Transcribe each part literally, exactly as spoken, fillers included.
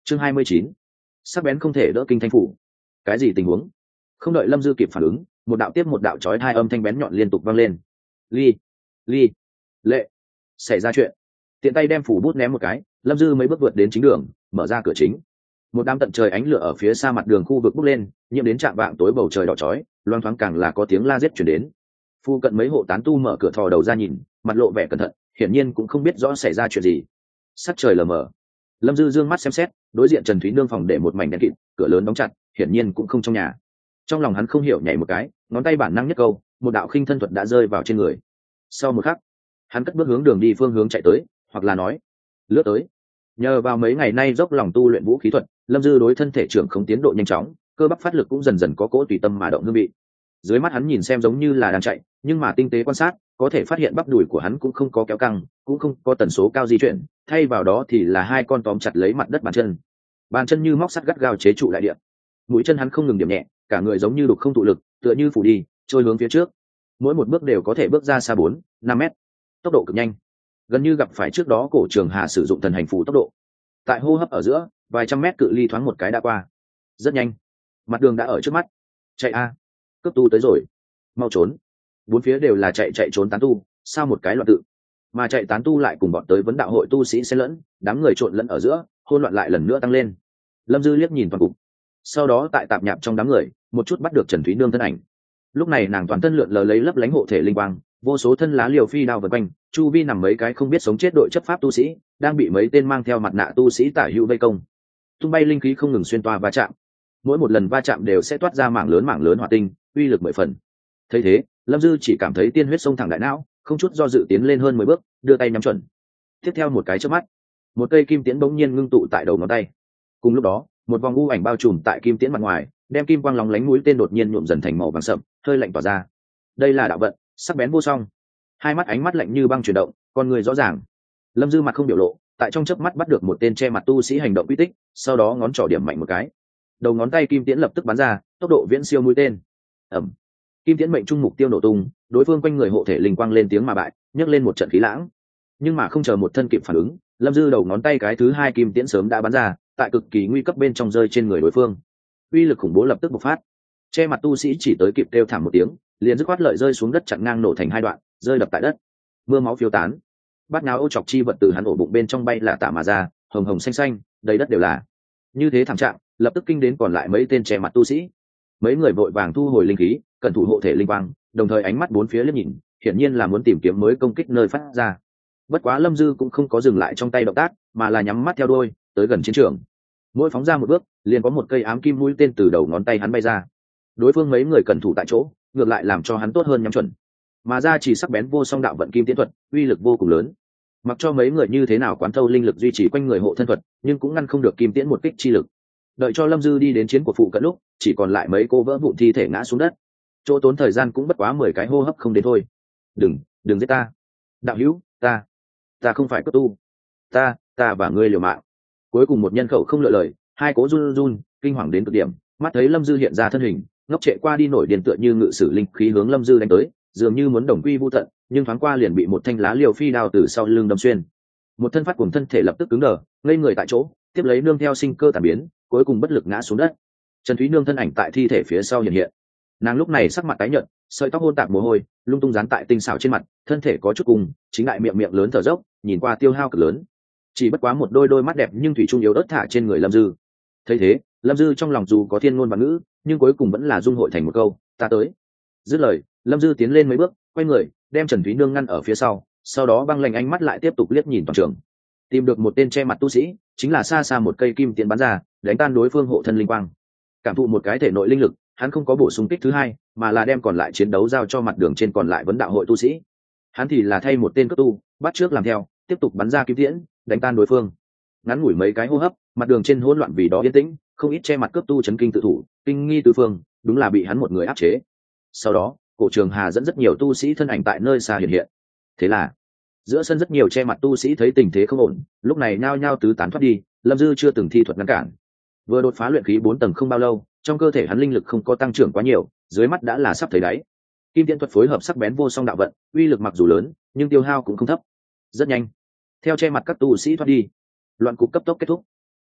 chương hai mươi chín, sắc bén không thể đỡ kinh thanh phủ. Cái gì tình huống? Không đợi Lâm Dư kịp phản ứng, một đạo tiếp một đạo chói hai âm thanh bén nhọn liên tục vang lên. Ly, ly, lệ, xảy ra chuyện. Tiện tay đem phủ bút ném một cái, Lâm Dư mấy bước vượt đến chính đường, mở ra cửa chính. Một đám tận trời ánh lửa ở phía xa mặt đường khu vực bốc lên, nhiễm đến trạm vạng tối bầu trời đỏ chói, loang thoáng càng là có tiếng la giết truyền đến. Phu cận mấy hộ tán tu mở cửa thò đầu ra nhìn, mặt lộ vẻ cẩn thận, hiển nhiên cũng không biết rõ xảy ra chuyện gì. Sắc trời lờ mờ. Lâm Dư dương mắt xem xét, đối diện Trần Thúy Nương phòng để một mảnh đen kịt, cửa lớn đóng chặt, hiển nhiên cũng không trong nhà. Trong lòng hắn không hiểu nhảy một cái, ngón tay bản năng nhất câu, một đạo khinh thân thuật đã rơi vào trên người. Sau một khắc, hắn cất bước hướng đường đi phương hướng chạy tới, hoặc là nói, lướt tới. Nhờ vào mấy ngày nay dốc lòng tu luyện vũ khí thuật, Lâm Dư đối thân thể trưởng không tiến độ nhanh chóng, cơ bắp phát lực cũng dần dần có cỗ tùy tâm mà động hương vị. Dưới mắt hắn nhìn xem giống như là đang chạy, nhưng mà tinh tế quan sát, có thể phát hiện bắp đùi của hắn cũng không có kéo căng, cũng không có tần số cao di chuyển, thay vào đó thì là hai con tóm chặt lấy mặt đất bàn chân. Bàn chân như móc sắt gắt gao chế trụ lại địa. Mũi chân hắn không ngừng điểm nhẹ, cả người giống như đục không tụ lực, tựa như phủ đi, trôi hướng phía trước. Mỗi một bước đều có thể bước ra xa bốn, năm mét. Tốc độ cực nhanh, gần như gặp phải trước đó Cổ Trường Hà sử dụng thần hành phù tốc độ. Tại hô hấp ở giữa, vài trăm mét cự ly thoáng một cái đã qua. Rất nhanh, mặt đường đã ở trước mắt. Chạy a, cướp tu tới rồi, mau trốn. Bốn phía đều là chạy chạy trốn tán tu, sao một cái loạn tự. Mà chạy tán tu lại cùng bọn tới vấn đạo hội tu sĩ xen lẫn, đám người trộn lẫn ở giữa, hỗn loạn lại lần nữa tăng lên. Lâm Dư liếc nhìn toàn cục, sau đó tại tạp nhạp trong đám người, một chút bắt được Trần Thúy Nương thân ảnh. Lúc này nàng toàn thân lượn lờ lấy lấp lánh hộ thể linh quang, vô số thân lá liều phi đao vần quanh, chu vi nằm mấy cái không biết sống chết đội chấp pháp tu sĩ, đang bị mấy tên mang theo mặt nạ tu sĩ tả hữu vây công. Tung bay linh khí không ngừng xuyên toa va chạm, mỗi một lần va chạm đều sẽ toát ra mảng lớn mảng lớn hỏa tinh, uy lực mười phần. Thấy thế, Lâm Dư chỉ cảm thấy tiên huyết sông thẳng đại não, không chút do dự tiến lên hơn mười bước, đưa tay nhắm chuẩn. Tiếp theo một cái chớp mắt, một cây kim tiễn bỗng nhiên ngưng tụ tại đầu ngón tay. Cùng lúc đó, một vòng u ảnh bao trùm tại kim tiễn mặt ngoài, đem kim quang lóng lánh mũi tên đột nhiên nhuộm dần thành màu vàng sậm, hơi lạnh tỏa ra. Đây là đạo vận, sắc bén vô song. Hai mắt ánh mắt lạnh như băng chuyển động, con người rõ ràng. Lâm Dư mặt không biểu lộ, tại trong chớp mắt bắt được một tên che mặt tu sĩ hành động quy tích, sau đó ngón trỏ điểm mạnh một cái. Đầu ngón tay kim tiễn lập tức bắn ra, tốc độ viễn siêu mũi tên. Ầm. Kim tiễn mệnh trung mục tiêu nổ tung, đối phương quanh người hộ thể linh quang lên tiếng mà bại, nhấc lên một trận khí lãng. Nhưng mà không chờ một thân kịp phản ứng, Lâm Dư đầu ngón tay cái thứ hai kim tiễn sớm đã bắn ra, tại cực kỳ nguy cấp bên trong rơi trên người đối phương. Uy lực khủng bố lập tức bộc phát. Che mặt tu sĩ chỉ tới kịp kêu thảm một tiếng, liền dứt khoát lợi rơi xuống đất chặn ngang nổ thành hai đoạn, rơi đập tại đất. Mưa máu phiêu tán. Bát nháo ô chọc chi vật từ hắn ổ bụng bên trong bay là tả mà ra, hồng hồng xanh xanh, đầy đất đều là. Như thế thảm trạng, lập tức kinh đến còn lại mấy tên che mặt tu sĩ. Mấy người vội vàng thu hồi linh khí, cẩn thủ hộ thể linh quang, đồng thời ánh mắt bốn phía liếc nhìn, hiển nhiên là muốn tìm kiếm mới công kích nơi phát ra. Bất quá Lâm Dư cũng không có dừng lại trong tay động tác, mà là nhắm mắt theo đuôi, tới gần chiến trường. Mỗi phóng ra một bước, liền có một cây ám kim mũi tên từ đầu ngón tay hắn bay ra. Đối phương mấy người cẩn thủ tại chỗ, ngược lại làm cho hắn tốt hơn nhắm chuẩn. Mà ra chỉ sắc bén vô song đạo vận kim tiến thuật, uy lực vô cùng lớn. Mặc cho mấy người như thế nào quán thâu linh lực duy trì quanh người hộ thân thuật, nhưng cũng ngăn không được kim tiễn một kích chi lực. Đợi cho Lâm Dư đi đến chiến cuộc phụ cận lúc, chỉ còn lại mấy cô vỡ vụn thi thể ngã xuống đất. Chỗ tốn thời gian cũng bất quá mười cái hô hấp không đến thôi. Đừng, đừng giết ta. Đạo hữu, ta, ta không phải cấp tu. Ta, ta và ngươi liều mạng. Cuối cùng một nhân khẩu không lựa lời, hai cố run run, kinh hoàng đến cực điểm. Mắt thấy Lâm Dư hiện ra thân hình, ngốc trệ qua đi nổi điên tựa như ngự sử linh khí hướng Lâm Dư đánh tới, dường như muốn đồng quy vu tận, nhưng thoáng qua liền bị một thanh lá liều phi đao từ sau lưng đâm xuyên. Một thân phát cuồng thân thể lập tức cứng đờ, ngây người tại chỗ, tiếp lấy nương theo sinh cơ tàn biến, cuối cùng bất lực ngã xuống đất. Trần Thúy Nương thân ảnh tại thi thể phía sau hiện hiện. Nàng lúc này sắc mặt tái nhợt, sợi tóc hôn tạp mồ hôi, lung tung dán tại tinh xảo trên mặt, thân thể có chút cùng, chính lại miệng miệng lớn thở dốc, nhìn qua tiêu hao cực lớn. Chỉ bất quá một đôi đôi mắt đẹp nhưng thủy chung yếu ớt thả trên người Lâm Dư. Thấy thế, Lâm Dư trong lòng dù có thiên ngôn và ngữ, nhưng cuối cùng vẫn là dung hội thành một câu, ta tới. Dứt lời, Lâm Dư tiến lên mấy bước, quay người, đem Trần Thúy Nương ngăn ở phía sau, sau đó băng lạnh ánh mắt lại tiếp tục liếc nhìn toàn trường. Tìm được một tên che mặt tu sĩ, chính là xa xa một cây kim tiễn bắn ra, đánh tan đối phương hộ thân linh quang. Cảm thụ một cái thể nội linh lực, hắn không có bổ sung kích thứ hai, mà là đem còn lại chiến đấu giao cho mặt đường trên còn lại vấn đạo hội tu sĩ. Hắn thì là thay một tên cấp tu, bắt trước làm theo, tiếp tục bắn ra kim tiễn, đánh tan đối phương. Ngắn ngủi mấy cái hô hấp, mặt đường trên hỗn loạn vì đó yên tĩnh, không ít che mặt cấp tu chấn kinh tự thủ, kinh nghi tứ phương, đúng là bị hắn một người áp chế. Sau đó, Cổ Trường Hà dẫn rất nhiều tu sĩ thân ảnh tại nơi xa hiện hiện. Thế là, giữa sân rất nhiều che mặt tu sĩ thấy tình thế không ổn, lúc này nhao nhao tứ tán thoát đi. Lâm Dư chưa từng thi thuật ngăn cản, vừa đột phá luyện khí bốn tầng không bao lâu, trong cơ thể hắn linh lực không có tăng trưởng quá nhiều, dưới mắt đã là sắp thấy đáy. Kim tiễn thuật phối hợp sắc bén vô song đạo vận, uy lực mặc dù lớn, nhưng tiêu hao cũng không thấp. Rất nhanh, theo che mặt các tu sĩ thoát đi, loạn cục cấp tốc kết thúc.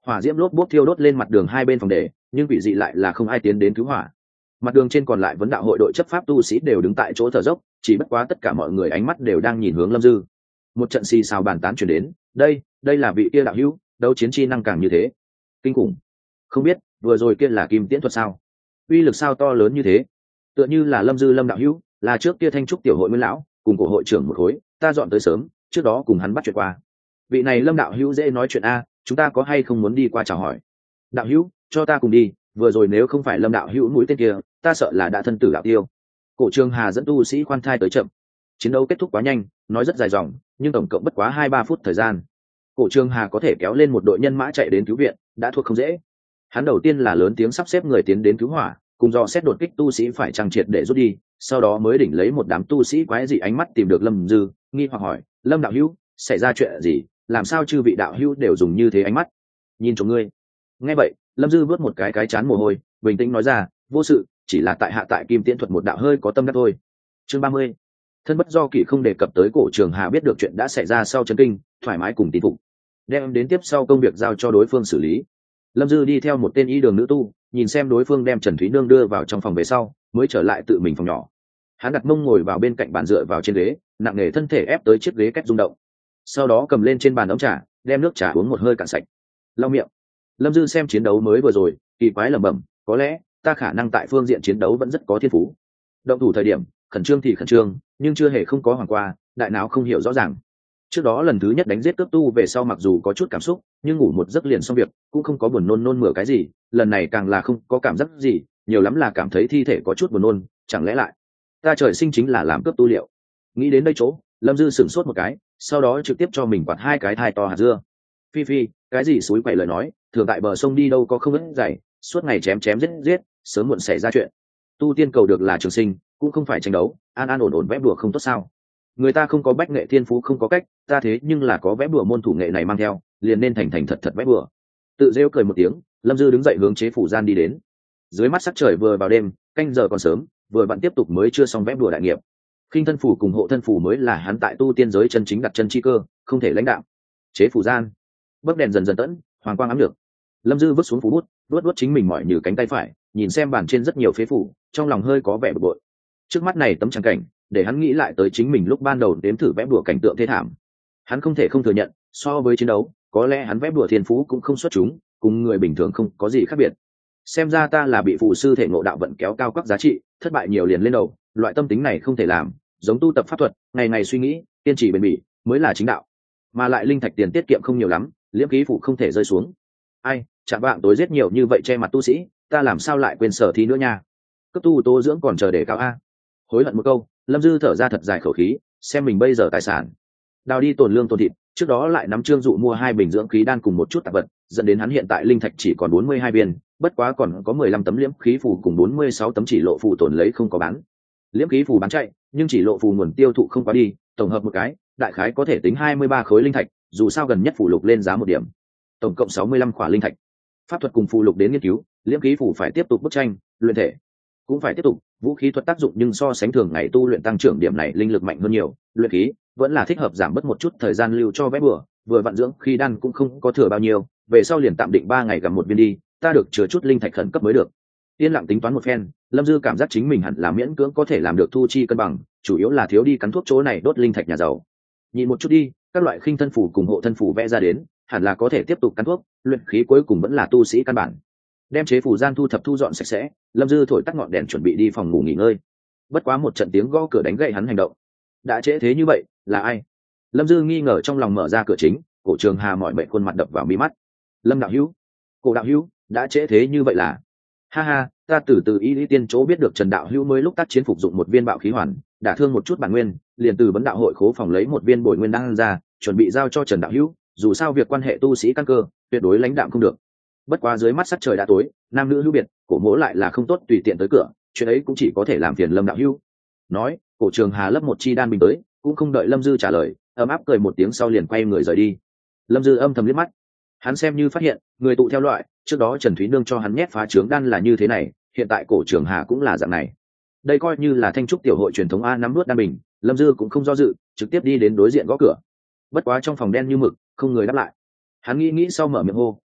Hỏa diễm lốp bốp thiêu đốt lên mặt đường hai bên phòng để, nhưng vị dị lại là không ai tiến đến cứu hỏa. Mặt đường trên còn lại vấn đạo hội đội chấp pháp tu sĩ đều đứng tại chỗ thở dốc, chỉ bất quá tất cả mọi người ánh mắt đều đang nhìn hướng Lâm Dư. Một trận xì xào bàn tán truyền đến, đây, đây là vị kia đạo hữu, đấu chiến chi năng càng như thế, kinh khủng. Không biết, vừa rồi kia là kim tiễn thuật sao? Uy lực sao to lớn như thế? Tựa như là Lâm Dư Lâm đạo hữu, là trước kia Thanh trúc tiểu hội nguyên lão, cùng cổ hội trưởng một khối, ta dọn tới sớm, trước đó cùng hắn bắt chuyện qua. Vị này Lâm đạo hữu dễ nói chuyện a, chúng ta có hay không muốn đi qua chào hỏi? Đạo hữu, cho ta cùng đi, vừa rồi nếu không phải Lâm đạo hữu mũi tên kia, ta sợ là đã thân tử đạo tiêu. Cổ Trường Hà dẫn tu sĩ khoan thai tới chậm. Chiến đấu kết thúc quá nhanh, nói rất dài dòng, nhưng tổng cộng bất quá hai ba phút thời gian. Cổ Trường Hà có thể kéo lên một đội nhân mã chạy đến cứu viện, đã thuộc không dễ. Hắn đầu tiên là lớn tiếng sắp xếp người tiến đến cứu hỏa, cùng dò xét đột kích tu sĩ phải trang triệt để rút đi, sau đó mới đỉnh lấy một đám tu sĩ quái dị ánh mắt tìm được Lâm Dư, nghi hoặc hỏi, Lâm đạo hữu, xảy ra chuyện gì, làm sao chư vị đạo hữu đều dùng như thế ánh mắt nhìn cho ngươi? Nghe vậy, Lâm Dư vớt một cái cái chán mồ hôi, bình tĩnh nói ra, vô sự, chỉ là tại hạ tại kim tiễn thuật một đạo hơi có tâm đắc thôi. Chương ba mươi. Thân bất do kỷ không đề cập tới. Cổ Trường Hà biết được chuyện đã xảy ra sau chấn kinh, thoải mái cùng tín phục, đem đến tiếp sau công việc giao cho đối phương xử lý. Lâm Dư đi theo một tên y đường nữ tu, nhìn xem đối phương đem Trần Thúy Nương đưa vào trong phòng về sau, mới trở lại tự mình phòng nhỏ. Hắn đặt mông ngồi vào bên cạnh bàn dựa vào trên ghế, nặng nề thân thể ép tới chiếc ghế cách rung động. Sau đó cầm lên trên bàn ấm trà, đem nước trà uống một hơi cạn sạch, lau miệng. Lâm Dư xem chiến đấu mới vừa rồi, kỳ quái lẩm bẩm, có lẽ ta khả năng tại phương diện chiến đấu vẫn rất có thiên phú. Động thủ thời điểm, khẩn trương thì khẩn trương, nhưng chưa hề không có hoàng qua, đại não không hiểu rõ ràng. Trước đó lần thứ nhất đánh giết cướp tu về sau mặc dù có chút cảm xúc, nhưng ngủ một giấc liền xong việc, cũng không có buồn nôn nôn mửa cái gì, lần này càng là không có cảm giác gì, nhiều lắm là cảm thấy thi thể có chút buồn nôn, chẳng lẽ lại ta trời sinh chính là làm cướp tu liệu. Nghĩ đến đây chỗ, Lâm Dư sửng sốt một cái, sau đó trực tiếp cho mình quạt hai cái thai to hạt dưa. Phi phi, cái gì suối quậy lời nói, thường tại bờ sông đi đâu có không ít dày, suốt ngày chém chém giết giết, sớm muộn xảy ra chuyện. Tu tiên cầu được là trường sinh, cũng không phải tranh đấu, an an ổn ổn vẽ đùa không tốt sao? Người ta không có bách nghệ thiên phú không có cách, ta thế nhưng là có vẽ bùa môn thủ nghệ này mang theo, liền nên thành thành thật thật vẽ bùa. Tự rêu cười một tiếng, Lâm Dư đứng dậy hướng chế phủ gian đi đến. Dưới mắt sắc trời vừa vào đêm, canh giờ còn sớm, vừa vặn tiếp tục mới chưa xong vẽ bùa đại nghiệp. Khinh thân phủ cùng hộ thân phủ mới là hắn tại tu tiên giới chân chính đặt chân chi cơ, không thể lãnh đạo. Chế phủ gian, bấc đèn dần dần tẫn, hoàng quang ám được. Lâm Dư vứt xuống phù bút, vuốt vuốt chính mình mỏi như cánh tay phải, nhìn xem bàn trên rất nhiều phế phủ, trong lòng hơi có vẻ bực bội. Trước mắt này tấm tràng cảnh, để hắn nghĩ lại tới chính mình lúc ban đầu đếm thử vẽ bùa cảnh tượng thế thảm. Hắn không thể không thừa nhận, so với chiến đấu, có lẽ hắn vẽ bùa thiên phú cũng không xuất chúng, cùng người bình thường không có gì khác biệt. Xem ra ta là bị phụ sư thể ngộ đạo vận kéo cao các giá trị, thất bại nhiều liền lên đầu, loại tâm tính này không thể làm, giống tu tập pháp thuật, ngày ngày suy nghĩ, kiên trì bền bỉ mới là chính đạo. Mà lại linh thạch tiền tiết kiệm không nhiều lắm, liễm khí phụ không thể rơi xuống. Ai, chạm vạng tối giết nhiều như vậy che mặt tu sĩ, ta làm sao lại quên sở thi nữa nha. Cấp tu tố dưỡng còn chờ để cao a. Hối hận một câu, Lâm Dư thở ra thật dài khẩu khí, xem mình bây giờ tài sản. Đào đi tồn lương tồn thịt, trước đó lại nắm Trương Dụ mua hai bình dưỡng khí đan cùng một chút tạp vật, dẫn đến hắn hiện tại linh thạch chỉ còn bốn mươi hai viên, bất quá còn có mười lăm tấm liễm khí phù cùng bốn mươi sáu tấm chỉ lộ phù tồn lấy không có bán. Liễm khí phù bán chạy, nhưng chỉ lộ phù nguồn tiêu thụ không quá đi, tổng hợp một cái, đại khái có thể tính hai mươi ba khối linh thạch, dù sao gần nhất phù lục lên giá một điểm. Tổng cộng sáu mươi lăm khỏa linh thạch. Pháp thuật cùng phù lục đến nghiên cứu, liễm khí phù phải tiếp tục bức tranh, luyện thể cũng phải tiếp tục, vũ khí thuật tác dụng nhưng so sánh thường ngày tu luyện tăng trưởng điểm này linh lực mạnh hơn nhiều, luyện khí vẫn là thích hợp giảm bớt một chút thời gian lưu cho vẽ bừa, vừa vặn dưỡng khi đan cũng không có thừa bao nhiêu, về sau liền tạm định ba ngày gặp một viên đi, ta được chứa chút linh thạch khẩn cấp mới được. Yên lặng tính toán một phen, Lâm Dư cảm giác chính mình hẳn là miễn cưỡng có thể làm được thu chi cân bằng, chủ yếu là thiếu đi cắn thuốc chỗ này đốt linh thạch nhà giàu. Nhìn một chút đi, các loại khinh thân phủ cùng hộ thân phủ vẽ ra đến, hẳn là có thể tiếp tục cắn thuốc, luyện khí cuối cùng vẫn là tu sĩ căn bản. Đem chế phủ gian thu thập thu dọn sạch sẽ, Lâm Dư thổi tắt ngọn đèn chuẩn bị đi phòng ngủ nghỉ ngơi. Bất quá một trận tiếng gõ cửa đánh gậy hắn hành động. Đã trễ thế như vậy, là ai? Lâm Dư nghi ngờ trong lòng, mở ra cửa chính, Cổ Trường Hà mỏi mệt khuôn mặt đập vào mi mắt. Lâm đạo hữu, Cổ đạo hữu, đã trễ thế như vậy là? Ha ha, ta từ từ y lý tiên chỗ biết được Trần đạo hữu mới lúc tác chiến phục dụng một viên bạo khí hoàn, đả thương một chút bản nguyên, liền từ vấn đạo hội khố phòng lấy một viên bồi nguyên đan ra, chuẩn bị giao cho Trần đạo hữu, dù sao việc quan hệ tu sĩ căn cơ, tuyệt đối lãnh đạm không được. Bất quá dưới mắt sắc trời đã tối, nam nữ hữu biệt, Cổ mỗ lại là không tốt tùy tiện tới cửa, chuyện ấy cũng chỉ có thể làm phiền Lâm đạo hữu. Nói, Cổ Trường Hà lấp một chi đan bình tới, cũng không đợi Lâm Dư trả lời, ấm áp cười một tiếng sau liền quay người rời đi. Lâm Dư âm thầm liếc mắt, hắn xem như phát hiện người tụ theo loại, trước đó Trần Thúy Nương cho hắn nhét phá trướng đan là như thế này, hiện tại Cổ Trường Hà cũng là dạng này. Đây coi như là thanh trúc tiểu hội truyền thống a, nắm nuốt đan bình, Lâm Dư cũng không do dự, trực tiếp đi đến đối diện gõ cửa. Bất quá trong phòng đen như mực, không người đáp lại. Hắn nghĩ nghĩ sau mở miệng hô,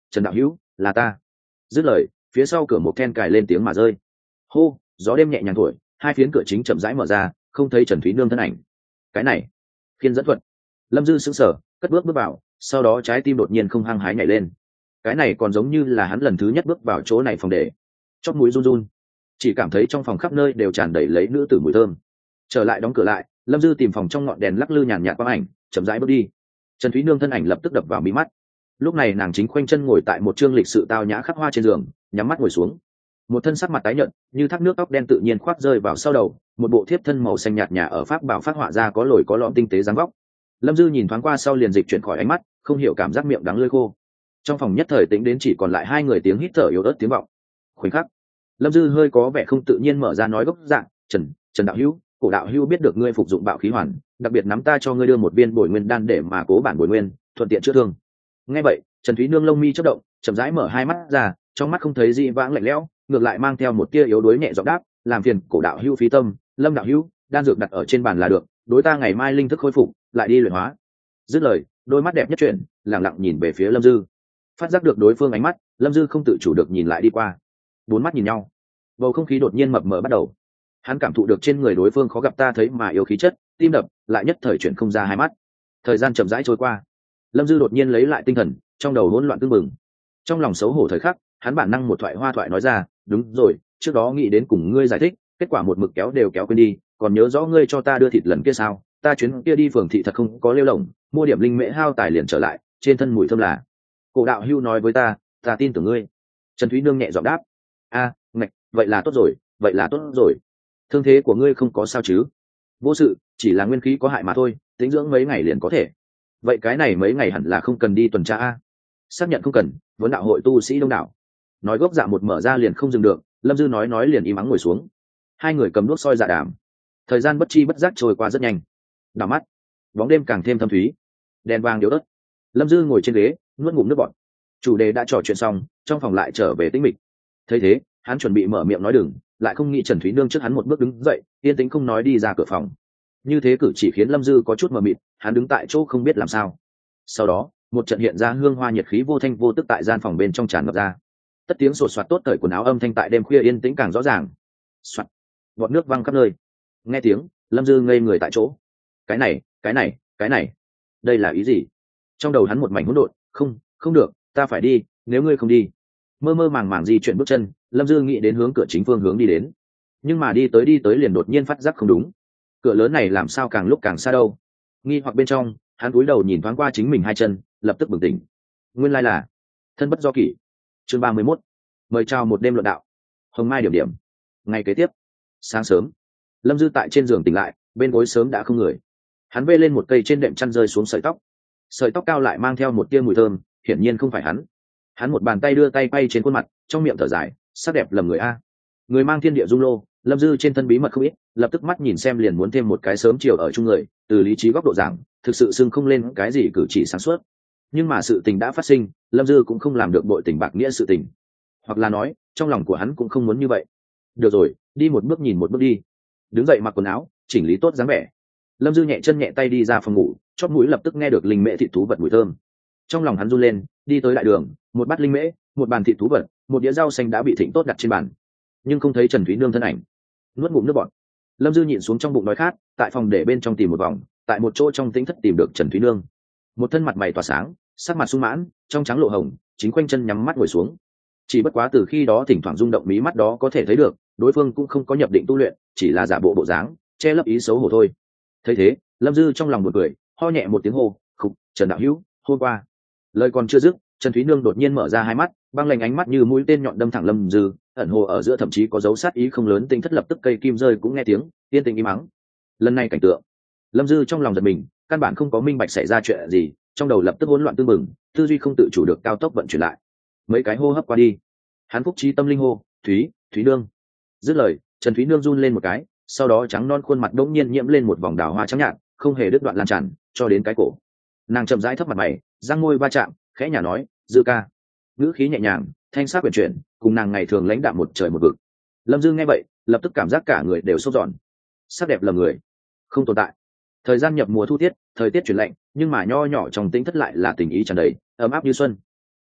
Trần đạo hữu, là ta. Dứt lời, phía sau cửa một then cài lên tiếng mà rơi. Hô, gió đêm nhẹ nhàng thổi, hai phiến cửa chính chậm rãi mở ra, không thấy Trần Thúy Nương thân ảnh. Cái này, khiên dẫn thuật. Lâm Dư sững sờ, cất bước bước vào, sau đó trái tim đột nhiên không hăng hái nhảy lên. Cái này còn giống như là hắn lần thứ nhất bước vào chỗ này phòng để, chót mũi run run, chỉ cảm thấy trong phòng khắp nơi đều tràn đầy lấy nữ tử mùi thơm. Trở lại đóng cửa lại, Lâm Dư tìm phòng trong ngọn đèn lắc lư nhàn nhạt quang ảnh, chậm rãi bước đi. Trần Thúy Nương thân ảnh lập tức đập vào mí mắt. Lúc này nàng chính khoanh chân ngồi tại một trương lịch sự tao nhã khắc hoa trên giường, nhắm mắt ngồi xuống. Một thân sắc mặt tái nhợt, như thác nước tóc đen tự nhiên khoác rơi vào sau đầu, một bộ thiếp thân màu xanh nhạt nhà ở pháp bảo phát họa ra có lồi có lõm tinh tế dáng vóc. Lâm Dư nhìn thoáng qua sau liền dịch chuyển khỏi ánh mắt, không hiểu cảm giác miệng đắng lưỡi khô. Trong phòng nhất thời tĩnh đến chỉ còn lại hai người tiếng hít thở yếu ớt tiếng vọng. Khoảnh khắc, Lâm Dư hơi có vẻ không tự nhiên mở ra nói gốc dạng, "Trần, Trần đạo hữu, cổ đạo hữu biết được ngươi phục dụng bạo khí hoàn, đặc biệt nắm ta cho ngươi đưa một viên bồi nguyên đan để mà cố bản bồi nguyên, thuận tiện chữa thương." Nghe vậy, Trần Thúy Nương lông mi chớp động, chậm rãi mở hai mắt ra, trong mắt không thấy gì vãng lạnh lẽo, ngược lại mang theo một tia yếu đuối nhẹ giọng đáp, "Làm phiền cổ đạo hữu phí tâm, Lâm đạo hữu, đan dược đặt ở trên bàn là được, đối ta ngày mai linh thức khôi phục, lại đi luyện hóa." Dứt lời, đôi mắt đẹp nhất chuyển, lặng lặng nhìn về phía Lâm Dư. Phát giác được đối phương ánh mắt, Lâm Dư không tự chủ được nhìn lại đi qua. Bốn mắt nhìn nhau, bầu không khí đột nhiên mập mờ bắt đầu. Hắn cảm thụ được trên người đối phương khó gặp ta thấy mà yếu khí chất, tim đập lại nhất thời chuyển không ra hai mắt. Thời gian chậm rãi trôi qua, Lâm Dư đột nhiên lấy lại tinh thần, trong đầu hỗn loạn tương mừng. Trong lòng xấu hổ thời khắc, hắn bản năng một thoại hoa thoại nói ra, "Đúng rồi, trước đó nghĩ đến cùng ngươi giải thích, kết quả một mực kéo đều kéo quên đi, còn nhớ rõ ngươi cho ta đưa thịt lần kia sao? Ta chuyến kia đi phường thị thật không có lêu lỏng, mua điểm linh mễ hao tài liền trở lại, trên thân mùi thơm là." Cổ đạo hưu nói với ta, ta tin tưởng ngươi. Trần Thúy Nương nhẹ giọng đáp, "A, ngạch, vậy là tốt rồi, vậy là tốt rồi. Thương thế của ngươi không có sao chứ?" "Vô sự, chỉ là nguyên khí có hại mà thôi, tĩnh dưỡng mấy ngày liền có thể." "Vậy cái này mấy ngày hẳn là không cần đi tuần tra a?" "Xác nhận không cần, vấn đạo hội tu sĩ đông đảo." Nói gốc dạ một mở ra liền không dừng được, Lâm Dư nói nói liền im ắng ngồi xuống. Hai người cầm đuốc soi dạ đàm. Thời gian bất chi bất giác trôi qua rất nhanh. Đảo mắt, bóng đêm càng thêm thâm thúy, đèn vàng yếu ớt. Lâm Dư ngồi trên ghế, nuốt ngụm nước bọt. Chủ đề đã trò chuyện xong, trong phòng lại trở về tĩnh mịch. Thấy thế, hắn chuẩn bị mở miệng nói đừng, lại không nghĩ Trần Thúy Nương trước hắn một bước đứng dậy, yên tĩnh không nói đi ra cửa phòng. Như thế cử chỉ khiến Lâm Dư có chút mờ mịt, hắn đứng tại chỗ không biết làm sao. Sau đó, một trận hiện ra hương hoa nhiệt khí vô thanh vô tức tại gian phòng bên trong tràn ngập ra. Tất tiếng sột soạt tốt cởi quần áo âm thanh tại đêm khuya yên tĩnh càng rõ ràng. Soạt, bọt nước văng khắp nơi. Nghe tiếng, Lâm Dư ngây người tại chỗ. Cái này, cái này, cái này, đây là ý gì? Trong đầu hắn một mảnh hỗn độn, không, không được, ta phải đi, nếu ngươi không đi. Mơ mơ màng màng di chuyển bước chân, Lâm Dư nghĩ đến hướng cửa chính phương hướng đi đến. Nhưng mà đi tới đi tới liền đột nhiên phát giác không đúng. Cửa lớn này làm sao càng lúc càng xa đâu? Nghi hoặc bên trong, hắn cúi đầu nhìn thoáng qua chính mình hai chân, lập tức bừng tỉnh. Nguyên lai là thân bất do kỷ. Chương ba mươi mốt. Mời chào một đêm luận đạo. Hồng Mai điểm điểm. Ngày kế tiếp, sáng sớm, Lâm Dư tại trên giường tỉnh lại, bên gối sớm đã không người. Hắn vê lên một cây trên đệm chăn rơi xuống sợi tóc. Sợi tóc cao lại mang theo một tia mùi thơm, hiển nhiên không phải hắn. Hắn một bàn tay đưa tay bay trên khuôn mặt, trong miệng thở dài, sắc đẹp lầm người a. Người mang thiên địa dung lô, Lâm Dư trên thân bí mật không ít, lập tức mắt nhìn xem liền muốn thêm một cái sớm chiều ở chung người, từ lý trí góc độ giảng, thực sự xưng không lên cái gì cử chỉ sáng suốt. Nhưng mà sự tình đã phát sinh, Lâm Dư cũng không làm được bội tình bạc nghĩa sự tình. Hoặc là nói, trong lòng của hắn cũng không muốn như vậy. Được rồi, đi một bước nhìn một bước đi. Đứng dậy mặc quần áo, chỉnh lý tốt dáng vẻ. Lâm Dư nhẹ chân nhẹ tay đi ra phòng ngủ, chót mũi lập tức nghe được linh mễ thịt thú vật mùi thơm. Trong lòng hắn run lên, đi tới đại đường, một bát linh mễ, một bàn thịt thú vật, một đĩa rau xanh đã bị thịnh tốt đặt trên bàn, nhưng không thấy Trần Thúy Nương thân ảnh. Nuốt ngụm nước bọt, Lâm Dư nhịn xuống trong bụng đói khát, tại phòng để bên trong tìm một vòng, tại một chỗ trong tĩnh thất tìm được Trần Thúy Nương. Một thân mặt mày tỏa sáng, sắc mặt sung mãn, trong trắng lộ hồng, chính quanh chân nhắm mắt ngồi xuống. Chỉ bất quá từ khi đó thỉnh thoảng rung động mí mắt đó có thể thấy được, đối phương cũng không có nhập định tu luyện, chỉ là giả bộ bộ dáng, che lấp ý xấu hổ thôi. Thấy thế, Lâm Dư trong lòng buồn cười, ho nhẹ một tiếng hô, "Khục, Trần đạo hữu, hôm qua." Lời còn chưa dứt, Trần Thúy Nương đột nhiên mở ra hai mắt, băng lạnh ánh mắt như mũi tên nhọn đâm thẳng Lâm Dư, ẩn hồ ở giữa thậm chí có dấu sát ý không lớn, tinh thất lập tức cây kim rơi cũng nghe tiếng, yên tĩnh im mắng. Lần này cảnh tượng, Lâm Dư trong lòng giật mình, căn bản không có minh bạch xảy ra chuyện gì, trong đầu lập tức hỗn loạn tương mừng, tư duy không tự chủ được cao tốc vận chuyển lại. Mấy cái hô hấp qua đi, hắn phúc trí tâm linh hô, "Thúy, Thúy Nương." Dứt lời, Trần Thúy Nương run lên một cái, sau đó trắng non khuôn mặt đột nhiên nhiễm lên một vòng đào hoa trắng nhạt, không hề đứt đoạn lan tràn cho đến cái cổ. Nàng chậm rãi thấp mặt mày, răng môi va chạm, khẽ nhả nói, "Dư ca." Ngữ khí nhẹ nhàng, thanh sắc quyển chuyển, cùng nàng ngày thường lãnh đạm một trời một vực. Lâm Dư nghe vậy, lập tức cảm giác cả người đều sốt giòn. Sắc đẹp lầm người, không tồn tại. Thời gian nhập mùa thu tiết, thời tiết chuyển lạnh, nhưng mà nho nhỏ trong tĩnh thất lại là tình ý tràn đầy, ấm áp như xuân.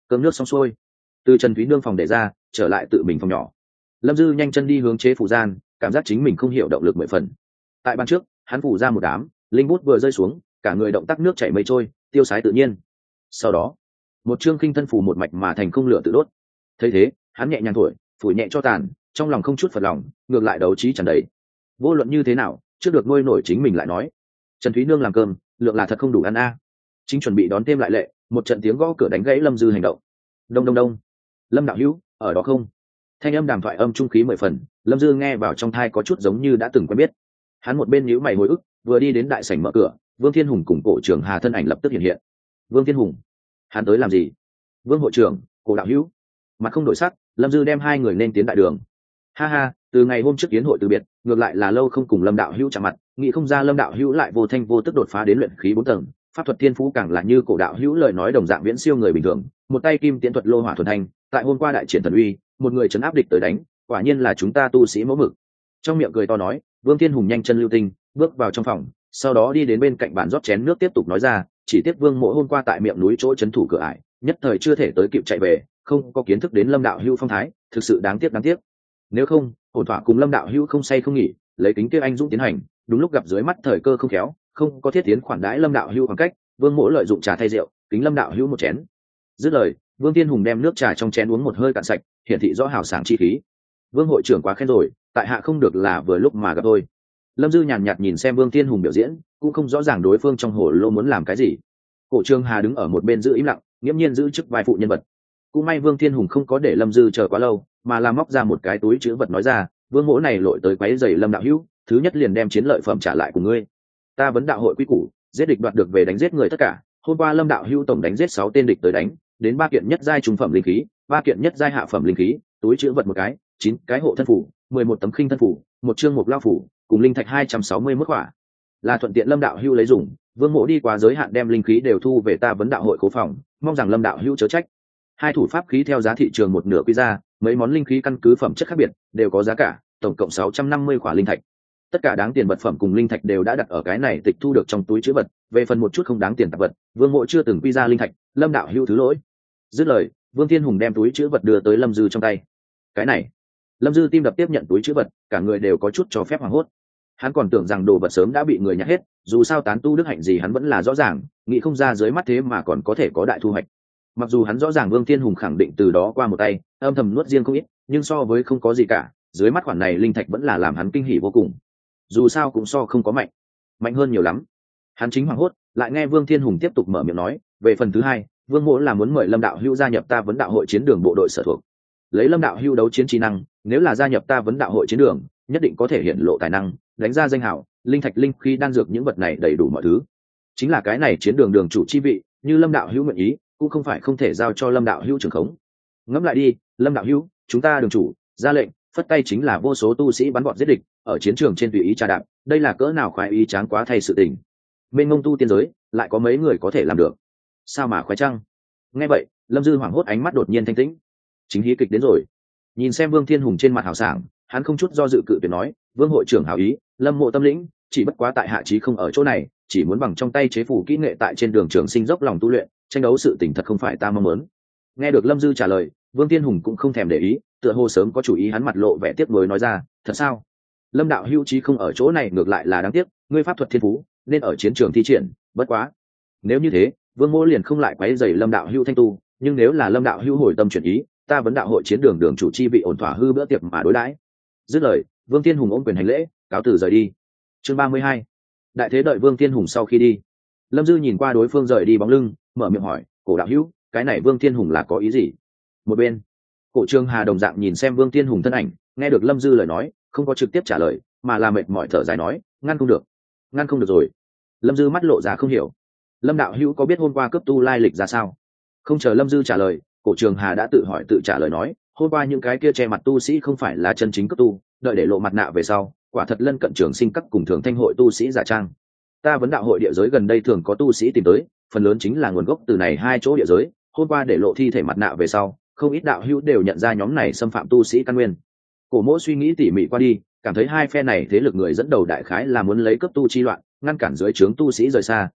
cơm nước xong xuôi, từ Trần Thúy Nương phòng để ra trở lại tự mình phòng nhỏ, Lâm Dư nhanh chân đi hướng chế phủ gian, cảm giác chính mình không hiểu động lực mười phần. Tại ban trước hắn phủ ra một đám linh bút vừa rơi xuống, cả người động tác nước chảy mây trôi, tiêu sái tự nhiên. Sau đó một chương kinh thân phủ một mạch mà thành không lửa tự đốt. Thấy thế hắn nhẹ nhàng thổi phủi nhẹ cho tàn, trong lòng không chút phật lòng, ngược lại đấu trí tràn đầy. Vô luận như thế nào chưa được nuôi nổi chính mình lại nói, Trần Thúy Nương làm cơm lượng là thật không đủ ăn a. Chính chuẩn bị đón thêm lại lệ, một trận tiếng gõ cửa đánh gãy Lâm Dư hành động. Đông đông đông. Lâm đạo hữu ở đó không? Thanh âm đàm thoại âm trung khí mười phần, Lâm Dư nghe vào trong thai có chút giống như đã từng quen biết. Hắn một bên nhíu mày hồi ức, vừa đi đến đại sảnh mở cửa, Vương Thiên Hùng cùng cổ trưởng Hà thân ảnh lập tức hiện hiện. Vương Thiên Hùng, hắn tới làm gì? Vương hội trưởng, cổ đạo hữu. Mặt không đổi sắc, Lâm Dư đem hai người nên tiến đại đường. Ha ha, từ ngày hôm trước kiến hội từ biệt, ngược lại là lâu không cùng Lâm đạo hữu chạm mặt, nghĩ không ra Lâm đạo hữu lại vô thanh vô tức đột phá đến luyện khí bốn tầng, pháp thuật thiên phú càng là như cổ đạo hữu lời nói đồng dạng viễn siêu người bình thường, một tay kim tiễn thuật lô hỏa thuần thanh, tại hôm qua đại triển thần uy, một người trấn áp địch tới đánh, quả nhiên là chúng ta tu sĩ mẫu mực. Trong miệng cười to nói, Vương Thiên Hùng nhanh chân lưu tinh bước vào trong phòng, sau đó đi đến bên cạnh bàn rót chén nước tiếp tục nói ra, chỉ tiếc Vương mỗ hôm qua tại miệng núi chỗ trấn thủ cửa ải, nhất thời chưa thể tới kịp chạy về, không có kiến thức đến Lâm đạo hữu phong thái, thực sự đáng tiếc đáng tiếc. Nếu không, ổn thỏa cùng Lâm đạo hữu không say không nghỉ, lấy kính kia anh dũng tiến hành, đúng lúc gặp dưới mắt thời cơ không khéo, không có thiết tiến khoản đãi Lâm đạo hữu khoảng cách, Vương mỗ lợi dụng trà thay rượu, kính Lâm đạo hữu một chén. Dứt lời, Vương Thiên Hùng đem nước trà trong chén uống một hơi cạn sạch, hiển thị rõ hào sảng chi khí. Vương hội trưởng quá khen rồi, tại hạ không được là vừa lúc mà gặp thôi. Lâm Dư nhàn nhạt nhìn xem Vương Thiên Hùng biểu diễn, cũng không rõ ràng đối phương trong hồ lô muốn làm cái gì. Cổ Trương Hà đứng ở một bên giữ im lặng, nghiễm nhiên giữ chức vai phụ nhân vật. Cũng may Vương Thiên Hùng không có để Lâm Dư chờ quá lâu, mà là móc ra một cái túi chứa vật nói ra, Vương mỗ này lội tới quấy rầy Lâm đạo hữu, thứ nhất liền đem chiến lợi phẩm trả lại của ngươi. Ta vấn đạo hội quy củ, giết địch đoạt được về đánh giết người tất cả. Hôm qua Lâm đạo hữu tổng đánh giết sáu tên địch tới đánh, đến ba kiện nhất giai trung phẩm linh khí, ba kiện nhất giai hạ phẩm linh khí, túi chứa vật một cái, chín cái hộ thân phủ, mười một tấm khinh thân phủ, một chương mục lao phủ, cùng linh thạch hai trăm sáu mươi mốt quả. Là thuận tiện Lâm đạo hữu lấy dùng, Vương mỗ đi quá giới hạn đem linh khí đều thu về ta vấn đạo hội cố phòng, mong rằng Lâm đạo hữu chớ trách. Hai thủ pháp khí theo giá thị trường một nửa quy ra, mấy món linh khí căn cứ phẩm chất khác biệt, đều có giá cả, tổng cộng sáu trăm năm mươi quả linh thạch. Tất cả đáng tiền vật phẩm cùng linh thạch đều đã đặt ở cái này tịch thu được trong túi chứa vật, về phần một chút không đáng tiền tạp vật, Vương mỗ chưa từng quy ra linh thạch, Lâm đạo hữu thứ lỗi. Dứt lời, Vương Thiên Hùng đem túi chứa vật đưa tới Lâm Dư trong tay. Cái này, Lâm Dư tim đập tiếp nhận túi chứa vật, cả người đều có chút cho phép hoảng hốt. Hắn còn tưởng rằng đồ vật sớm đã bị người nhặt hết, dù sao tán tu đức hạnh gì hắn vẫn là rõ ràng, nghĩ không ra dưới mắt thế mà còn có thể có đại thu hoạch. Mặc dù hắn rõ ràng Vương Thiên Hùng khẳng định từ đó qua một tay, âm thầm nuốt riêng không ít, nhưng so với không có gì cả, dưới mắt khoản này linh thạch vẫn là làm hắn kinh hỉ vô cùng. Dù sao cũng so không có mạnh, mạnh hơn nhiều lắm. Hắn chính hoảng hốt, lại nghe Vương Thiên Hùng tiếp tục mở miệng nói, về phần thứ hai, Vương mỗ là muốn mời Lâm đạo hữu gia nhập ta vấn đạo hội chiến đường bộ đội sở thuộc. Lấy Lâm đạo hữu đấu chiến trí năng, nếu là gia nhập ta vấn đạo hội chiến đường, nhất định có thể hiện lộ tài năng, đánh ra danh hảo, linh thạch linh khí đan dược những vật này đầy đủ mọi thứ. Chính là cái này chiến đường đường chủ chi vị, như Lâm đạo hữu nguyện ý, cũng không phải không thể giao cho Lâm đạo hữu trưởng khống. Ngẫm lại đi, Lâm đạo hữu, chúng ta đường chủ ra lệnh, phất tay chính là vô số tu sĩ bắn gọn giết địch, ở chiến trường trên tùy ý trà đạp, đây là cỡ nào khoái ý tráng quá thay sự tình. Bên ngông tu tiên giới, lại có mấy người có thể làm được? Sao mà khoái chăng? Nghe vậy, Lâm Dư hoảng hốt ánh mắt đột nhiên thanh tĩnh. Chính hí kịch đến rồi. Nhìn xem Vương Thiên Hùng trên mặt hào sảng, hắn không chút do dự cự tuyệt nói, Vương hội trưởng hảo ý, Lâm mộ tâm lĩnh, chỉ bất quá tại hạ chí không ở chỗ này, chỉ muốn bằng trong tay chế phủ kỹ nghệ tại trên đường trường sinh dốc lòng tu luyện, tranh đấu sự tình thật không phải ta mong muốn. Nghe được Lâm Dư trả lời, Vương Thiên Hùng cũng không thèm để ý, tựa hồ sớm có chủ ý, hắn mặt lộ vẻ tiếc nuối nói ra, thật sao? Lâm đạo hữu chí không ở chỗ này ngược lại là đáng tiếc, ngươi pháp thuật thiên phú nên ở chiến trường thi triển, bất quá. Nếu như thế, Vương mỗ liền không lại quấy rầy Lâm đạo hữu thanh tu, nhưng nếu là Lâm đạo hữu hồi tâm chuyển ý, ta vấn đạo hội chiến đường đường chủ chi vị ổn thỏa hư bữa tiệc mà đối đãi. Dứt lời, Vương Thiên Hùng ôm quyền hành lễ, cáo từ rời đi. Chương ba mươi hai. Đại thế đợi Vương Thiên Hùng sau khi đi, Lâm Dư nhìn qua đối phương rời đi bóng lưng, mở miệng hỏi, cổ đạo hữu, cái này Vương Thiên Hùng là có ý gì? Một bên, cổ Trương Hà đồng dạng nhìn xem Vương Thiên Hùng thân ảnh, nghe được Lâm Dư lời nói, không có trực tiếp trả lời, mà là mệt mỏi thở dài nói, ngăn không được, ngăn không được rồi. Lâm Dư mắt lộ ra không hiểu, Lâm đạo hữu có biết hôm qua cướp tu lai lịch ra sao? Không chờ Lâm Dư trả lời, cổ Trường Hà đã tự hỏi tự trả lời nói, hôm qua những cái kia che mặt tu sĩ không phải là chân chính cấp tu, đợi để lộ mặt nạ về sau, quả thật lân cận trường sinh các cùng thường thanh hội tu sĩ giả trang. Ta vấn đạo hội địa giới gần đây thường có tu sĩ tìm tới, phần lớn chính là nguồn gốc từ này hai chỗ địa giới. Hôm qua để lộ thi thể mặt nạ về sau, không ít đạo hữu đều nhận ra nhóm này xâm phạm tu sĩ căn nguyên. Cổ Mỗ suy nghĩ tỉ mỉ qua đi, cảm thấy hai phe này thế lực người dẫn đầu đại khái là muốn lấy cấp tu chi loạn, ngăn cản dưới trướng tu sĩ rời xa,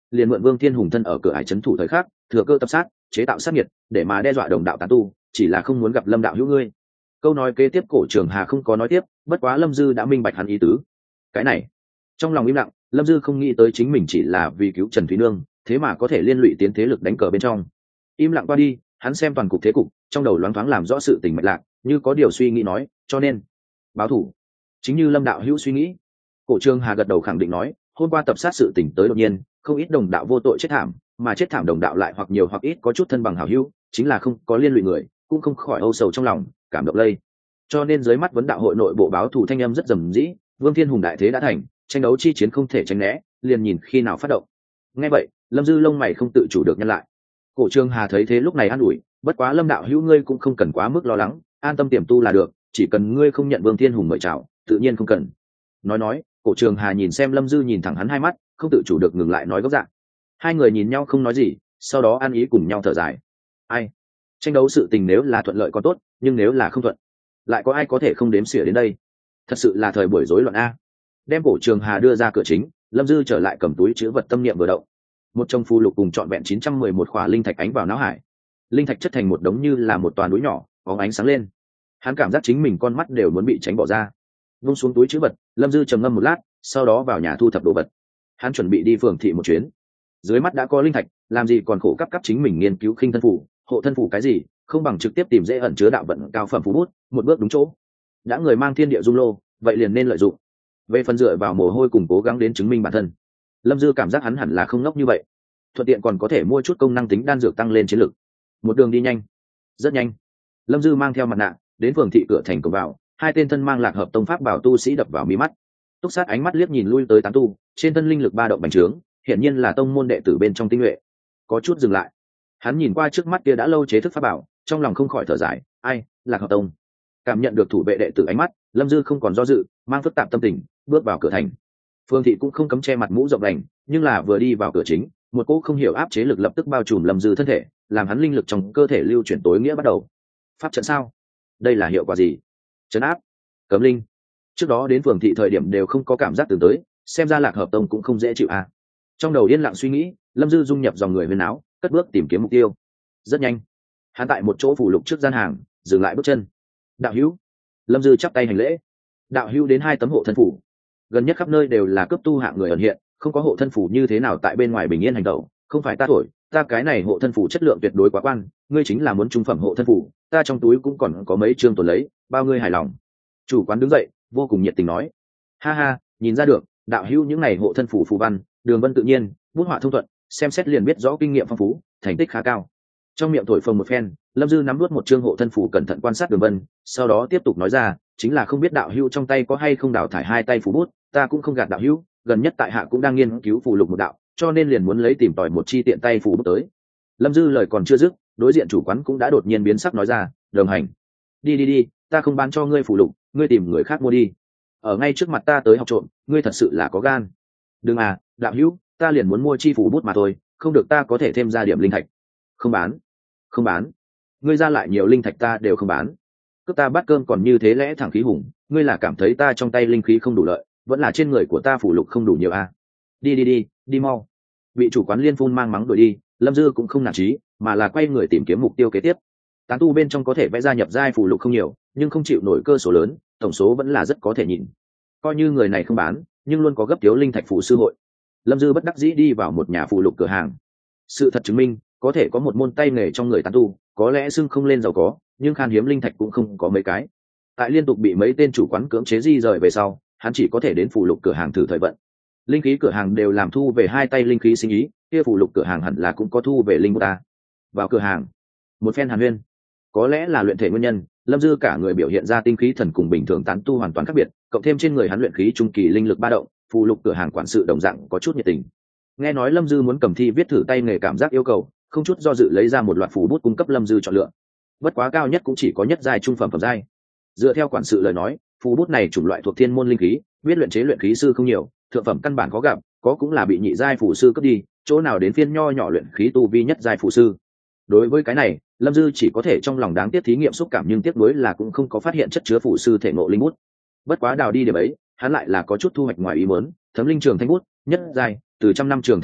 liền mượn Vương Thiên Hùng thân ở cửa ải trấn thủ thời khắc, thừa cơ tập sát, chế tạo sát nhiệt, để mà đe dọa đồng đạo tán tu, chỉ là không muốn gặp Lâm đạo hữu ngươi. Câu nói kế tiếp Cổ Trường Hà không có nói tiếp, bất quá Lâm Dư đã minh bạch hắn ý tứ. Cái này, trong lòng im lặng, Lâm Dư không nghĩ tới chính mình chỉ là vì cứu Trần Thúy Nương, thế mà có thể liên lụy tiến thế lực đánh cờ bên trong. Im lặng qua đi, hắn xem toàn cục thế cục, trong đầu loáng thoáng làm rõ sự tình mạch lạc, như có điều suy nghĩ nói, cho nên báo thủ. Chính như Lâm đạo hữu suy nghĩ. Cổ Trường Hà gật đầu khẳng định nói, hôm qua tập sát sự tình tới đột nhiên, không ít đồng đạo vô tội chết thảm, mà chết thảm đồng đạo lại hoặc nhiều hoặc ít có chút thân bằng hảo hữu, chính là không có liên lụy người, cũng không khỏi âu sầu trong lòng, cảm động lây. Cho nên dưới mắt vấn đạo hội nội bộ báo thù thanh âm rất rầm rĩ, Vương Thiên Hùng đại thế đã thành, tranh đấu chi chiến không thể tránh né, liền nhìn khi nào phát động. Nghe vậy, Lâm Dư lông mày không tự chủ được nhăn lại. Cổ Trường Hà thấy thế lúc này an ủi, bất quá Lâm đạo hữu ngươi cũng không cần quá mức lo lắng, an tâm tiềm tu là được, chỉ cần ngươi không nhận Vương Thiên Hùng mời chào, tự nhiên không cần. Nói nói, Cổ Trường Hà nhìn xem Lâm Dư nhìn thẳng hắn hai mắt, không tự chủ được ngừng lại nói gốc dạng. Hai người nhìn nhau không nói gì, sau đó ăn ý cùng nhau thở dài. Ai? Tranh đấu sự tình nếu là thuận lợi còn tốt, nhưng nếu là không thuận, lại có ai có thể không đếm xỉa đến đây? Thật sự là thời buổi rối loạn a. Đem Cổ Trường Hà đưa ra cửa chính, Lâm Dư trở lại cầm túi chứa vật tâm niệm vừa động. Một trong phù lục cùng trọn vẹn chín trăm mười một khỏa linh thạch ánh vào não hải. Linh thạch chất thành một đống như là một toàn núi nhỏ, bóng ánh sáng lên. Hắn cảm giác chính mình con mắt đều muốn bị tránh bỏ ra. Vung xuống túi chứa vật, Lâm Dư trầm ngâm một lát, sau đó vào nhà thu thập đồ vật. Hắn chuẩn bị đi phường thị một chuyến. Dưới mắt đã có linh thạch, làm gì còn khổ cấp cấp chính mình nghiên cứu khinh thân phủ, hộ thân phủ cái gì, không bằng trực tiếp tìm dễ ẩn chứa đạo vận cao phẩm phú bút, một bước đúng chỗ. Đã người mang thiên địa dung lô, vậy liền nên lợi dụng. Về phần dựa vào mồ hôi cùng cố gắng đến chứng minh bản thân, Lâm Dư cảm giác hắn hẳn là không ngốc như vậy. Thuận tiện còn có thể mua chút công năng tính đan dược tăng lên chiến lực. Một đường đi nhanh, rất nhanh. Lâm Dư mang theo mặt nạ, đến phường thị cửa thành cổng vào, hai tên thân mang Lạc Hợp tông pháp bảo tu sĩ đập vào mí mắt. Túc Sát ánh mắt liếc nhìn lui tới tán tu, trên thân linh lực ba động bành trướng, hiển nhiên là tông môn đệ tử bên trong tinh nhuệ. Có chút dừng lại. Hắn nhìn qua trước mắt kia đã lâu chế thức pháp bảo, trong lòng không khỏi thở dài, ai, Lạc Hợp tông. Cảm nhận được thủ vệ đệ tử ánh mắt, Lâm Dư không còn do dự, mang phức tạp tâm tình, bước vào cửa thành. Phương thị cũng không cấm che mặt mũ rộng đành, nhưng là vừa đi vào cửa chính, một cỗ không hiểu áp chế lực lập tức bao trùm Lâm Dư thân thể, làm hắn linh lực trong cơ thể lưu chuyển tối nghĩa bắt đầu. Pháp trận sao? Đây là hiệu quả gì? Trấn áp, cấm linh. Trước đó đến phường thị thời điểm đều không có cảm giác từng tới, xem ra Lạc Hợp tông cũng không dễ chịu à. Trong đầu yên lặng suy nghĩ, Lâm Dư dung nhập dòng người huyên áo, cất bước tìm kiếm mục tiêu. Rất nhanh, hắn tại một chỗ phủ lục trước gian hàng dừng lại bước chân. Đạo hữu. Lâm Dư chắp tay hành lễ. Đạo hữu đến hai tấm hộ thân phủ, gần nhất khắp nơi đều là cấp tu hạng người ẩn hiện, không có hộ thân phủ như thế nào tại bên ngoài bình yên hành động, không phải ta thổi, ta cái này hộ thân phủ chất lượng tuyệt đối quá quan, ngươi chính là muốn trung phẩm hộ thân phủ, ta trong túi cũng còn có mấy chương tuần lấy, bao ngươi hài lòng. Chủ quán đứng dậy, vô cùng nhiệt tình nói, ha ha, nhìn ra được, đạo hữu những này hộ thân phủ phù văn, đường vân tự nhiên, bút họa thông thuận, xem xét liền biết rõ kinh nghiệm phong phú, thành tích khá cao. Trong miệng thổi phồng một phen, Lâm Dư nắm nuốt một chương hộ thân phủ cẩn thận quan sát đường vân, sau đó tiếp tục nói ra, chính là không biết đạo hữu trong tay có hay không đào thải hai tay phù bút, ta cũng không gạt đạo hữu, gần nhất tại hạ cũng đang nghiên cứu phù lục một đạo, cho nên liền muốn lấy tìm tòi một chi tiện tay phù bút tới. Lâm Dư lời còn chưa dứt, đối diện chủ quán cũng đã đột nhiên biến sắc nói ra, đồng hành, đi đi đi, ta không bán cho ngươi phù lục, ngươi tìm người khác mua đi. Ở ngay trước mặt ta tới học trộm, ngươi thật sự là có gan. Đừng à, đạo hữu, ta liền muốn mua chi phù bút mà thôi, không được ta có thể thêm ra điểm linh thạch. Không bán, không bán, ngươi ra lại nhiều linh thạch ta đều không bán. Cướp ta bát cơm còn như thế lẽ thẳng khí hùng, ngươi là cảm thấy ta trong tay linh khí không đủ lợi, vẫn là trên người của ta phủ lục không đủ nhiều à. Đi đi đi, đi mau. Vị chủ quán liên phun mang mắng đuổi đi, Lâm Dư cũng không nản chí, mà là quay người tìm kiếm mục tiêu kế tiếp. Tán tu bên trong có thể vẽ ra nhập giai phủ lục không nhiều, nhưng không chịu nổi cơ số lớn, tổng số vẫn là rất có thể nhìn. Coi như người này không bán, nhưng luôn có gấp thiếu linh thạch phủ sư hội. Lâm Dư bất đắc dĩ đi vào một nhà phủ lục cửa hàng. Sự thật chứng minh, có thể có một môn tay nghề trong người tán tu, có lẽ xưng không lên giàu có, nhưng khan hiếm linh thạch cũng không có mấy cái. Tại liên tục bị mấy tên chủ quán cưỡng chế di rời về sau, hắn chỉ có thể đến phủ lục cửa hàng thử thời vận. Linh khí cửa hàng đều làm thu về hai tay linh khí sinh ý, kia phủ lục cửa hàng hẳn là cũng có thu về linh bút ta. Vào cửa hàng, một phen hàn huyên, có lẽ là luyện thể nguyên nhân, Lâm Dư cả người biểu hiện ra tinh khí thần cùng bình thường tán tu hoàn toàn khác biệt, cộng thêm trên người hắn luyện khí trung kỳ linh lực ba động, phủ lục cửa hàng quản sự đồng dạng có chút nhiệt tình. Nghe nói Lâm Dư muốn cầm thi viết thử tay nghề cảm giác yêu cầu, không chút do dự lấy ra một loạt phù bút cung cấp Lâm Dư chọn lựa. Bất quá cao nhất cũng chỉ có nhất giai trung phẩm phẩm giai. Dựa theo quản sự lời nói, phù bút này chủng loại thuộc thiên môn linh khí, biết luyện chế luyện khí sư không nhiều, thượng phẩm căn bản có gặp, có cũng là bị nhị giai phù sư cướp đi, chỗ nào đến phiên nho nhỏ luyện khí tu vi nhất giai phù sư. Đối với cái này, Lâm Dư chỉ có thể trong lòng đáng tiếc thí nghiệm xúc cảm, nhưng tiếc nuối là cũng không có phát hiện chất chứa phù sư thể ngộ linh bút. Bất quá đào đi điểm ấy, hắn lại là có chút thu hoạch ngoài ý muốn, thấm linh trường thanh bút, nhất giai, từ trăm năm trường thanh mục,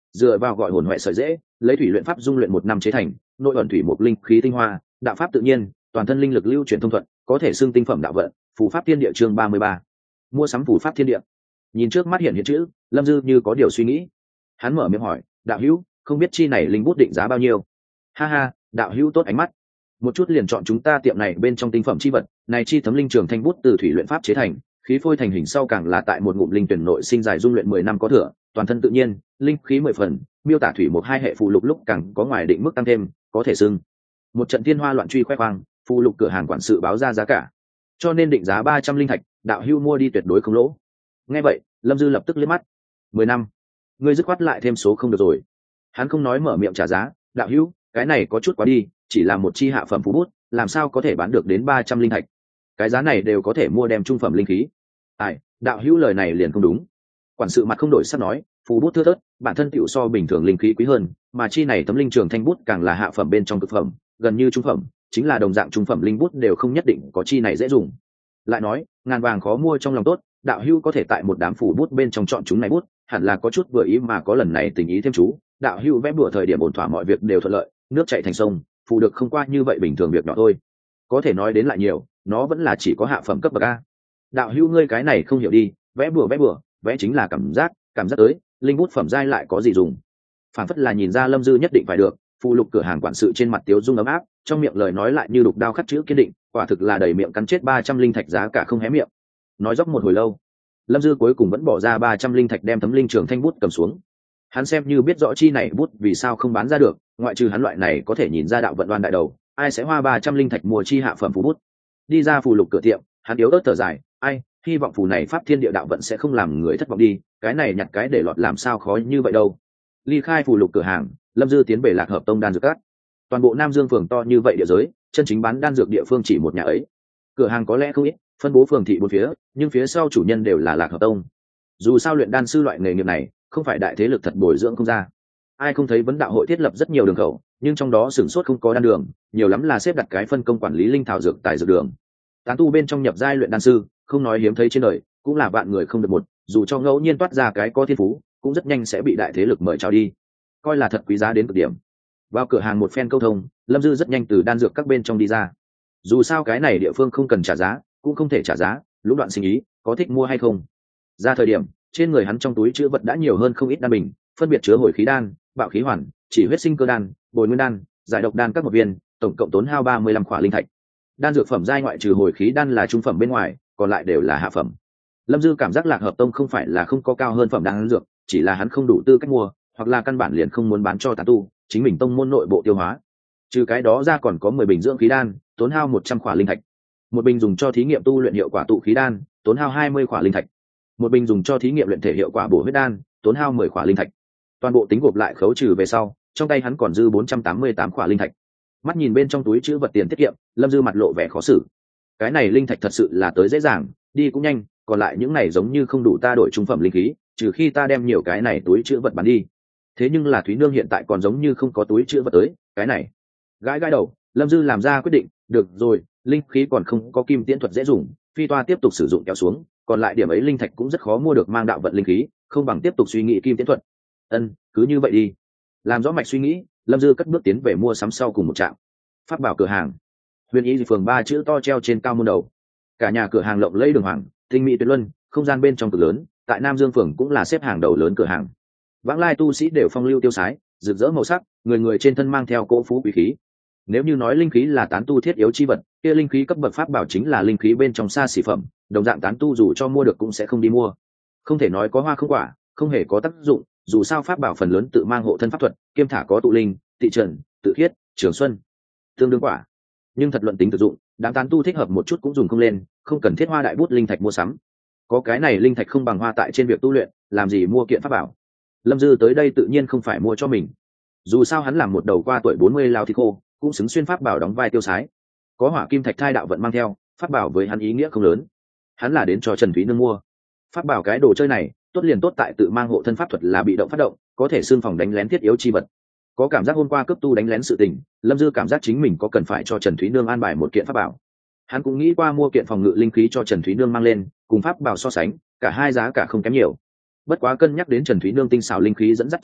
dựa vào gọi hồn huệ sợi dễ, lấy thủy luyện pháp dung luyện một năm chế thành, nội ẩn thủy một linh khí tinh hoa, đạo pháp tự nhiên, toàn thân linh lực lưu chuyển thông thuận, có thể xưng tinh phẩm đạo vận. Phù pháp thiên địa chương ba mươi ba. Mua sắm phù pháp thiên địa. Nhìn trước mắt hiện hiện chữ, Lâm Dư như có điều suy nghĩ. Hắn mở miệng hỏi, đạo hữu, không biết chi này linh bút định giá bao nhiêu? Ha ha, đạo hữu tốt ánh mắt, một chút liền chọn chúng ta tiệm này bên trong tinh phẩm chi vật. Này chi thấm linh trường thanh bút từ thủy luyện pháp chế thành, khí phôi thành hình sau càng là tại một ngụm linh tuyển nội sinh dài dung luyện mười năm có thừa, toàn thân tự nhiên, linh khí mười phần, miêu tả thủy một hai hệ phù lục lúc càng có ngoài định mức tăng thêm, có thể xưng một trận thiên hoa loạn truy khoe khoang. Phù lục cửa hàng quản sự báo ra giá cả, cho nên định giá ba trăm linh thạch, đạo hữu mua đi tuyệt đối không lỗ. Nghe vậy, Lâm Dư lập tức liếc mắt. Mười năm, ngươi dứt khoát lại thêm số không được rồi. Hắn không nói mở miệng trả giá, đạo hữu, cái này có chút quá đi, chỉ là một chi hạ phẩm phù bút, làm sao có thể bán được đến ba trăm linh thạch? Cái giá này đều có thể mua đem trung phẩm linh khí. Ai, đạo hữu lời này liền không đúng. Quản sự mặt không đổi sắc nói, phù bút thưa thớt, bản thân tựu so bình thường linh khí quý hơn, mà chi này tấm linh trường thanh bút càng là hạ phẩm bên trong cực phẩm, gần như trung phẩm, chính là đồng dạng trung phẩm linh bút đều không nhất định có chi này dễ dùng. Lại nói, ngàn vàng khó mua trong lòng tốt, đạo hữu có thể tại một đám phù bút bên trong chọn chúng này bút, hẳn là có chút vừa ý mà có lần này tình ý thêm chú. Đạo hữu vẽ bùa thời điểm ổn thỏa mọi việc đều thuận lợi, nước chảy thành sông, phù được không qua như vậy bình thường việc nhỏ thôi. Có thể nói đến lại nhiều, nó vẫn là chỉ có hạ phẩm cấp bậc a. Đạo hữu ngươi cái này không hiểu đi, vẽ bùa vẽ bùa, vẽ chính là cảm giác, cảm giác tới, linh bút phẩm giai lại có gì dùng? Phản phất là nhìn ra Lâm Dư nhất định phải được, phù lục cửa hàng quản sự trên mặt tiếu dung ấm áp, trong miệng lời nói lại như đục đao khắc chữ kiên định, quả thực là đầy miệng cắn chết ba trăm linh thạch giá cả không hé miệng. Nói dốc một hồi lâu, Lâm Dư cuối cùng vẫn bỏ ra ba trăm linh thạch đem tấm linh trường thanh bút cầm xuống. Hắn xem như biết rõ chi này bút vì sao không bán ra được, ngoại trừ hắn loại này có thể nhìn ra đạo vận đoan đại đầu, ai sẽ hoa ba trăm linh thạch mua chi hạ phẩm phù bút. Đi ra phù lục cửa tiệm, hắn yếu ớt thở dài, ai, hy vọng phù này pháp thiên địa đạo vận sẽ không làm người thất vọng đi, cái này nhặt cái để lọt làm sao khó như vậy đâu. Ly khai phù lục cửa hàng, Lâm Dư tiến về Lạc Hợp Tông đan dược cát. Toàn bộ Nam Dương phường to như vậy địa giới, chân chính bán đan dược địa phương chỉ một nhà ấy. Cửa hàng có lẽ không ít, phân bố phường thị bốn phía, nhưng phía sau chủ nhân đều là Lạc Hợp Tông. Dù sao luyện đan sư loại nghề nghiệp này, không phải đại thế lực thật bồi dưỡng không ra. Ai không thấy vấn đạo hội thiết lập rất nhiều đường khẩu, nhưng trong đó sửng sốt không có đan đường, nhiều lắm là xếp đặt cái phân công quản lý linh thảo dược tại dược đường. Tán tu bên trong nhập giai luyện đan sư, không nói hiếm thấy trên đời, cũng là vạn người không được một, dù cho ngẫu nhiên toát ra cái có thiên phú, cũng rất nhanh sẽ bị đại thế lực mời chào đi, coi là thật quý giá đến cực điểm. Vào cửa hàng một phen câu thông, Lâm Dư rất nhanh từ đan dược các bên trong đi ra. Dù sao cái này địa phương không cần trả giá, cũng không thể trả giá, lũ đoạn sinh ý, có thích mua hay không. Ra thời điểm, trên người hắn trong túi chứa vật đã nhiều hơn không ít đan bình, phân biệt chứa hồi khí đan, bạo khí hoàn, chỉ huyết sinh cơ đan, bồi nguyên đan, giải độc đan các một viên, tổng cộng tốn hao ba mươi lăm khỏa linh thạch. Đan dược phẩm giai ngoại trừ hồi khí đan là trung phẩm bên ngoài, còn lại đều là hạ phẩm. Lâm Dư cảm giác Lạc Hợp Tông không phải là không có cao hơn phẩm đan dược, chỉ là hắn không đủ tư cách mua, hoặc là căn bản liền không muốn bán cho tán tu, chính mình tông môn nội bộ tiêu hóa. Trừ cái đó ra còn có mười bình dưỡng khí đan, tốn hao một trăm khỏa linh thạch. Một bình dùng cho thí nghiệm tu luyện hiệu quả tụ khí đan, tốn hao hai mươi khỏa linh thạch. Một bình dùng cho thí nghiệm luyện thể hiệu quả bổ huyết đan, tốn hao mười khỏa linh thạch. Toàn bộ tính gộp lại khấu trừ về sau, trong tay hắn còn dư bốn trăm tám mươi tám khỏa linh thạch. Mắt nhìn bên trong túi trữ vật tiền tiết kiệm, Lâm Dư mặt lộ vẻ khó xử. Cái này linh thạch thật sự là tới dễ dàng, đi cũng nhanh, còn lại những này giống như không đủ ta đổi trung phẩm linh khí, trừ khi ta đem nhiều cái này túi trữ vật bán đi. Thế nhưng là Thúy Nương hiện tại còn giống như không có túi trữ vật tới, cái này. Gãi gãi đầu, Lâm Dư làm ra quyết định, được rồi, linh khí còn không có kim tiễn thuật dễ dùng, phi toa tiếp tục sử dụng kéo xuống, còn lại điểm ấy linh thạch cũng rất khó mua được mang đạo vận linh khí, không bằng tiếp tục suy nghĩ kim tiễn thuật. Ân, cứ như vậy đi. Làm rõ mạch suy nghĩ, Lâm Dư cất bước tiến về mua sắm sau cùng một trạm. Pháp bảo cửa hàng. Huyền Ý phường ba chữ to treo trên cao môn đầu. Cả nhà cửa hàng lộng lẫy đường hoàng, tinh mỹ tuyệt luân, không gian bên trong cực lớn, tại Nam Dương phường cũng là xếp hàng đầu lớn cửa hàng. Vãng lai tu sĩ đều phong lưu tiêu sái, rực rỡ màu sắc, người người trên thân mang theo cỗ phú quý khí. Nếu như nói linh khí là tán tu thiết yếu chi vật, kia linh khí cấp bậc pháp bảo chính là linh khí bên trong xa xỉ phẩm, đồng dạng tán tu dù cho mua được cũng sẽ không đi mua. Không thể nói có hoa không quả, không hề có tác dụng, dù sao pháp bảo phần lớn tự mang hộ thân pháp thuật, kiêm thả có tụ linh, tị trần, tự khiết, trường xuân, tương đương quả. Nhưng thật luận tính thực dụng, đám tán tu thích hợp một chút cũng dùng không lên, không cần thiết hoa đại bút linh thạch mua sắm. Có cái này linh thạch không bằng hoa tại trên việc tu luyện, làm gì mua kiện pháp bảo. Lâm Dư tới đây tự nhiên không phải mua cho mình, dù sao hắn làm một đầu qua tuổi bốn mươi lao thịt khô, cũng xứng xuyên pháp bảo đóng vai tiêu sái. Có hỏa kim thạch thai đạo vận mang theo, pháp bảo với hắn ý nghĩa không lớn. Hắn là đến cho Trần Thúy Nương mua. Pháp bảo cái đồ chơi này, tốt liền tốt tại tự mang hộ thân pháp thuật là bị động phát động, có thể xương phòng đánh lén thiết yếu chi vật. Có cảm giác hôm qua cấp tu đánh lén sự tình, Lâm Dư cảm giác chính mình có cần phải cho Trần Thúy Nương an bài một kiện pháp bảo. Hắn cũng nghĩ qua mua kiện phòng ngự linh khí cho Trần Thúy Nương mang lên, cùng pháp bảo so sánh, cả hai giá cả không kém nhiều. Bất quá cân nhắc đến Trần Thúy Nương tinh xảo linh khí dẫn dắt chi thuật,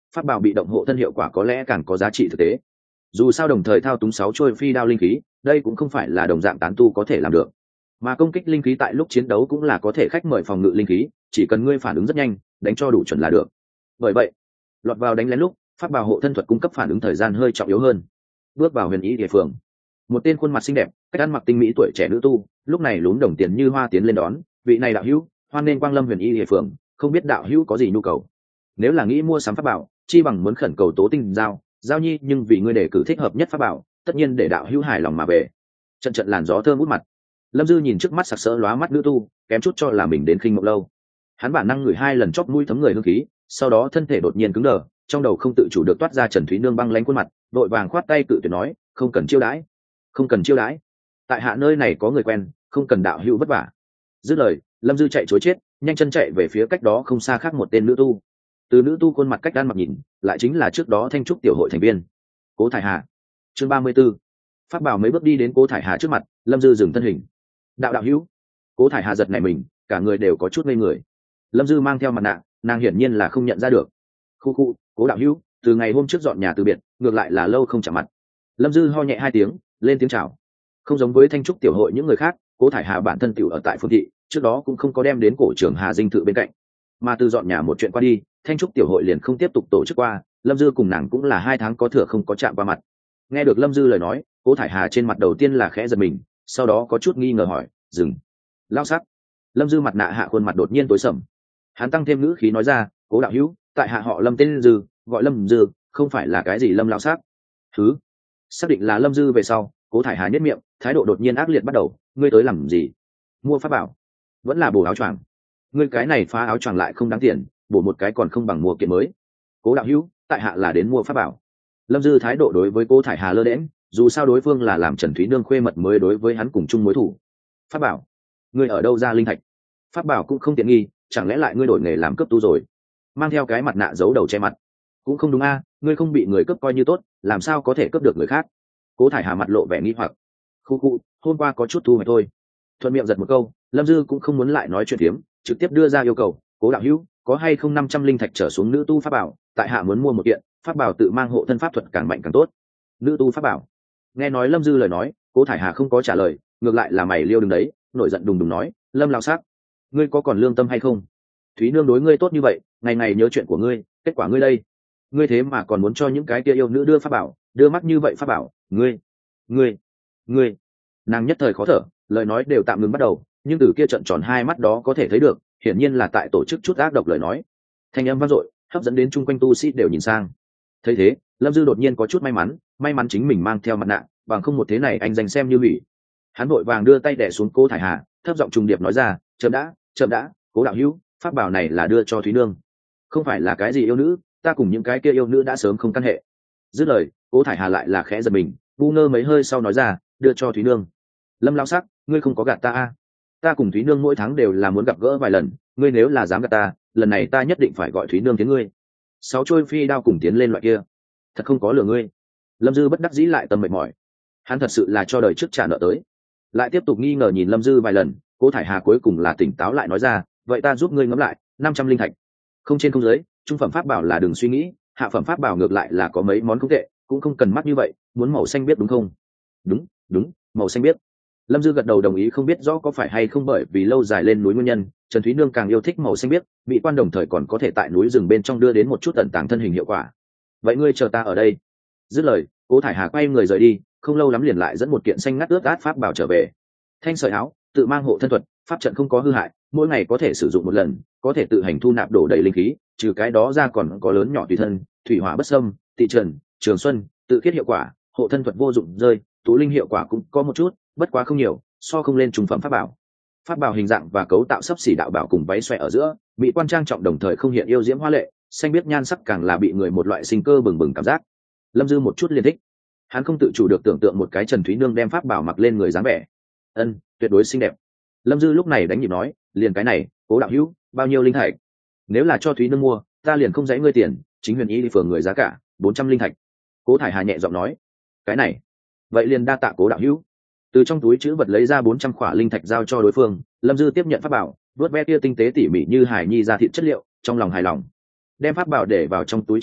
pháp bảo bị động hộ thân hiệu quả có lẽ càng có giá trị thực tế. Dù sao đồng thời thao túng sáu trôi phi đao linh khí, đây cũng không phải là đồng dạng tán tu có thể làm được. Mà công kích linh khí tại lúc chiến đấu cũng là có thể khách mời phòng ngự linh khí, chỉ cần ngươi phản ứng rất nhanh, đánh cho đủ chuẩn là được. Bởi vậy, lọt vào đánh lén lúc, pháp bảo hộ thân thuật cung cấp phản ứng thời gian hơi trọng yếu hơn. Bước vào huyền ý địa phường, một tên khuôn mặt xinh đẹp, cách ăn mặc tinh mỹ tuổi trẻ nữ tu, lúc này lún đồng tiền như hoa tiến lên đón, vị này đạo hữu, hoan nên quang lâm huyền ý địa phường, không biết đạo hữu có gì nhu cầu. Nếu là nghĩ mua sắm pháp bảo, chi bằng muốn khẩn cầu Tố Tinh giao, giao nhi, nhưng vì ngươi đề cử thích hợp nhất pháp bảo, tất nhiên để đạo hữu hài lòng mà về. Trận trận làn gió thơm út mặt. Lâm Dư nhìn trước mắt sặc sỡ lóa mắt nữ tu, kém chút cho là mình đến khinh mộng lâu. Hắn bản năng ngửi hai lần chóp mũi thấm người hương khí, sau đó thân thể đột nhiên cứng đờ, trong đầu không tự chủ được toát ra Trần Thúy Nương băng lãnh khuôn mặt, vội vàng khoát tay cự tuyệt nói, không cần chiêu đãi, không cần chiêu đãi. Tại hạ nơi này có người quen, không cần đạo hữu vất vả. Dứt lời, Lâm Dư chạy trối chết, nhanh chân chạy về phía cách đó không xa khác một tên nữ tu. Từ nữ tu khuôn mặt cách ăn mặc nhìn, lại chính là trước đó Thanh trúc tiểu hội thành viên Cố Thải Hà. Chương ba mươi 34. Pháp bảo mấy bước đi đến Cố Thải Hà trước mặt, Lâm Dư dừng thân hình. Đạo đạo hữu. Cố Thải Hà giật nảy mình, cả người đều có chút ngây người. Lâm Dư mang theo mặt nạ, nàng hiển nhiên là không nhận ra được. Khu khu, Cố đạo hữu, từ ngày hôm trước dọn nhà từ biệt, ngược lại là lâu không chạm mặt. Lâm Dư ho nhẹ hai tiếng, lên tiếng chào. Không giống với Thanh trúc tiểu hội những người khác, Cố Thải Hà bản thân tiểu ở tại Phương thị, trước đó cũng không có đem đến cổ trưởng Hà Dinh thự bên cạnh. Mà từ dọn nhà một chuyện qua đi, Thanh trúc tiểu hội liền không tiếp tục tổ chức qua, Lâm Dư cùng nàng cũng là hai tháng có thừa không có chạm qua mặt. Nghe được Lâm Dư lời nói, Cố Thải Hà trên mặt đầu tiên là khẽ giật mình, sau đó có chút nghi ngờ hỏi, dừng. Lao sắc. Lâm Dư mặt nạ hạ khuôn mặt đột nhiên tối sầm. Hắn tăng thêm ngữ khí nói ra, Cố đạo hữu, tại hạ họ Lâm tên Dư, gọi Lâm Dư, không phải là cái gì Lâm lao sắc. Thứ. Xác định là Lâm Dư về sau, Cố Thải Hà nhếch miệng, thái độ đột nhiên ác liệt bắt đầu, ngươi tới làm gì? Mua pháp bảo? Vẫn là bổ áo choàng? Ngươi cái này phá áo choàng lại không đáng tiền, bổ một cái còn không bằng mua kiện mới. Cố đạo hữu, tại hạ là đến mua pháp bảo. Lâm Dư thái độ đối với Cố Thải Hà lơ đễnh, dù sao đối phương là làm Trần Thúy Nương khuê mật mới đối với hắn cùng chung mối thủ. Pháp bảo? Ngươi ở đâu ra linh thạch? Pháp bảo cũng không tiện nghi, chẳng lẽ lại ngươi đổi nghề làm cướp tu rồi? Mang theo cái mặt nạ giấu đầu che mặt. Cũng không đúng a, ngươi không bị người cướp coi như tốt, làm sao có thể cướp được người khác? Cố Thải Hà mặt lộ vẻ nghi hoặc. Khu khu, hôm qua có chút thu hoạch thôi. Thuận miệng giật một câu, Lâm Dư cũng không muốn lại nói chuyện phiếm, trực tiếp đưa ra yêu cầu, Cố đạo hữu, có hay không năm trăm linh thạch trở xuống nữ tu pháp bảo, tại hạ muốn mua một kiện, pháp bảo tự mang hộ thân pháp thuật càng mạnh càng tốt. Nữ tu pháp bảo? Nghe nói Lâm Dư lời nói, Cố Thải Hà không có trả lời, ngược lại là mày liêu đứng đấy, nổi giận đùng đùng nói, Lâm lão sắc, ngươi có còn lương tâm hay không? Thúy Nương đối ngươi tốt như vậy, ngày ngày nhớ chuyện của ngươi, kết quả ngươi đây, ngươi thế mà còn muốn cho những cái kia yêu nữ đưa pháp bảo, đưa mắt như vậy pháp bảo, ngươi, ngươi, ngươi. Nàng nhất thời khó thở, lời nói đều tạm ngừng bắt đầu, nhưng từ kia trận tròn hai mắt đó có thể thấy được, hiển nhiên là tại tổ chức chút ác độc lời nói. Thanh âm vang dội, hấp dẫn đến chung quanh tu sĩ đều nhìn sang. Thấy thế, Lâm Dư đột nhiên có chút may mắn, may mắn chính mình mang theo mặt nạ, bằng không một thế này anh dành xem như hủy. Hắn vội vàng đưa tay đè xuống Cố Thải Hà, thấp giọng trùng điệp nói ra, chậm đã, chậm đã, Cố đạo hữu, pháp bảo này là đưa cho Thúy Nương, không phải là cái gì yêu nữ, ta cùng những cái kia yêu nữ đã sớm không căn hệ. Dứt lời, Cố Thải Hà lại là khẽ giật mình, ngu ngơ mấy hơi sau nói ra, đưa cho Thúy Nương. Lâm lão sắc, ngươi không có gạt ta a? Ta cùng Thúy Nương mỗi tháng đều là muốn gặp gỡ vài lần, ngươi nếu là dám gạt ta, lần này ta nhất định phải gọi Thúy Nương tiến ngươi. Sáu trôi phi đao cùng tiến lên loại kia, thật không có lừa ngươi. Lâm Dư bất đắc dĩ lại tâm mệt mỏi, hắn thật sự là cho đời trước trả nợ tới. Lại tiếp tục nghi ngờ nhìn Lâm Dư vài lần, Cố Thải Hà cuối cùng là tỉnh táo lại nói ra, vậy ta giúp ngươi ngẫm lại, năm trăm linh thạch, không trên không dưới, trung phẩm pháp bảo là đừng suy nghĩ, hạ phẩm pháp bảo ngược lại là có mấy món không tệ, cũng không cần mắc như vậy, muốn màu xanh biết đúng không? Đúng, đúng, màu xanh biết. Lâm Dư gật đầu đồng ý, không biết rõ có phải hay không bởi vì lâu dài lên núi nguyên nhân, Trần Thúy Nương càng yêu thích màu xanh biếc, bị quan đồng thời còn có thể tại núi rừng bên trong đưa đến một chút tận tàng thân hình hiệu quả. Vậy ngươi chờ ta ở đây. Dứt lời, Cố Thải Hà quay người rời đi, không lâu lắm liền lại dẫn một kiện xanh ngắt ướt át pháp bảo trở về. Thanh sợi áo, tự mang hộ thân thuật, pháp trận không có hư hại, mỗi ngày có thể sử dụng một lần, có thể tự hành thu nạp đổ đầy linh khí, trừ cái đó ra còn có lớn nhỏ tùy thân, thủy hỏa bất xâm, tị trần, trường xuân, tự khiết hiệu quả, hộ thân thuật vô dụng rơi, tú linh hiệu quả cũng có một chút, bất quá không nhiều, so không lên trung phẩm pháp bảo. Pháp bảo hình dạng và cấu tạo sấp xỉ đạo bảo cùng váy xòe ở giữa, bị quan trang trọng đồng thời không hiện yêu diễm hoa lệ, xanh biết nhan sắc càng là bị người một loại sinh cơ bừng bừng cảm giác. Lâm Dư một chút liên thích, hắn không tự chủ được tưởng tượng một cái Trần Thúy Nương đem pháp bảo mặc lên người dáng vẻ, ân, tuyệt đối xinh đẹp. Lâm Dư lúc này đánh nhịp nói, liền cái này, Cố đạo hữu, bao nhiêu linh thạch? Nếu là cho Thúy Nương mua, ta liền không dãy ngươi tiền, chính huyền ý đi phường người giá cả bốn trăm linh thạch. Cố Thải Hà nhẹ giọng nói, cái này, vậy liền đa tạ Cố đạo hữu. Từ trong túi trữ vật lấy ra bốn trăm khỏa linh thạch giao cho đối phương, Lâm Dư tiếp nhận pháp bảo, vuốt ve kia tinh tế tỉ mỉ như hải nhi ra thịt chất liệu, trong lòng hài lòng. Đem pháp bảo để vào trong túi trữ vật,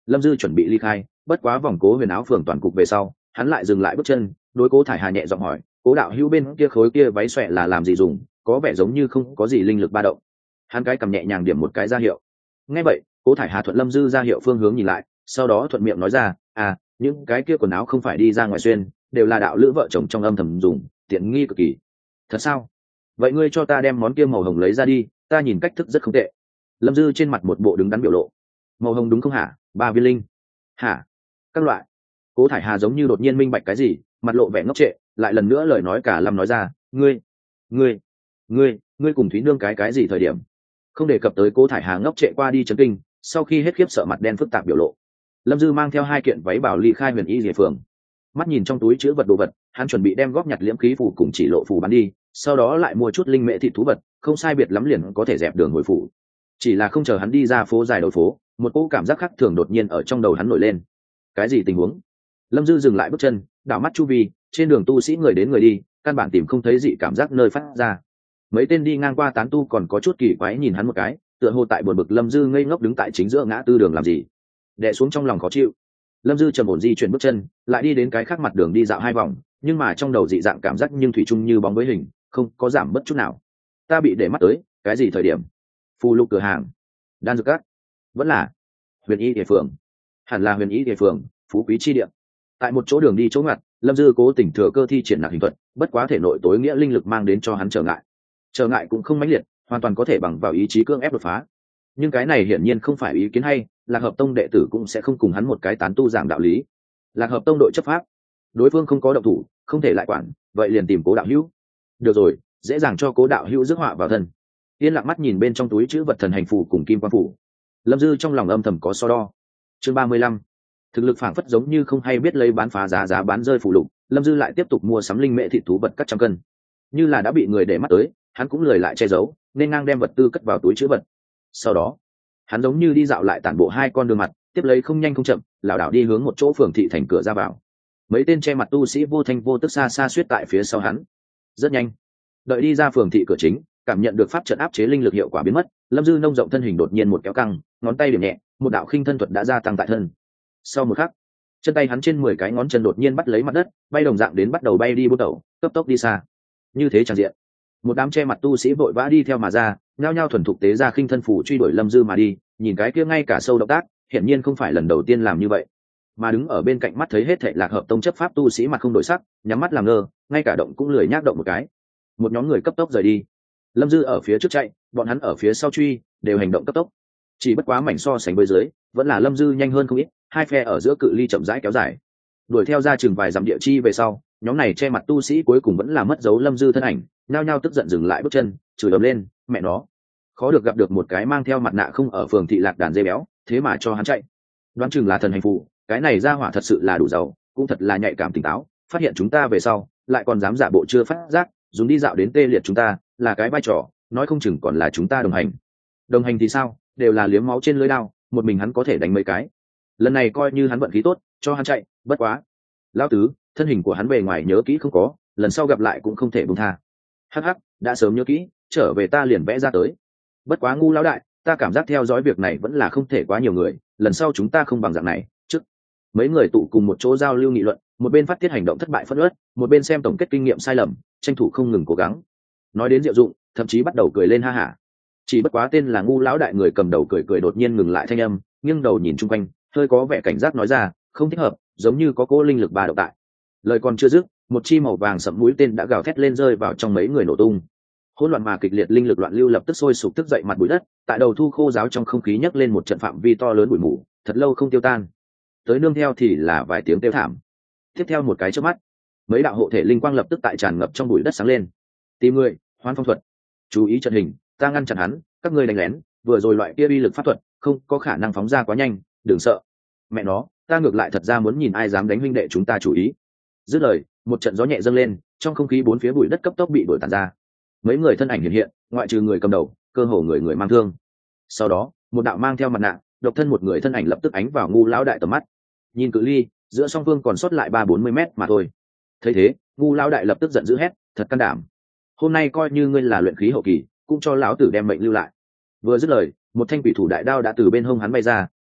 Lâm Dư chuẩn bị ly khai, bất quá vòng Cố Huyền áo phường toàn cục về sau, hắn lại dừng lại bước chân, đối Cố Thải Hà nhẹ giọng hỏi, Cố đạo hữu bên kia khối kia váy xòe là làm gì dùng, có vẻ giống như không có gì linh lực ba động. Hắn cái cầm nhẹ nhàng điểm một cái ra hiệu. Nghe vậy, Cố Thải Hà thuận Lâm Dư ra hiệu phương hướng nhìn lại, sau đó thuận miệng nói ra, à, những cái kia quần áo không phải đi ra ngoài xuyên, đều là đạo lữ vợ chồng trong âm thầm dùng, tiện nghi cực kỳ. Thật sao? Vậy ngươi cho ta đem món kia màu hồng lấy ra đi, ta nhìn cách thức rất không tệ. Lâm Dư trên mặt một bộ đứng đắn biểu lộ. Màu hồng đúng không hả? Ba viên linh. Hả? Các loại. Cố Thải Hà giống như đột nhiên minh bạch cái gì, mặt lộ vẻ ngốc trệ, lại lần nữa lời nói cả lâm nói ra, ngươi, ngươi, ngươi, ngươi cùng Thúy Nương cái cái gì thời điểm? Không đề cập tới Cố Thải Hà ngốc trệ qua đi chấn kinh, sau khi hết khiếp sợ mặt đen phức tạp biểu lộ. Lâm Dư mang theo hai kiện váy bảo ly khai Huyền Y Dề Phường, mắt nhìn trong túi chứa vật đồ vật, hắn chuẩn bị đem góp nhặt liễm khí phù cùng chỉ lộ phù bán đi, sau đó lại mua chút linh mễ thịt thú vật, không sai biệt lắm liền có thể dẹp đường hồi phủ. Chỉ là không chờ hắn đi ra phố dài đầu phố, một cỗ cảm giác khác thường đột nhiên ở trong đầu hắn nổi lên. Cái gì tình huống? Lâm Dư dừng lại bước chân, đảo mắt chu vi, trên đường tu sĩ người đến người đi, căn bản tìm không thấy dị cảm giác nơi phát ra. Mấy tên đi ngang qua tán tu còn có chút kỳ quái nhìn hắn một cái, tựa hồ tại buồn bực Lâm Dư ngây ngốc đứng tại chính giữa ngã tư đường làm gì. Đè xuống trong lòng khó chịu, Lâm Dư trầm ổn di chuyển bước chân, lại đi đến cái khác mặt đường đi dạo hai vòng, nhưng mà trong đầu dị dạng cảm giác nhưng thủy chung như bóng với hình, không có giảm bất chút nào. Ta bị để mắt tới, cái gì thời điểm? Phù lục cửa hàng, đan dược các, vẫn là Huyền Y Địa Phường, hẳn là Huyền Y Địa Phường, phú quý chi địa. Tại một chỗ đường đi chỗ ngặt, Lâm Dư cố tình thừa cơ thi triển nạp hình thuật, bất quá thể nội tối nghĩa linh lực mang đến cho hắn trở ngại. Trở ngại cũng không mãnh liệt, hoàn toàn có thể bằng vào ý chí cưỡng ép đột phá. Nhưng cái này hiển nhiên không phải ý kiến hay, Lạc Hợp Tông đệ tử cũng sẽ không cùng hắn một cái tán tu giảng đạo lý. Lạc Hợp Tông đội chấp pháp, đối phương không có động thủ, không thể lại quản, vậy liền tìm Cố đạo hữu. Được rồi, dễ dàng cho Cố đạo hữu rước họa vào thân. Yên lặng mắt nhìn bên trong túi chữ vật thần hành phù cùng kim quan phủ, Lâm Dư trong lòng âm thầm có so đo. Chương ba mươi lăm, thực lực phảng phất giống như không hay biết lấy bán phá giá giá bán rơi phù lục, Lâm Dư lại tiếp tục mua sắm linh mễ thịt thú vật cắt trăm cân. Như là đã bị người để mắt tới, hắn cũng lười lại che giấu, nên ngang đem vật tư cất vào túi chữ vật. Sau đó, hắn giống như đi dạo lại tản bộ hai con đường mặt, tiếp lấy không nhanh không chậm, lảo đảo đi hướng một chỗ phường thị thành cửa ra vào. Mấy tên che mặt tu sĩ vô thanh vô tức xa xa suýt tại phía sau hắn. Rất nhanh, đợi đi ra phường thị cửa chính, cảm nhận được pháp trận áp chế linh lực hiệu quả biến mất, Lâm Dư nông rộng thân hình đột nhiên một kéo căng, ngón tay điểm nhẹ, một đạo khinh thân thuật đã gia tăng tại thân. Sau một khắc, chân tay hắn trên mười cái ngón chân đột nhiên bắt lấy mặt đất, bay đồng dạng đến bắt đầu bay đi bút đầu, cấp tốc đi xa. Như thế tràn diện, một đám che mặt tu sĩ vội vã đi theo mà ra, nhao nhao thuần thục tế ra khinh thân phủ truy đuổi Lâm Dư mà đi, nhìn cái kia ngay cả sâu động tác, hiển nhiên không phải lần đầu tiên làm như vậy. Mà đứng ở bên cạnh mắt thấy hết thảy Lạc Hợp Tông chấp pháp tu sĩ mặt không đổi sắc, nhắm mắt làm ngơ, ngay cả động cũng lười nhác động một cái. Một nhóm người cấp tốc rời đi. Lâm Dư ở phía trước chạy, bọn hắn ở phía sau truy, đều hành động cấp tốc. Chỉ bất quá mảnh so sánh với dưới, vẫn là Lâm Dư nhanh hơn không ít, hai phe ở giữa cự ly chậm rãi kéo dài. Đuổi theo ra chừng vài dặm địa chi về sau, nhóm này che mặt tu sĩ cuối cùng vẫn là mất dấu Lâm Dư thân ảnh, nhao nhao tức giận dừng lại bước chân, chửi ầm lên, mẹ nó, khó được gặp được một cái mang theo mặt nạ không ở phường thị lạc đàn dê béo, thế mà cho hắn chạy. Đoán chừng là thần hành phụ, cái này ra hỏa thật sự là đủ giàu, cũng thật là nhạy cảm tỉnh táo, phát hiện chúng ta về sau, lại còn dám giả bộ chưa phát giác, dùng đi dạo đến tê liệt chúng ta, là cái vai trò, nói không chừng còn là chúng ta đồng hành. Đồng hành thì sao, đều là liếm máu trên lưỡi đao, một mình hắn có thể đánh mấy cái. Lần này coi như hắn vận khí tốt, cho hắn chạy, bất quá. Lão tứ, thân hình của hắn bề ngoài nhớ kỹ không có, lần sau gặp lại cũng không thể buông tha. Hắc hắc, đã sớm nhớ kỹ, trở về ta liền vẽ ra tới. Bất quá ngu lão đại, ta cảm giác theo dõi việc này vẫn là không thể quá nhiều người, lần sau chúng ta không bằng dạng này. Trước mấy người tụ cùng một chỗ giao lưu nghị luận, một bên phát tiết hành động thất bại phẫn uất, một bên xem tổng kết kinh nghiệm sai lầm, tranh thủ không ngừng cố gắng. Nói đến diệu dụng, thậm chí bắt đầu cười lên ha hả. Chỉ bất quá tên là ngu lão đại người cầm đầu cười cười đột nhiên ngừng lại thanh âm, nghiêng đầu nhìn chung quanh, hơi có vẻ cảnh giác nói ra, không thích hợp, giống như có cố linh lực ba động tại. Lời còn chưa dứt, một chi màu vàng sẫm mũi tên đã gào thét lên rơi vào trong mấy người nổ tung. Hỗn loạn mà kịch liệt linh lực loạn lưu lập tức sôi sục tức dậy mặt bụi đất, tại đầu thu khô giáo trong không khí nhấc lên một trận phạm vi to lớn bụi mù, thật lâu không tiêu tan. Tới nương theo thì là vài tiếng kêu thảm. Tiếp theo một cái chớp mắt, mấy đạo hộ thể linh quang lập tức tại tràn ngập trong bụi đất sáng lên. Tìm người, hoán phong thuật. Chú ý trận hình, ta ngăn chặn hắn, các ngươi đánh lén, vừa rồi loại kia uy lực pháp thuật, không có khả năng phóng ra quá nhanh, đừng sợ. Mẹ nó, ta ngược lại thật ra muốn nhìn ai dám đánh huynh đệ chúng ta chủ ý. Dứt lời, một trận gió nhẹ dâng lên, trong không khí bốn phía bụi đất cấp tốc bị đuổi tàn ra. Mấy người thân ảnh hiện hiện, ngoại trừ người cầm đầu, cơ hồ người người mang thương. Sau đó, một đạo mang theo mặt nạ, độc thân một người thân ảnh lập tức ánh vào ngu lão đại tầm mắt. Nhìn cự ly, giữa song phương còn sót lại ba bốn mươi mét mà thôi. Thấy thế, ngu lão đại lập tức giận dữ hét, thật can đảm. Hôm nay coi như ngươi là luyện khí hậu kỳ, cũng cho lão tử đem mệnh lưu lại. Vừa dứt lời, một thanh quỷ thủ đại đao đã từ bên hông hắn bay ra,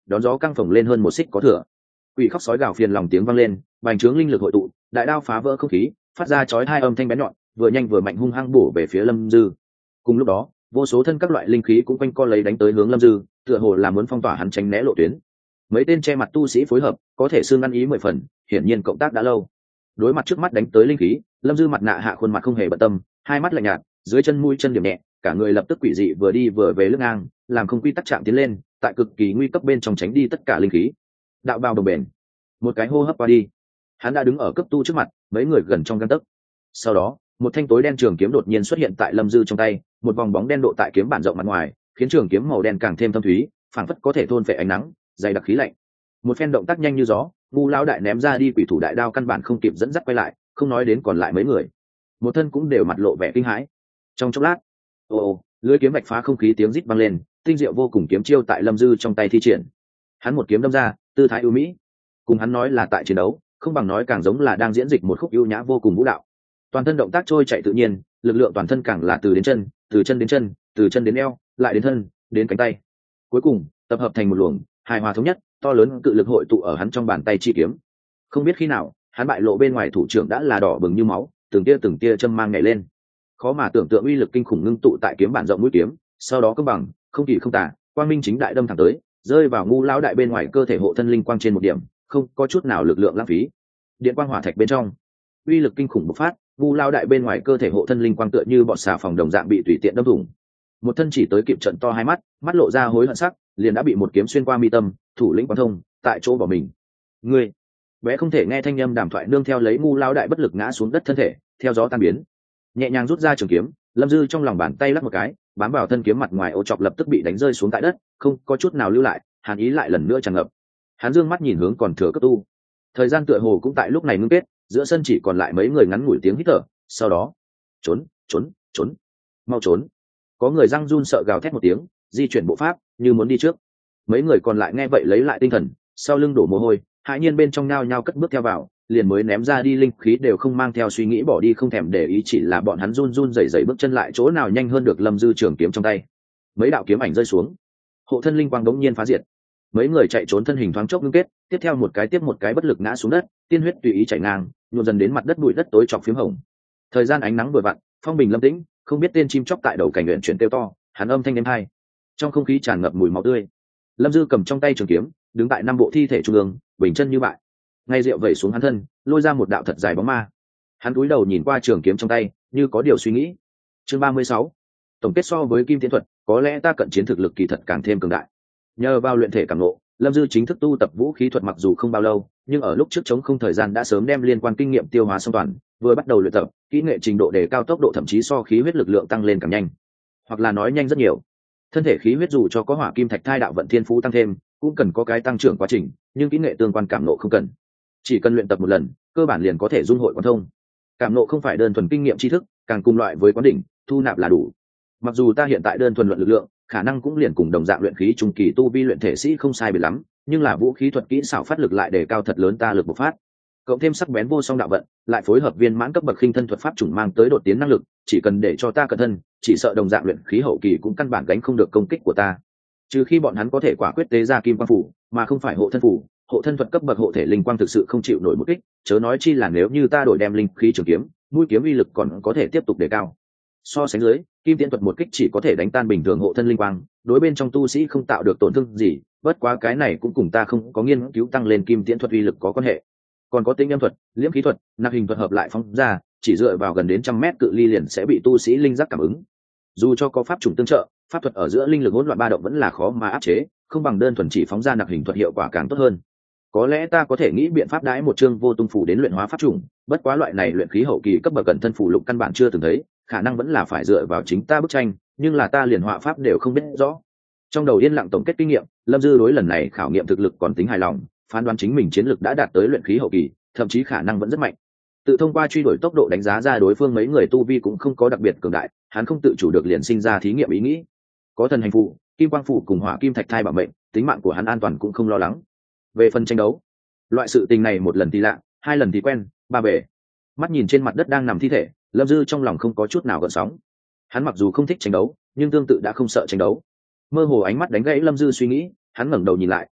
đón gió căng phồng lên hơn một xích có thừa. Quỷ khóc sói gào phiền lòng tiếng vang lên, bành trướng linh lực hội tụ, đại đao phá vỡ không khí, phát ra chói hai âm thanh bén nhọn, vừa nhanh vừa mạnh hung hăng bổ về phía Lâm Dư. Cùng lúc đó, vô số thân các loại linh khí cũng quanh co lấy đánh tới hướng Lâm Dư, tựa hồ là muốn phong tỏa hắn tránh né lộ tuyến. Mấy tên che mặt tu sĩ phối hợp, có thể xương ăn ý mười phần, hiển nhiên cộng tác đã lâu. Đối mặt trước mắt đánh tới linh khí, Lâm Dư mặt nạ hạ khuôn mặt không hề bận tâm, hai mắt lạnh nhạt, dưới chân mũi chân điểm nhẹ, cả người lập tức quỷ dị vừa đi vừa về lưng ngang, làm không quy tắc chạm tiến lên, tại cực kỳ nguy cấp bên trong tránh đi tất cả linh khí. Đạo bào đồng bền, một cái hô hấp qua đi, hắn đã đứng ở cấp tu trước mặt, mấy người gần trong gang tấc. Sau đó, một thanh tối đen trường kiếm đột nhiên xuất hiện tại Lâm Dư trong tay, một vòng bóng đen độ tại kiếm bản rộng mặt ngoài, khiến trường kiếm màu đen càng thêm thâm thúy, phảng phất có thể thôn phệ ánh nắng, dày đặc khí lạnh. Một phen động tác nhanh như gió, ngu lão đại ném ra đi quỷ thủ đại đao căn bản không kịp dẫn dắt quay lại, không nói đến còn lại mấy người, một thân cũng đều mặt lộ vẻ kinh hãi. Trong chốc lát, ồ, lưỡi kiếm vạch phá không khí, tiếng rít vang lên, tinh diệu vô cùng kiếm chiêu tại Lâm Dư trong tay thi triển. Hắn một kiếm đâm ra, tư thái ưu mỹ, cùng hắn nói là tại chiến đấu, không bằng nói càng giống là đang diễn dịch một khúc ưu nhã vô cùng vũ đạo. Toàn thân động tác trôi chạy tự nhiên, lực lượng toàn thân càng là từ đến chân, từ chân đến chân, từ chân đến eo, lại đến thân, đến cánh tay, cuối cùng tập hợp thành một luồng hài hòa thống nhất, to lớn cự lực hội tụ ở hắn trong bàn tay chi kiếm. Không biết khi nào, hắn bại lộ bên ngoài thủ trưởng đã là đỏ bừng như máu, từng tia từng tia châm mang nhảy lên, khó mà tưởng tượng uy lực kinh khủng ngưng tụ tại kiếm bản rộng mũi kiếm, sau đó cân bằng, không kỳ không tả, quang minh chính đại đâm thẳng tới, rơi vào ngu lão đại bên ngoài cơ thể hộ thân linh quang trên một điểm, không có chút nào lực lượng lãng phí. Điện quang hỏa thạch bên trong, uy lực kinh khủng bộc phát, ngu lão đại bên ngoài cơ thể hộ thân linh quang tựa như bọt xà phòng đồng dạng bị tùy tiện đâm thủng. Một thân chỉ tới kịp trận to hai mắt, mắt lộ ra hối hận sắc, liền đã bị một kiếm xuyên qua mi tâm, thủ lĩnh quang thông, tại chỗ bỏ mình. Ngươi, bé không thể nghe thanh âm đàm thoại nương theo lấy ngu lão đại bất lực ngã xuống đất thân thể, theo gió tan biến. Nhẹ nhàng rút ra trường kiếm, Lâm Dư trong lòng bàn tay lắc một cái, bám vào thân kiếm mặt ngoài ô chọc lập tức bị đánh rơi xuống tại đất, không có chút nào lưu lại, hàn ý lại lần nữa tràn ngập. Hắn dương mắt nhìn hướng còn thừa cấp tu, thời gian tựa hồ cũng tại lúc này ngưng kết, giữa sân chỉ còn lại mấy người ngắn ngủi tiếng hít thở, sau đó trốn trốn trốn, mau trốn. Có người răng run sợ gào thét một tiếng, di chuyển bộ pháp như muốn đi trước. Mấy người còn lại nghe vậy lấy lại tinh thần, sau lưng đổ mồ hôi, hãi nhiên bên trong nao nhao cất bước theo vào, liền mới ném ra đi linh khí đều không mang theo suy nghĩ bỏ đi, không thèm để ý, chỉ là bọn hắn run run rẩy rẩy bước chân lại chỗ nào nhanh hơn được Lâm Dư trường kiếm trong tay. Mấy đạo kiếm ảnh rơi xuống, hộ thân linh quang đống nhiên phá diệt. Mấy người chạy trốn thân hình thoáng chốc ngưng kết, tiếp theo một cái tiếp một cái bất lực ngã xuống đất, tiên huyết tùy ý chảy ngang, nhuộm dần đến mặt đất bụi đất tối chọc phiếm hồng. Thời gian ánh nắng vừa vặn, phong bình lâm tĩnh, không biết tên chim chóc tại đầu cảnh luyện chuyển kêu to, hắn âm thanh êm hai, trong không khí tràn ngập mùi máu tươi. Lâm Dư cầm trong tay trường kiếm, đứng tại năm bộ thi thể trung ương, bình chân như bại. Ngay rượu vẩy xuống hắn thân, lôi ra một đạo thật dài bóng ma. Hắn cúi đầu nhìn qua trường kiếm trong tay, như có điều suy nghĩ. Chương ba mươi sáu, tổng kết so với kim tiến thuật, có lẽ ta cận chiến thực lực kỳ thật càng thêm cường đại. Nhờ vào luyện thể cảm ngộ, Lâm Dư chính thức tu tập vũ khí thuật mặc dù không bao lâu, nhưng ở lúc trước chống không thời gian đã sớm đem liên quan kinh nghiệm tiêu hóa xong toàn, vừa bắt đầu luyện tập, kỹ nghệ trình độ đề cao, tốc độ thậm chí so khí huyết lực lượng tăng lên càng nhanh, hoặc là nói nhanh rất nhiều. Thân thể khí huyết dù cho có hỏa kim thạch thai đạo vận thiên phú tăng thêm, cũng cần có cái tăng trưởng quá trình, nhưng kỹ nghệ tương quan cảm ngộ không cần. Chỉ cần luyện tập một lần, cơ bản liền có thể dung hội quan thông. Cảm ngộ không phải đơn thuần kinh nghiệm tri thức, càng cùng loại với quán đỉnh, thu nạp là đủ. Mặc dù ta hiện tại đơn thuần luận lực lượng, khả năng cũng liền cùng đồng dạng luyện khí trung kỳ tu vi luyện thể sĩ không sai biệt lắm, nhưng là vũ khí thuật kỹ xảo phát lực lại đề cao thật lớn ta lực bộc phát, cộng thêm sắc bén vô song đạo vận, lại phối hợp viên mãn cấp bậc khinh thân thuật pháp chủng mang tới đột tiến năng lực, chỉ cần để cho ta cẩn thân, chỉ sợ đồng dạng luyện khí hậu kỳ cũng căn bản gánh không được công kích của ta. Trừ khi bọn hắn có thể quả quyết tế ra kim quang phủ, mà không phải hộ thân phủ, hộ thân thuật cấp bậc hộ thể linh quang thực sự không chịu nổi một kích, chớ nói chi là nếu như ta đổi đem linh khí trường kiếm, mũi kiếm uy lực còn có thể tiếp tục đề cao. So sánh dưới, kim tiễn thuật một kích chỉ có thể đánh tan bình thường hộ thân linh quang, đối bên trong tu sĩ không tạo được tổn thương gì, bất quá cái này cũng cùng ta không có nghiên cứu tăng lên kim tiễn thuật uy lực có quan hệ. Còn có tinh âm thuật, liễm khí thuật, nạp hình thuật hợp lại phóng ra, chỉ dựa vào gần đến trăm mét cự ly liền sẽ bị tu sĩ linh giác cảm ứng. Dù cho có pháp chủng tương trợ, pháp thuật ở giữa linh lực hỗn loạn ba động vẫn là khó mà áp chế, không bằng đơn thuần chỉ phóng ra nạp hình thuật hiệu quả càng tốt hơn. Có lẽ ta có thể nghĩ biện pháp đãi một chương vô tung phủ đến luyện hóa pháp chủng, bất quá loại này luyện khí hậu kỳ cấp bậc cận thân phủ lục căn bản chưa từng thấy, khả năng vẫn là phải dựa vào chính ta bức tranh, nhưng là ta liền họa pháp đều không biết rõ. Trong đầu yên lặng tổng kết kinh nghiệm, Lâm Dư đối lần này khảo nghiệm thực lực còn tính hài lòng, phán đoán chính mình chiến lực đã đạt tới luyện khí hậu kỳ, thậm chí khả năng vẫn rất mạnh. Tự thông qua truy đuổi tốc độ đánh giá ra đối phương mấy người tu vi cũng không có đặc biệt cường đại, hắn không tự chủ được liền sinh ra thí nghiệm ý nghĩ. Có thần hành phụ, kim quang phụ cùng hỏa kim thạch thai bảo mệnh, tính mạng của hắn an toàn cũng không lo lắng. Về phần tranh đấu, loại sự tình này một lần thì lạ, hai lần thì quen, ba bể. Mắt nhìn trên mặt đất đang nằm thi thể, Lâm Dư trong lòng không có chút nào gợn sóng. Hắn mặc dù không thích tranh đấu, nhưng tương tự đã không sợ tranh đấu. Mơ hồ ánh mắt đánh gãy Lâm Dư suy nghĩ, hắn ngẩng đầu nhìn lại,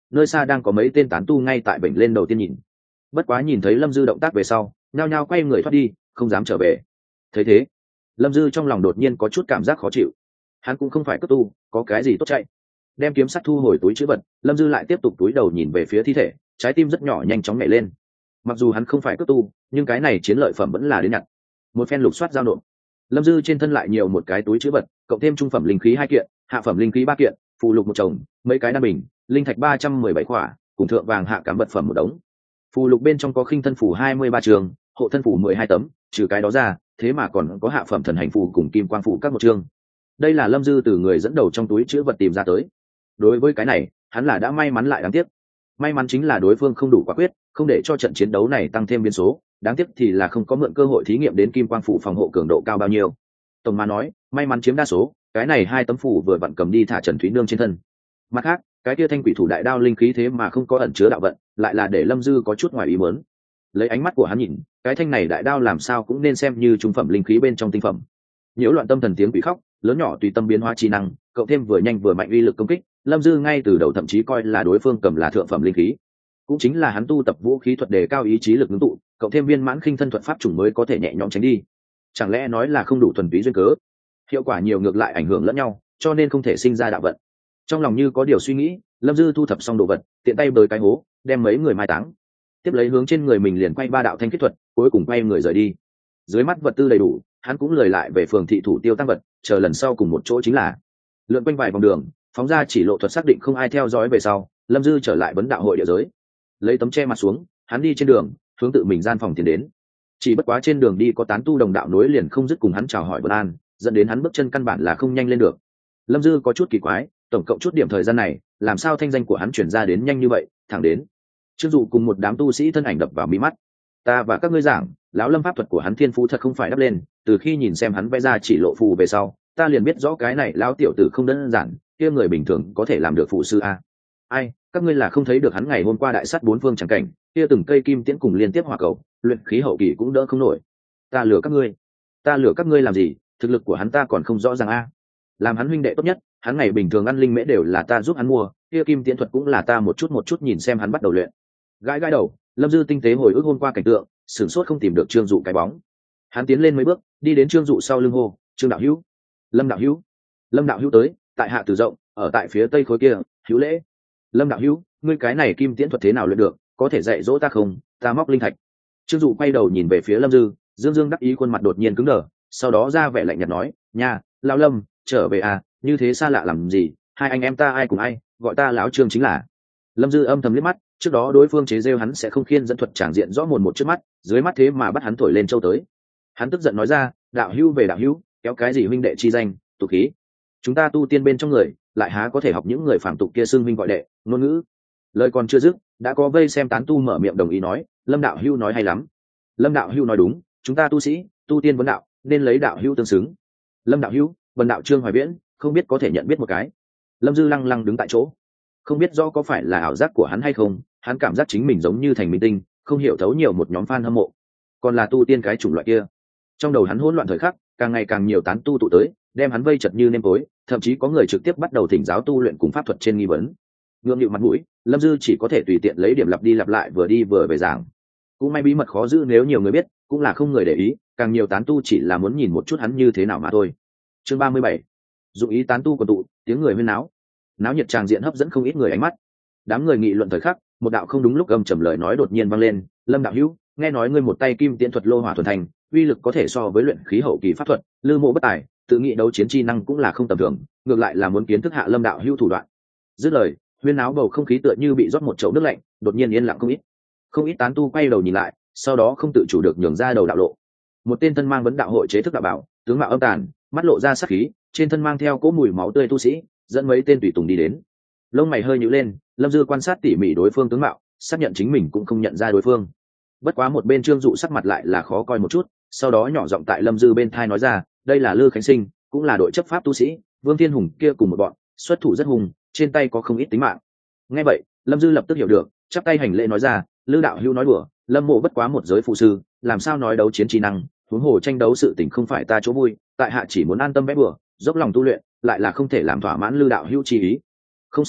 nơi xa đang có mấy tên tán tu ngay tại bệnh lên đầu tiên nhìn. Bất quá nhìn thấy lâm dư động tác về sau nhao nhao quay người thoát đi, không dám trở về. Thấy thế lâm dư trong lòng đột nhiên có chút cảm giác khó chịu. Hắn cũng không phải cấp tu, có cái gì tốt chạy. Đem kiếm sắt thu hồi túi chữ vật, lâm dư lại tiếp tục túi đầu nhìn về phía thi thể, trái tim rất nhỏ nhanh chóng nhảy lên. Mặc dù hắn không phải cấp tu, nhưng cái này chiến lợi phẩm vẫn là đến nhặt. Một phen lục soát giao nộp, lâm dư trên thân lại nhiều một cái túi chữ vật, cộng thêm trung phẩm linh khí hai kiện, hạ phẩm linh khí ba kiện, phù lục một chồng, mấy cái đan bình, linh thạch ba trăm mười bảy khỏa, cùng thượng vàng hạ cám vật phẩm một đống. Phù lục bên trong có khinh thân phù hai mươi ba trường, hộ thân phù mười hai tấm, trừ cái đó ra thế mà còn có hạ phẩm thần hành phù cùng kim quang phù các một chương. Đây là lâm dư từ người dẫn đầu trong túi chữ vật tìm ra tới. Đối với cái này hắn là đã may mắn lại đáng tiếc. May mắn chính là đối phương không đủ quả quyết, không để cho trận chiến đấu này tăng thêm biến số. Đáng tiếc thì là không có mượn cơ hội thí nghiệm đến kim quang phù phòng hộ cường độ cao bao nhiêu. Tổng mà nói may mắn chiếm đa số, cái này hai tấm phù vừa vặn cầm đi thả Trần Thúy Nương trên thân. Mặt khác cái kia thanh quỷ thủ đại đao linh khí thế mà không có ẩn chứa đạo vận, lại là để lâm dư có chút ngoài ý muốn. Lấy ánh mắt của hắn nhìn, cái thanh này đại đao làm sao cũng nên xem như trung phẩm linh khí bên trong tinh phẩm. Nhiễu loạn tâm thần tiếng quỷ khóc lớn nhỏ tùy tâm biến hóa chi năng, cộng thêm vừa nhanh vừa mạnh uy lực công kích, lâm dư ngay từ đầu thậm chí coi là đối phương cầm là thượng phẩm linh khí. Cũng chính là hắn tu tập vũ khí thuật đề cao ý chí lực ngưng tụ, cộng thêm viên mãn khinh thân thuật pháp chủng mới có thể nhẹ nhõm tránh đi. Chẳng lẽ nói là không đủ thuần túy duyên cớ, hiệu quả nhiều ngược lại ảnh hưởng lẫn nhau, cho nên không thể sinh ra đạo vận. Trong lòng như có điều suy nghĩ, lâm dư thu thập xong đồ vật, tiện tay bới cái hố đem mấy người mai táng, tiếp lấy hướng trên người mình liền quay ba đạo thanh kết thuật, cuối cùng quay người rời đi. Dưới mắt vật tư đầy đủ, hắn cũng lười lại về phường thị thủ tiêu tăng vật, chờ lần sau cùng một chỗ chính là. Lượn quanh vài vòng đường, phóng ra chỉ lộ thuật xác định không ai theo dõi về sau, lâm dư trở lại vấn đạo hội địa giới, lấy tấm che mặt xuống, hắn đi trên đường hướng tự mình gian phòng tiến đến. Chỉ bất quá trên đường đi có tán tu đồng đạo nối liền không dứt cùng hắn chào hỏi vân an, dẫn đến hắn bước chân căn bản là không nhanh lên được. Lâm dư có chút kỳ quái, tổng cộng chút điểm thời gian này làm sao thanh danh của hắn chuyển ra đến nhanh như vậy, thẳng đến Trương Dụ cùng một đám tu sĩ thân ảnh đập vào mí mắt. Ta và các ngươi giảng, lão lâm pháp thuật của hắn thiên phú thật không phải đắp lên, từ khi nhìn xem hắn vẽ ra chỉ lộ phù về sau, ta liền biết rõ cái này lão tiểu tử không đơn giản, kia người bình thường có thể làm được phụ sư a. Ai, các ngươi là không thấy được hắn ngày hôm qua đại sát bốn phương chẳng cảnh, kia từng cây kim tiễn cùng liên tiếp hỏa cầu, luyện khí hậu kỳ cũng đỡ không nổi. Ta lừa các ngươi, ta lừa các ngươi làm gì, thực lực của hắn ta còn không rõ ràng a. Làm hắn huynh đệ tốt nhất, hắn ngày bình thường ăn linh mễ đều là ta giúp hắn mua, kia kim tiễn thuật cũng là ta một chút một chút nhìn xem hắn bắt đầu luyện. Gãi gãi đầu, lâm dư tinh tế hồi ức hôm qua cảnh tượng, sửng sốt không tìm được Trương Dụ cái bóng. Hắn tiến lên mấy bước, đi đến Trương Dụ sau lưng hô, Trương đạo hữu, Lâm đạo hữu. Lâm đạo hữu tới, tại hạ từ rộng, ở tại phía tây khối kia, hữu lễ. Lâm đạo hữu, ngươi cái này kim tiễn thuật thế nào luyện được, có thể dạy dỗ ta không, ta móc linh thạch. Trương Dụ quay đầu nhìn về phía lâm dư, dương dương đắc ý khuôn mặt đột nhiên cứng đờ, sau đó ra vẻ lạnh nhạt nói, nha, lão Lâm, trở về à, như thế xa lạ làm gì, hai anh em ta ai cùng ai, gọi ta lão Trương chính là. Lâm dư âm thầm liếc mắt, trước đó đối phương chế rêu hắn sẽ không khiên dẫn thuật tràng diện rõ mồn một trước mắt, dưới mắt thế mà bắt hắn thổi lên châu tới. Hắn tức giận nói ra, đạo hữu về đạo hữu, kéo cái gì huynh đệ chi danh, tục khí. Chúng ta tu tiên bên trong người, lại há có thể học những người phàm tục kia xưng huynh gọi đệ, ngôn ngữ. Lời còn chưa dứt, đã có vây xem tán tu mở miệng đồng ý nói, Lâm đạo hữu nói hay lắm. Lâm đạo hữu nói đúng, chúng ta tu sĩ, tu tiên vấn đạo, nên lấy đạo hữu tương xứng. Lâm đạo hữu, vân đạo Trương Hoài Viễn, không biết có thể nhận biết một cái. Lâm dư lăng lăng đứng tại chỗ, không biết do có phải là ảo giác của hắn hay không, hắn cảm giác chính mình giống như thành minh tinh, không hiểu thấu nhiều một nhóm fan hâm mộ, còn là tu tiên cái chủng loại kia. Trong đầu hắn hỗn loạn thời khắc, càng ngày càng nhiều tán tu tụ tới, đem hắn vây chật như nêm tối, thậm chí có người trực tiếp bắt đầu thỉnh giáo tu luyện cùng pháp thuật trên nghi vấn. Ngượng nghịu mặt mũi, Lâm dư chỉ có thể tùy tiện lấy điểm lặp đi lặp lại vừa đi vừa về giảng. Cũng may bí mật khó giữ, nếu nhiều người biết cũng là không người để ý, càng nhiều tán tu chỉ là muốn nhìn một chút hắn như thế nào mà thôi. Chương ba mươi bảy, dụng ý tán tu quần tụ, tiếng người huyên náo, náo nhiệt tràng diện hấp dẫn không ít người ánh mắt. Đám người nghị luận thời khắc, một đạo không đúng lúc gầm trầm lời nói đột nhiên vang lên, Lâm đạo hữu, nghe nói ngươi một tay kim tiễn thuật lô hỏa thuần thành, uy lực có thể so với luyện khí hậu kỳ pháp thuật, lư mộ bất tài, tự nghĩ đấu chiến chi năng cũng là không tầm thường, ngược lại là muốn kiến thức hạ Lâm đạo hữu thủ đoạn. Dứt lời, huyên náo bầu không khí tựa như bị rót một chậu nước lạnh, đột nhiên yên lặng không ít. Không ít tán tu quay đầu nhìn lại, sau đó không tự chủ được nhường ra đầu đạo lộ. Một tên thân mang vấn đạo hội chế thức đạo bảo, tướng mạo âm tàn, mắt lộ ra sắc khí, trên thân mang theo cỗ mùi máu tươi tu sĩ, dẫn mấy tên tùy tùng đi đến. Lông mày hơi nhíu lên, Lâm dư quan sát tỉ mỉ đối phương tướng mạo, xác nhận chính mình cũng không nhận ra đối phương. Bất quá một bên Trương Dụ sắc mặt lại là khó coi một chút, sau đó nhỏ giọng tại Lâm dư bên thai nói ra, đây là Lư Khánh Sinh, cũng là đội chấp pháp tu sĩ, Vương Thiên Hùng kia cùng một bọn, xuất thủ rất hùng, trên tay có không ít tính mạng. Nghe vậy, Lâm dư lập tức hiểu được, chắp tay hành lễ nói ra, Lư đạo hữu nói đùa, Lâm mộ bất quá một giới phụ sư, làm sao nói đấu chiến trí năng, huống hồ tranh đấu sự tình không phải ta chỗ vui, tại hạ chỉ muốn an tâm vẽ bừa, dốc lòng tu luyện, lại là không thể làm thỏa mãn Lư đạo hữu chi ý. Không sao,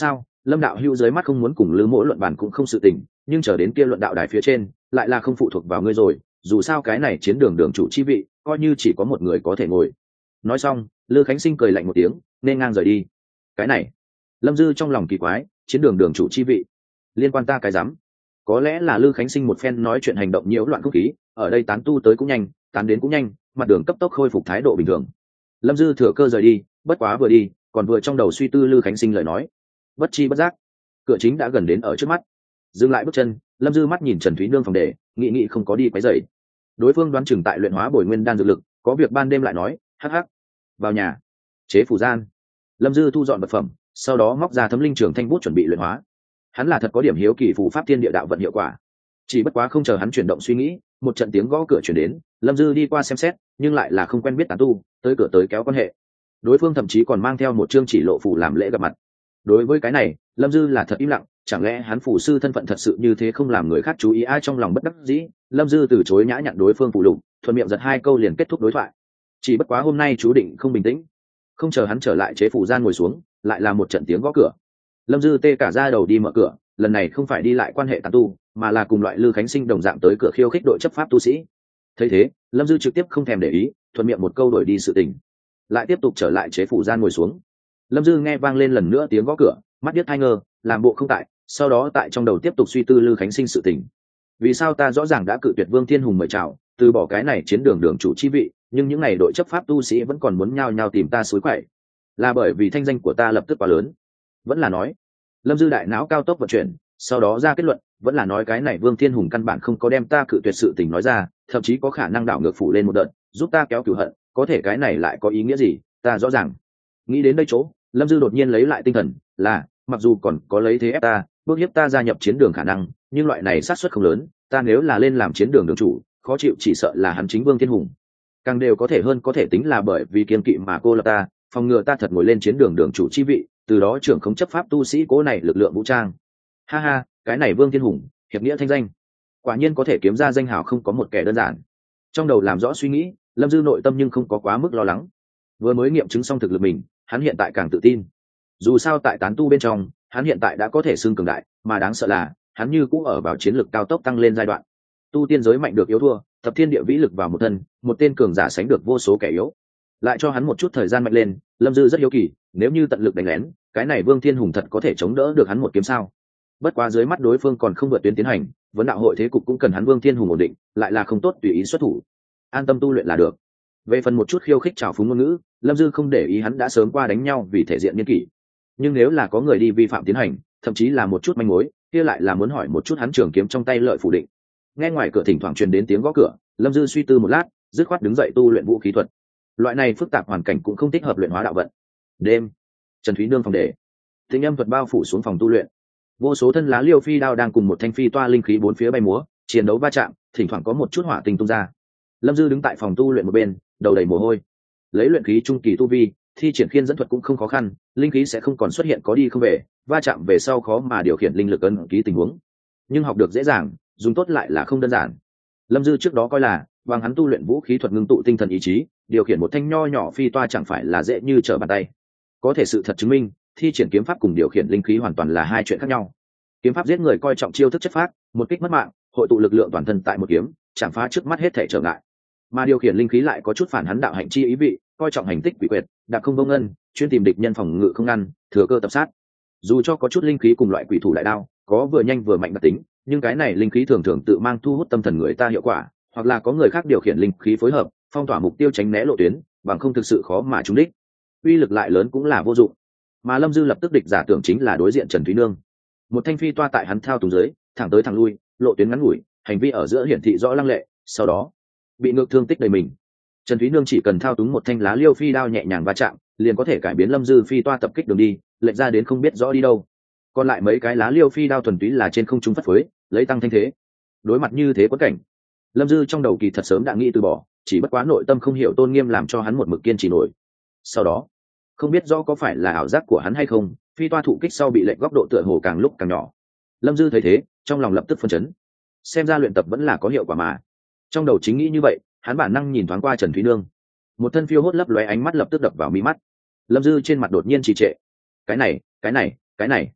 Lâm đạo hữu dưới mắt không muốn cùng Lư Mỗ luận bàn cũng không sự tình, nhưng chờ đến kia luận đạo đài phía trên lại là không phụ thuộc vào ngươi rồi, dù sao cái này chiến đường đường chủ chi vị coi như chỉ có một người có thể ngồi. Nói xong, Lư Khánh Sinh cười lạnh một tiếng nên ngang rời đi. Cái này, Lâm Dư trong lòng kỳ quái, chiến đường đường chủ chi vị liên quan ta cái rắm. Có lẽ là Lư Khánh Sinh một phen nói chuyện hành động nhiễu loạn không khí, ở đây tán tu tới cũng nhanh, tán đến cũng nhanh, mặt đường cấp tốc khôi phục thái độ bình thường. Lâm Dư thừa cơ rời đi, bất quá vừa đi còn vừa trong đầu suy tư Lư Khánh Sinh lời nói. Bất chi bất giác, cửa chính đã gần đến ở trước mắt. Dừng lại bước chân, Lâm Dư mắt nhìn Trần Thúy Nương phòng để, nghị nghị không có đi quấy rầy. Đối phương đoán chừng tại luyện hóa bồi nguyên đan dược lực, có việc ban đêm lại nói, hắc hắc. Vào nhà, chế phù gian. Lâm Dư thu dọn vật phẩm, sau đó móc ra thấm linh trường thanh bút chuẩn bị luyện hóa. Hắn là thật có điểm hiếu kỳ phù pháp thiên địa đạo vận hiệu quả. Chỉ bất quá không chờ hắn chuyển động suy nghĩ, một trận tiếng gõ cửa chuyển đến, Lâm Dư đi qua xem xét, nhưng lại là không quen biết tán tu, tới cửa tới kéo quan hệ. Đối phương thậm chí còn mang theo một chương chỉ lộ phù làm lễ gặp mặt. Đối với cái này, Lâm Dư là thật im lặng, chẳng lẽ hắn phù sư thân phận thật sự như thế không làm người khác chú ý? Ai trong lòng bất đắc dĩ, Lâm Dư từ chối nhã nhặn đối phương phù lục, thuận miệng giật hai câu liền kết thúc đối thoại. Chỉ bất quá hôm nay chú định không bình tĩnh. Không chờ hắn trở lại chế phù gian ngồi xuống, lại là một trận tiếng gõ cửa. Lâm Dư tê cả da đầu đi mở cửa, lần này không phải đi lại quan hệ tán tu, mà là cùng loại Lư Khánh Sinh đồng dạng tới cửa khiêu khích đội chấp pháp tu sĩ. Thấy thế, Lâm Dư trực tiếp không thèm để ý, thuận miệng một câu đổi đi sự tình, lại tiếp tục trở lại chế phủ gian ngồi xuống. Lâm Dư nghe vang lên lần nữa tiếng gõ cửa, mắt điếc hai ngơ, làm bộ không tại, sau đó tại trong đầu tiếp tục suy tư Lư Khánh Sinh sự tình. Vì sao ta rõ ràng đã cự tuyệt Vương Thiên Hùng mời chào, từ bỏ cái này chiến đường đường chủ chi vị, nhưng những này đội chấp pháp tu sĩ vẫn còn muốn nhao nhao tìm ta suối quậy? Là bởi vì thanh danh của ta lập tức quá lớn, vẫn là nói Lâm Dư đại não cao tốc vận chuyển, sau đó ra kết luận, vẫn là nói cái này Vương Thiên Hùng căn bản không có đem ta cự tuyệt sự tình nói ra, thậm chí có khả năng đảo ngược phủ lên một đợt, giúp ta kéo cửu hận, có thể cái này lại có ý nghĩa gì? Ta rõ ràng. Nghĩ đến đây chỗ, Lâm Dư đột nhiên lấy lại tinh thần, là, mặc dù còn có lấy thế ép ta, bước hiếp ta gia nhập chiến đường khả năng, nhưng loại này xác suất không lớn, ta nếu là lên làm chiến đường đường chủ, khó chịu chỉ sợ là hắn chính Vương Thiên Hùng. Càng đều có thể hơn có thể tính là bởi vì kiên kỵ mà cô lập ta, phòng ngừa ta thật ngồi lên chiến đường đường chủ chi vị, từ đó trưởng không chấp pháp tu sĩ cố này lực lượng vũ trang. Ha ha, cái này Vương Thiên Hùng, hiệp nghĩa thanh danh, quả nhiên có thể kiếm ra danh hào không có một kẻ đơn giản. Trong đầu làm rõ suy nghĩ, Lâm Dư nội tâm nhưng không có quá mức lo lắng. Vừa mới nghiệm chứng xong thực lực mình, hắn hiện tại càng tự tin. Dù sao tại tán tu bên trong, hắn hiện tại đã có thể xưng cường đại, mà đáng sợ là hắn như cũng ở vào chiến lược cao tốc tăng lên giai đoạn. Tu tiên giới mạnh được yếu thua, thập thiên địa vĩ lực vào một thân, một tên cường giả sánh được vô số kẻ yếu. Lại cho hắn một chút thời gian mạnh lên, Lâm Dư rất hiếu kỳ, nếu như tận lực đánh lén, cái này Vương Thiên Hùng thật có thể chống đỡ được hắn một kiếm sao? Bất quá dưới mắt đối phương còn không vượt tuyến tiến hành, vấn đạo hội thế cục cũng cần hắn Vương Thiên Hùng ổn định, lại là không tốt tùy ý xuất thủ, an tâm tu luyện là được. Về phần một chút khiêu khích trào phúng ngôn ngữ, Lâm Dư không để ý, hắn đã sớm qua đánh nhau vì thể diện niên kỷ. Nhưng nếu là có người đi vi phạm tiến hành, thậm chí là một chút manh mối, kia lại là muốn hỏi một chút hắn trường kiếm trong tay lợi phủ định. Nghe ngoài cửa thỉnh thoảng truyền đến tiếng gõ cửa, Lâm Dư suy tư một lát, dứt khoát đứng dậy tu luyện vũ khí thuật. Loại này phức tạp hoàn cảnh cũng không thích hợp luyện hóa đạo vận. Đêm, Trần Thúy Nương phòng để, tinh âm thuật bao phủ xuống phòng tu luyện. Vô số thân lá liêu phi đao đang cùng một thanh phi toa linh khí bốn phía bay múa, chiến đấu va chạm, thỉnh thoảng có một chút hỏa tinh tung ra. Lâm Dư đứng tại phòng tu luyện một bên, đầu đầy mồ hôi. Lấy luyện khí trung kỳ tu vi, thi triển khiên dẫn thuật cũng không khó khăn, linh khí sẽ không còn xuất hiện có đi không về, va chạm về sau khó mà điều khiển linh lực ấn ký tình huống. Nhưng học được dễ dàng, dùng tốt lại là không đơn giản. Lâm Dư trước đó coi là bằng hắn tu luyện vũ khí thuật ngưng tụ tinh thần ý chí, điều khiển một thanh nho nhỏ phi toa chẳng phải là dễ như trở bàn tay. Có thể sự thật chứng minh, thi triển kiếm pháp cùng điều khiển linh khí hoàn toàn là hai chuyện khác nhau. Kiếm pháp giết người coi trọng chiêu thức chất phát, một kích mất mạng, hội tụ lực lượng toàn thân tại một kiếm, chẳng phá trước mắt hết thể trở ngại. Mà điều khiển linh khí lại có chút phản hắn đạo hạnh chi ý vị, coi trọng hành tích quỷ quyệt, đạp không vô ngân, chuyên tìm địch nhân phòng ngự không ngăn, thừa cơ tập sát. Dù cho có chút linh khí cùng loại quỷ thủ đại đao, có vừa nhanh vừa mạnh đặc tính, nhưng cái này linh khí thường thường tự mang thu hút tâm thần người ta hiệu quả, hoặc là có người khác điều khiển linh khí phối hợp, phong tỏa mục tiêu tránh né lộ tuyến, bằng không thực sự khó mà trúng đích. Uy lực lại lớn cũng là vô dụng. Mà Lâm Dư lập tức địch giả tưởng chính là đối diện Trần Thúy Nương. Một thanh phi toa tại hắn thao túng dưới, thẳng tới thẳng lui, lộ tuyến ngắn ngủi, hành vi ở giữa hiển thị rõ lăng lệ, sau đó bị ngược thương tích đầy mình. Trần Thúy Nương chỉ cần thao túng một thanh lá liêu phi đao nhẹ nhàng va chạm, liền có thể cải biến Lâm Dư phi toa tập kích đường đi, lệch ra đến không biết rõ đi đâu. Còn lại mấy cái lá liêu phi đao thuần túy là trên không trung phất phới, lấy tăng thanh thế. Đối mặt như thế quẫn cảnh, Lâm Dư trong đầu kỳ thật sớm đã nghĩ từ bỏ, chỉ bất quá nội tâm không hiểu tôn nghiêm làm cho hắn một mực kiên trì nổi. Sau đó, không biết rõ có phải là ảo giác của hắn hay không, phi toa thụ kích sau bị lệch góc độ tựa hồ càng lúc càng nhỏ. Lâm Dư thấy thế, trong lòng lập tức phân chấn. Xem ra luyện tập vẫn là có hiệu quả mà. Trong đầu chính nghĩ như vậy, hắn bản năng nhìn thoáng qua Trần Thúy Nương. Một thân phiêu hốt lấp lóe ánh mắt lập tức đập vào mi mắt. Lâm Dư trên mặt đột nhiên trì trệ. Cái này, cái này, cái này.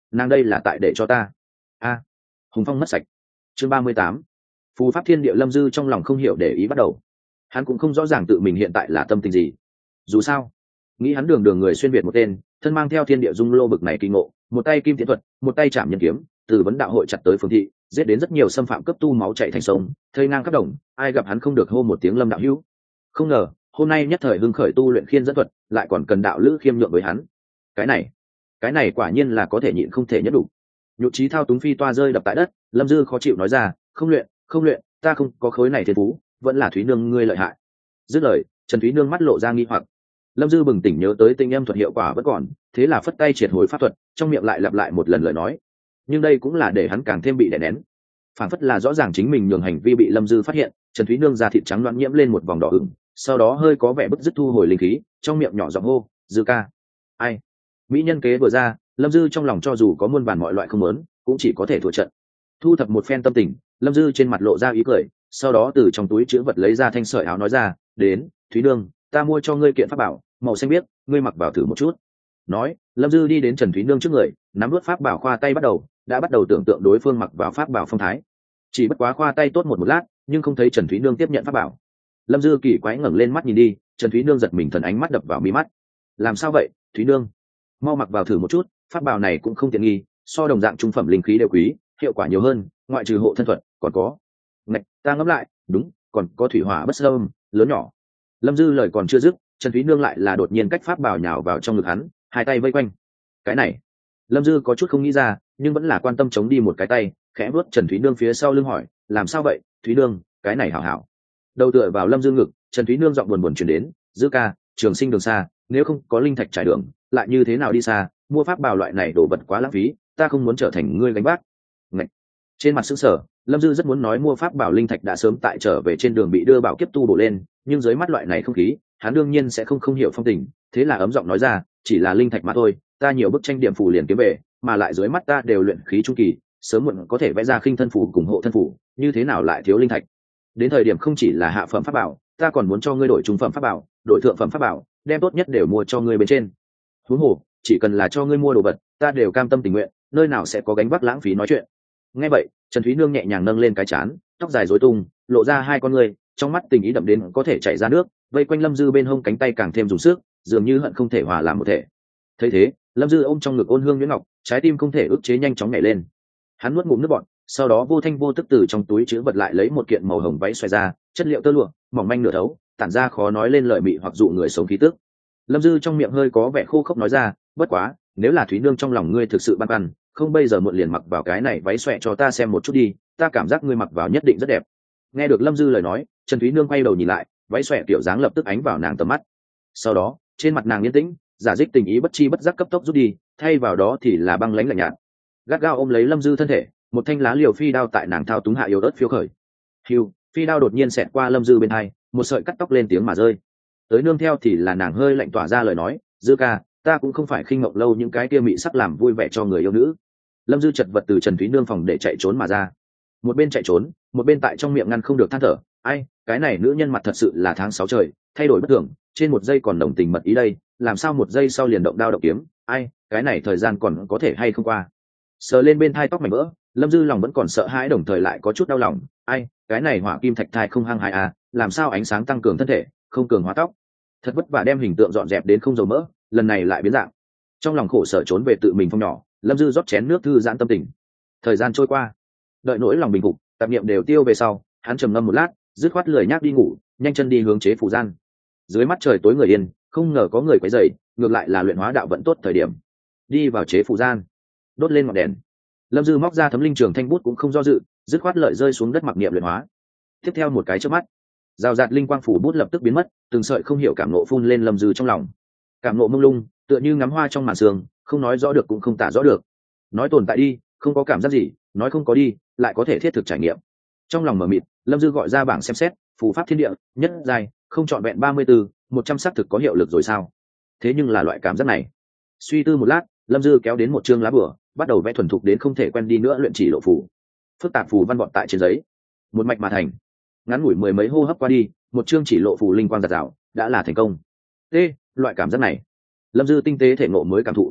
nàng đây là tại để cho ta a hùng phong mất sạch. Chương ba mươi tám. Phù pháp thiên địa. Lâm Dư trong lòng không hiểu để ý bắt đầu. Hắn cũng không rõ ràng tự mình hiện tại là tâm tình gì. Dù sao, nghĩ hắn đường đường người xuyên việt một tên, thân mang theo thiên địa dung lô bực này kỳ ngộ, một tay kim thiện thuật, một tay chạm nhân kiếm, từ vấn đạo hội chặt tới phương thị, giết đến rất nhiều xâm phạm cấp tu máu chảy thành sông, thây ngang khắp đồng, ai gặp hắn không được hô một tiếng Lâm đạo hữu. Không ngờ, hôm nay nhất thời hưng khởi tu luyện khiên dẫn thuật, lại còn cần đạo lữ khiêm nhượng với hắn. Cái này, cái này quả nhiên là có thể nhịn không thể nhất đủ. Nhục trí thao túng phi toa rơi đập tại đất, Lâm Dư khó chịu nói ra, không luyện, không luyện, ta không có khối này thiên phú, vẫn là Thúy Nương ngươi lợi hại. Dứt lời, Trần Thúy Nương mắt lộ ra nghi hoặc. Lâm Dư bừng tỉnh nhớ tới tinh âm thuật hiệu quả vẫn còn, thế là phất tay triệt hồi pháp thuật, trong miệng lại lặp lại một lần lời nói. Nhưng đây cũng là để hắn càng thêm bị đè nén. Phản phất là rõ ràng chính mình nhường hành vi bị Lâm Dư phát hiện, Trần Thúy Nương da thịt trắng loãng nhiễm lên một vòng đỏ ửng, sau đó hơi có vẻ bứt rứt thu hồi linh khí, trong miệng nhỏ giọng hô, "Dư ca." Ai? Mỹ nhân kế vừa ra, Lâm Dư trong lòng cho dù có muôn vàn mọi loại không muốn, cũng chỉ có thể thua trận. Thu thập một phen tâm tình, Lâm Dư trên mặt lộ ra ý cười, sau đó từ trong túi chứa vật lấy ra thanh sợi áo nói ra, "Đến, Thúy Nương, ta mua cho ngươi kiện pháp bảo, màu xanh biếc, ngươi mặc vào thử một chút." Nói, Lâm Dư đi đến Trần Thúy Nương trước người, nắm vớt pháp bảo khoa tay bắt đầu, đã bắt đầu tưởng tượng đối phương mặc vào pháp bảo phong thái. Chỉ bất quá khoa tay tốt một một lát, nhưng không thấy Trần Thúy Nương tiếp nhận pháp bảo. Lâm Dư kỳ quái ngẩng lên mắt nhìn đi, Trần Thúy Nương giật mình, thần ánh mắt đập vào mi mắt. "Làm sao vậy, Thúy Nương? Mau mặc vào thử một chút, pháp bảo này cũng không tiện nghi, so đồng dạng trung phẩm linh khí đều quý, hiệu quả nhiều hơn, ngoại trừ hộ thân thuật, còn có." "Ngạch, ta ngẫm lại, đúng, còn có thủy hỏa bất xâm, lớn nhỏ." Lâm Dư lời còn chưa dứt, Trần Thúy Nương lại là đột nhiên cách pháp bảo nhào vào trong ngực hắn, hai tay vây quanh. Cái này, Lâm Dư có chút không nghĩ ra, nhưng vẫn là quan tâm chống đi một cái tay, khẽ vuốt Trần Thúy Nương phía sau lưng hỏi, "Làm sao vậy, Thúy Nương, cái này hảo hảo." Đầu tựa vào Lâm Dư ngực, Trần Thúy Nương giọng buồn buồn truyền đến, "Dư ca, trường sinh đường xa, nếu không có linh thạch trải đường, lại như thế nào đi xa, mua pháp bảo loại này đồ vật quá lãng phí, ta không muốn trở thành ngươi gánh vác." Ngạch. Trên mặt sững sờ, Lâm Dư rất muốn nói mua pháp bảo linh thạch đã sớm tại trở về trên đường bị đưa bảo kiếp tu bổ lên, nhưng dưới mắt loại này không khí, hắn đương nhiên sẽ không không hiểu phong tình, thế là ấm giọng nói ra, "Chỉ là linh thạch mà thôi, ta nhiều bức tranh điểm phù liền kiếm về, mà lại dưới mắt ta đều luyện khí trung kỳ, sớm muộn có thể vẽ ra khinh thân phù cùng hộ thân phù, như thế nào lại thiếu linh thạch? Đến thời điểm không chỉ là hạ phẩm pháp bảo, ta còn muốn cho ngươi đổi trung phẩm pháp bảo, đổi thượng phẩm pháp bảo, đem tốt nhất đều mua cho ngươi bên trên. Huống hồ, chỉ cần là cho ngươi mua đồ vật, ta đều cam tâm tình nguyện, nơi nào sẽ có gánh vác lãng phí nói chuyện." Nghe vậy, Trần Thúy Nương nhẹ nhàng nâng lên cái trán, tóc dài rối tung, lộ ra hai con ngươi, trong mắt tình ý đậm đến có thể chảy ra nước, vây quanh Lâm Dư bên hông cánh tay càng thêm dùng sức, dường như hận không thể hòa làm một thể. Thấy thế, Lâm Dư ôm trong ngực ôn hương nhuyễn ngọc, trái tim không thể ức chế nhanh chóng nhảy lên. Hắn nuốt ngụm nước bọt, sau đó vô thanh vô tức từ trong túi trữ vật lại lấy một kiện màu hồng váy xoay ra, chất liệu tơ lụa, mỏng manh nửa thấu, tản ra khó nói lên lời mị hoặc dụ người sống khí tức. Lâm Dư trong miệng hơi có vẻ khô khốc nói ra, "Bất quá, nếu là Thúy Nương trong lòng ngươi thực sự băn khoăn, không bây giờ muộn liền mặc vào cái này váy xòe cho ta xem một chút đi, ta cảm giác ngươi mặc vào nhất định rất đẹp." Nghe được Lâm Dư lời nói, Trần Thúy Nương quay đầu nhìn lại, váy xòe kiểu dáng lập tức ánh vào nàng tầm mắt. Sau đó, trên mặt nàng yên tĩnh, giả dích tình ý bất chi bất giác cấp tốc rút đi, thay vào đó thì là băng lãnh lạnh nhạt. Gắt gao ôm lấy Lâm Dư thân thể, một thanh lá liều phi đao tại nàng thao túng hạ yếu ớt phiêu khởi. Hiu, phi đao đột nhiên xẹt qua Lâm Dư bên hai, một sợi cắt tóc lên tiếng mà rơi. Tới nương theo thì là nàng hơi lạnh tỏa ra lời nói, "Dư ca, ta cũng không phải khinh ngộng lâu những cái kia mị sắc làm vui vẻ cho người yêu nữ." Lâm Dư chật vật từ Trần Thúy Nương phòng để chạy trốn mà ra, một bên chạy trốn, một bên tại trong miệng ngăn không được than thở, "Ai, cái này nữ nhân mặt thật sự là tháng sáu trời, thay đổi bất thường, trên một giây còn đồng tình mật ý đây, làm sao một giây sau liền động đao động kiếm, ai, cái này thời gian còn có thể hay không qua." Sờ lên bên thai tóc mảnh vỡ, Lâm Dư lòng vẫn còn sợ hãi đồng thời lại có chút đau lòng, "Ai, cái này hỏa kim thạch thai không hăng hại à, làm sao ánh sáng tăng cường thân thể, không cường hóa tóc. Thật vất vả đem hình tượng dọn dẹp đến không dầu mỡ, lần này lại biến dạng." Trong lòng khổ sở trốn về tự mình phong nhỏ, Lâm Dư rót chén nước thư giãn tâm tình. Thời gian trôi qua, đợi nỗi lòng bình phục, tạp niệm đều tiêu về sau, hắn trầm ngâm một lát, dứt khoát lười nhác đi ngủ, nhanh chân đi hướng chế phủ gian. Dưới mắt trời tối người yên, không ngờ có người quấy rầy, ngược lại là luyện hóa đạo vẫn tốt thời điểm. Đi vào chế phủ gian, đốt lên ngọn đèn. Lâm Dư móc ra thấm linh trường thanh bút cũng không do dự, dứt khoát lợi rơi xuống đất mặc niệm luyện hóa. Tiếp theo một cái chớp mắt, rào rạt linh quang phủ bút lập tức biến mất, từng sợi không hiểu cảm nộ phun lên Lâm Dư trong lòng. Cảm nộ mông lung, tựa như ngắm hoa trong màn sương, không nói rõ được cũng không tả rõ được. Nói tồn tại đi, không có cảm giác gì, nói không có đi, lại có thể thiết thực trải nghiệm. Trong lòng mở mịt, Lâm Dư gọi ra bảng xem xét, phù pháp thiên địa, nhất giai, không chọn vẹn ba mươi tư, một trăm xác thực có hiệu lực rồi sao? Thế nhưng là loại cảm giác này. Suy tư một lát, Lâm Dư kéo đến một chương lá bửa, bắt đầu vẽ thuần thục đến không thể quen đi nữa luyện chỉ lộ phù. Phức tạp phù văn bọn tại trên giấy, một mạch mà thành. Ngắn ngủi mười mấy hô hấp qua đi, một chương chỉ lộ phù linh quang giật rào, đã là thành công. Ê, loại cảm giác này, Lâm Dư tinh tế thể ngộ mới cảm thụ.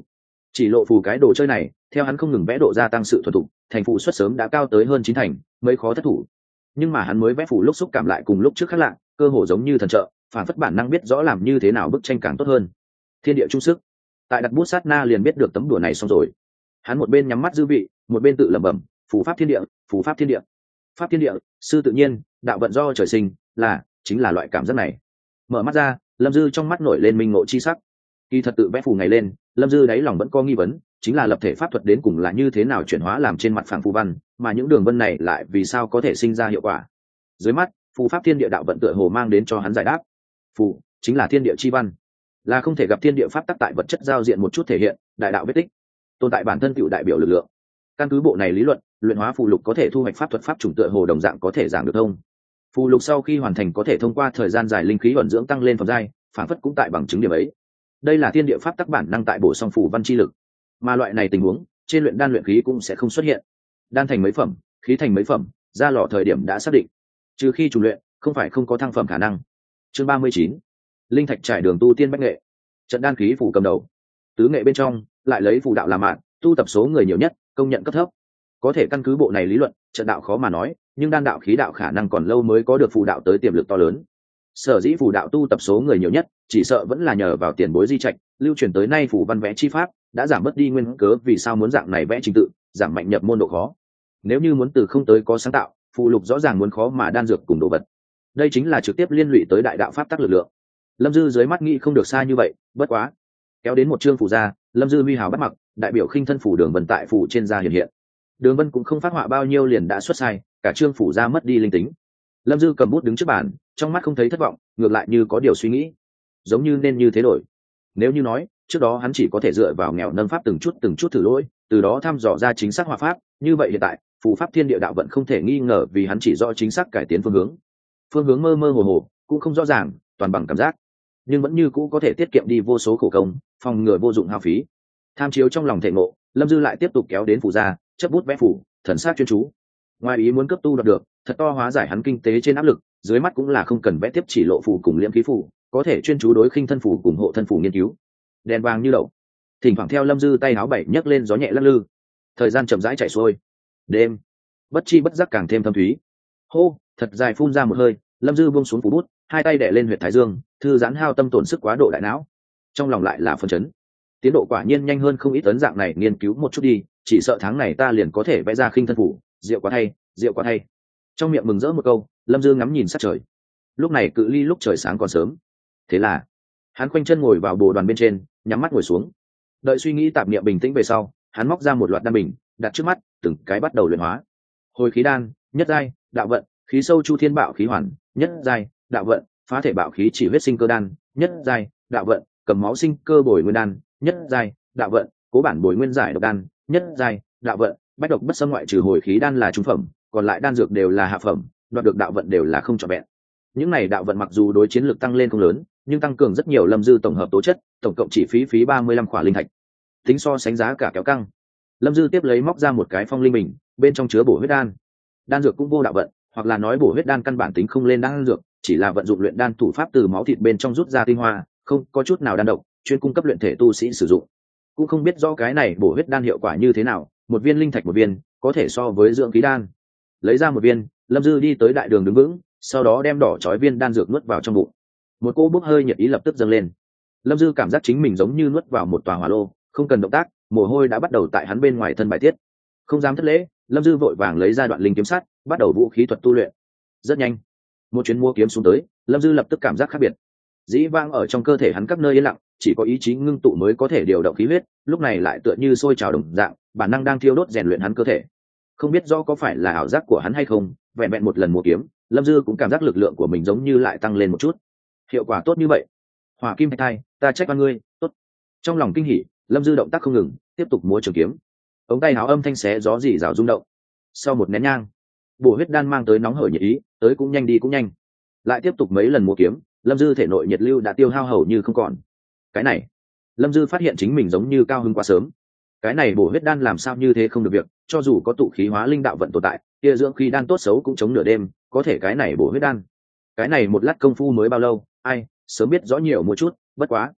Chỉ lộ phù cái đồ chơi này theo hắn không ngừng vẽ độ gia tăng sự thuần thục, thành phù suất sớm đã cao tới hơn chín thành, mấy khó thất thủ. Nhưng mà hắn mới vẽ phù lúc xúc cảm lại cùng lúc trước khác lạ, cơ hồ giống như thần trợ, phản phất bản năng biết rõ làm như thế nào bức tranh càng tốt hơn. Thiên địa trung sức, tại đặt bút sát na liền biết được tấm đùa này xong rồi. Hắn một bên nhắm mắt dư vị, một bên tự lẩm bẩm, phù pháp thiên địa, phù pháp thiên địa, pháp thiên địa, sư tự nhiên, đạo vận do trời sinh, là chính là loại cảm giác này. Mở mắt ra, Lâm Dư trong mắt nổi lên minh ngộ chi sắc. Kỳ thật tự vẽ phù ngày lên, Lâm Dư đáy lòng vẫn có nghi vấn, chính là lập thể pháp thuật đến cùng là như thế nào chuyển hóa làm trên mặt phẳng phù văn, mà những đường vân này lại vì sao có thể sinh ra hiệu quả. Dưới mắt, phù pháp thiên địa đạo vận tựa hồ mang đến cho hắn giải đáp. Phù chính là thiên địa chi văn, là không thể gặp thiên địa pháp tắc tại vật chất giao diện một chút thể hiện, đại đạo vết tích, tồn tại bản thân tựu đại biểu lực lượng. Căn cứ bộ này lý luận, luyện hóa phù lục có thể thu hoạch pháp thuật pháp chủng tựa hồ đồng dạng có thể giảng được thông. Phù lục sau khi hoàn thành có thể thông qua thời gian dài linh khí ẩn dưỡng tăng lên phẩm giai, phản phất cũng tại bằng chứng điểm ấy. Đây là thiên địa pháp tắc bản năng tại bổ sung phù văn chi lực, mà loại này tình huống trên luyện đan luyện khí cũng sẽ không xuất hiện. Đan thành mấy phẩm, khí thành mấy phẩm, ra lò thời điểm đã xác định, trừ khi chủ luyện, không phải không có thăng phẩm khả năng. Chương ba mươi chín, linh thạch trải đường tu tiên bách nghệ. Trận đan khí phù cầm đầu, tứ nghệ bên trong lại lấy phù đạo làm mạng, tu tập số người nhiều nhất, công nhận cấp thấp. Có thể căn cứ bộ này lý luận, trận đạo khó mà nói, nhưng đan đạo khí đạo khả năng còn lâu mới có được phù đạo tới tiềm lực to lớn. Sở dĩ phù đạo tu tập số người nhiều nhất, chỉ sợ vẫn là nhờ vào tiền bối di trạch, lưu truyền tới nay phù văn vẽ chi pháp đã giảm bớt đi nguyên cớ vì sao muốn dạng này vẽ trình tự, giảm mạnh nhập môn độ khó. Nếu như muốn từ không tới có sáng tạo, phù lục rõ ràng muốn khó mà đan dược cùng đồ vật. Đây chính là trực tiếp liên lụy tới đại đạo pháp tắc lực lượng. Lâm Dư dưới mắt nghĩ không được xa như vậy, bất quá kéo đến một chương phù ra, Lâm Dư huy hào bắt mặc, đại biểu khinh thân phù đường vân tại phù trên da hiện hiện. Đường vân cũng không phát họa bao nhiêu liền đã xuất sai, cả chương phủ ra mất đi linh tính. Lâm Dư cầm bút đứng trước bàn, trong mắt không thấy thất vọng, ngược lại như có điều suy nghĩ, giống như nên như thế đổi. Nếu như nói trước đó hắn chỉ có thể dựa vào nghèo nâng pháp từng chút từng chút thử lỗi, từ đó thăm dò ra chính xác hòa pháp, như vậy hiện tại phù pháp thiên địa đạo vận không thể nghi ngờ vì hắn chỉ rõ chính xác cải tiến phương hướng. Phương hướng mơ mơ hồ hồ, cũng không rõ ràng, toàn bằng cảm giác, nhưng vẫn như cũ có thể tiết kiệm đi vô số khổ công, phòng ngừa vô dụng hao phí. Tham chiếu trong lòng thể ngộ, Lâm Dư lại tiếp tục kéo đến phủ ra, chấp bút vẽ phủ, thần sát chuyên chú. Ngoài ý muốn cấp tu đoạt được, thật to hóa giải hắn kinh tế trên áp lực, dưới mắt cũng là không cần vẽ tiếp chỉ lộ phủ cùng liễm khí phủ, có thể chuyên chú đối khinh thân phủ cùng hộ thân phủ nghiên cứu. Đèn vàng như đậu, thỉnh thoảng theo Lâm Dư tay áo bảy nhấc lên gió nhẹ lắc lư. Thời gian chậm rãi chạy xuôi, đêm bất chi bất giác càng thêm thâm thúy. Hô, thật dài phun ra một hơi, Lâm Dư buông xuống phủ bút, hai tay đè lên huyệt thái dương, thư giãn hao tâm tổn sức quá độ đại não. Trong lòng lại là phân chấn, tiến độ quả nhiên nhanh hơn không ít, tấn dạng này nghiên cứu một chút đi, chỉ sợ tháng này ta liền có thể vẽ ra khinh thân phủ, rượu quá thay, rượu quá thay. Trong miệng mừng rỡ một câu, Lâm Dương ngắm nhìn sát trời. Lúc này cự ly lúc trời sáng còn sớm, thế là hắn khoanh chân ngồi vào bồ đoàn bên trên, nhắm mắt ngồi xuống. Đợi suy nghĩ tạp niệm bình tĩnh về sau, hắn móc ra một loạt đan bình, đặt trước mắt, từng cái bắt đầu luyện hóa. Hồi khí đan, nhất giai, đạo vận, khí sâu chu thiên bạo khí hoàn, nhất giai, đạo vận, phá thể bạo khí chỉ huyết sinh cơ đan, nhất giai, đạo vận, cầm máu sinh cơ bồi nguyên đan, nhất giai, đạo vận, cố bản bồi nguyên giải độc đan, nhất giai, đạo vận, bách độc bất xâm ngoại trừ hồi khí đan là trung phẩm, còn lại đan dược đều là hạ phẩm, đoạt được đạo vận đều là không trọn vẹn. Những này đạo vận mặc dù đối chiến lược tăng lên không lớn, nhưng tăng cường rất nhiều Lâm Dư tổng hợp tố chất, tổng cộng chỉ phí phí ba mươi lăm khỏa linh thạch. Tính so sánh giá cả kéo căng. Lâm Dư tiếp lấy móc ra một cái phong linh bình, bên trong chứa bổ huyết đan. Đan dược cũng vô đạo vận, hoặc là nói bổ huyết đan căn bản tính không lên đan dược, chỉ là vận dụng luyện đan thủ pháp từ máu thịt bên trong rút ra tinh hoa, không có chút nào đan độc, chuyên cung cấp luyện thể tu sĩ sử dụng. Cũng không biết rõ cái này bổ huyết đan hiệu quả như thế nào, một viên linh thạch một viên, có thể so với dưỡng khí đan. Lấy ra một viên, Lâm Dư đi tới đại đường đứng vững, sau đó đem đỏ chói viên đan dược nuốt vào trong bụng. Một cỗ bốc hơi nhiệt ý lập tức dâng lên. Lâm Dư cảm giác chính mình giống như nuốt vào một tòa hỏa lô, không cần động tác, mồ hôi đã bắt đầu tại hắn bên ngoài thân bài tiết. Không dám thất lễ, Lâm Dư vội vàng lấy ra đoạn linh kiếm sắt, bắt đầu vũ khí thuật tu luyện. Rất nhanh, một chuyến mua kiếm xuống tới, Lâm Dư lập tức cảm giác khác biệt. Dĩ vang ở trong cơ thể hắn các nơi yên lặng, chỉ có ý chí ngưng tụ mới có thể điều động khí huyết, lúc này lại tựa như sôi trào đồng dạng, bản năng đang thiêu đốt rèn luyện hắn cơ thể. Không biết rõ có phải là ảo giác của hắn hay không, vẹn vẹn một lần mua kiếm, Lâm Dư cũng cảm giác lực lượng của mình giống như lại tăng lên một chút. Hiệu quả tốt như vậy. Hỏa kim thạch thai, ta trách oan ngươi, tốt. Trong lòng kinh hỉ, Lâm Dư động tác không ngừng, tiếp tục múa trường kiếm. Ống tay áo âm thanh xé gió rỉ rào rung động. Sau một nén nhang, bổ huyết đan mang tới nóng hởi nhiệt ý, tới cũng nhanh đi cũng nhanh. Lại tiếp tục mấy lần múa kiếm, Lâm Dư thể nội nhiệt lưu đã tiêu hao hầu như không còn. Cái này, Lâm Dư phát hiện chính mình giống như cao hứng quá sớm. Cái này bổ huyết đan làm sao như thế không được việc, cho dù có tụ khí hóa linh đạo vận tồn tại, kia dưỡng khí đan tốt xấu cũng chống nửa đêm, có thể cái này bổ huyết đan. Cái này một lát công phu mới bao lâu, ai, sớm biết rõ nhiều một chút, bất quá.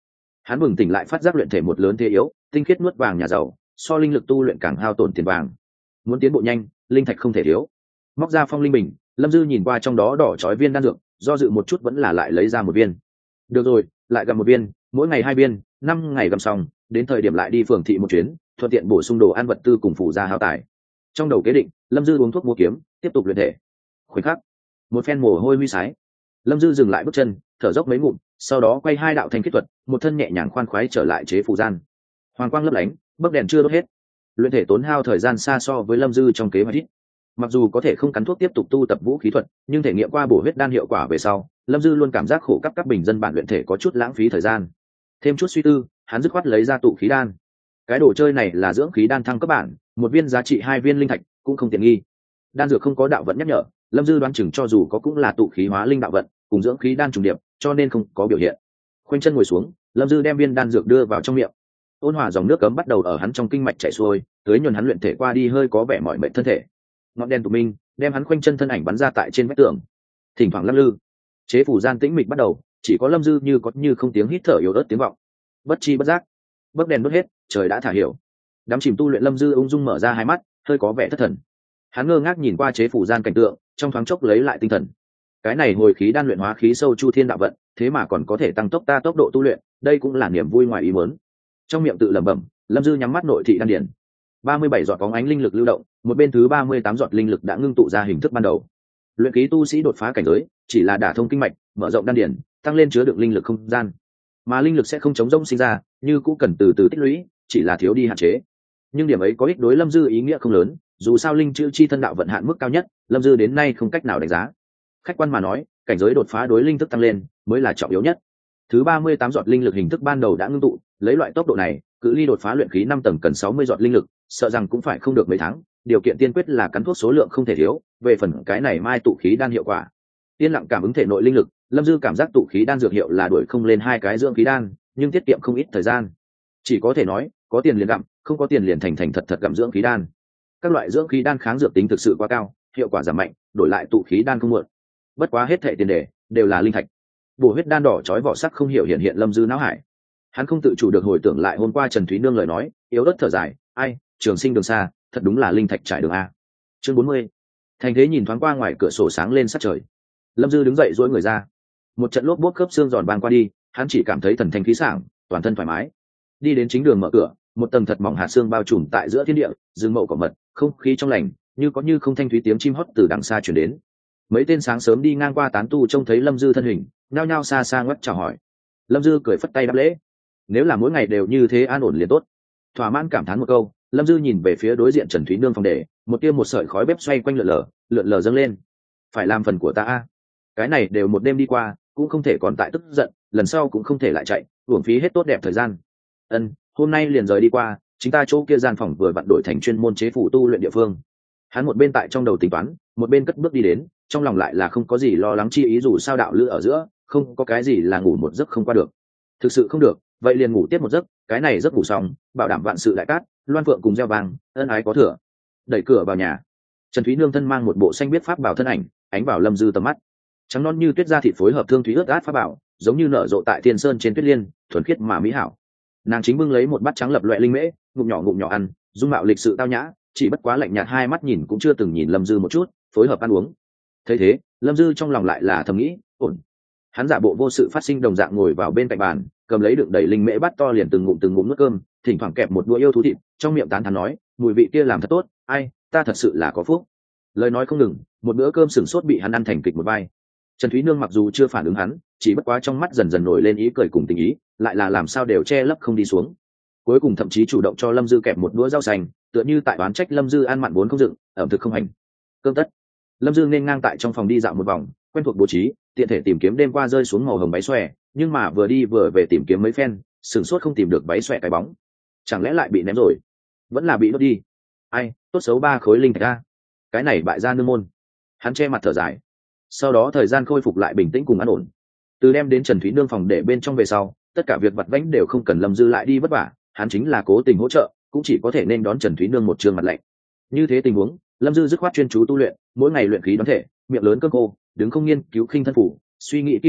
Hắn bừng tỉnh lại phát giác luyện thể một lớn thế yếu, tinh khiết nuốt vàng nhà giàu, so linh lực tu luyện càng hao tổn tiền vàng. Muốn tiến bộ nhanh, linh thạch không thể thiếu. Móc ra phong linh bình, Lâm Dư nhìn qua trong đó đỏ chói viên đan dược, do dự một chút vẫn là lại lấy ra một viên. Được rồi, lại gặm một viên, mỗi ngày hai viên, năm ngày gặm xong, đến thời điểm lại đi phường thị một chuyến, thuận tiện bổ sung đồ ăn vật tư cùng phụ gia hao tài. Trong đầu kế định, Lâm Dư uống thuốc mua kiếm, tiếp tục luyện thể. Khoảnh khắc, một phen mồ hôi huy sái, Lâm Dư dừng lại bước chân, thở dốc mấy ngụm, sau đó quay hai đạo thanh kết thuật, một thân nhẹ nhàng khoan khoái trở lại chế phù gian. Hoàng quang lấp lánh, bấc đèn chưa đốt hết. Luyện thể tốn hao thời gian xa so với Lâm Dư trong kế hoạch ít. Mặc dù có thể không cắn thuốc tiếp tục tu tập vũ khí thuật, nhưng thể nghiệm qua bổ huyết đan hiệu quả về sau, Lâm Dư luôn cảm giác khổ cấp các bình dân bản luyện thể có chút lãng phí thời gian. Thêm chút suy tư, hắn dứt khoát lấy ra tụ khí đan. Cái đồ chơi này là dưỡng khí đan thăng cấp bản, một viên giá trị hai viên linh thạch, cũng không tiện nghi. Đan dược không có đạo vận nhắc nhở, Lâm Dư đoán chừng cho dù có cũng là tụ khí hóa linh đạo vận, cùng dưỡng khí đan trùng điệp, cho nên không có biểu hiện. Khoanh chân ngồi xuống, Lâm Dư đem viên đan dược đưa vào trong miệng. Ôn hòa dòng nước cấm bắt đầu ở hắn trong kinh mạch chảy xuôi, tưới nhuần hắn luyện thể qua đi hơi có vẻ mỏi mệt thân thể. Ngọn đèn tụ minh đem hắn khoanh chân thân ảnh bắn ra tại trên vách tường, thỉnh thoảng lắc lư. Chế phủ gian tĩnh mịch bắt đầu, chỉ có Lâm Dư như có như không tiếng hít thở yếu ớt tiếng vọng. Bất chi bất giác, bấc đèn đốt hết, trời đã thả hiểu. Đám chìm tu luyện Lâm Dư ung dung mở ra hai mắt, hơi có vẻ thất thần. Hắn ngơ ngác nhìn qua chế phủ gian cảnh tượng, trong thoáng chốc lấy lại tinh thần. Cái này hồi khí đan luyện hóa khí sâu chu thiên đạo vận, thế mà còn có thể tăng tốc ta tốc độ tu luyện, đây cũng là niềm vui ngoài ý muốn. Trong miệng tự lẩm bẩm, Lâm Dư nhắm mắt nội thị đan điển. ba mươi bảy giọt bóng ánh linh lực lưu động, một bên thứ ba mươi tám giọt linh lực đã ngưng tụ ra hình thức ban đầu. Luyện khí tu sĩ đột phá cảnh giới, chỉ là đả thông kinh mạch, mở rộng đan điển, tăng lên chứa đựng linh lực không gian. Mà linh lực sẽ không chống rỗng sinh ra, như cũng cần từ từ tích lũy, chỉ là thiếu đi hạn chế. Nhưng điểm ấy có ích đối Lâm Dư ý nghĩa không lớn, dù sao linh chữ chi thân đạo vận hạn mức cao nhất, Lâm Dư đến nay không cách nào đánh giá. Khách quan mà nói, cảnh giới đột phá đối linh thức tăng lên mới là trọng yếu nhất. Thứ ba mươi tám giọt linh lực hình thức ban đầu đã ngưng tụ, lấy loại tốc độ này, cự ly đột phá luyện khí năm tầng cần sáu mươi giọt linh lực, sợ rằng cũng phải không được mấy tháng, điều kiện tiên quyết là cắn thuốc số lượng không thể thiếu, về phần cái này mai tụ khí đan hiệu quả. Tiên lặng cảm ứng thể nội linh lực, Lâm Dư cảm giác tụ khí đan dược hiệu là đuổi không lên hai cái dưỡng khí đan, nhưng tiết kiệm không ít thời gian. Chỉ có thể nói, có tiền liền gặm, không có tiền liền thành thành thật thật gặm dưỡng khí đan. Các loại dưỡng khí đan kháng dược tính thực sự quá cao, hiệu quả giảm mạnh, đổi lại tụ khí đan không muộn. Bất quá hết thệ tiền đề đều là linh thạch. Bổ huyết đan đỏ chói vỏ sắc không hiểu hiện hiện Lâm Dư não hải. Hắn không tự chủ được hồi tưởng lại hôm qua Trần Thúy Nương lời nói, yếu ớt thở dài, ai, trường sinh đường xa, thật đúng là linh thạch trải đường a. Chương bốn mươi. Thành Thế nhìn thoáng qua ngoài cửa sổ sáng lên sát trời. Lâm Dư đứng dậy duỗi người ra. Một trận lốp bốp khớp xương giòn vang qua đi, hắn chỉ cảm thấy thần thanh khí sảng, toàn thân thoải mái. Đi đến chính đường mở cửa, một tầng thật mỏng hạt xương bao trùm tại giữa thiên địa, rừng mậu cỏ mật, không khí trong lành, như có như không thanh thúy tiếng chim hót từ đằng xa truyền đến. Mấy tên sáng sớm đi ngang qua tán tu trông thấy Lâm Dư thân hình, nhao nhao xa xa ngoắc chào hỏi. Lâm Dư cười phất tay đáp lễ. Nếu là mỗi ngày đều như thế an ổn liền tốt. Thỏa mãn cảm thán một câu, Lâm Dư nhìn về phía đối diện Trần Thúy Nương phòng để, một tia một sợi khói bếp xoay quanh lượn lờ, lượn lờ dâng lên. Phải làm phần của ta a. Cái này đều một đêm đi qua, cũng không thể còn tại tức giận, lần sau cũng không thể lại chạy, uổng phí hết tốt đẹp thời gian. Ân, hôm nay liền rời đi qua, chúng ta chỗ kia gian phòng vừa vặn đổi thành chuyên môn chế phủ tu luyện địa phương. Hắn một bên tại trong đầu tính toán, một bên cất bước đi đến, trong lòng lại là không có gì lo lắng chi ý, dù sao đạo lữ ở giữa, không có cái gì là ngủ một giấc không qua được. Thực sự không được, vậy liền ngủ tiếp một giấc, cái này giấc ngủ xong, bảo đảm vạn sự đại cát, loan phượng cùng gieo vàng, ân ái có thừa. Đẩy cửa vào nhà, Trần Thúy Nương thân mang một bộ xanh biết pháp bảo thân ảnh, ánh vào Lâm Dư tầm mắt. Trắng non như tuyết da thịt phối hợp thương thúy ướt át pháp bảo, giống như nở rộ tại thiên sơn trên tuyết liên, thuần khiết mà mỹ hảo. Nàng chính bưng lấy một bát trắng lập loè linh mễ, ngụm nhỏ ngụm nhỏ ăn, dung mạo lịch sự tao nhã, chỉ bất quá lạnh nhạt hai mắt nhìn cũng chưa từng nhìn Lâm Dư một chút, phối hợp ăn uống. Thấy thế, Lâm Dư trong lòng lại là thầm nghĩ, ổn. Hắn giả bộ vô sự phát sinh đồng dạng ngồi vào bên cạnh bàn, cầm lấy đựng đầy linh mễ bát to liền từng ngụm từng ngụm nuốt cơm, thỉnh thoảng kẹp một đũa yêu thú thịt, trong miệng tán thán nói, mùi vị kia làm thật tốt, ai, ta thật sự là có phúc. Lời nói không ngừng, một bữa cơm sừng sốt bị hắn ăn thành kịch một vai. Trần Thúy Nương mặc dù chưa phản ứng hắn, chỉ bất quá trong mắt dần dần nổi lên ý cười cùng tình ý, lại là làm sao đều che lấp không đi xuống. Cuối cùng thậm chí chủ động cho Lâm Dư kẹp một đũa rau xanh, tựa như tại oán trách Lâm Dư ăn mặn vốn không dựng, ẩm thực không hành. Cơm tất. Lâm Dương nên ngang tại trong phòng đi dạo một vòng, quen thuộc bố trí, tiện thể tìm kiếm đêm qua rơi xuống màu hồng váy xòe, nhưng mà vừa đi vừa về tìm kiếm mấy phen, sửng sốt không tìm được váy xòe cái bóng. Chẳng lẽ lại bị ném rồi? Vẫn là bị đốt đi. Ai, tốt xấu ba khối linh thạch a. Cái này bại gia nương môn. Hắn che mặt thở dài. Sau đó thời gian khôi phục lại bình tĩnh cùng an ổn. Từ đem đến Trần Thúy Nương phòng để bên trong về sau, tất cả việc vặt vãnh đều không cần Lâm Dư lại đi vất vả, hắn chính là cố tình hỗ trợ, cũng chỉ có thể nên đón Trần Thúy Nương một trương mặt lạnh. Như thế tình huống, Lâm Dư dứt khoát chuyên chú tu luyện, mỗi ngày luyện khí đoán thể, miệng lớn cơm khô, đứng không nghiên cứu khinh thân phủ, suy nghĩ kim tiến thuật,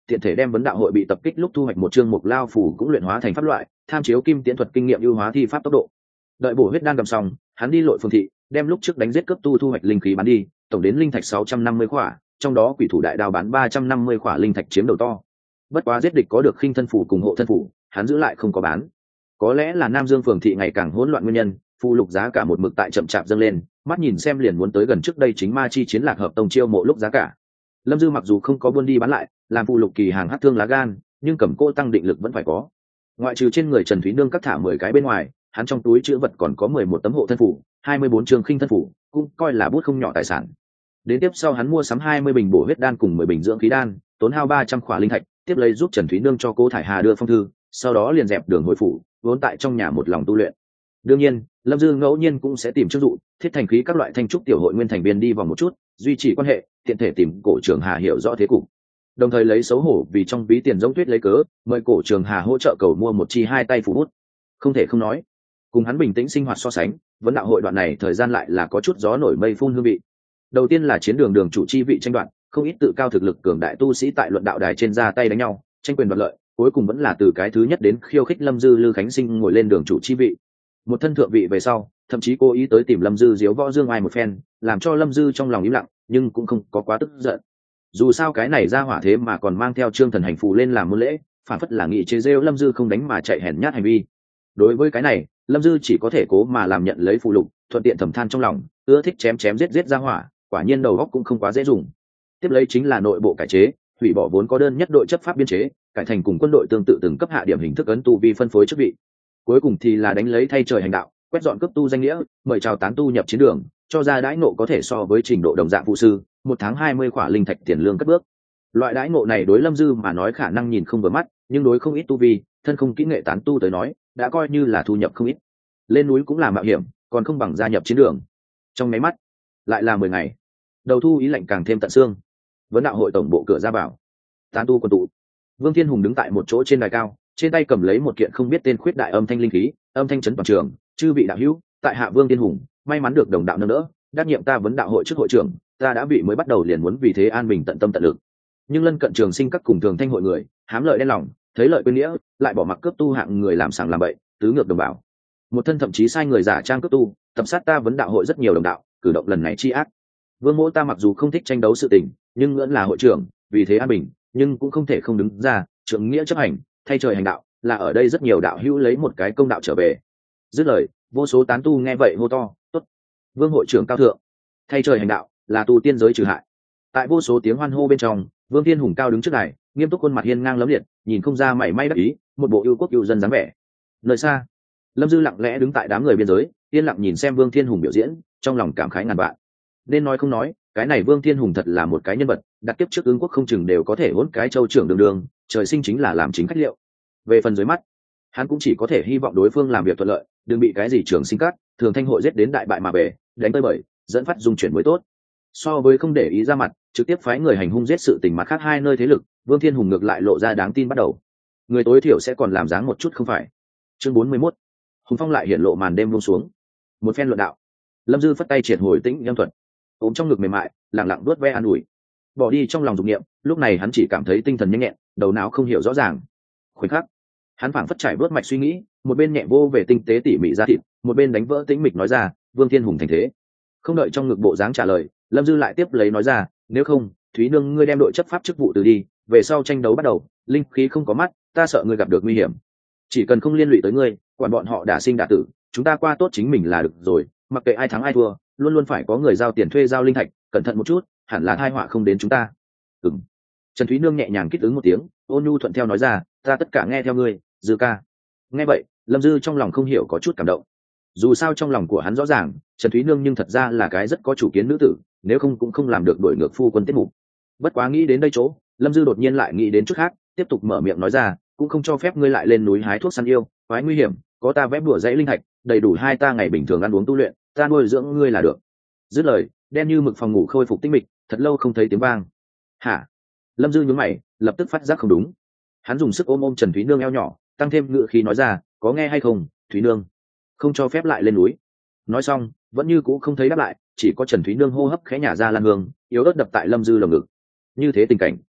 tiện thể đem vấn đạo hội bị tập kích lúc thu hoạch một chương mục lao phủ cũng luyện hóa thành pháp loại, tham chiếu kim tiễn thuật kinh nghiệm ưu hóa thi pháp tốc độ. Đợi bổ huyết đan cầm xong, hắn đi lội phương thị, đem lúc trước đánh giết cấp tu thu hoạch linh khí bán đi, tổng đến linh thạch sáu trăm năm mươi khỏa, trong đó quỷ thủ đại đao bán ba trăm năm mươi khỏa linh thạch chiếm đầu to. Bất quá giết địch có được khinh thân phủ cùng hộ thân phủ, hắn giữ lại không có bán. Có lẽ là Nam Dương phường thị ngày càng hỗn loạn nguyên nhân, phụ lục giá cả một mực tại chậm chạp dâng lên, mắt nhìn xem liền muốn tới gần trước đây chính ma chi chiến lạc hợp tông chiêu mộ lúc giá cả. Lâm Dư mặc dù không có buôn đi bán lại, làm phụ lục kỳ hàng hắc thương lá gan, nhưng cầm cô tăng định lực vẫn phải có. Ngoại trừ trên người Trần Thúy Nương cắt thả mười cái bên ngoài, hắn trong túi chữ vật còn có mười một tấm hộ thân phủ, hai mươi bốn trường khinh thân phủ, cũng coi là bút không nhỏ tài sản. Đến tiếp sau hắn mua sắm hai mươi bình bổ huyết đan cùng mười bình dưỡng khí đan, tốn hao ba trăm khỏa linh thạch, tiếp lấy giúp Trần Thúy Nương cho Cố Thải Hà đưa phong thư, sau đó liền dẹp đường hồi phủ, vốn tại trong nhà một lòng tu luyện. Đương nhiên, Lâm Dư ngẫu nhiên cũng sẽ tìm chức dụ, thiết thành khí các loại thanh trúc tiểu hội nguyên thành viên đi vòng một chút, duy trì quan hệ, tiện thể tìm Cổ Trường Hà hiểu rõ thế cục. Đồng thời lấy xấu hổ vì trong ví tiền giống tuyết lấy cớ, mời Cổ Trường Hà hỗ trợ cầu mua một chi hai tay phù bút. Không thể không nói, cùng hắn bình tĩnh sinh hoạt so sánh, vấn đạo hội đoạn này thời gian lại là có chút gió nổi mây phun hương vị. Đầu tiên là chiến đường đường chủ chi vị tranh đoạt, không ít tự cao thực lực cường đại tu sĩ tại luận đạo đài trên ra tay đánh nhau, tranh quyền đoạt lợi, cuối cùng vẫn là từ cái thứ nhất đến khiêu khích Lâm Dư Lư Khánh Sinh ngồi lên đường chủ chi vị. Một thân thượng vị về sau, thậm chí cố ý tới tìm Lâm Dư diếu võ dương ai một phen, làm cho Lâm Dư trong lòng im lặng, nhưng cũng không có quá tức giận. Dù sao cái này ra hỏa thế mà còn mang theo Trương Thần hành phù lên làm môn lễ, phản phất là nghị chế rêu Lâm Dư không đánh mà chạy hèn nhát hành vi. Đối với cái này, Lâm Dư chỉ có thể cố mà làm nhận lấy phù lục, thuận tiện thầm than trong lòng, ưa thích chém chém giết giết ra hỏa, quả nhiên đầu óc cũng không quá dễ dùng. Tiếp lấy chính là nội bộ cải chế, hủy bỏ vốn có đơn nhất đội chấp pháp biên chế, cải thành cùng quân đội tương tự từng cấp hạ điểm hình thức ấn tu vi phân phối chức vị. Cuối cùng thì là đánh lấy thay trời hành đạo, quét dọn cấp tu danh nghĩa, mời chào tán tu nhập chiến đường, cho ra đãi ngộ có thể so với trình độ đồng dạng phụ sư, một tháng hai mươi khỏa linh thạch tiền lương cất bước. Loại đãi ngộ này đối Lâm Dư mà nói khả năng nhìn không vừa mắt, nhưng đối không ít tu vi, thân không kỹ nghệ tán tu tới nói, đã coi như là thu nhập không ít. Lên núi cũng là mạo hiểm, còn không bằng gia nhập chiến đường. Trong mấy mắt, lại là mười ngày. Đầu thu ý lạnh càng thêm tận xương. Vấn đạo hội tổng bộ cửa ra vào, tán tu quân tụ. Vương Thiên Hùng đứng tại một chỗ trên đài cao, trên tay cầm lấy một kiện không biết tên khuyết đại âm thanh linh khí, âm thanh chấn toàn trường, chư vị đạo hữu, tại hạ Vương Thiên Hùng, may mắn được đồng đạo nâng đỡ, đáp nhiệm ta vấn đạo hội trước hội trưởng, ta đã bị mới bắt đầu liền muốn vì thế an bình tận tâm tận lực. Nhưng lân cận trường sinh các cùng thường thanh hội người, hám lợi đen lòng, thấy lợi quên nghĩa, lại bỏ mặc cướp tu hạng người làm sàng làm bậy, tứ ngược đồng bào. Một thân thậm chí sai người giả trang cướp tu, tập sát ta vấn đạo hội rất nhiều đồng đạo, cử động lần này chi ác. Vương Mỗ ta mặc dù không thích tranh đấu sự tình, nhưng vẫn là hội trưởng, vì thế an bình, nhưng cũng không thể không đứng ra, trưởng nghĩa chấp hành, thay trời hành đạo, là ở đây rất nhiều đạo hữu lấy một cái công đạo trở về. Dứt lời, vô số tán tu nghe vậy hô to, tốt. Vương hội trưởng cao thượng, thay trời hành đạo, là tu tiên giới trừ hại. Tại vô số tiếng hoan hô bên trong, Vương Thiên Hùng cao đứng trước đài, nghiêm túc khuôn mặt hiên ngang lấm liệt, nhìn không ra mảy may đắc ý, một bộ yêu quốc yêu dân dáng vẻ. Nơi xa, Lâm Dư lặng lẽ đứng tại đám người biên giới, yên lặng nhìn xem Vương Thiên Hùng biểu diễn, trong lòng cảm khái ngàn vạn. Nên nói không nói, cái này Vương Thiên Hùng thật là một cái nhân vật, đặt tiếp trước ứng quốc không chừng đều có thể hỗn cái châu trưởng đường đường, trời sinh chính là làm chính khách liệu. Về phần dưới mắt, hắn cũng chỉ có thể hy vọng đối phương làm việc thuận lợi, đừng bị cái gì trường sinh cát, thường thanh hội giết đến đại bại mà về, đánh tới bời, dẫn phát dung chuyển mới tốt. So với không để ý ra mặt, trực tiếp phái người hành hung giết sự tình mặt khác hai nơi thế lực, Vương Thiên Hùng ngược lại lộ ra đáng tin bắt đầu. Người tối thiểu sẽ còn làm dáng một chút không phải. Chương bốn mươi mốt, Hùng Phong lại hiển lộ màn đêm buông xuống. Một phen luận đạo, Lâm Dư phất tay triệt hồi tĩnh âm thuật, ôm trong ngực mềm mại, lặng lặng vuốt ve an ủi. Bỏ đi trong lòng dục niệm, lúc này hắn chỉ cảm thấy tinh thần nhanh nhẹn, đầu não không hiểu rõ ràng. Khoảnh khắc, hắn phảng phất trải vớt mạch suy nghĩ, một bên nhẹ vô về tinh tế tỉ mỉ ra thịt, một bên đánh vỡ tĩnh mịch nói ra, Vương Thiên Hùng thành thế. Không đợi trong ngực bộ dáng trả lời, Lâm Dư lại tiếp lấy nói ra, nếu không, Thúy Nương ngươi đem đội chấp pháp chức vụ từ đi, về sau tranh đấu bắt đầu, linh khí không có mắt, ta sợ ngươi gặp được nguy hiểm. Chỉ cần không liên lụy tới ngươi, quản bọn họ đả sinh đả tử, chúng ta qua tốt chính mình là được rồi, mặc kệ ai thắng ai thua, luôn luôn phải có người giao tiền thuê giao linh thạch, cẩn thận một chút, hẳn là tai họa không đến chúng ta. Ừm. Trần Thúy Nương nhẹ nhàng kít ứng một tiếng, ôn nhu thuận theo nói ra, ta tất cả nghe theo ngươi, Dư ca. Nghe vậy, Lâm Dư trong lòng không hiểu có chút cảm động. Dù sao trong lòng của hắn rõ ràng, Trần Thúy Nương nhưng thật ra là cái rất có chủ kiến nữ tử, nếu không cũng không làm được đổi ngược phu quân tiết mục. Bất quá nghĩ đến đây chỗ, Lâm Dư đột nhiên lại nghĩ đến chút khác, tiếp tục mở miệng nói ra, cũng không cho phép ngươi lại lên núi hái thuốc săn yêu, quái nguy hiểm, có ta vẽ bùa dãy linh thạch, đầy đủ hai ta ngày bình thường ăn uống tu luyện, ta nuôi dưỡng ngươi là được. Dứt lời, đen như mực phòng ngủ khôi phục tinh mịch, thật lâu không thấy tiếng vang. Hả? Lâm Dư nhướng mày, lập tức phát giác không đúng. Hắn dùng sức ôm ôm Trần Thúy Nương eo nhỏ, tăng thêm ngữ khí nói ra, có nghe hay không, Thúy Nương? Không cho phép lại lên núi. Nói xong, vẫn như cũ không thấy đáp lại, chỉ có Trần Thúy Nương hô hấp khẽ nhả ra lan hương, yếu ớt đập tại Lâm Dư lồng ngực. Như thế tình cảnh,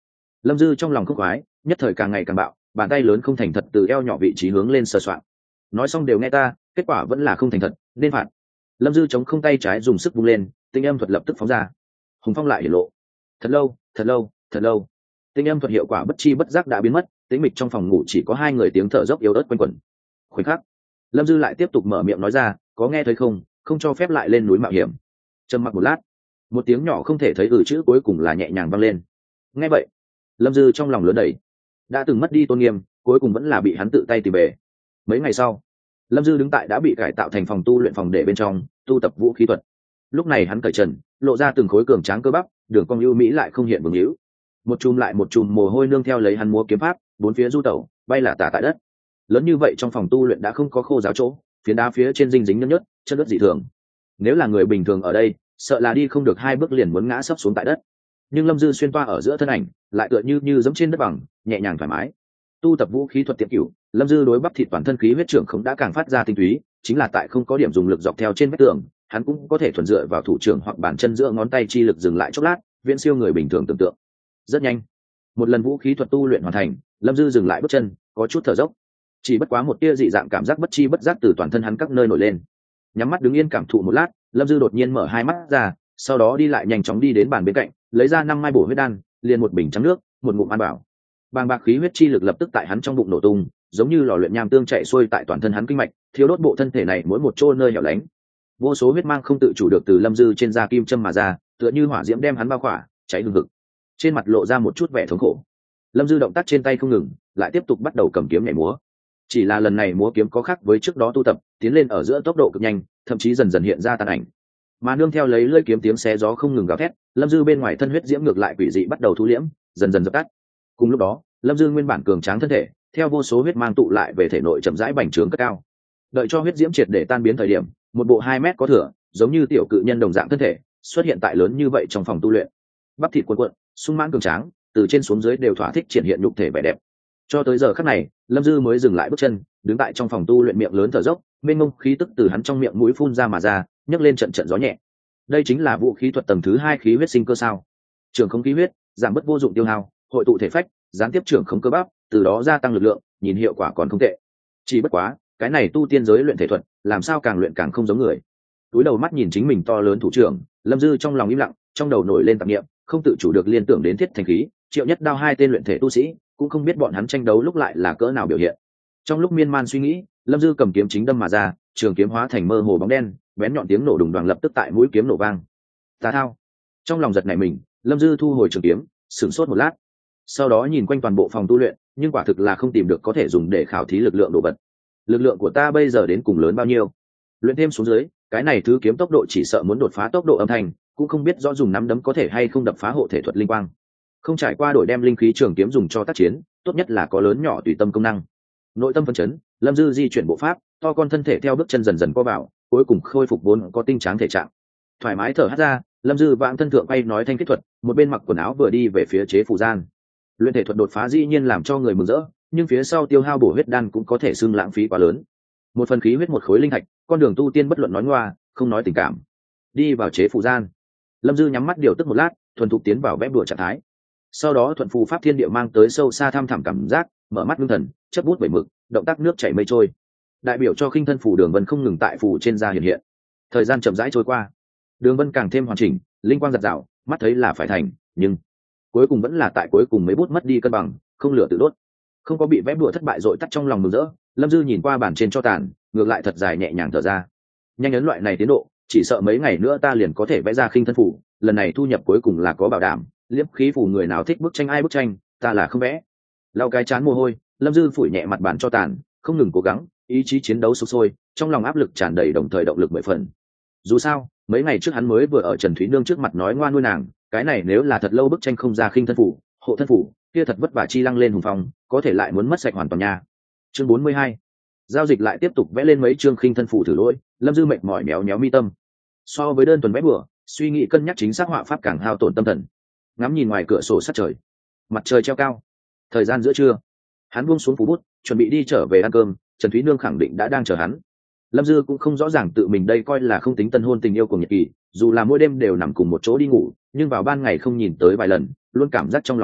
Lâm Dư trong lòng khúc khoái, nhất thời càng ngày càng bạo, bàn tay lớn không thành thật từ eo nhỏ vị trí hướng lên sờ soạn. Nói xong đều nghe ta, kết quả vẫn là không thành thật, nên phạt. Lâm Dư chống không tay trái dùng sức vung lên, tinh âm thuật lập tức phóng ra. Hùng phong lại hiển lộ. Thật lâu, thật lâu, thật lâu. Tinh âm thuật hiệu quả bất chi bất giác đã biến mất, tĩnh mịch trong phòng ngủ chỉ có hai người tiếng thở dốc yếu ớt quanh quẩn. Khoảnh khắc, Lâm Dư lại tiếp tục mở miệng nói ra, có nghe thấy không, không cho phép lại lên núi mạo hiểm. Trầm mặc một lát, một tiếng nhỏ không thể thấy ừ chữ cuối cùng là nhẹ nhàng vang lên. Nghe vậy, Lâm Dư trong lòng lớn đầy, đã từng mất đi tôn nghiêm, cuối cùng vẫn là bị hắn tự tay tìm về. Mấy ngày sau, Lâm Dư đứng tại đã bị cải tạo thành phòng tu luyện phòng để bên trong tu tập vũ khí thuật. Lúc này hắn cởi trần, lộ ra từng khối cường tráng cơ bắp, đường cong ưu mỹ lại không hiện vương hữu. Một chùm lại một chùm mồ hôi nương theo lấy hắn múa kiếm pháp, bốn phía du tẩu, bay là tả tại đất. Lớn như vậy trong phòng tu luyện đã không có khô giáo chỗ, phiến đá phía trên dinh dính nhớt nhớt, chân đất dị thường. Nếu là người bình thường ở đây, sợ là đi không được hai bước liền muốn ngã sấp xuống tại đất. Nhưng Lâm Dư xuyên toa ở giữa thân ảnh, lại tựa như như giẫm trên đất bằng, nhẹ nhàng thoải mái. Tu tập vũ khí thuật tiệm cửu, Lâm Dư đối bắp thịt toàn thân khí huyết trưởng không đã càng phát ra tinh túy, chính là tại không có điểm dùng lực dọc theo trên vách tường, hắn cũng có thể thuần dựa vào thủ trưởng hoặc bàn chân giữa ngón tay chi lực dừng lại chốc lát, viễn siêu người bình thường tưởng tượng. Rất nhanh, một lần vũ khí thuật tu luyện hoàn thành, Lâm Dư dừng lại bước chân, có chút thở dốc. Chỉ bất quá một tia dị dạng cảm giác bất chi bất giác từ toàn thân hắn các nơi nổi lên. Nhắm mắt đứng yên cảm thụ một lát, Lâm Dư đột nhiên mở hai mắt ra, sau đó đi lại nhanh chóng đi đến bàn bên cạnh, lấy ra năm mai bổ huyết đan, liền một bình trắng nước, một ngụm ăn bảo. Bàng bạc khí huyết chi lực lập tức tại hắn trong bụng nổ tung, giống như lò luyện nham tương chạy xuôi tại toàn thân hắn kinh mạch, thiếu đốt bộ thân thể này mỗi một chỗ nơi hẻo lánh. Vô số huyết mang không tự chủ được từ Lâm Dư trên da kim châm mà ra, tựa như hỏa diễm đem hắn bao khỏa, cháy hừng hực. Trên mặt lộ ra một chút vẻ thống khổ. Lâm Dư động tác trên tay không ngừng, lại tiếp tục bắt đầu cầm kiếm nhảy múa. Chỉ là lần này múa kiếm có khác với trước đó tu tập, tiến lên ở giữa tốc độ cực nhanh, thậm chí dần dần hiện ra tàn ảnh. Mà nương theo lấy lưỡi kiếm tiếng xé gió không ngừng gào thét, Lâm Dư bên ngoài thân huyết diễm ngược lại quỷ dị bắt đầu thu liễm, dần dần dập tắt. Cùng lúc đó, Lâm Dư nguyên bản cường tráng thân thể, theo vô số huyết mang tụ lại về thể nội chậm rãi bành trướng cất cao. Đợi cho huyết diễm triệt để tan biến thời điểm, một bộ hai mét có thừa, giống như tiểu cự nhân đồng dạng thân thể, xuất hiện tại lớn như vậy trong phòng tu luyện. Bắp thịt cuộn cuộn, sung mãn cường tráng, từ trên xuống dưới đều thỏa thích triển hiện nhục thể vẻ đẹp. Cho tới giờ khắc này, Lâm Dư mới dừng lại bước chân, đứng tại trong phòng tu luyện miệng lớn thở dốc, mênh mông khí tức từ hắn trong miệng mũi phun ra mà ra, nhấc lên trận trận gió nhẹ. Đây chính là vũ khí thuật tầng thứ hai khí huyết sinh cơ sao? Trường không khí huyết, giảm bớt vô dụng tiêu hao, hội tụ thể phách, gián tiếp trưởng không cơ bắp, từ đó gia tăng lực lượng, nhìn hiệu quả còn không tệ. Chỉ bất quá, cái này tu tiên giới luyện thể thuật, làm sao càng luyện càng không giống người. Túi đầu mắt nhìn chính mình to lớn thủ trưởng, Lâm Dư trong lòng im lặng, trong đầu nổi lên tạp niệm, không tự chủ được liên tưởng đến Thiết Thành Khí, Triệu Nhất Đao hai tên luyện thể tu sĩ, cũng không biết bọn hắn tranh đấu lúc lại là cỡ nào biểu hiện. Trong lúc miên man suy nghĩ, Lâm Dư cầm kiếm chính đâm mà ra, trường kiếm hóa thành mơ hồ bóng đen, bén nhọn tiếng nổ đùng đoàng lập tức tại mũi kiếm nổ vang. Tà thao! Trong lòng giật nảy mình, Lâm Dư thu hồi trường kiếm, sửng sốt một lát. Sau đó nhìn quanh toàn bộ phòng tu luyện, nhưng quả thực là không tìm được có thể dùng để khảo thí lực lượng đồ vật. Lực lượng của ta bây giờ đến cùng lớn bao nhiêu? Luyện thêm xuống dưới, cái này thứ kiếm tốc độ chỉ sợ muốn đột phá tốc độ âm thanh, cũng không biết rõ dùng nắm đấm có thể hay không đập phá hộ thể thuật linh quang. Không trải qua đổi đem linh khí trường kiếm dùng cho tác chiến, tốt nhất là có lớn nhỏ tùy tâm công năng. Nội tâm phấn chấn, Lâm Dư di chuyển bộ pháp, to con thân thể theo bước chân dần dần co vào, cuối cùng khôi phục vốn có tinh tráng thể trạng. Thoải mái thở hắt ra, Lâm Dư vãng thân thượng bay nói thanh kết thuật, một bên mặc quần áo vừa đi về phía chế phù gian. Luyện thể thuật đột phá dĩ nhiên làm cho người mừng rỡ, nhưng phía sau tiêu hao bổ huyết đan cũng có thể xưng lãng phí quá lớn. Một phần khí huyết một khối linh thạch, con đường tu tiên bất luận nói ngoa, không nói tình cảm. Đi vào chế phù gian, Lâm Dư nhắm mắt điều tức một lát, thuần thục tiến vào vẽ đùa trạng thái. Sau đó thuận phù pháp thiên địa mang tới sâu xa thăm thẳm cảm giác, mở mắt ngưng thần, chấp bút bảy mực, động tác nước chảy mây trôi, đại biểu cho khinh thân phù đường vân không ngừng tại phù trên da hiện hiện. Thời gian chậm rãi trôi qua, đường vân càng thêm hoàn chỉnh, linh quang giật rào, mắt thấy là phải thành, nhưng cuối cùng vẫn là tại cuối cùng mấy bút mất đi cân bằng, không lửa tự đốt. Không có bị vẽ bùa thất bại dội tắt trong lòng mừng rỡ, Lâm Dư nhìn qua bản trên cho tàn, ngược lại thật dài nhẹ nhàng thở ra. Nhanh ấn loại này tiến độ, chỉ sợ mấy ngày nữa ta liền có thể vẽ ra khinh thân phù, lần này thu nhập cuối cùng là có bảo đảm. Liếp khí phù người nào thích bức tranh ai bức tranh, ta là không vẽ. Lau cái chán mồ hôi, Lâm Dư phủi nhẹ mặt bàn cho tàn, không ngừng cố gắng, ý chí chiến đấu sục sôi, trong lòng áp lực tràn đầy đồng thời động lực mười phần. Dù sao, mấy ngày trước hắn mới vừa ở Trần Thúy Nương trước mặt nói ngoan nuôi nàng, cái này nếu là thật lâu bức tranh không ra khinh thân phủ, hộ thân phủ, kia thật vất vả chi lăng lên hùng phong, có thể lại muốn mất sạch hoàn toàn nha. Chương bốn mươi hai, giao dịch lại tiếp tục vẽ lên mấy chương khinh thân phủ thử lỗi, Lâm Dư mệt mỏi méo méo mi tâm. So với đơn thuần vẽ bừa, suy nghĩ cân nhắc chính xác họa pháp càng hao tổn tâm thần. Ngắm nhìn ngoài cửa sổ sát trời, mặt trời treo cao, thời gian giữa trưa, hắn buông xuống phú bút, chuẩn bị đi trở về ăn cơm. Trần Thúy Nương khẳng định đã đang chờ hắn. Lâm Dư cũng không rõ ràng tự mình đây coi là không tính tân hôn tình yêu của Nhật Kỳ, dù là mỗi đêm đều nằm cùng một chỗ đi ngủ, nhưng vào ban ngày không nhìn tới vài lần, luôn cảm giác trong lòng khó,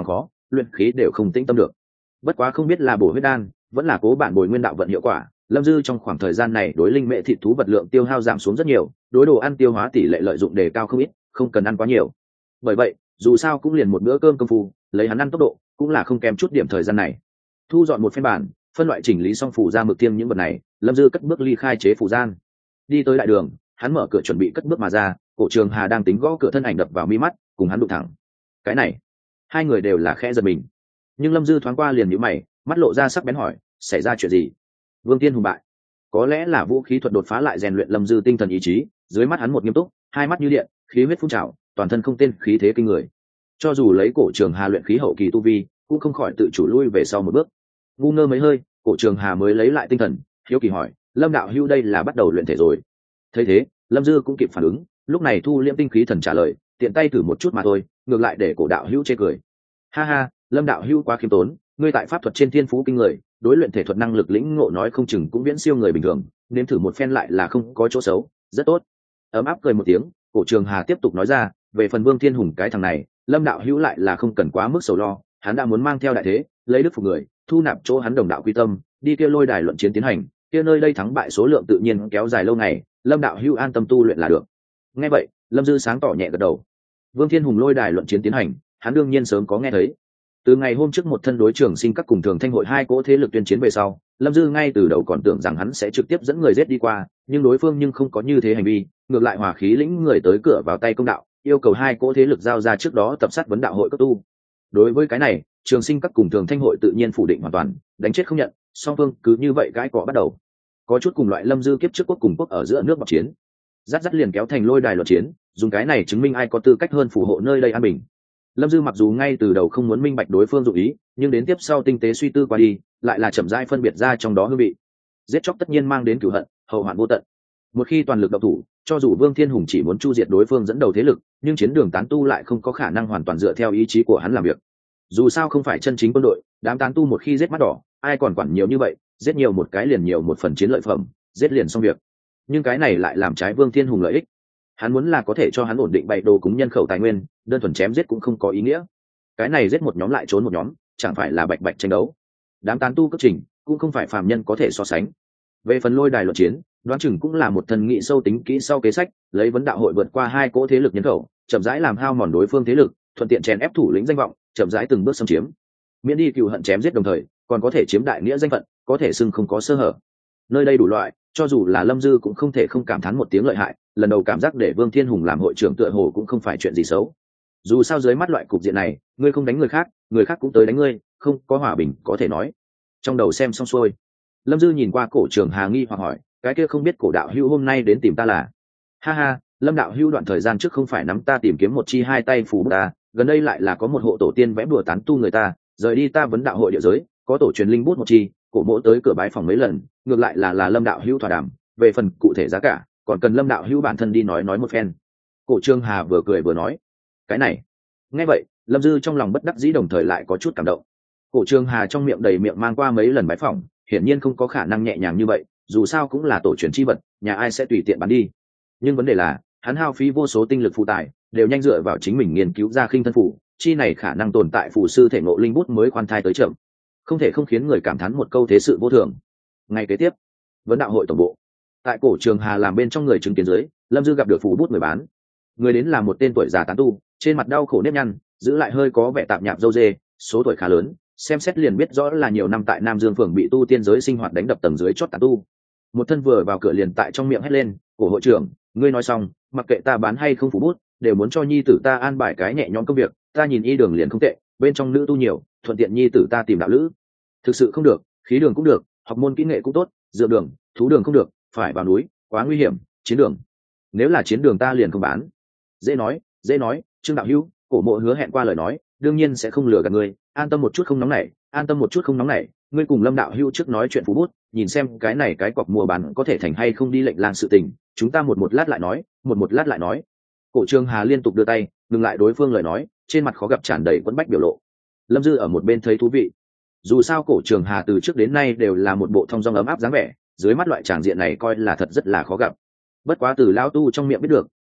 luyện khí đều không tĩnh tâm được. Bất quá không biết là bổ huyết đan vẫn là cố bản bồi nguyên đạo vận hiệu quả, lâm dư trong khoảng thời gian này đối linh mệ thịt thú vật lượng tiêu hao giảm xuống rất nhiều, đối đồ ăn tiêu hóa tỷ lệ lợi dụng đề cao không ít, không cần ăn quá nhiều. Bởi vậy dù sao cũng liền một bữa cơm công phu, lấy hắn ăn tốc độ cũng là không kém chút điểm thời gian này. Thu dọn một phen bản, phân loại chỉnh lý xong phủ ra mực tiêm những vật này, lâm dư cất bước ly khai chế phủ gian, đi tới đại đường. Hắn mở cửa chuẩn bị cất bước mà ra, Cổ Trường Hà đang tính gõ cửa thân ảnh đập vào mi mắt, cùng hắn đụng thẳng. Cái này, hai người đều là khẽ giật mình, nhưng lâm dư thoáng qua liền nhíu mày, mắt lộ ra sắc bén hỏi, xảy ra chuyện gì? Vương Tiên hùng bại. Có lẽ là vũ khí thuật đột phá lại rèn luyện lâm dư tinh thần ý chí, dưới mắt hắn một nghiêm túc, hai mắt như điện, khí huyết phun trào, toàn thân không tên khí thế kinh người. Cho dù lấy Cổ Trường Hà luyện khí hậu kỳ tu vi, cũng không khỏi tự chủ lui về sau một bước. Ngu ngơ mấy hơi, Cổ Trường Hà mới lấy lại tinh thần, hiếu kỳ hỏi, lâm đạo hữu đây là bắt đầu luyện thể rồi? Thấy thế, lâm dư cũng kịp phản ứng, lúc này thu liễm tinh khí thần trả lời, tiện tay thử một chút mà thôi, ngược lại để Cổ đạo hữu chê cười. Ha ha, lâm đạo hữu quá khiêm tốn, ngươi tại pháp thuật trên thiên phú kinh người, đối luyện thể thuật năng lực lĩnh ngộ nói không chừng cũng viễn siêu người bình thường, nên thử một phen lại là không có chỗ xấu, rất tốt. Ấm áp cười một tiếng, Cổ Trường Hà tiếp tục nói ra, về phần Vương Thiên Hùng cái thằng này, lâm đạo hữu lại là không cần quá mức sầu lo, hắn đã muốn mang theo đại thế, lấy đức phục người, thu nạp chỗ hắn đồng đạo quy tâm, đi kia lôi đài luận chiến tiến hành, kia nơi đây thắng bại số lượng tự nhiên kéo dài lâu ngày, lâm đạo hữu an tâm tu luyện là được. Nghe vậy, lâm dư sáng tỏ nhẹ gật đầu. Vương Thiên Hùng lôi đài luận chiến tiến hành, hắn đương nhiên sớm có nghe thấy. Từ ngày hôm trước một thân đối trường sinh các cùng thường thanh hội hai cỗ thế lực tuyên chiến về sau, lâm dư ngay từ đầu còn tưởng rằng hắn sẽ trực tiếp dẫn người giết đi qua, nhưng đối phương nhưng không có như thế hành vi, ngược lại hòa khí lĩnh người tới cửa vào tay công đạo, yêu cầu hai cỗ thế lực giao ra trước đó tập sát vấn đạo hội cấp tu. Đối với cái này, trường sinh các cùng thường thanh hội tự nhiên phủ định hoàn toàn, đánh chết không nhận, song phương cứ như vậy gãi cọ bắt đầu. Có chút cùng loại lâm dư kiếp trước quốc cùng quốc ở giữa nước bọc chiến, dắt dắt liền kéo thành lôi đài luận chiến, dùng cái này chứng minh ai có tư cách hơn phù hộ nơi đây an bình. Lâm dư mặc dù ngay từ đầu không muốn minh bạch đối phương dụng ý, nhưng đến tiếp sau tinh tế suy tư qua đi, lại là chậm rãi phân biệt ra trong đó hương vị. Giết chóc tất nhiên mang đến cửu hận, hậu hoạn vô tận. Một khi toàn lực động thủ, cho dù Vương Thiên Hùng chỉ muốn chu diệt đối phương dẫn đầu thế lực, nhưng chiến đường tán tu lại không có khả năng hoàn toàn dựa theo ý chí của hắn làm việc. Dù sao không phải chân chính quân đội, đám tán tu một khi giết mắt đỏ, ai còn quản nhiều như vậy, giết nhiều một cái liền nhiều một phần chiến lợi phẩm, giết liền xong việc. Nhưng cái này lại làm trái Vương Thiên Hùng lợi ích. Hắn muốn là có thể cho hắn ổn định bày đồ cúng nhân khẩu tài nguyên, đơn thuần chém giết cũng không có ý nghĩa. Cái này giết một nhóm lại trốn một nhóm, chẳng phải là bạch bạch tranh đấu. Đám tán tu cấp trình cũng không phải phàm nhân có thể so sánh. Về phần lôi đài luận chiến, đoán chừng cũng là một thần nghị sâu tính kỹ sau kế sách, lấy vấn đạo hội vượt qua hai cỗ thế lực nhân khẩu, chậm rãi làm hao mòn đối phương thế lực, thuận tiện chèn ép thủ lĩnh danh vọng, chậm rãi từng bước xâm chiếm. Miễn đi cừu hận chém giết đồng thời, còn có thể chiếm đại nghĩa danh phận, có thể xưng không có sơ hở. Nơi đây đủ loại, cho dù là lâm dư cũng không thể không cảm thán một tiếng lợi hại, lần đầu cảm giác để Vương Thiên Hùng làm hội trưởng tựa hồ cũng không phải chuyện gì xấu. Dù sao dưới mắt loại cục diện này, ngươi không đánh người khác, người khác cũng tới đánh ngươi, không có hòa bình có thể nói. Trong đầu xem xong xuôi, lâm dư nhìn qua Cổ Trường Hà nghi hoặc hỏi, cái kia không biết Cổ đạo hữu hôm nay đến tìm ta là? Ha ha, lâm đạo hữu đoạn thời gian trước không phải nắm ta tìm kiếm một chi hai tay phù ta, gần đây lại là có một hộ tổ tiên vẽ bùa tán tu người ta, rời đi ta vấn đạo hội địa giới, có tổ truyền linh bút một chi, cổ mỗ tới cửa bái phòng mấy lần, ngược lại là là lâm đạo hữu thỏa đàm, về phần cụ thể giá cả, còn cần lâm đạo hữu bản thân đi nói nói một phen. Cổ Trường Hà vừa cười vừa nói, cái này, nghe vậy, lâm dư trong lòng bất đắc dĩ đồng thời lại có chút cảm động. Cổ Trường Hà trong miệng đầy miệng mang qua mấy lần bái phòng, hiển nhiên không có khả năng nhẹ nhàng như vậy, dù sao cũng là tổ truyền chi vật, nhà ai sẽ tùy tiện bán đi. Nhưng vấn đề là, hắn hao phí vô số tinh lực phụ tài, đều nhanh dựa vào chính mình nghiên cứu ra khinh thân phủ, chi này khả năng tồn tại phù sư thể ngộ linh bút mới khoan thai tới chậm, không thể không khiến người cảm thán một câu thế sự vô thường. Ngày kế tiếp, vấn đạo hội tổng bộ, tại Cổ Trường Hà làm bên trong người chứng kiến dưới, lâm dư gặp được phù bút người bán. Người đến là một tên tuổi già tán tu, trên mặt đau khổ nếp nhăn, giữ lại hơi có vẻ tạp nhạp râu dê, số tuổi khá lớn, xem xét liền biết rõ là nhiều năm tại Nam Dương phường bị tu tiên giới sinh hoạt đánh đập tầng dưới chót tán tu. Một thân vừa vào cửa liền tại trong miệng hét lên, cổ hội trưởng, ngươi nói xong, mặc kệ ta bán hay không phù bút, đều muốn cho nhi tử ta an bài cái nhẹ nhõm công việc, ta nhìn y đường liền không tệ, bên trong nữ tu nhiều, thuận tiện nhi tử ta tìm đạo lữ. Thực sự không được, khí đường cũng được, học môn kỹ nghệ cũng tốt, dược đường, thú đường không được, phải vào núi, quá nguy hiểm, chiến đường. Nếu là chiến đường ta liền không bán. Dễ nói, dễ nói, Trương đạo hữu, cổ mộ hứa hẹn qua lời nói, đương nhiên sẽ không lừa gạt ngươi, an tâm một chút không nóng nảy, an tâm một chút không nóng nảy, ngươi cùng Lâm đạo hữu trước nói chuyện phú bút, nhìn xem cái này cái cọc mua bán có thể thành hay không đi lệnh lang sự tình, chúng ta một một lát lại nói, một một lát lại nói. Cổ Trường Hà liên tục đưa tay, ngừng lại đối phương lời nói, trên mặt khó gặp tràn đầy quẫn bách biểu lộ. Lâm Dư ở một bên thấy thú vị. Dù sao Cổ Trường Hà từ trước đến nay đều là một bộ thông dong ấm áp dáng vẻ, dưới mắt loại tràng diện này coi là thật rất là khó gặp. Bất quá từ lão tu trong miệng biết được,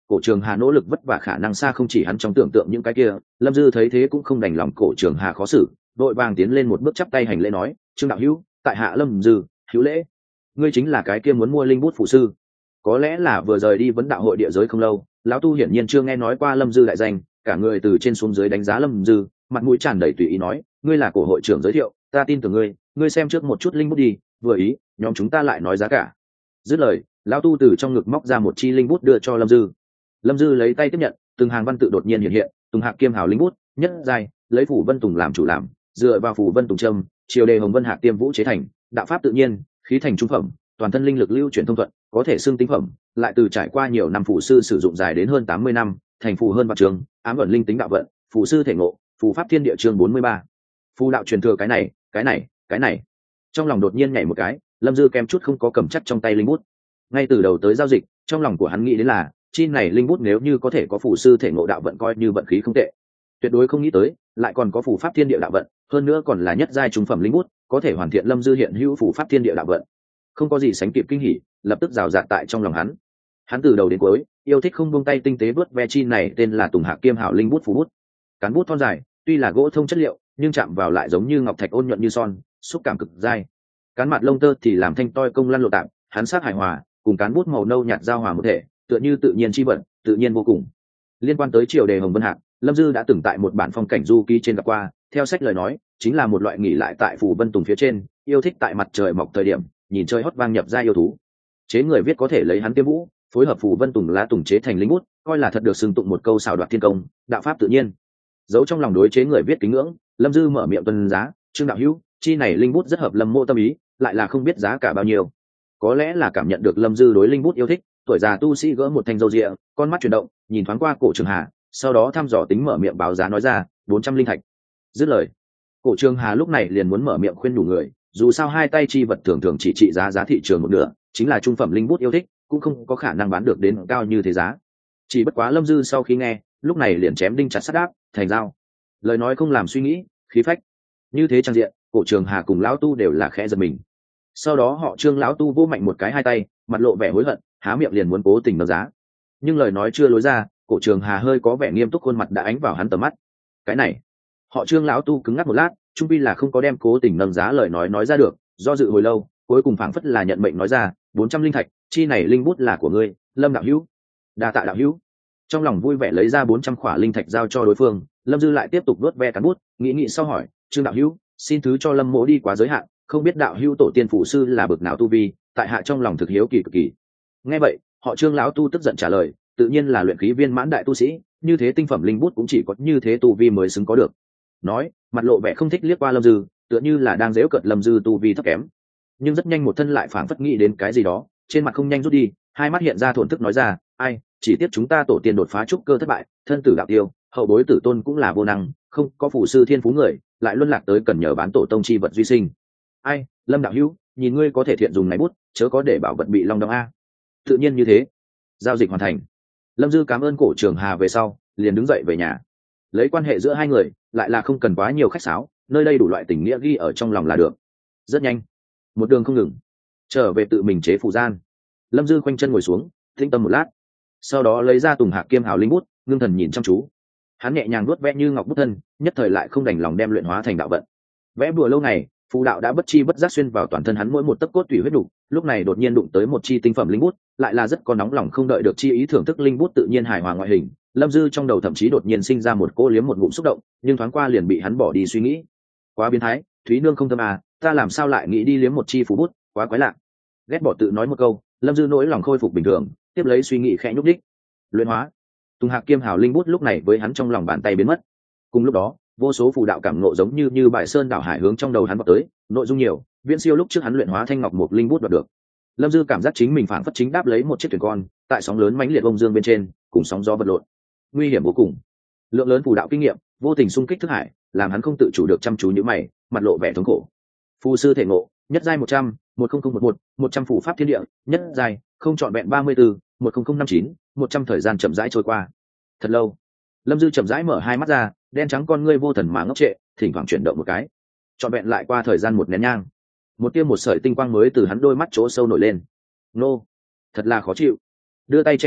cổ trường hà nỗ lực vất vả khả năng xa không chỉ hắn trong tưởng tượng những cái kia. Lâm Dư thấy thế cũng không đành lòng cổ trường hà khó xử, đội vàng tiến lên một bước chắp tay hành lễ nói: Trương đạo hữu, tại hạ Lâm Dư, hữu lễ. Ngươi chính là cái kia muốn mua linh bút phụ sư? Có lẽ là vừa rời đi vấn đạo hội địa giới không lâu, lão tu hiển nhiên chưa nghe nói qua Lâm Dư đại danh, cả người từ trên xuống dưới đánh giá Lâm Dư, mặt mũi tràn đầy tùy ý nói: ngươi là cổ hội trưởng giới thiệu, ta tin tưởng ngươi, ngươi xem trước một chút linh bút đi, vừa ý, nhóm chúng ta lại nói giá cả. Dứt lời, lão tu từ trong ngực móc ra một chi linh bút đưa cho Lâm Dư. Lâm Dư lấy tay tiếp nhận, từng hàng văn tự đột nhiên hiện hiện: Tùng Hạc Kiêm Hào linh bút, nhất giai, lấy phủ vân tùng làm chủ làm, dựa vào phủ vân tùng trâm, triều đề hồng vân hạc tiêm vũ chế thành, đạo pháp tự nhiên, khí thành trung phẩm, toàn thân linh lực lưu chuyển thông thuận, có thể xưng tinh phẩm, lại từ trải qua nhiều năm phù sư sử dụng dài đến hơn tám mươi năm, thành phù hơn vạn trường, ám ẩn linh tính đạo vận, phù sư thể ngộ, phù pháp thiên địa chương bốn mươi ba. Phù đạo truyền thừa cái này, cái này, cái này. Trong lòng đột nhiên nhảy một cái, Lâm Dư kém chút không có cầm chắc trong tay linh bút. Ngay từ đầu tới giao dịch, trong lòng của hắn nghĩ đến là, chi này linh bút nếu như có thể có phù sư thể ngộ đạo vận coi như vận khí không tệ. Tuyệt đối không nghĩ tới, lại còn có phù pháp thiên địa đạo vận, hơn nữa còn là nhất giai trung phẩm linh bút, có thể hoàn thiện Lâm Dư hiện hữu phù pháp thiên địa đạo vận. Không có gì sánh kịp kinh hỉ, lập tức rào rạt tại trong lòng hắn. Hắn từ đầu đến cuối yêu thích không buông tay tinh tế vớt ve chi này tên là Tùng Hạc Kiêm Hảo linh bút phù bút. Cán bút thon dài, tuy là gỗ thông chất liệu, nhưng chạm vào lại giống như ngọc thạch ôn nhuận như son, xúc cảm cực dai. Cán mặt lông tơ thì làm thanh toi công lăn lộ tạm, hắn sắc hài hòa, cùng cán bút màu nâu nhạt giao hòa một thể, tựa như tự nhiên chi vận, tự nhiên vô cùng. Liên quan tới triều đề hồng vân hạc, Lâm Dư đã từng tại một bản phong cảnh du ký trên gặp qua, theo sách lời nói, chính là một loại nghỉ lại tại phủ vân tùng phía trên, yêu thích tại mặt trời mọc thời điểm, nhìn chơi hót vang nhập ra yêu thú. Chế người viết có thể lấy hắn tiêm vũ, phối hợp phủ vân tùng lá tùng chế thành linh bút, coi là thật được xưng tụng một câu xảo đoạt thiên công, đạo pháp tự nhiên. Giấu trong lòng đối chế người viết kính ngưỡng, Lâm Dư mở miệng tuân giá: Trương đạo hữu, chi này linh bút rất hợp Lâm mô tâm ý, lại là không biết giá cả bao nhiêu. Có lẽ là cảm nhận được Lâm Dư đối linh bút yêu thích, tuổi già tu sĩ gỡ một thanh râu rịa, con mắt chuyển động, nhìn thoáng qua cổ trường hà, sau đó thăm dò tính mở miệng báo giá nói ra: bốn trăm linh thạch. Dứt lời, cổ trường hà lúc này liền muốn mở miệng khuyên nhủ người, dù sao hai tay chi vật thường thường chỉ trị giá giá thị trường một nửa, chính là trung phẩm linh bút yêu thích, cũng không có khả năng bán được đến cao như thế giá. Chỉ bất quá Lâm Dư sau khi nghe, lúc này liền chém đinh chặt sắt đáp: thành giao. Lời nói không làm suy nghĩ, khí phách. Như thế trang diện, cổ trường hà cùng lão tu đều là khẽ giật mình. Sau đó họ Trương lão tu vô mạnh một cái hai tay, mặt lộ vẻ hối hận, há miệng liền muốn cố tình nâng giá. Nhưng lời nói chưa lối ra, cổ trường hà hơi có vẻ nghiêm túc, khuôn mặt đã ánh vào hắn tầm mắt. Cái này, họ Trương lão tu cứng ngắc một lát, trung pi là không có đem cố tình nâng giá lời nói nói ra được, do dự hồi lâu, cuối cùng phảng phất là nhận mệnh nói ra: bốn trăm linh thạch, chi này linh bút là của ngươi, Lâm đạo hữu. Đa tạ đạo hữu. Trong lòng vui vẻ lấy ra bốn trăm khỏa linh thạch giao cho đối phương, Lâm Dư lại tiếp tục vuốt ve cán bút, nghĩ nghĩ sau hỏi: Trương đạo hữu, xin thứ cho Lâm mỗ đi quá giới hạn, không biết đạo hữu tổ tiên phụ sư là bậc nào tu vi, tại hạ trong lòng thực hiếu kỳ cực kỳ. Nghe vậy, họ Trương lão tu tức giận trả lời: tự nhiên là luyện khí viên mãn đại tu sĩ, như thế tinh phẩm linh bút cũng chỉ có như thế tu vi mới xứng có được. Nói, mặt lộ vẻ không thích liếc qua Lâm Dư, tựa như là đang giễu cợt Lâm Dư tu vi thấp kém. Nhưng rất nhanh một thân lại phảng phất nghĩ đến cái gì đó, trên mặt không nhanh rút đi, hai mắt hiện ra thổn thức nói ra: ai, chỉ tiếc chúng ta tổ tiên đột phá trúc cơ thất bại, thân tử đạo tiêu, hậu bối tử tôn cũng là vô năng, không có phụ sư thiên phú người, lại luân lạc tới cần nhờ bán tổ tông chi vật duy sinh. Ai, Lâm đạo hữu, nhìn ngươi có thể thiện dùng này bút, chớ có để bảo vật bị long đong a. Tự nhiên như thế. Giao dịch hoàn thành. Lâm Dư cảm ơn cổ trường hà về sau, liền đứng dậy về nhà. Lấy quan hệ giữa hai người, lại là không cần quá nhiều khách sáo, nơi đây đủ loại tình nghĩa ghi ở trong lòng là được. Rất nhanh, một đường không ngừng, trở về tự mình chế phù gian. Lâm Dư khoanh chân ngồi xuống, tĩnh tâm một lát, sau đó lấy ra Tùng Hạc Kiêm Hào linh bút, ngưng thần nhìn chăm chú. Hắn nhẹ nhàng nuốt vẽ như ngọc bút thân, nhất thời lại không đành lòng đem luyện hóa thành đạo vận. Vẽ bùa lâu ngày, phù đạo đã bất chi bất giác xuyên vào toàn thân hắn mỗi một tấc cốt tủy huyết đủ, lúc này đột nhiên đụng tới một chi tinh phẩm linh bút, lại là rất có nóng lòng không đợi được chi ý thưởng thức linh bút tự nhiên hài hòa ngoại hình. Lâm Dư trong đầu thậm chí đột nhiên sinh ra một cô liếm một ngụm xúc động, nhưng thoáng qua liền bị hắn bỏ đi suy nghĩ. Quá biến thái, Thúy nương không thơm à, ta làm sao lại nghĩ đi liếm một chi phù bút, quá quái lạ. Ghét bỏ tự nói một câu, Lâm Dư nỗi lòng khôi phục bình thường, tiếp lấy suy nghĩ khẽ nhúc đích. Luyện hóa. Tùng Hạc Kiêm Hào linh bút lúc này với hắn trong lòng bàn tay biến mất. Cùng lúc đó, vô số phù đạo cảm ngộ giống như như bài sơn đảo hải hướng trong đầu hắn vọt tới, nội dung nhiều, viễn siêu lúc trước hắn luyện hóa thanh ngọc một linh bút đoạt được. Lâm Dư cảm giác chính mình phản phất chính đáp lấy một chiếc thuyền con, tại sóng lớn mãnh liệt bông dương bên trên, cùng sóng gió vật lộn, nguy hiểm vô cùng. Lượng lớn phù đạo kinh nghiệm, vô tình xung kích thức hải, làm hắn không tự chủ được chăm chú nhíu mày, mặt lộ vẻ thống khổ. Phù sư thể ngộ, nhất giai một trăm, một không không một một, một trăm phù pháp thiên địa, nhất giai, không chọn vẹn ba mươi tư, một không không năm chín, một trăm thời gian chậm rãi trôi qua. Thật lâu, Lâm Dư chậm rãi mở hai mắt ra, đen trắng con ngươi vô thần mà ngốc trệ, thỉnh thoảng chuyển động một cái. Chọn vẹn lại qua thời gian một nén nhang, một tia một sợi tinh quang mới từ hắn đôi mắt chỗ sâu nổi lên. Nô, thật là khó chịu. Đưa tay che chán,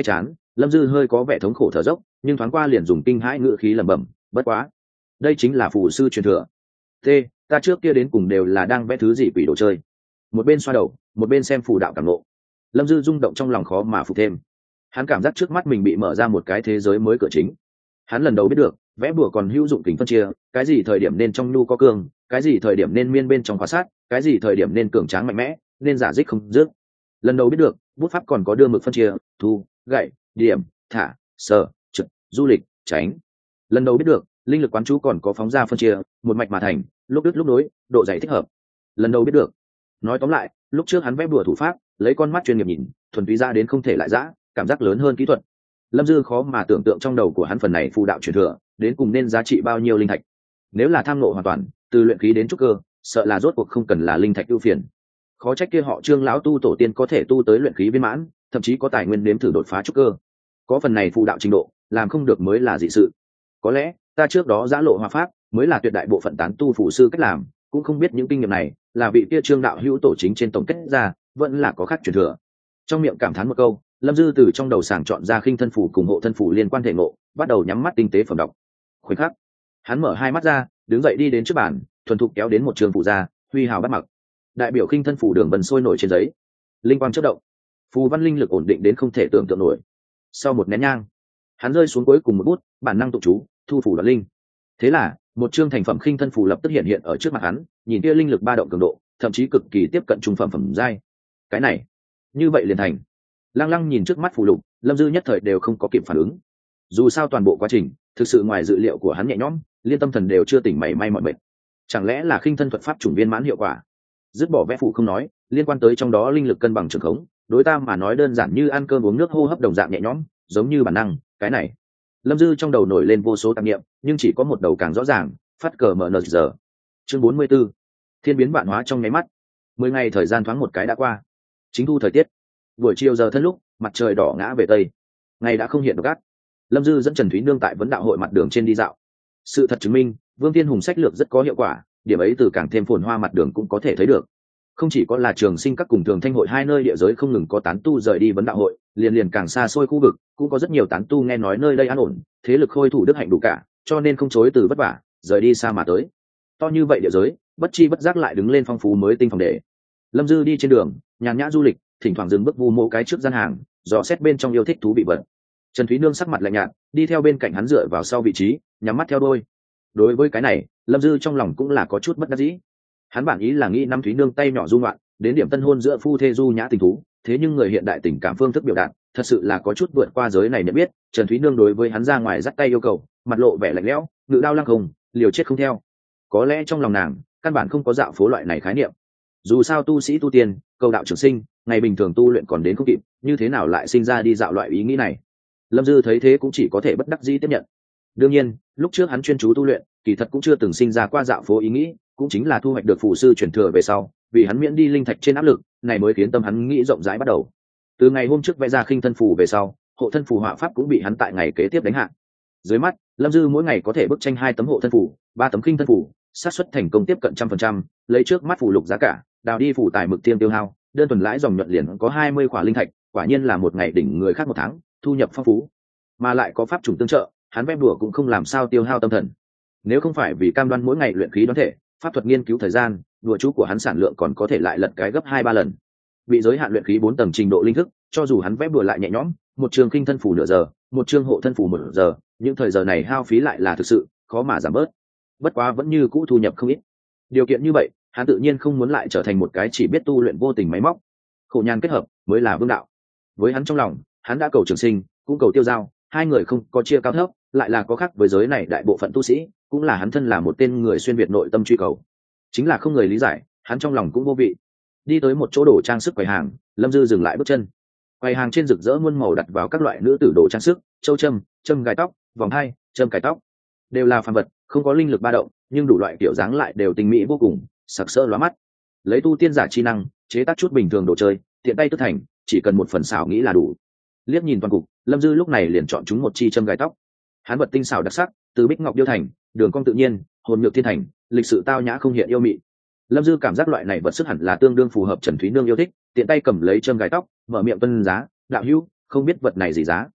Lâm Dư hơi có vẻ thống khổ thở dốc, nhưng thoáng qua liền dùng kinh hãi ngữ khí lẩm bẩm, bất quá, đây chính là phù sư truyền thừa. T, ta trước kia đến cùng đều là đang vẽ thứ gì quỷ đồ chơi. Một bên xoa đầu, một bên xem phù đạo cảm ngộ. Lâm Dư rung động trong lòng khó mà phục thêm. Hắn cảm giác trước mắt mình bị mở ra một cái thế giới mới cửa chính. Hắn lần đầu biết được, vẽ bùa còn hữu dụng kính phân chia, cái gì thời điểm nên trong nhu có cương, cái gì thời điểm nên miên bên trong khóa sát, cái gì thời điểm nên cường tráng mạnh mẽ, nên giả dích không dứt. Lần đầu biết được, bút pháp còn có đưa mực phân chia, thu, gậy, điểm, thả, sờ, trực, du lịch, tránh. Lần đầu biết được, linh lực quán chú còn có phóng ra phân chia, một mạch mà thành, lúc đứt lúc nối, độ dày thích hợp. Lần đầu biết được. Nói tóm lại, lúc trước hắn vẽ bùa thủ pháp, lấy con mắt chuyên nghiệp nhìn, thuần túy ra đến không thể lại dã, cảm giác lớn hơn kỹ thuật. Lâm Dư khó mà tưởng tượng trong đầu của hắn phần này phù đạo truyền thừa, đến cùng nên giá trị bao nhiêu linh thạch. Nếu là tham ngộ hoàn toàn, từ luyện khí đến trúc cơ, sợ là rốt cuộc không cần là linh thạch ưu phiền. Khó trách kia họ Trương lão tu tổ tiên có thể tu tới luyện khí viên mãn, thậm chí có tài nguyên đếm thử đột phá trúc cơ. Có phần này phù đạo trình độ, làm không được mới là dị sự. Có lẽ, ta trước đó giã lộ hoa pháp, mới là tuyệt đại bộ phận tán tu phù sư cách làm, cũng không biết những kinh nghiệm này là vị kia Trương đạo hữu tổ chính trên tổng kết ra, vẫn là có khác truyền thừa. Trong miệng cảm thán một câu, Lâm Dư từ trong đầu sàng chọn ra khinh thân phù cùng hộ thân phù liên quan thể ngộ, bắt đầu nhắm mắt tinh tế phẩm đọc. Khoảnh khắc, hắn mở hai mắt ra, đứng dậy đi đến trước bàn, thuần thục kéo đến một trường phù ra, huy hào bắt mặc. Đại biểu khinh thân phù đường vân sôi nổi trên giấy, linh quang chớp động, phù văn linh lực ổn định đến không thể tưởng tượng nổi. Sau một nén nhang, hắn rơi xuống cuối cùng một bút, bản năng tụng chú, thu phù đoạt linh. Thế là, một chương thành phẩm khinh thân phù lập tức hiện hiện ở trước mặt hắn, nhìn kia linh lực ba động cường độ, thậm chí cực kỳ tiếp cận trung phẩm phẩm giai. Cái này, như vậy liền thành. Lăng Lăng nhìn trước mắt phù lục, Lâm Dư nhất thời đều không có kịp phản ứng. Dù sao toàn bộ quá trình, thực sự ngoài dự liệu của hắn nhẹ nhõm, liên tâm thần đều chưa tỉnh mảy may mọi mệt. Chẳng lẽ là khinh thân thuật pháp chủng viên mãn hiệu quả? Dứt bỏ vẽ phù không nói, liên quan tới trong đó linh lực cân bằng trường khống, đối ta mà nói đơn giản như ăn cơm uống nước hô hấp đồng dạng nhẹ nhõm, giống như bản năng, cái này. Lâm Dư trong đầu nổi lên vô số tạp niệm, nhưng chỉ có một đầu càng rõ ràng, phát cờ mở nờ giờ. Chương bốn mươi 44. Thiên biến vạn hóa trong nháy mắt. Mười ngày thời gian thoáng một cái đã qua. Chính thu thời tiết. Buổi chiều giờ thân lúc, mặt trời đỏ ngã về tây. Ngày đã không hiện độc ác. Lâm Dư dẫn Trần Thúy Nương tại vấn đạo hội mặt đường trên đi dạo. Sự thật chứng minh, Vương Thiên Hùng sách lược rất có hiệu quả, điểm ấy từ càng thêm phồn hoa mặt đường cũng có thể thấy được. Không chỉ có là Trường Sinh các cùng Thường Thanh hội hai nơi địa giới không ngừng có tán tu rời đi vấn đạo hội, liền liền càng xa xôi khu vực, cũng có rất nhiều tán tu nghe nói nơi đây an ổn, thế lực khôi thủ đức hạnh đủ cả, cho nên không chối từ vất vả, rời đi xa mà tới. To như vậy địa giới, bất chi bất giác lại đứng lên phong phú mới tinh phòng để. Lâm Dư đi trên đường, nhàn nhã du lịch, thỉnh thoảng dừng bước vu mô cái trước gian hàng, dò xét bên trong yêu thích thú vị vật. Trần Thúy Nương sắc mặt lạnh nhạt, đi theo bên cạnh hắn dựa vào sau vị trí, nhắm mắt theo đôi. Đối với cái này, Lâm Dư trong lòng cũng là có chút bất đắc dĩ. Hắn bản ý là nghĩ năm Thúy Nương tay nhỏ du ngoạn, đến điểm tân hôn giữa phu thê du nhã tình thú, thế nhưng người hiện đại tình cảm phương thức biểu đạt, thật sự là có chút vượt qua giới này nhận biết. Trần Thúy Nương đối với hắn ra ngoài dắt tay yêu cầu, mặt lộ vẻ lạnh lẽo, ngự đao lăng không, liều chết không theo. Có lẽ trong lòng nàng, căn bản không có dạo phố loại này khái niệm. Dù sao tu sĩ tu tiên, cầu đạo trường sinh, ngày bình thường tu luyện còn đến không kịp, như thế nào lại sinh ra đi dạo loại ý nghĩ này? Lâm Dư thấy thế cũng chỉ có thể bất đắc dĩ tiếp nhận. Đương nhiên, lúc trước hắn chuyên chú tu luyện, kỳ thật cũng chưa từng sinh ra qua dạo phố ý nghĩ, cũng chính là thu hoạch được phù sư truyền thừa về sau, vì hắn miễn đi linh thạch trên áp lực, này mới khiến tâm hắn nghĩ rộng rãi bắt đầu. Từ ngày hôm trước vẽ ra khinh thân phù về sau, hộ thân phù họa pháp cũng bị hắn tại ngày kế tiếp đánh hạ. Dưới mắt, Lâm Dư mỗi ngày có thể bức tranh hai tấm hộ thân phù, ba tấm khinh thân phù, xác suất thành công tiếp cận trăm phần trăm, lấy trước mắt phù lục giá cả, đào đi phù tài mực tiêm tiêu hao, đơn thuần lãi dòng nhuận liền có hai mươi khỏa linh thạch, quả nhiên là một ngày đỉnh người khác một tháng, thu nhập phong phú, mà lại có pháp chủng tương trợ, hắn vẽ đùa cũng không làm sao tiêu hao tâm thần. Nếu không phải vì cam đoan mỗi ngày luyện khí đoán thể, pháp thuật nghiên cứu thời gian, đùa chú của hắn sản lượng còn có thể lại lật cái gấp hai ba lần. Bị giới hạn luyện khí bốn tầng trình độ linh thức, cho dù hắn vẽ đùa lại nhẹ nhõm, một trường khinh thân phù nửa giờ, một trường hộ thân phù một giờ, những thời giờ này hao phí lại là thực sự khó mà giảm bớt. Bất quá vẫn như cũ thu nhập không ít. Điều kiện như vậy, hắn tự nhiên không muốn lại trở thành một cái chỉ biết tu luyện vô tình máy móc. Khổ nhàn kết hợp mới là vương đạo. Với hắn trong lòng, hắn đã cầu trường sinh, cũng cầu tiêu giao, hai người không có chia cao thấp, lại là có khác với giới này đại bộ phận tu sĩ, cũng là hắn thân là một tên người xuyên việt nội tâm truy cầu. Chính là không người lý giải, hắn trong lòng cũng vô vị. Đi tới một chỗ đồ trang sức quầy hàng, Lâm Dư dừng lại bước chân. Quầy hàng trên rực rỡ muôn màu đặt vào các loại nữ tử đồ trang sức, châu châm, châm gài tóc, vòng hai, châm cài tóc, đều là phàm vật, không có linh lực ba động, nhưng đủ loại kiểu dáng lại đều tinh mỹ vô cùng, sặc sỡ lóa mắt. Lấy tu tiên giả chi năng, chế tác chút bình thường đồ chơi, tiện tay tức thành, chỉ cần một phần xảo nghĩ là đủ. Liếc nhìn toàn cục, Lâm Dư lúc này liền chọn chúng một chi châm gài tóc. Hắn vật tinh xảo đặc sắc, từ bích ngọc điêu thành, đường cong tự nhiên, hồn nhược thiên thành, lịch sự tao nhã không hiện yêu mị. Lâm Dư cảm giác loại này vật sức hẳn là tương đương phù hợp Trần Thúy Nương yêu thích, tiện tay cầm lấy châm gài tóc, mở miệng vân giá, đạo hữu, không biết vật này gì giá.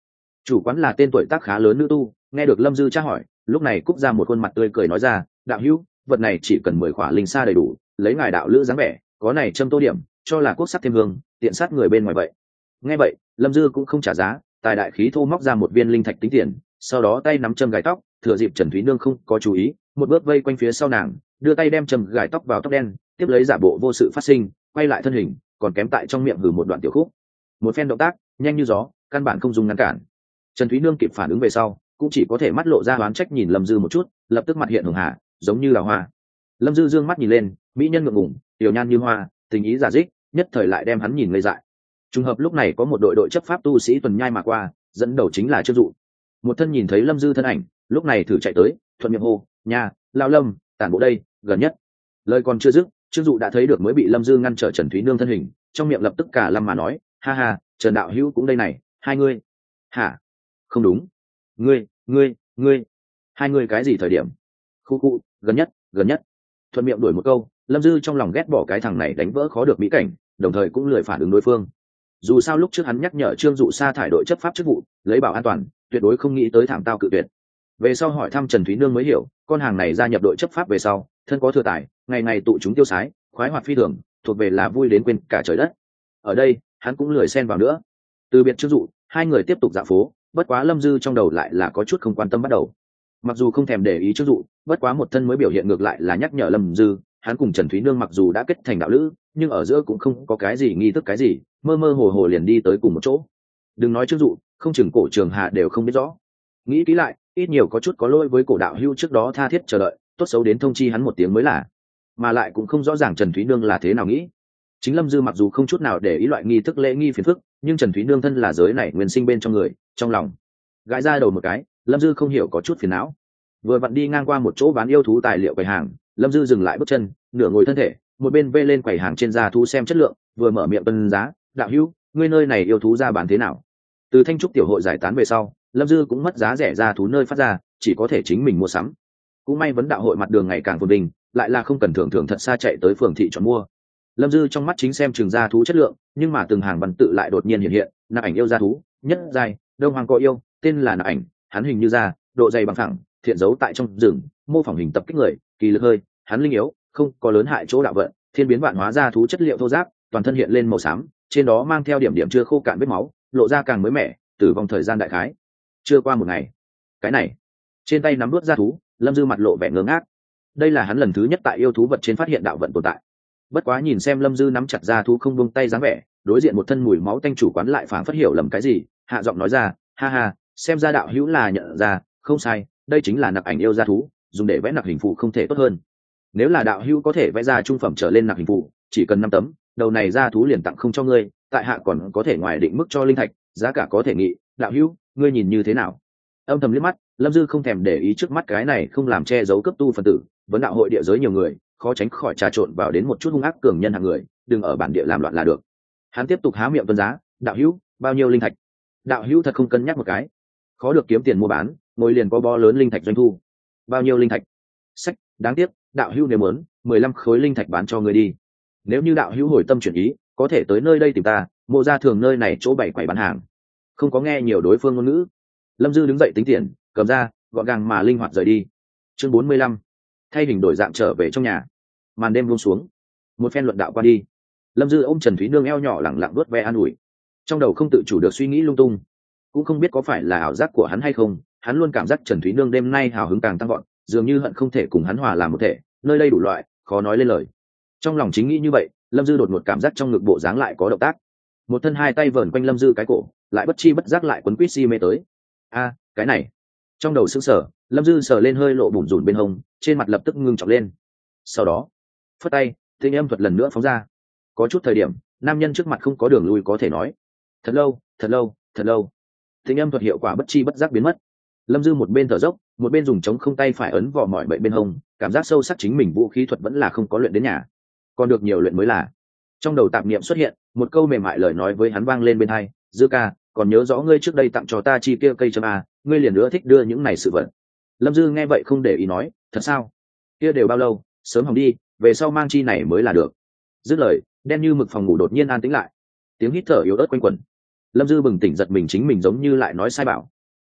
Chủ quán là tên tuổi tác khá lớn nữ tu, nghe được lâm dư tra hỏi, lúc này cúc ra một khuôn mặt tươi cười nói ra, đạo hữu, vật này chỉ cần mười khỏa linh sa đầy đủ, lấy ngài đạo lữ dáng vẻ, có này châm tô điểm, cho là quốc sắc thêm hương, tiện sát người bên ngoài vậy. Nghe vậy, lâm dư cũng không trả giá, tài đại khí thô móc ra một viên linh thạch tính tiền, sau đó tay nắm châm gài tóc, thừa dịp Trần Thúy Nương không có chú ý, một bước vây quanh phía sau nàng, đưa tay đem châm gài tóc vào tóc đen, tiếp lấy giả bộ vô sự phát sinh, quay lại thân hình, còn kém tại trong miệng hừ một đoạn tiểu khúc. Một phen động tác nhanh như gió, căn bản không dùng ngăn cản. Trần Thúy Nương kịp phản ứng về sau, cũng chỉ có thể mắt lộ ra oán trách nhìn Lâm Dư một chút, lập tức mặt hiện hường hà, giống như là hoa. Lâm Dư dương mắt nhìn lên, mỹ nhân ngượng ngùng, tiểu nhan như hoa, tình ý giả dích, nhất thời lại đem hắn nhìn ngây dại. Trùng hợp lúc này có một đội đội chấp pháp tu sĩ tuần nhai mà qua, dẫn đầu chính là Trương Dụ. Một thân nhìn thấy Lâm Dư thân ảnh, lúc này thử chạy tới, thuận miệng hô, "Nha, lão Lâm, tản bộ đây, gần nhất." Lời còn chưa dứt, Trương Dụ đã thấy được mới bị Lâm Dư ngăn trở Trần Thúy Nương thân hình, trong miệng lập tức cả lâm mà nói, "Ha ha, Trần đạo hữu cũng đây này, hai ngươi." "Hả? Không đúng. Ngươi, ngươi, ngươi, hai ngươi cái gì thời điểm?" "Khu khu, gần nhất, gần nhất." Thuận miệng đuổi một câu, Lâm Dư trong lòng ghét bỏ cái thằng này đánh vỡ khó được mỹ cảnh, đồng thời cũng lười phản ứng đối phương. Dù sao lúc trước hắn nhắc nhở Trương Dụ sa thải đội chấp pháp chức vụ, lấy bảo an toàn, tuyệt đối không nghĩ tới thảm tao cự tuyệt. Về sau hỏi thăm Trần Thúy Nương mới hiểu, con hàng này gia nhập đội chấp pháp về sau, thân có thừa tài, ngày ngày tụ chúng tiêu sái, khoái hoạt phi thường, thuộc về là vui đến quên cả trời đất. Ở đây, hắn cũng lười xen vào nữa. Từ biệt Trương Dụ, hai người tiếp tục dạo phố, bất quá Lâm Dư trong đầu lại là có chút không quan tâm bắt đầu. Mặc dù không thèm để ý Trương Dụ, bất quá một thân mới biểu hiện ngược lại là nhắc nhở Lâm Dư, hắn cùng Trần Thúy Nương mặc dù đã kết thành đạo lữ, nhưng ở giữa cũng không có cái gì nghi thức cái gì, mơ mơ hồ hồ liền đi tới cùng một chỗ. Đừng nói Trương Dụ, không chừng cổ Trường Hà đều không biết rõ. Nghĩ kỹ lại, ít nhiều có chút có lỗi với cổ đạo hưu trước đó tha thiết chờ đợi, tốt xấu đến thông chi hắn một tiếng mới là, mà lại cũng không rõ ràng Trần Thúy Nương là thế nào nghĩ. Chính Lâm Dư mặc dù không chút nào để ý loại nghi thức lễ nghi phiền phức, nhưng Trần Thúy Nương thân là giới này nguyên sinh bên trong người, trong lòng gãi ra đầu một cái, Lâm Dư không hiểu có chút phiền não. Vừa vặn đi ngang qua một chỗ bán yêu thú tài liệu quầy hàng, Lâm Dư dừng lại bước chân, nửa ngồi thân thể, một bên vê lên quầy hàng trên da thú xem chất lượng, vừa mở miệng tân giá, đạo hữu, ngươi nơi này yêu thú ra bán thế nào? Từ Thanh trúc tiểu hội giải tán về sau, Lâm Dư cũng mất giá rẻ ra thú nơi phát ra, chỉ có thể chính mình mua sắm. Cũng may vấn đạo hội mặt đường ngày càng phồn vinh, lại là không cần thường thường thật xa chạy tới phường thị chọn mua. Lâm Dư trong mắt chính xem trường ra thú chất lượng, nhưng mà từng hàng văn tự lại đột nhiên hiện hiện, nạp ảnh yêu ra thú, nhất giai, đông hoàng có yêu, tên là nạp ảnh, hắn hình như da, độ dày bằng thẳng, thiện giấu tại trong rừng, mô phỏng hình tập kích người, kỳ lực hơi, hắn linh yếu, không có lớn hại chỗ đạo vận, thiên biến vạn hóa ra thú chất liệu thô ráp, toàn thân hiện lên màu xám, trên đó mang theo điểm điểm chưa khô cạn vết máu, lộ ra càng mới mẻ, tử vong thời gian đại khái chưa qua một ngày. Cái này, trên tay nắm đuốt ra thú, Lâm Dư mặt lộ vẻ ngơ ngác. Đây là hắn lần thứ nhất tại yêu thú vật trên phát hiện đạo vận tồn tại. Bất quá nhìn xem Lâm Dư nắm chặt ra thú không buông tay dáng vẻ, đối diện một thân mùi máu tanh chủ quán lại phảng phất hiểu lầm cái gì, hạ giọng nói ra, ha ha, xem ra đạo hữu là nhận ra, không sai, đây chính là nặc ảnh yêu ra thú, dùng để vẽ nặc hình phụ không thể tốt hơn. Nếu là đạo hữu có thể vẽ ra trung phẩm trở lên nặc hình phụ, chỉ cần năm tấm, đầu này ra thú liền tặng không cho ngươi, tại hạ còn có thể ngoài định mức cho linh thạch, giá cả có thể nghị, đạo hữu, ngươi nhìn như thế nào? Âm thầm liếc mắt, Lâm Dư không thèm để ý trước mắt cái này không làm che giấu cấp tu phần tử, vấn đạo hội địa giới nhiều người, khó tránh khỏi trà trộn vào đến một chút hung ác cường nhân hạng người, đừng ở bản địa làm loạn là được. Hắn tiếp tục há miệng tuân giá, đạo hữu, bao nhiêu linh thạch? Đạo hữu thật không cân nhắc một cái, khó được kiếm tiền mua bán, ngồi liền có bo lớn linh thạch doanh thu. Bao nhiêu linh thạch? Sách, đáng tiếc, đạo hữu nếu muốn, mười lăm khối linh thạch bán cho người đi. Nếu như đạo hữu hồi tâm chuyển ý, có thể tới nơi đây tìm ta, mộ ra thường nơi này chỗ bảy quầy bán hàng. Không có nghe nhiều đối phương ngôn ngữ, Lâm Dư đứng dậy tính tiền, cầm ra, gọn gàng mà linh hoạt rời đi. Chương bốn mươi lăm, thay hình đổi dạng trở về trong nhà. Màn đêm buông xuống, một phen luận đạo qua đi, Lâm Dư ôm Trần Thúy Nương eo nhỏ lẳng lặng vuốt ve an ủi, trong đầu không tự chủ được suy nghĩ lung tung, cũng không biết có phải là ảo giác của hắn hay không, hắn luôn cảm giác Trần Thúy Nương đêm nay hào hứng càng tăng vọt, dường như hận không thể cùng hắn hòa làm một thể, nơi đây đủ loại, khó nói lên lời. Trong lòng chính nghĩ như vậy, Lâm Dư đột ngột cảm giác trong ngực bộ dáng lại có động tác, một thân hai tay vờn quanh Lâm Dư cái cổ, lại bất chi bất giác lại quấn quýt si mê tới. A, cái này, trong đầu sững sờ, Lâm Dư sờ lên hơi lộ bủn rủn bên hông, trên mặt lập tức ngưng trọng lên. Sau đó, phất tay, tinh âm thuật lần nữa phóng ra. Có chút thời điểm, nam nhân trước mặt không có đường lui có thể nói. Thật lâu, thật lâu, thật lâu. Tinh âm thuật hiệu quả bất chi bất giác biến mất. Lâm Dư một bên thở dốc, một bên dùng chống không tay phải ấn vào mọi bệnh bên hông, cảm giác sâu sắc chính mình vũ khí thuật vẫn là không có luyện đến nhà, còn được nhiều luyện mới là. Trong đầu tạp niệm xuất hiện, một câu mềm mại lời nói với hắn vang lên bên tai, Dư ca, còn nhớ rõ ngươi trước đây tặng cho ta chi kia cây châm a, ngươi liền nữa thích đưa những này sự vật. Lâm Dư nghe vậy không để ý nói, thật sao? Kia đều bao lâu, sớm hỏng đi, về sau mang chi này mới là được. Dứt lời, đen như mực phòng ngủ đột nhiên an tĩnh lại, tiếng hít thở yếu ớt quanh quẩn. Lâm Dư bừng tỉnh giật mình, chính mình giống như lại nói sai bảo,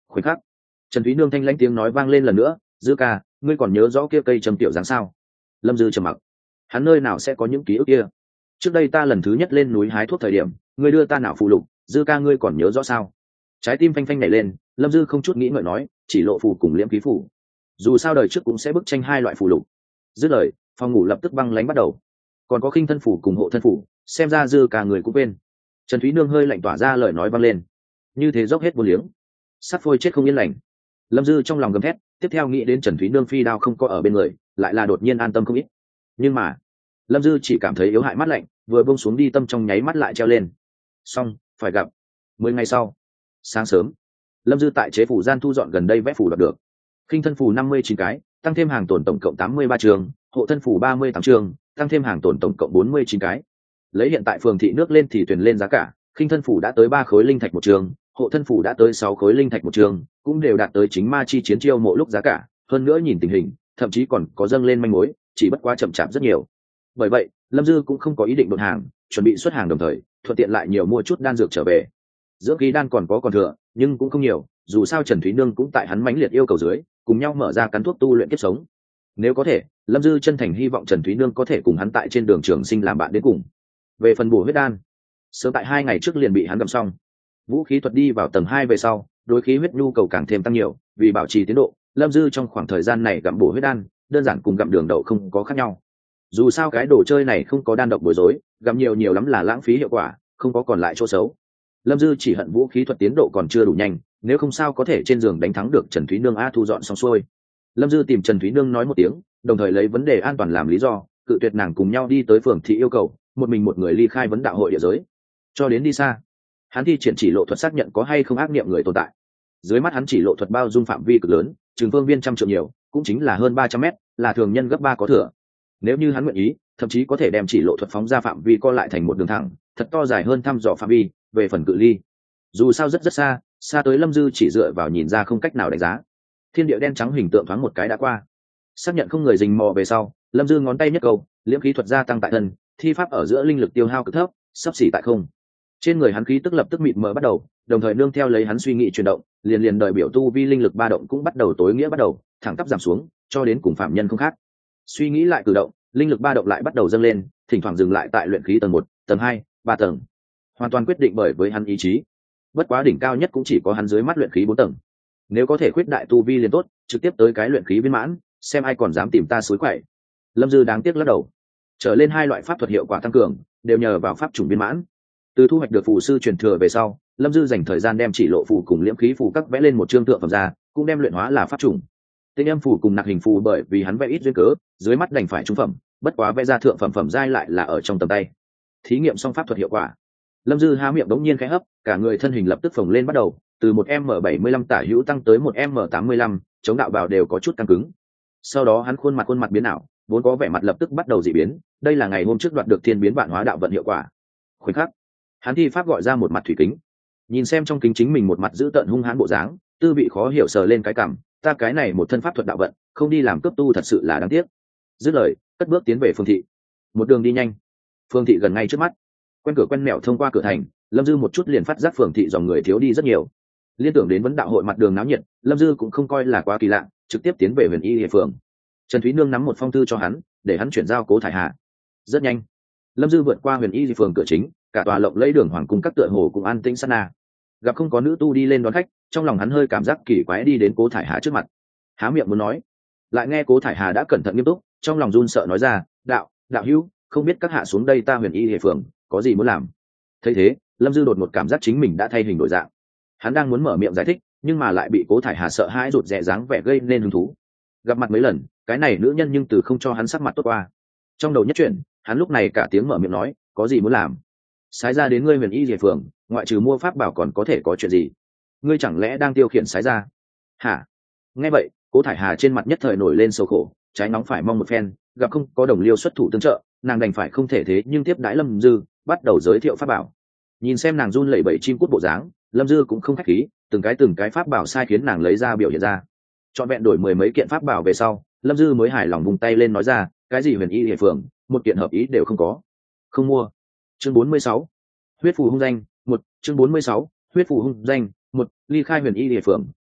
khoảnh khắc, Trần Thúy Nương thanh lãnh tiếng nói vang lên lần nữa, dư ca, ngươi còn nhớ rõ kia cây trầm tiểu dáng sao? Lâm dư trầm mặc, hắn nơi nào sẽ có những ký ức kia? Trước đây ta lần thứ nhất lên núi hái thuốc thời điểm, ngươi đưa ta nào phụ lục, dư ca ngươi còn nhớ rõ sao? Trái tim phanh phanh nảy lên, Lâm dư không chút nghĩ ngợi nói, chỉ lộ phù cùng liễm khí phù. Dù sao đời trước cũng sẽ bức tranh hai loại phù lục. Dứt lời, phòng ngủ lập tức băng lánh bắt đầu. Còn có khinh thân phù cùng hộ thân phù, xem ra dư ca người cũng quên. Trần Thúy Nương hơi lạnh tỏa ra lời nói vang lên, như thế dốc hết vô liếng, sắt phôi chết không yên lành. Lâm dư trong lòng gầm thét, tiếp theo nghĩ đến Trần Thúy Nương phi đao không có ở bên người, lại là đột nhiên an tâm không ít. Nhưng mà Lâm dư chỉ cảm thấy yếu hại mắt lạnh, vừa buông xuống đi tâm trong nháy mắt lại treo lên. Xong, phải gặp. Mười ngày sau, sáng sớm, Lâm dư tại chế phủ gian thu dọn gần đây vẽ phủ đoạt được. Khinh thân phù năm mươi chín cái, tăng thêm hàng tồn tổng cộng tám mươi ba trường, hộ thân phù ba mươi tám trường, tăng thêm hàng tồn tổng cộng bốn mươi chín cái. Lấy hiện tại phường thị nước lên thì tuyển lên giá cả, khinh thân phù đã tới ba khối linh thạch một trường, hộ thân phù đã tới sáu khối linh thạch một trường, cũng đều đạt tới chính ma chi chiến chiêu mộ lúc giá cả, hơn nữa nhìn tình hình, thậm chí còn có dâng lên manh mối, chỉ bất quá chậm chạp rất nhiều. Bởi vậy, Lâm dư cũng không có ý định đột hàng, chuẩn bị xuất hàng đồng thời, thuận tiện lại nhiều mua chút đan dược trở về. Giữa khí đan còn có còn thừa, nhưng cũng không nhiều, dù sao Trần Thúy Nương cũng tại hắn mãnh liệt yêu cầu dưới, cùng nhau mở ra cắn thuốc tu luyện kiếp sống. Nếu có thể, Lâm dư chân thành hy vọng Trần Thúy Nương có thể cùng hắn tại trên đường trường sinh làm bạn đến cùng. Về phần bổ huyết đan, sớm tại hai ngày trước liền bị hắn gặm xong. Vũ khí thuật đi vào tầng hai về sau, đối khí huyết nhu cầu càng thêm tăng nhiều, vì bảo trì tiến độ, Lâm dư trong khoảng thời gian này gặm bổ huyết đan, đơn giản cùng gặm đường đậu không có khác nhau. Dù sao cái đồ chơi này không có đan độc bối rối, gặm nhiều nhiều lắm là lãng phí hiệu quả, không có còn lại chỗ xấu. Lâm dư chỉ hận vũ khí thuật tiến độ còn chưa đủ nhanh, nếu không sao có thể trên giường đánh thắng được Trần Thúy Nương a thu dọn xong xuôi. Lâm dư tìm Trần Thúy Nương nói một tiếng, đồng thời lấy vấn đề an toàn làm lý do, cự tuyệt nàng cùng nhau đi tới phường thị yêu cầu, một mình một người ly khai vấn đạo hội địa giới. Cho đến đi xa, hắn thi triển chỉ lộ thuật xác nhận có hay không ác niệm người tồn tại. Dưới mắt hắn chỉ lộ thuật bao dung phạm vi cực lớn, trường phương viên trăm trượng nhiều, cũng chính là hơn ba trăm mét, là thường nhân gấp ba có thừa. Nếu như hắn nguyện ý, thậm chí có thể đem chỉ lộ thuật phóng ra phạm vi co lại thành một đường thẳng, thật to dài hơn thăm dò phạm vi. Về phần cự ly, dù sao rất rất xa, xa tới Lâm dư chỉ dựa vào nhìn ra không cách nào đánh giá. Thiên địa đen trắng hình tượng thoáng một cái đã qua, xác nhận không người rình mò về sau, Lâm dư ngón tay nhất câu, liễm khí thuật gia tăng tại thân, thi pháp ở giữa linh lực tiêu hao cực thấp, sắp xỉ tại không. Trên người hắn khí tức lập tức mịt mờ bắt đầu, đồng thời nương theo lấy hắn suy nghĩ chuyển động, liền liền đợi biểu tu vi linh lực ba động cũng bắt đầu tối nghĩa bắt đầu, thẳng tắp giảm xuống, cho đến cùng phạm nhân không khác. Suy nghĩ lại cử động, linh lực ba động lại bắt đầu dâng lên, thỉnh thoảng dừng lại tại luyện khí tầng một, tầng hai, ba tầng. Hoàn toàn quyết định bởi với hắn ý chí. Bất quá đỉnh cao nhất cũng chỉ có hắn dưới mắt luyện khí bốn tầng. Nếu có thể khuyết đại tu vi liền tốt, trực tiếp tới cái luyện khí viên mãn, xem ai còn dám tìm ta suối quậy. Lâm dư đáng tiếc lắc đầu. Trở lên hai loại pháp thuật hiệu quả tăng cường, đều nhờ vào pháp chủng viên mãn. Từ thu hoạch được phù sư truyền thừa về sau, Lâm dư dành thời gian đem chỉ lộ phù cùng liễm khí phù các vẽ lên một chương tượng phẩm ra, cũng đem luyện hóa là pháp chủng. Tinh âm phù cùng nặc hình phù bởi vì hắn vẽ ít duyên cớ, dưới mắt đành phải trung phẩm, bất quá vẽ ra thượng phẩm phẩm giai lại là ở trong tầm tay. Thí nghiệm xong pháp thuật hiệu quả, Lâm dư há miệng đống nhiên khẽ hấp, cả người thân hình lập tức phồng lên bắt đầu, từ một m bảy mươi lăm tả hữu tăng tới một m tám mươi lăm, chống đạo bào đều có chút căng cứng. Sau đó hắn khuôn mặt khuôn mặt biến ảo, vốn có vẻ mặt lập tức bắt đầu dị biến, đây là ngày hôm trước đoạt được thiên biến vạn hóa đạo vận hiệu quả. Khoảnh khắc, hắn thi pháp gọi ra một mặt thủy kính, nhìn xem trong kính chính mình một mặt dữ tợn hung hãn bộ dáng, tư vị khó hiểu sờ lên cái cằm, ta cái này một thân pháp thuật đạo vận, không đi làm cấp tu thật sự là đáng tiếc. Dứt lời, cất bước tiến về phương thị. Một đường đi nhanh, phương thị gần ngay trước mắt. Quen cửa quen mẹo thông qua cửa thành, Lâm dư một chút liền phát giác phường thị dòng người thiếu đi rất nhiều. Liên tưởng đến vấn đạo hội mặt đường náo nhiệt, Lâm dư cũng không coi là quá kỳ lạ, trực tiếp tiến về huyền y địa phường. Trần Thúy Nương nắm một phong thư cho hắn, để hắn chuyển giao Cố Thải Hà. Rất nhanh, Lâm dư vượt qua huyền y địa phường cửa chính, cả tòa lộng lẫy đường hoàng cung các tựa hồ cũng an tĩnh sát na. Gặp không có nữ tu đi lên đón khách, trong lòng hắn hơi cảm giác kỳ quái đi đến Cố Thải Hà trước mặt, há miệng muốn nói, lại nghe Cố Thải Hà đã cẩn thận nghiêm túc, trong lòng run sợ nói ra, đạo đạo hữu, không biết các hạ xuống đây ta huyền y địa phường có gì muốn làm. Thấy thế, Lâm dư đột một cảm giác chính mình đã thay hình đổi dạng. Hắn đang muốn mở miệng giải thích, nhưng mà lại bị Cố Thải Hà sợ hãi rụt rè dáng vẻ gây nên hứng thú. Gặp mặt mấy lần, cái này nữ nhân nhưng từ không cho hắn sắc mặt tốt qua. Trong đầu nhất chuyển, hắn lúc này cả tiếng mở miệng nói, có gì muốn làm. Sái ra đến ngươi huyền y địa phường, ngoại trừ mua pháp bảo còn có thể có chuyện gì? Ngươi chẳng lẽ đang tiêu khiển sái ra? Hả? Nghe vậy, Cố Thải Hà trên mặt nhất thời nổi lên sầu khổ, trái nóng phải mong một phen, gặp không có đồng liêu xuất thủ tương trợ, nàng đành phải không thể thế nhưng tiếp đãi Lâm dư, bắt đầu giới thiệu pháp bảo. Nhìn xem nàng run lẩy bẩy chim cút bộ dáng, Lâm dư cũng không khách khí, từng cái từng cái pháp bảo sai khiến nàng lấy ra biểu hiện ra. Chọn vẹn đổi mười mấy kiện pháp bảo về sau, Lâm dư mới hài lòng vùng tay lên nói ra, cái gì huyền y địa phường, một kiện hợp ý đều không có, không mua. Chương bốn mươi sáu, huyết phù hung danh một. Chương bốn mươi sáu, huyết phù hung danh một. Ly khai huyền y địa phường,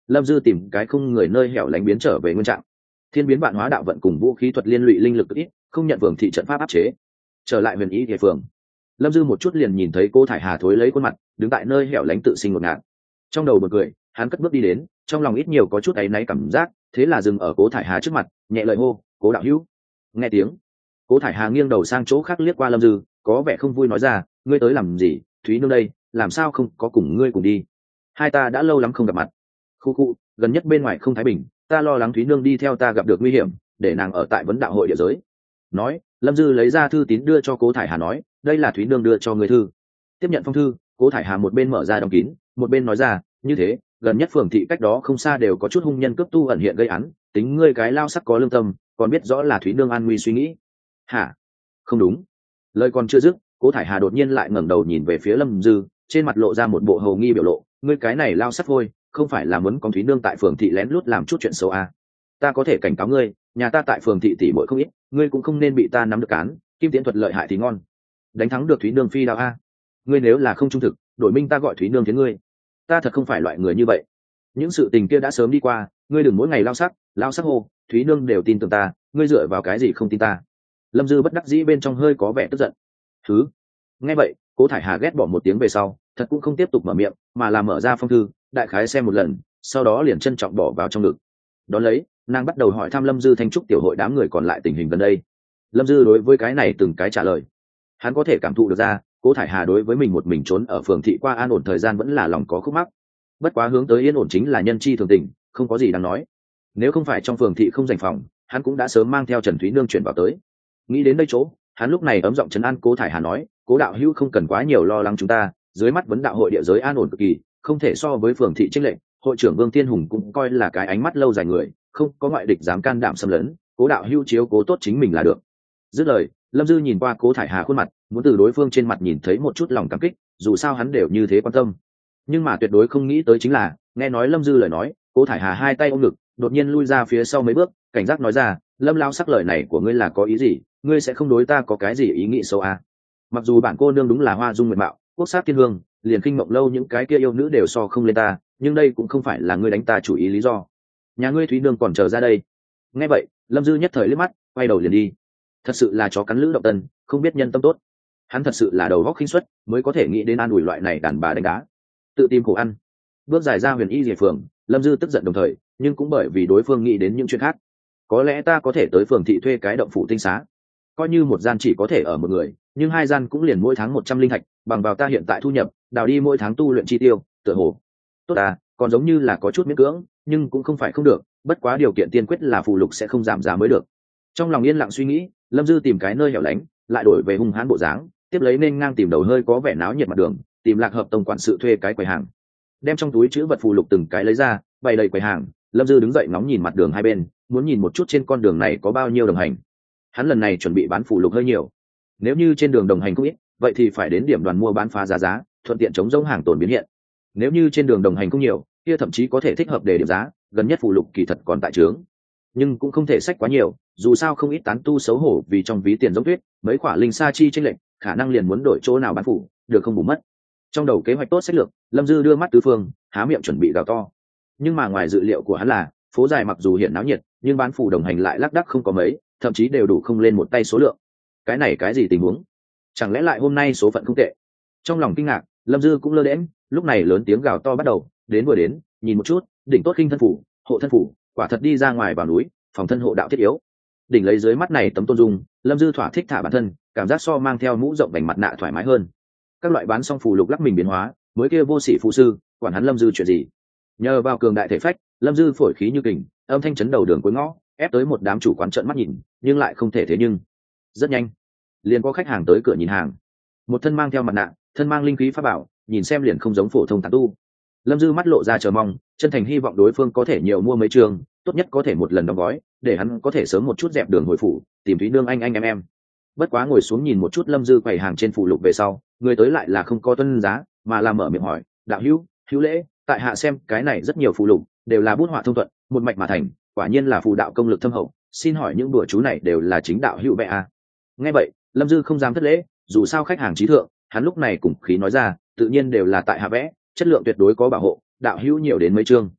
Lâm Dư tìm cái không người nơi hẻo lánh biến trở về nguyên trạng. Thiên biến vạn hóa đạo vận cùng vũ khí thuật liên lụy linh lực ít, không nhận phường thị trận pháp áp chế. Trở lại huyền ý địa phường, Lâm Dư một chút liền nhìn thấy cô thải hà thối lấy khuôn mặt đứng tại nơi hẻo lánh tự sinh một ngạn. Trong đầu một cười, hắn cất bước đi đến, trong lòng ít nhiều có chút áy náy cảm giác, thế là dừng ở cố thải hà trước mặt, nhẹ lời hô, cố đạo hữu. Nghe tiếng, cố thải hà nghiêng đầu sang chỗ khác liếc qua Lâm Dư, có vẻ không vui nói ra, ngươi tới làm gì? Thúy nương đây, làm sao không có cùng ngươi cùng đi? Hai ta đã lâu lắm không gặp mặt. Khu khu, gần nhất bên ngoài không thái bình, ta lo lắng Thúy nương đi theo ta gặp được nguy hiểm, để nàng ở tại vấn đạo hội địa giới. Nói, Lâm Dư lấy ra thư tín đưa cho cố thải hà nói, đây là Thúy nương đưa cho người thư. Tiếp nhận phong thư, cố thải hà một bên mở ra đóng kín, một bên nói ra, như thế, gần nhất phường thị cách đó không xa đều có chút hung nhân cướp tu ẩn hiện gây án, tính ngươi cái lao sắc có lương tâm, còn biết rõ là Thúy nương an nguy suy nghĩ. Hả? Không đúng. Lời còn chưa dứt, cố thải hà đột nhiên lại ngẩng đầu nhìn về phía Lâm Dư, trên mặt lộ ra một bộ hầu nghi biểu lộ, ngươi cái này lao sắc thôi, không phải là muốn con Thúy nương tại phường thị lén lút làm chút chuyện xấu à? Ta có thể cảnh cáo ngươi, nhà ta tại phường thị tỷ muội không ít, ngươi cũng không nên bị ta nắm được cán, kim tiễn thuật lợi hại thì ngon, đánh thắng được Thúy nương phi đạo a. Ngươi nếu là không trung thực, đổi minh ta gọi Thúy nương tiếng ngươi. Ta thật không phải loại người như vậy. Những sự tình kia đã sớm đi qua, ngươi đừng mỗi ngày lao sắc, lao sắc hô, Thúy nương đều tin tưởng ta, ngươi dựa vào cái gì không tin ta? Lâm Dư bất đắc dĩ bên trong hơi có vẻ tức giận. Thứ. Nghe vậy, cố thải hà ghét bỏ một tiếng về sau, thật cũng không tiếp tục mở miệng, mà là mở ra phong thư, đại khái xem một lần, sau đó liền trân trọng bỏ vào trong ngực. Đón lấy, nàng bắt đầu hỏi thăm Lâm Dư thanh trúc tiểu hội đám người còn lại tình hình gần đây. Lâm Dư đối với cái này từng cái trả lời. Hắn có thể cảm thụ được ra, cố thải hà đối với mình một mình trốn ở phường thị qua an ổn thời gian vẫn là lòng có khúc mắc. Bất quá hướng tới yên ổn chính là nhân chi thường tình, không có gì đáng nói. Nếu không phải trong phường thị không dành phòng, hắn cũng đã sớm mang theo Trần Thúy nương chuyển vào tới. Nghĩ đến đây chỗ, hắn lúc này ấm giọng trấn an cố thải hà nói, cố đạo hữu không cần quá nhiều lo lắng chúng ta, dưới mắt vấn đạo hội địa giới an ổn cực kỳ, không thể so với phường thị chênh lệch. Hội trưởng Vương Thiên Hùng cũng coi là cái ánh mắt lâu dài người, không có ngoại địch dám can đảm xâm lấn, cố đạo hữu chiếu cố tốt chính mình là được. Dứt lời, Lâm Dư nhìn qua cố thải hà khuôn mặt, muốn từ đối phương trên mặt nhìn thấy một chút lòng cảm kích, dù sao hắn đều như thế quan tâm. Nhưng mà tuyệt đối không nghĩ tới chính là, nghe nói Lâm Dư lời nói, cố thải hà hai tay ôm ngực, đột nhiên lui ra phía sau mấy bước, cảnh giác nói ra, Lâm lao sắc lời này của ngươi là có ý gì? Ngươi sẽ không đối ta có cái gì ý nghĩ xấu à? Mặc dù bản cô nương đúng là hoa dung nguyện mạo, quốc sắc thiên hương, liền kinh mộng lâu những cái kia yêu nữ đều so không lên ta, nhưng đây cũng không phải là ngươi đánh ta chủ ý lý do. Nhà ngươi Thúy nương còn chờ ra đây. Nghe vậy, Lâm Dư nhất thời liếc mắt, quay đầu liền đi. Thật sự là chó cắn lữ động tân, không biết nhân tâm tốt. Hắn thật sự là đầu góc khinh suất, mới có thể nghĩ đến an ủi loại này đàn bà đánh đá, tự tìm khổ ăn. Bước dài ra huyền y diệp phường, Lâm Dư tức giận đồng thời, nhưng cũng bởi vì đối phương nghĩ đến những chuyện khác. Có lẽ ta có thể tới phường thị thuê cái động phủ tinh xá, coi như một gian chỉ có thể ở một người, nhưng hai gian cũng liền mỗi tháng một trăm linh thạch, bằng vào ta hiện tại thu nhập, đào đi mỗi tháng tu luyện chi tiêu, tựa hồ tốt à, còn giống như là có chút miễn cưỡng, nhưng cũng không phải không được, bất quá điều kiện tiên quyết là phù lục sẽ không giảm giá mới được. Trong lòng yên lặng suy nghĩ, Lâm Dư tìm cái nơi hẻo lánh, lại đổi về hung hãn bộ dáng, tiếp lấy nên ngang tìm đầu hơi có vẻ náo nhiệt mặt đường, tìm Lạc Hợp Tông quản sự thuê cái quầy hàng, đem trong túi chữ vật phù lục từng cái lấy ra, bày đầy quầy hàng. Lâm Dư đứng dậy ngóng nhìn mặt đường hai bên, muốn nhìn một chút trên con đường này có bao nhiêu đồng hành. Hắn lần này chuẩn bị bán phù lục hơi nhiều, nếu như trên đường đồng hành không ít, vậy thì phải đến điểm đoàn mua bán phá giá giá, thuận tiện chống giống hàng tồn biến hiện. Nếu như trên đường đồng hành không nhiều, kia thậm chí có thể thích hợp để điểm giá, gần nhất phù lục kỳ thật còn tại trướng, nhưng cũng không thể sách quá nhiều, dù sao không ít tán tu xấu hổ vì trong ví tiền giống tuyết, mấy quả linh sa chi chênh lệch, khả năng liền muốn đổi chỗ nào bán phủ, được không bù mất. Trong đầu kế hoạch tốt sách lược, Lâm Dư đưa mắt tứ phương, há miệng chuẩn bị gào to. Nhưng mà ngoài dự liệu của hắn là, phố dài mặc dù hiện náo nhiệt, nhưng bán phủ đồng hành lại lác đác không có mấy, thậm chí đều đủ không lên một tay số lượng. Cái này cái gì tình huống? Chẳng lẽ lại hôm nay số phận không tệ? Trong lòng kinh ngạc, Lâm Dư cũng lơ đễnh, lúc này lớn tiếng gào to bắt đầu, đến vừa đến, nhìn một chút, đỉnh tốt khinh thân phủ, hộ thân phủ, quả thật đi ra ngoài vào núi, phòng thân hộ đạo thiết yếu. Đỉnh lấy dưới mắt này tấm tôn dung, Lâm Dư thỏa thích thả bản thân, cảm giác so mang theo mũ rộng vành mặt nạ thoải mái hơn. Các loại bán xong phù lục lắc mình biến hóa, mới kia vô sĩ phụ sư, quản hắn Lâm Dư chuyện gì? Nhờ vào cường đại thể phách, Lâm Dư phổi khí như kình, âm thanh chấn đầu đường cuối ngõ, ép tới một đám chủ quán trợn mắt nhìn, nhưng lại không thể thế nhưng. Rất nhanh, liền có khách hàng tới cửa nhìn hàng. Một thân mang theo mặt nạ, thân mang linh khí pháp bảo, nhìn xem liền không giống phổ thông tán tu. Lâm Dư mắt lộ ra chờ mong, chân thành hy vọng đối phương có thể nhiều mua mấy trường, tốt nhất có thể một lần đóng gói, để hắn có thể sớm một chút dẹp đường hồi phủ, tìm Thúy nương anh anh em em. Bất quá ngồi xuống nhìn một chút Lâm Dư quầy hàng trên phụ lục về sau, người tới lại là không có tuân giá, mà là mở miệng hỏi, đạo hữu, hữu lễ, tại hạ xem cái này rất nhiều phụ lục, đều là bút họa thông thuận, một mạch mà thành, quả nhiên là phù đạo công lực thâm hậu, xin hỏi những đùa chú này đều là chính đạo hữu vẽ à? Nghe vậy, Lâm Dư không dám thất lễ, dù sao khách hàng trí thượng, hắn lúc này cùng khí nói ra, tự nhiên đều là tại hạ vẽ, chất lượng tuyệt đối có bảo hộ, đạo hữu nhiều đến mấy chương.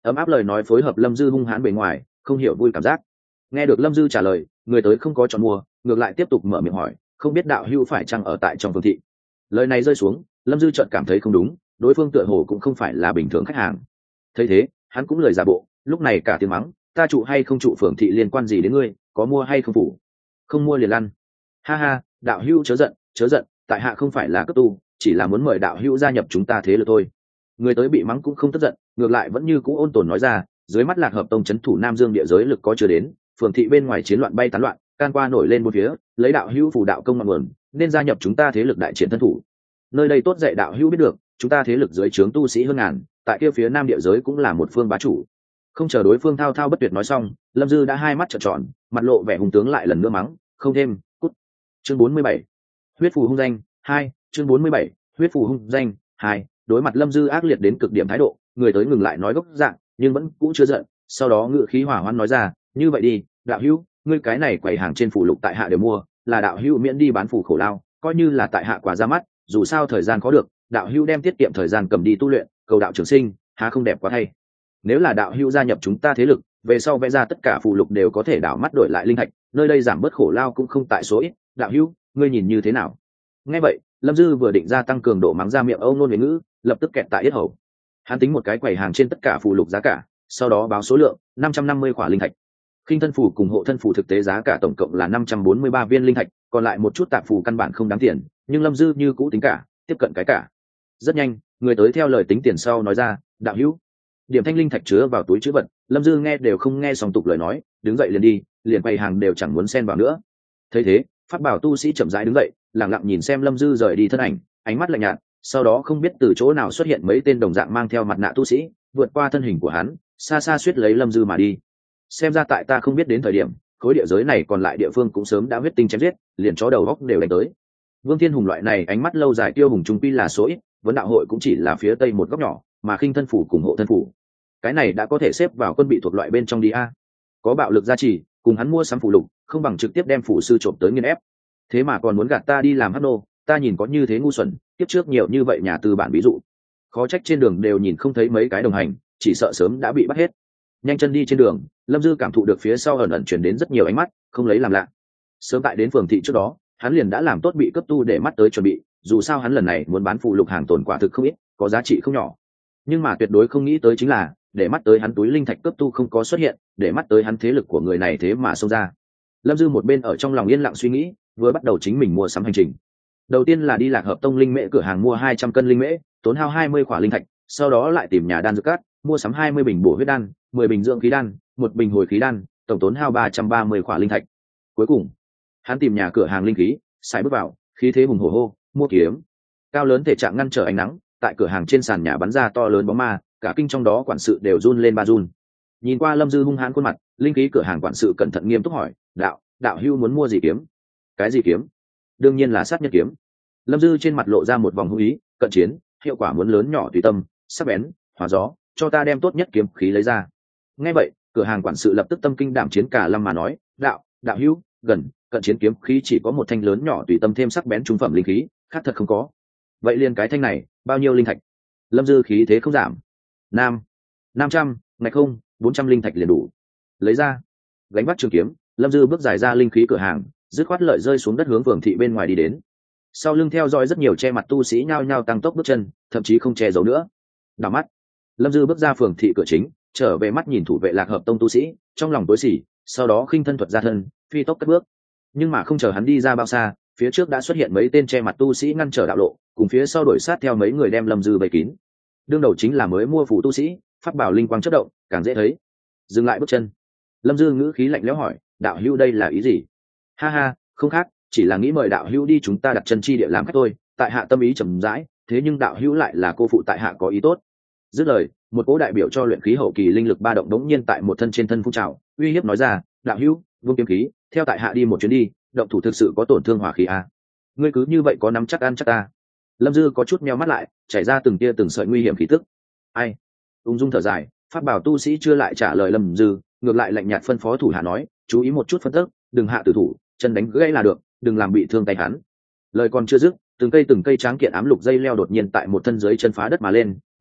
ấm áp lời nói phối hợp lâm dư hung hãn bề ngoài, không hiểu vui cảm giác. Nghe được lâm dư trả lời, người tới không có chọn mua, ngược lại tiếp tục mở miệng hỏi, không biết đạo hữu phải chăng ở tại trong phường thị. Lời này rơi xuống, lâm dư chợt cảm thấy không đúng, đối phương tựa hồ cũng không phải là bình thường khách hàng. Thấy thế, hắn cũng lời giả bộ, lúc này cả tiếng mắng, ta trụ hay không trụ phường thị liên quan gì đến ngươi, có mua hay không phủ, không mua liền lăn. Ha ha, đạo hữu chớ giận, chớ giận, tại hạ không phải là cấp tu, chỉ là muốn mời đạo hữu gia nhập chúng ta thế lực thôi. Người tới bị mắng cũng không tức giận, ngược lại vẫn như cũ ôn tồn nói ra, dưới mắt Lạc Hợp Tông trấn thủ Nam Dương địa giới lực có chưa đến, phường thị bên ngoài chiến loạn bay tán loạn, can qua nổi lên bốn phía, lấy đạo hữu phù đạo công ngọn nguồn, nên gia nhập chúng ta thế lực đại triển thân thủ. Nơi đây tốt dạy đạo hữu biết được, chúng ta thế lực dưới trướng tu sĩ hơn ngàn, tại kia phía Nam địa giới cũng là một phương bá chủ. Không chờ đối phương thao thao bất tuyệt nói xong, Lâm Dư đã hai mắt trợn tròn, mặt lộ vẻ hùng tướng lại lần nữa mắng, không thêm, cút. Chương bốn mươi bảy, huyết phù hung danh hai. Chương bốn mươi bảy, huyết phù hung danh hai. Đối mặt Lâm Dư ác liệt đến cực điểm thái độ, người tới ngừng lại nói gốc dạng, nhưng vẫn cũ chưa giận, sau đó ngự khí hỏa hoãn nói ra, như vậy đi, đạo hữu, ngươi cái này quầy hàng trên phủ lục tại hạ đều mua, là đạo hữu miễn đi bán phủ khổ lao, coi như là tại hạ quả ra mắt, dù sao thời gian có được, đạo hữu đem tiết kiệm thời gian cầm đi tu luyện, cầu đạo trường sinh, há không đẹp quá thay. Nếu là đạo hữu gia nhập chúng ta thế lực, về sau vẽ ra tất cả phù lục đều có thể đảo mắt đổi lại linh thạch, nơi đây giảm bớt khổ lao cũng không tại số ít, đạo hữu, ngươi nhìn như thế nào? Nghe vậy, Lâm Dư vừa định gia tăng cường độ mắng ra miệng âu nôn huế ngữ, lập tức kẹt tại yết hầu. Hắn tính một cái quầy hàng trên tất cả phù lục giá cả, sau đó báo số lượng, năm trăm năm mươi khỏa linh thạch. Khinh thân phù cùng hộ thân phù thực tế giá cả tổng cộng là năm trăm bốn mươi ba viên linh thạch, còn lại một chút tạp phù căn bản không đáng tiền, nhưng Lâm Dư như cũ tính cả, tiếp cận cái cả. Rất nhanh, người tới theo lời tính tiền sau nói ra, đạo hữu, điểm thanh linh thạch chứa vào túi trữ vật. Lâm Dư nghe đều không nghe xong tục lời nói, đứng dậy liền đi, liền quầy hàng đều chẳng muốn xen vào nữa. Thấy thế, pháp bảo tu sĩ chậm rãi đứng dậy, lặng lặng nhìn xem Lâm Dư rời đi thân ảnh, ánh mắt lạnh nhạt. Sau đó không biết từ chỗ nào xuất hiện mấy tên đồng dạng mang theo mặt nạ tu sĩ, vượt qua thân hình của hắn, xa xa suýt lấy Lâm Dư mà đi. Xem ra tại ta không biết đến thời điểm, khối địa giới này còn lại địa phương cũng sớm đã huyết tinh chém giết, liền chó đầu góc đều đánh tới. Vương Thiên Hùng loại này ánh mắt lâu dài tiêu hùng trung quy là số ít, vấn đạo hội cũng chỉ là phía tây một góc nhỏ, mà khinh thân phủ cùng hộ thân phủ, cái này đã có thể xếp vào quân bị thuộc loại bên trong đi a. Có bạo lực gia trì, cùng hắn mua sắm phụ lục, không bằng trực tiếp đem phủ sư trộm tới nghiên ép. Thế mà còn muốn gạt ta đi làm hắc nô, ta nhìn có như thế ngu xuẩn, tiếp trước nhiều như vậy nhà tư bản ví dụ, khó trách trên đường đều nhìn không thấy mấy cái đồng hành, chỉ sợ sớm đã bị bắt hết. Nhanh chân đi trên đường, Lâm Dư cảm thụ được phía sau ẩn ẩn chuyển đến rất nhiều ánh mắt, không lấy làm lạ. Sớm tại đến phường thị trước đó, hắn liền đã làm tốt bị cấp tu để mắt tới chuẩn bị, dù sao hắn lần này muốn bán phụ lục hàng tồn quả thực không ít, có giá trị không nhỏ. Nhưng mà tuyệt đối không nghĩ tới chính là, để mắt tới hắn túi linh thạch cấp tu không có xuất hiện, để mắt tới hắn thế lực của người này thế mà xông ra. Lâm Dư một bên ở trong lòng yên lặng suy nghĩ, vừa bắt đầu chính mình mua sắm hành trình. Đầu tiên là đi Lạc Hợp Tông linh mễ cửa hàng mua hai trăm cân linh mễ, tốn hao hai mươi khỏa linh thạch, sau đó lại tìm nhà đan dược cát, mua sắm hai mươi bình bổ huyết đan, mười bình dưỡng khí đan, một bình hồi khí đan, tổng tốn hao ba trăm ba mươi khỏa linh thạch. Cuối cùng, hắn tìm nhà cửa hàng linh khí, xài bước vào, khí thế hùng hổ hô, mua kiếm. Cao lớn thể trạng ngăn trở ánh nắng, tại cửa hàng trên sàn nhà bắn ra to lớn bóng ma, cả kinh trong đó quản sự đều run lên ba run. Nhìn qua Lâm Dư hung hãn khuôn mặt, linh khí cửa hàng quản sự cẩn thận nghiêm túc hỏi, đạo đạo hưu muốn mua gì kiếm? Cái gì kiếm? Đương nhiên là sát nhân kiếm. Lâm Dư trên mặt lộ ra một vòng hung ý, cận chiến, hiệu quả muốn lớn nhỏ tùy tâm, sắc bén, hỏa gió, cho ta đem tốt nhất kiếm khí lấy ra. Nghe vậy, cửa hàng quản sự lập tức tâm kinh đảm chiến cả lâm mà nói, đạo đạo hưu, gần cận chiến kiếm khí chỉ có một thanh lớn nhỏ tùy tâm thêm sắc bén trung phẩm linh khí, khác thật không có. Vậy liền cái thanh này, bao nhiêu linh thạch? Lâm Dư khí thế không giảm. Nam, năm trăm, ngạch không, bốn trăm linh thạch liền đủ. Lấy ra. Gánh vác trường kiếm, Lâm Dư bước dài ra linh khí cửa hàng, dứt khoát lợi rơi xuống đất hướng phường thị bên ngoài đi đến. Sau lưng theo dõi rất nhiều che mặt tu sĩ nhao nhao tăng tốc bước chân, thậm chí không che giấu nữa. Đảo mắt, Lâm Dư bước ra phường thị cửa chính, trở về mắt nhìn thủ vệ Lạc Hợp Tông tu sĩ, trong lòng tối sỉ, sau đó khinh thân thuật ra thân, phi tốc cất bước. Nhưng mà không chờ hắn đi ra bao xa, phía trước đã xuất hiện mấy tên che mặt tu sĩ ngăn trở đạo lộ, cùng phía sau đuổi sát theo mấy người đem Lâm Dư vây kín. Đương đầu chính là mới mua phủ tu sĩ, pháp bảo linh quang chớp động, càng dễ thấy. Dừng lại bước chân, Lâm Dư ngữ khí lạnh lẽo hỏi, đạo hữu đây là ý gì? Ha ha, không khác, chỉ là nghĩ mời đạo hữu đi chúng ta đặt chân chi địa làm khách thôi. Tại hạ tâm ý trầm rãi, thế nhưng đạo hữu lại là cô phụ tại hạ có ý tốt. Dứt lời, một cố đại biểu cho luyện khí hậu kỳ linh lực ba động đống nhiên tại một thân trên thân phun trào, uy hiếp nói ra, đạo hữu, vương kiếm khí, theo tại hạ đi một chuyến đi, động thủ thực sự có tổn thương hỏa khí à? Ngươi cứ như vậy có nắm chắc ăn chắc ta? Lâm Dư có chút meo mắt lại, chảy ra từng tia từng sợi nguy hiểm khí tức. Ai? Ung dung thở dài, pháp bảo tu sĩ chưa lại trả lời Lâm Dư, ngược lại lạnh nhạt phân phó thủ hạ nói, chú ý một chút phân tức, đừng hạ tử thủ, chân đánh gãy là được, đừng làm bị thương tay hắn. Lời còn chưa dứt, từng cây từng cây tráng kiện ám lục dây leo đột nhiên tại một thân dưới chân phá đất mà lên,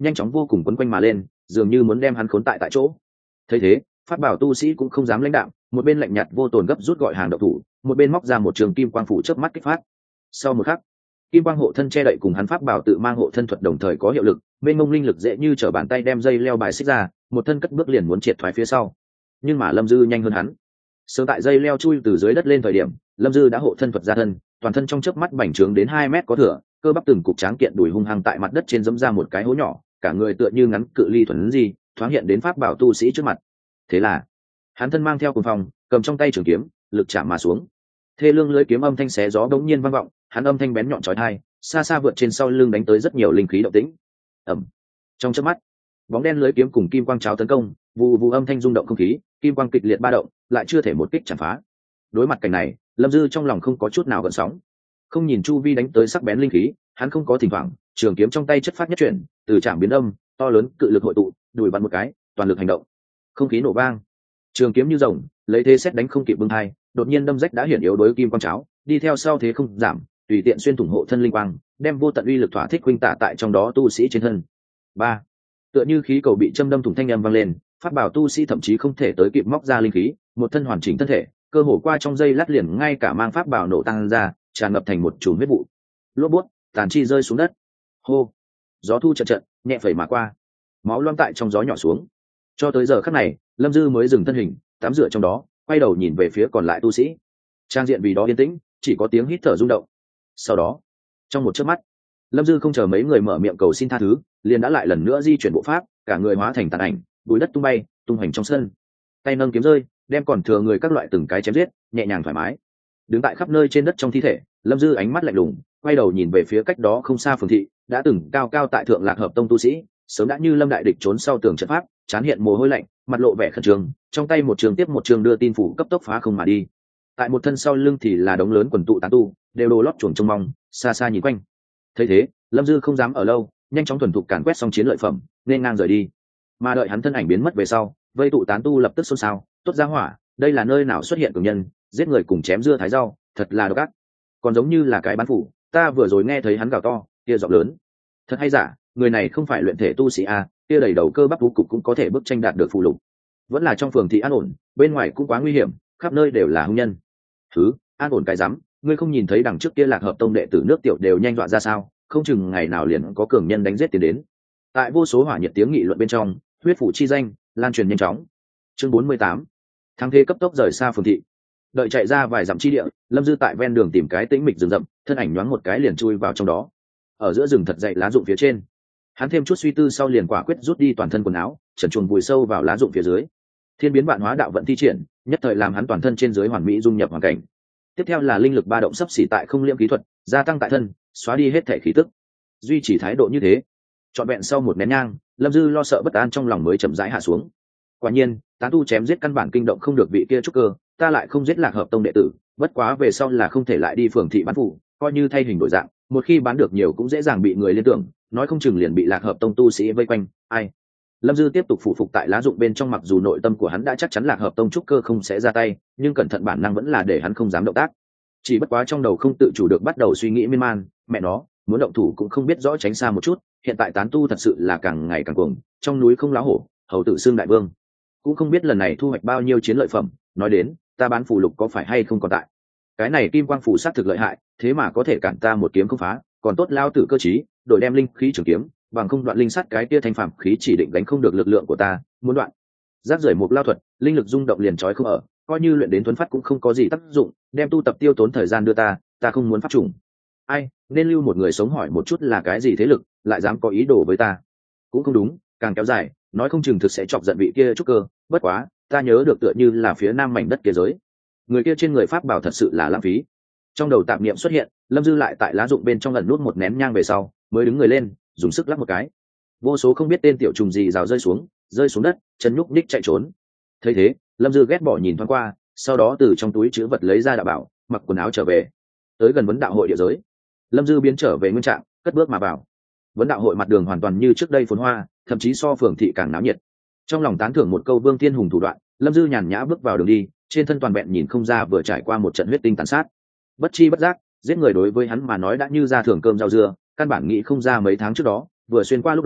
nhanh chóng vô cùng quấn quanh mà lên, dường như muốn đem hắn khốn tại tại chỗ. Thấy thế, pháp bảo tu sĩ cũng không dám lãnh đạm, một bên lạnh nhạt vô tồn gấp rút gọi hàng độc thủ, một bên móc ra một trường kim quang phủ chớp mắt kích phát. Sau một khắc, kim quang hộ thân che đậy cùng hắn pháp bảo tự mang hộ thân thuật đồng thời có hiệu lực, bên mông linh lực dễ như trở bàn tay đem dây leo bài xích ra, một thân cất bước liền muốn triệt thoái phía sau. Nhưng mà Lâm Dư nhanh hơn hắn. Sớm tại dây leo chui từ dưới đất lên thời điểm, Lâm Dư đã hộ thân thuật ra thân, toàn thân trong chớp mắt bành trướng đến hai mét có thừa, cơ bắp từng cục tráng kiện đùi hung hăng tại mặt đất trên giẫm ra một cái hố nhỏ, cả người tựa như ngắn cự ly thuần gì, thoáng hiện đến pháp bảo tu sĩ trước mặt. Thế là, hắn thân mang theo cuồng phong, cầm trong tay trường kiếm, lực chạm mà xuống. Thê lương lưỡi kiếm âm thanh xé gió đống nhiên vang vọng, hắn âm thanh bén nhọn chói tai, xa xa vượt trên sau lưng đánh tới rất nhiều linh khí động tĩnh. Ầm. Trong chớp mắt, bóng đen lưỡi kiếm cùng kim quang cháo tấn công, vù vù âm thanh rung động không khí, kim quang kịch liệt ba động, lại chưa thể một kích chạm phá. Đối mặt cảnh này, Lâm Dư trong lòng không có chút nào gợn sóng. Không nhìn chu vi đánh tới sắc bén linh khí, hắn không có thỉnh thoảng, trường kiếm trong tay chất phát nhất chuyển, từ chạm biến âm, to lớn cự lực hội tụ, đùi bắn một cái, toàn lực hành động. Không khí nổ vang, trường kiếm như rồng, lấy thế xét đánh không kịp bưng hai, đột nhiên đâm rách đã hiển yếu đối kim quang cháo, đi theo sau thế không giảm, tùy tiện xuyên thủng hộ thân linh quang, đem vô tận uy lực thỏa thích huynh tả tại trong đó tu sĩ trên thân. Ba, tựa như khí cầu bị châm đâm thủng thanh âm vang lên, pháp bảo tu sĩ thậm chí không thể tới kịp móc ra linh khí, một thân hoàn chỉnh thân thể, cơ hồ qua trong giây lát liền ngay cả mang pháp bảo nổ tăng ra, tràn ngập thành một chùm huyết vụ. Lốp bút, tàn chi rơi xuống đất. Hô, gió thu trận trận, nhẹ phẩy mà qua, máu loang tại trong gió nhỏ xuống. Cho tới giờ khắc này, Lâm Dư mới dừng thân hình, tắm rửa trong đó, quay đầu nhìn về phía còn lại tu sĩ. Trang diện vì đó yên tĩnh, chỉ có tiếng hít thở rung động. Sau đó, trong một chớp mắt, Lâm Dư không chờ mấy người mở miệng cầu xin tha thứ, liền đã lại lần nữa di chuyển bộ pháp, cả người hóa thành tàn ảnh, bụi đất tung bay, tung hành trong sân. Tay nâng kiếm rơi, đem còn thừa người các loại từng cái chém giết, nhẹ nhàng thoải mái. Đứng tại khắp nơi trên đất trong thi thể, Lâm Dư ánh mắt lạnh lùng, quay đầu nhìn về phía cách đó không xa phường thị, đã từng cao cao tại thượng Lạc Hợp Tông tu sĩ, sớm đã như lâm đại địch trốn sau tường trận pháp, chán hiện mồ hôi lạnh, mặt lộ vẻ khẩn trương, trong tay một trường tiếp một trường đưa tin phủ cấp tốc phá không mà đi. Tại một thân sau lưng thì là đống lớn quần tụ tán tu, đều đồ lót chuồng trông mong, xa xa nhìn quanh. Thấy thế, Lâm Dư không dám ở lâu, nhanh chóng thuần thục càn quét xong chiến lợi phẩm, nên ngang rời đi. Mà đợi hắn thân ảnh biến mất về sau, vây tụ tán tu lập tức xôn xao, tốt ra hỏa, đây là nơi nào xuất hiện cường nhân, giết người cùng chém dưa thái rau, thật là độc ác. Còn giống như là cái bán phủ, ta vừa rồi nghe thấy hắn gào to, kia giọng lớn. Thật hay giả, người này không phải luyện thể tu sĩ a, kia đầy đầu cơ bắp vũ cục cũng có thể bước tranh đạt được phụ lục. Vẫn là trong phường thị an ổn, bên ngoài cũng quá nguy hiểm, khắp nơi đều là hung nhân. Thứ, an ổn cái rắm, ngươi không nhìn thấy đằng trước kia Lạc Hợp Tông đệ tử nước tiểu đều nhanh dọa ra sao, không chừng ngày nào liền có cường nhân đánh giết tiến đến. Tại vô số hỏa nhiệt tiếng nghị luận bên trong, huyết phủ chi danh lan truyền nhanh chóng. Chương bốn mươi tám, thắng thế cấp tốc rời xa phường thị. Đợi chạy ra vài dặm chi địa, Lâm Dư tại ven đường tìm cái tĩnh mịch rừng rậm, thân ảnh nhoáng một cái liền chui vào trong đó. Ở giữa rừng thật dậy lá rụng phía trên, hắn thêm chút suy tư sau liền quả quyết rút đi toàn thân quần áo, trần truồng vùi sâu vào lá rụng phía dưới. Thiên biến vạn hóa đạo vận thi triển, nhất thời làm hắn toàn thân trên dưới hoàn mỹ dung nhập hoàn cảnh. Tiếp theo là linh lực ba động sấp xỉ tại không liễm khí thuật, gia tăng tại thân, xóa đi hết thể khí tức. Duy trì thái độ như thế, trọn vẹn sau một nén nhang, Lâm Dư lo sợ bất an trong lòng mới chậm rãi hạ xuống. Quả nhiên, tán tu chém giết căn bản kinh động không được vị kia trúc cơ, ta lại không giết Lạc Hợp Tông đệ tử, bất quá về sau là không thể lại đi phường thị bán phủ, coi như thay hình đổi dạng, một khi bán được nhiều cũng dễ dàng bị người liên tưởng, nói không chừng liền bị Lạc Hợp Tông tu sĩ vây quanh. Ai? Lâm Dư tiếp tục phụ phục tại lá dụng bên trong, mặc dù nội tâm của hắn đã chắc chắn Lạc Hợp Tông trúc cơ không sẽ ra tay, nhưng cẩn thận bản năng vẫn là để hắn không dám động tác. Chỉ bất quá trong đầu không tự chủ được bắt đầu suy nghĩ miên man, mẹ nó, muốn động thủ cũng không biết rõ tránh xa một chút, hiện tại tán tu thật sự là càng ngày càng cuồng, trong núi không láo hổ, hầu tử xương đại vương. Cũng không biết lần này thu hoạch bao nhiêu chiến lợi phẩm, nói đến, ta bán phù lục có phải hay không còn tại. Cái này kim quang phù sát thực lợi hại, thế mà có thể cản ta một kiếm không phá, còn tốt lao tử cơ trí, đổi đem linh khí trường kiếm, bằng không đoạn linh sắt cái kia thanh phàm khí chỉ định đánh không được lực lượng của ta, muốn đoạn. Rác rưởi một lao thuật, linh lực rung động liền trói không ở, coi như luyện đến thuấn phát cũng không có gì tác dụng, đem tu tập tiêu tốn thời gian đưa ta, ta không muốn pháp trùng. Ai, nên lưu một người sống hỏi một chút là cái gì thế lực, lại dám có ý đồ với ta. Cũng không đúng, càng kéo dài, nói không chừng thực sẽ chọc giận vị kia trúc cơ, bất quá, ta nhớ được tựa như là phía nam mảnh đất kia giới. Người kia trên người pháp bảo thật sự là lãng phí. Trong đầu tạp niệm xuất hiện, Lâm Dư lại tại lá dụng bên trong lần nút một nén nhang về sau, mới đứng người lên, dùng sức lắc một cái. Vô số không biết tên tiểu trùng gì rào rơi xuống, rơi xuống đất, chân nhúc nhích chạy trốn. Thấy thế, Lâm Dư ghét bỏ nhìn thoáng qua, sau đó từ trong túi trữ vật lấy ra đạo bảo, mặc quần áo trở về. Tới gần vấn đạo hội địa giới, Lâm Dư biến trở về nguyên trạng, cất bước mà vào. Vấn đạo hội mặt đường hoàn toàn như trước đây phồn hoa, thậm chí so phường thị càng náo nhiệt. Trong lòng tán thưởng một câu Vương Thiên Hùng thủ đoạn, Lâm Dư nhàn nhã bước vào đường đi, trên thân toàn vẹn nhìn không ra vừa trải qua một trận huyết tinh tàn sát. Bất chi bất giác, giết người đối với hắn mà nói đã như ra thưởng cơm rau dưa, căn bản nghĩ không ra mấy tháng trước đó, vừa xuyên qua lúc đó,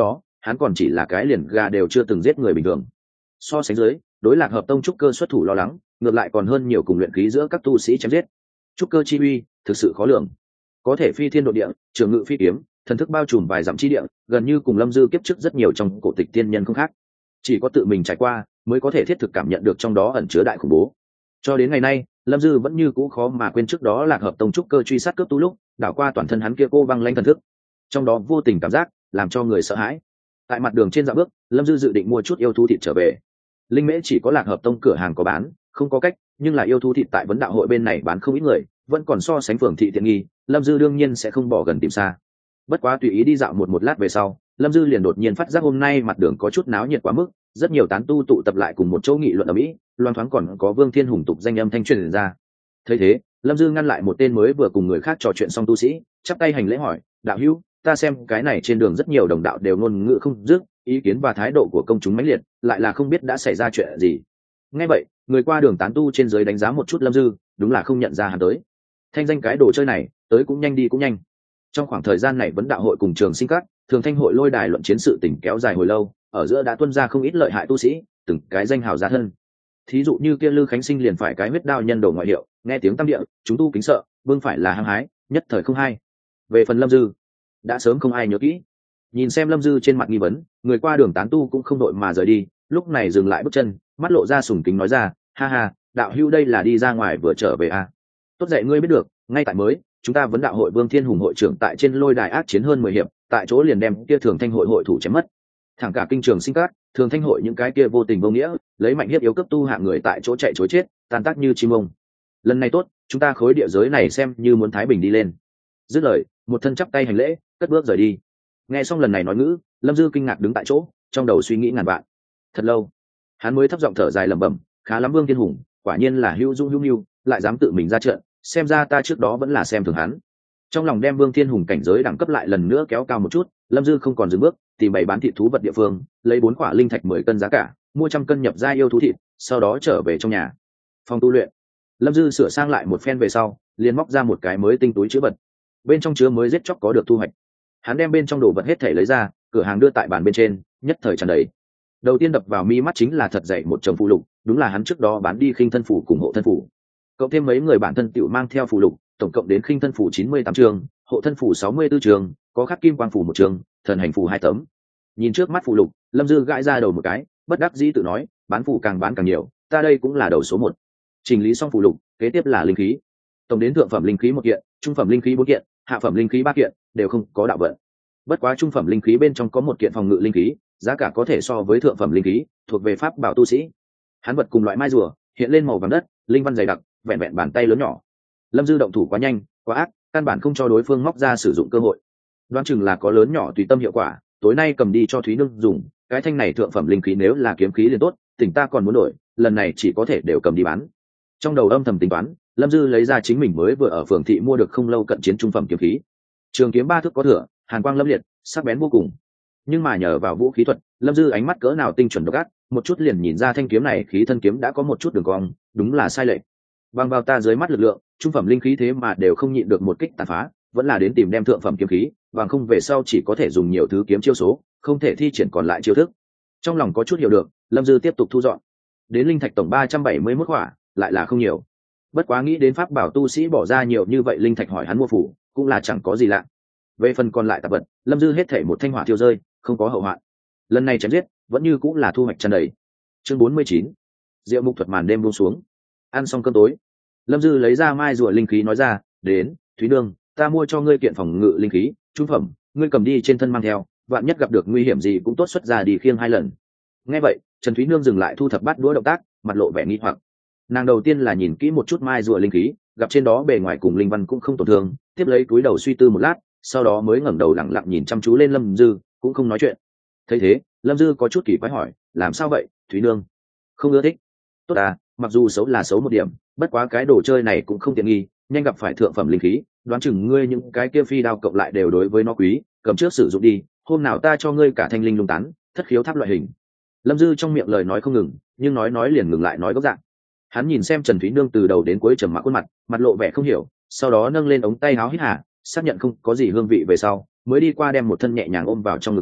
hắn còn chỉ là cái liền gà đều chưa từng giết người bình thường. So sánh dưới, đối Lạc Hợp Tông trúc cơ xuất thủ lo lắng, ngược lại còn hơn nhiều cùng luyện khí giữa các tu sĩ chém giết. Trúc cơ chi uy thực sự khó lường, có thể phi thiên độ địa, trường ngự phi kiếm, thần thức bao trùm vài dặm chi địa, gần như cùng Lâm Dư kiếp trước rất nhiều trong cổ tịch tiên nhân không khác. Chỉ có tự mình trải qua mới có thể thiết thực cảm nhận được trong đó ẩn chứa đại khủng bố. Cho đến ngày nay, Lâm Dư vẫn như cũ khó mà quên trước đó Lạc Hợp Tông trúc cơ truy sát cướp tu lúc đảo qua toàn thân hắn kia cô băng lanh thần thức, trong đó vô tình cảm giác làm cho người sợ hãi. Tại mặt đường trên dạo bước, Lâm Dư dự định mua chút yêu thú thịt trở về. Linh mễ chỉ có Lạc Hợp Tông cửa hàng có bán, không có cách, nhưng là yêu thú thịt tại vấn đạo hội bên này bán không ít người, vẫn còn so sánh phường thị tiện nghi, Lâm Dư đương nhiên sẽ không bỏ gần tìm xa. Bất quá tùy ý đi dạo một một lát về sau, Lâm Dư liền đột nhiên phát giác hôm nay mặt đường có chút náo nhiệt quá mức, rất nhiều tán tu tụ tập lại cùng một chỗ nghị luận ở mỹ, loan thoáng còn có Vương Thiên Hùng tục danh âm thanh truyền ra. Thấy thế, Lâm Dư ngăn lại một tên mới vừa cùng người khác trò chuyện xong tu sĩ, chắp tay hành lễ hỏi: đạo hữu, ta xem cái này trên đường rất nhiều đồng đạo đều ngôn ngữ không dứt, ý kiến và thái độ của công chúng mãnh liệt, lại là không biết đã xảy ra chuyện gì. Nghe vậy, người qua đường tán tu trên dưới đánh giá một chút Lâm Dư, đúng là không nhận ra hắn tới. Thanh danh cái đồ chơi này, tới cũng nhanh đi cũng nhanh. Trong khoảng thời gian này vấn đạo hội cùng trường sinh các, thường thanh hội lôi đài luận chiến sự tình kéo dài hồi lâu, ở giữa đã tuân ra không ít lợi hại tu sĩ, từng cái danh hào giá thân. Thí dụ như kia Lư Khánh Sinh liền phải cái huyết đao nhân đồ ngoại hiệu, nghe tiếng tam địa, chúng tu kính sợ, vương phải là hăng hái, nhất thời không hay. Về phần Lâm Dư, đã sớm không ai nhớ kỹ. Nhìn xem Lâm Dư trên mặt nghi vấn, người qua đường tán tu cũng không đội mà rời đi, lúc này dừng lại bước chân, mắt lộ ra sùng kính nói ra: ha ha, đạo hữu đây là đi ra ngoài vừa trở về à? Tốt dạy ngươi biết được, ngay tại mới, chúng ta vấn đạo hội Vương Thiên Hùng hội trưởng tại trên lôi đài ác chiến hơn mười hiệp, tại chỗ liền đem kia thường thanh hội hội thủ chém mất. Thẳng cả kinh trường sinh các, thường thanh hội những cái kia vô tình vô nghĩa, lấy mạnh hiếp yếu cấp tu hạng người tại chỗ chạy chối chết, tan tác như chim ông. Lần này tốt, chúng ta khối địa giới này xem như muốn thái bình đi lên. Dứt lời, một thân chắp tay hành lễ, cất bước rời đi. Nghe xong lần này nói ngữ, Lâm Dư kinh ngạc đứng tại chỗ, trong đầu suy nghĩ ngàn vạn. Thật lâu, hắn mới thấp giọng thở dài lẩm bẩm: khá lắm Vương Thiên Hùng, quả nhiên là hữu dung hữu nhu, lại dám tự mình ra trận, xem ra ta trước đó vẫn là xem thường hắn. Trong lòng đem Vương Thiên Hùng cảnh giới đẳng cấp lại lần nữa kéo cao một chút, Lâm Dư không còn dừng bước, tìm bày bán thịt thú vật địa phương, lấy bốn quả linh thạch mười cân giá cả, mua trăm cân nhập gia yêu thú thịt, sau đó trở về trong nhà. Phòng tu luyện, Lâm Dư sửa sang lại một phen về sau, liền móc ra một cái mới tinh túi chứa vật. Bên trong chứa mới giết chóc có được thu hoạch. Hắn đem bên trong đồ vật hết thảy lấy ra, cửa hàng đưa tại bàn bên trên, nhất thời tràn đầy. Đầu tiên đập vào mi mắt chính là thật dày một chồng phụ lục, đúng là hắn trước đó bán đi khinh thân phủ cùng hộ thân phủ. Cộng thêm mấy người bản thân tiểu mang theo phụ lục, tổng cộng đến khinh thân phủ chín mươi tám trường, hộ thân phủ sáu mươi tư trường, có khắc kim quang phủ một trường, thần hành phủ hai tấm. Nhìn trước mắt phụ lục, Lâm Dư gãi ra đầu một cái, bất đắc dĩ tự nói: bán phủ càng bán càng nhiều, ta đây cũng là đầu số một. Chỉnh lý xong phụ lục, kế tiếp là linh khí. Tổng đến thượng phẩm linh khí một kiện, trung phẩm linh khí bốn kiện, hạ phẩm linh khí ba kiện, đều không có đạo vận. Bất quá trung phẩm linh khí bên trong có một kiện phòng ngự linh khí, giá cả có thể so với thượng phẩm linh khí, thuộc về pháp bảo tu sĩ. Hắn vật cùng loại mai rùa, hiện lên màu vàng đất, linh văn dày đặc, vẹn vẹn bàn tay lớn nhỏ. Lâm Dư động thủ quá nhanh, quá ác, căn bản không cho đối phương móc ra sử dụng cơ hội. Đoán chừng là có lớn nhỏ tùy tâm hiệu quả, tối nay cầm đi cho Thúy Nương dùng, cái thanh này thượng phẩm linh khí nếu là kiếm khí liền tốt, tỉnh ta còn muốn đổi, lần này chỉ có thể đều cầm đi bán. Trong đầu âm thầm tính toán, Lâm Dư lấy ra chính mình mới vừa ở phường thị mua được không lâu cận chiến trung phẩm kiếm khí. Trường kiếm ba thước có thừa, hàn quang lâm liệt, sắc bén vô cùng. Nhưng mà nhờ vào vũ khí thuật, Lâm Dư ánh mắt cỡ nào tinh chuẩn độc ác, một chút liền nhìn ra thanh kiếm này khí thân kiếm đã có một chút đường cong, đúng là sai lệch. Bằng vào ta dưới mắt lực lượng, trung phẩm linh khí thế mà đều không nhịn được một kích tàn phá, vẫn là đến tìm đem thượng phẩm kiếm khí, bằng không về sau chỉ có thể dùng nhiều thứ kiếm chiêu số, không thể thi triển còn lại chiêu thức. Trong lòng có chút hiểu được, Lâm Dư tiếp tục thu dọn. Đến linh thạch tổng ba trăm bảy mươi mốt quả, lại là không nhiều. Bất quá nghĩ đến pháp bảo tu sĩ bỏ ra nhiều như vậy linh thạch hỏi hắn mua phủ, cũng là chẳng có gì lạ. Về phần còn lại tạp vật, Lâm Dư hết thảy một thanh hỏa thiêu rơi, không có hậu hoạn. Lần này chém giết, vẫn như cũng là thu hoạch tràn đầy. Chương bốn mươi chín, Diệu mục thuật màn đêm buông xuống. Ăn xong cơm tối, Lâm Dư lấy ra mai rùa linh khí nói ra: đến, Thúy Nương, ta mua cho ngươi kiện phòng ngự linh khí, trung phẩm, ngươi cầm đi trên thân mang theo, vạn nhất gặp được nguy hiểm gì cũng tốt xuất ra đi khiêng hai lần. Nghe vậy, Trần Thúy Nương dừng lại thu thập bát đũa động tác, mặt lộ vẻ nghi hoặc. Nàng đầu tiên là nhìn kỹ một chút mai rùa linh khí, gặp trên đó bề ngoài cùng linh văn cũng không tổn thương, tiếp lấy túi đầu suy tư một lát, sau đó mới ngẩng đầu lặng lặng nhìn chăm chú lên Lâm Dư, cũng không nói chuyện. Thấy thế, Lâm Dư có chút kỳ quái hỏi: làm sao vậy, Thúy Nương? Không ưa thích? Tốt à, mặc dù xấu là xấu một điểm, bất quá cái đồ chơi này cũng không tiện nghi, nhanh gặp phải thượng phẩm linh khí, đoán chừng ngươi những cái kia phi đao cộng lại đều đối với nó quý, cầm trước sử dụng đi, hôm nào ta cho ngươi cả thanh linh lung tán, thất khiếu tháp loại hình. Lâm Dư trong miệng lời nói không ngừng, nhưng nói nói liền ngừng lại nói gốc dạng. Hắn nhìn xem Trần Thúy Nương từ đầu đến cuối trầm mặc khuôn mặt, mặt lộ vẻ không hiểu, sau đó nâng lên ống tay áo hít hà, xác nhận không có gì hương vị về sau, mới đi qua đem một thân nhẹ nhàng ôm vào trong ngực hỏi: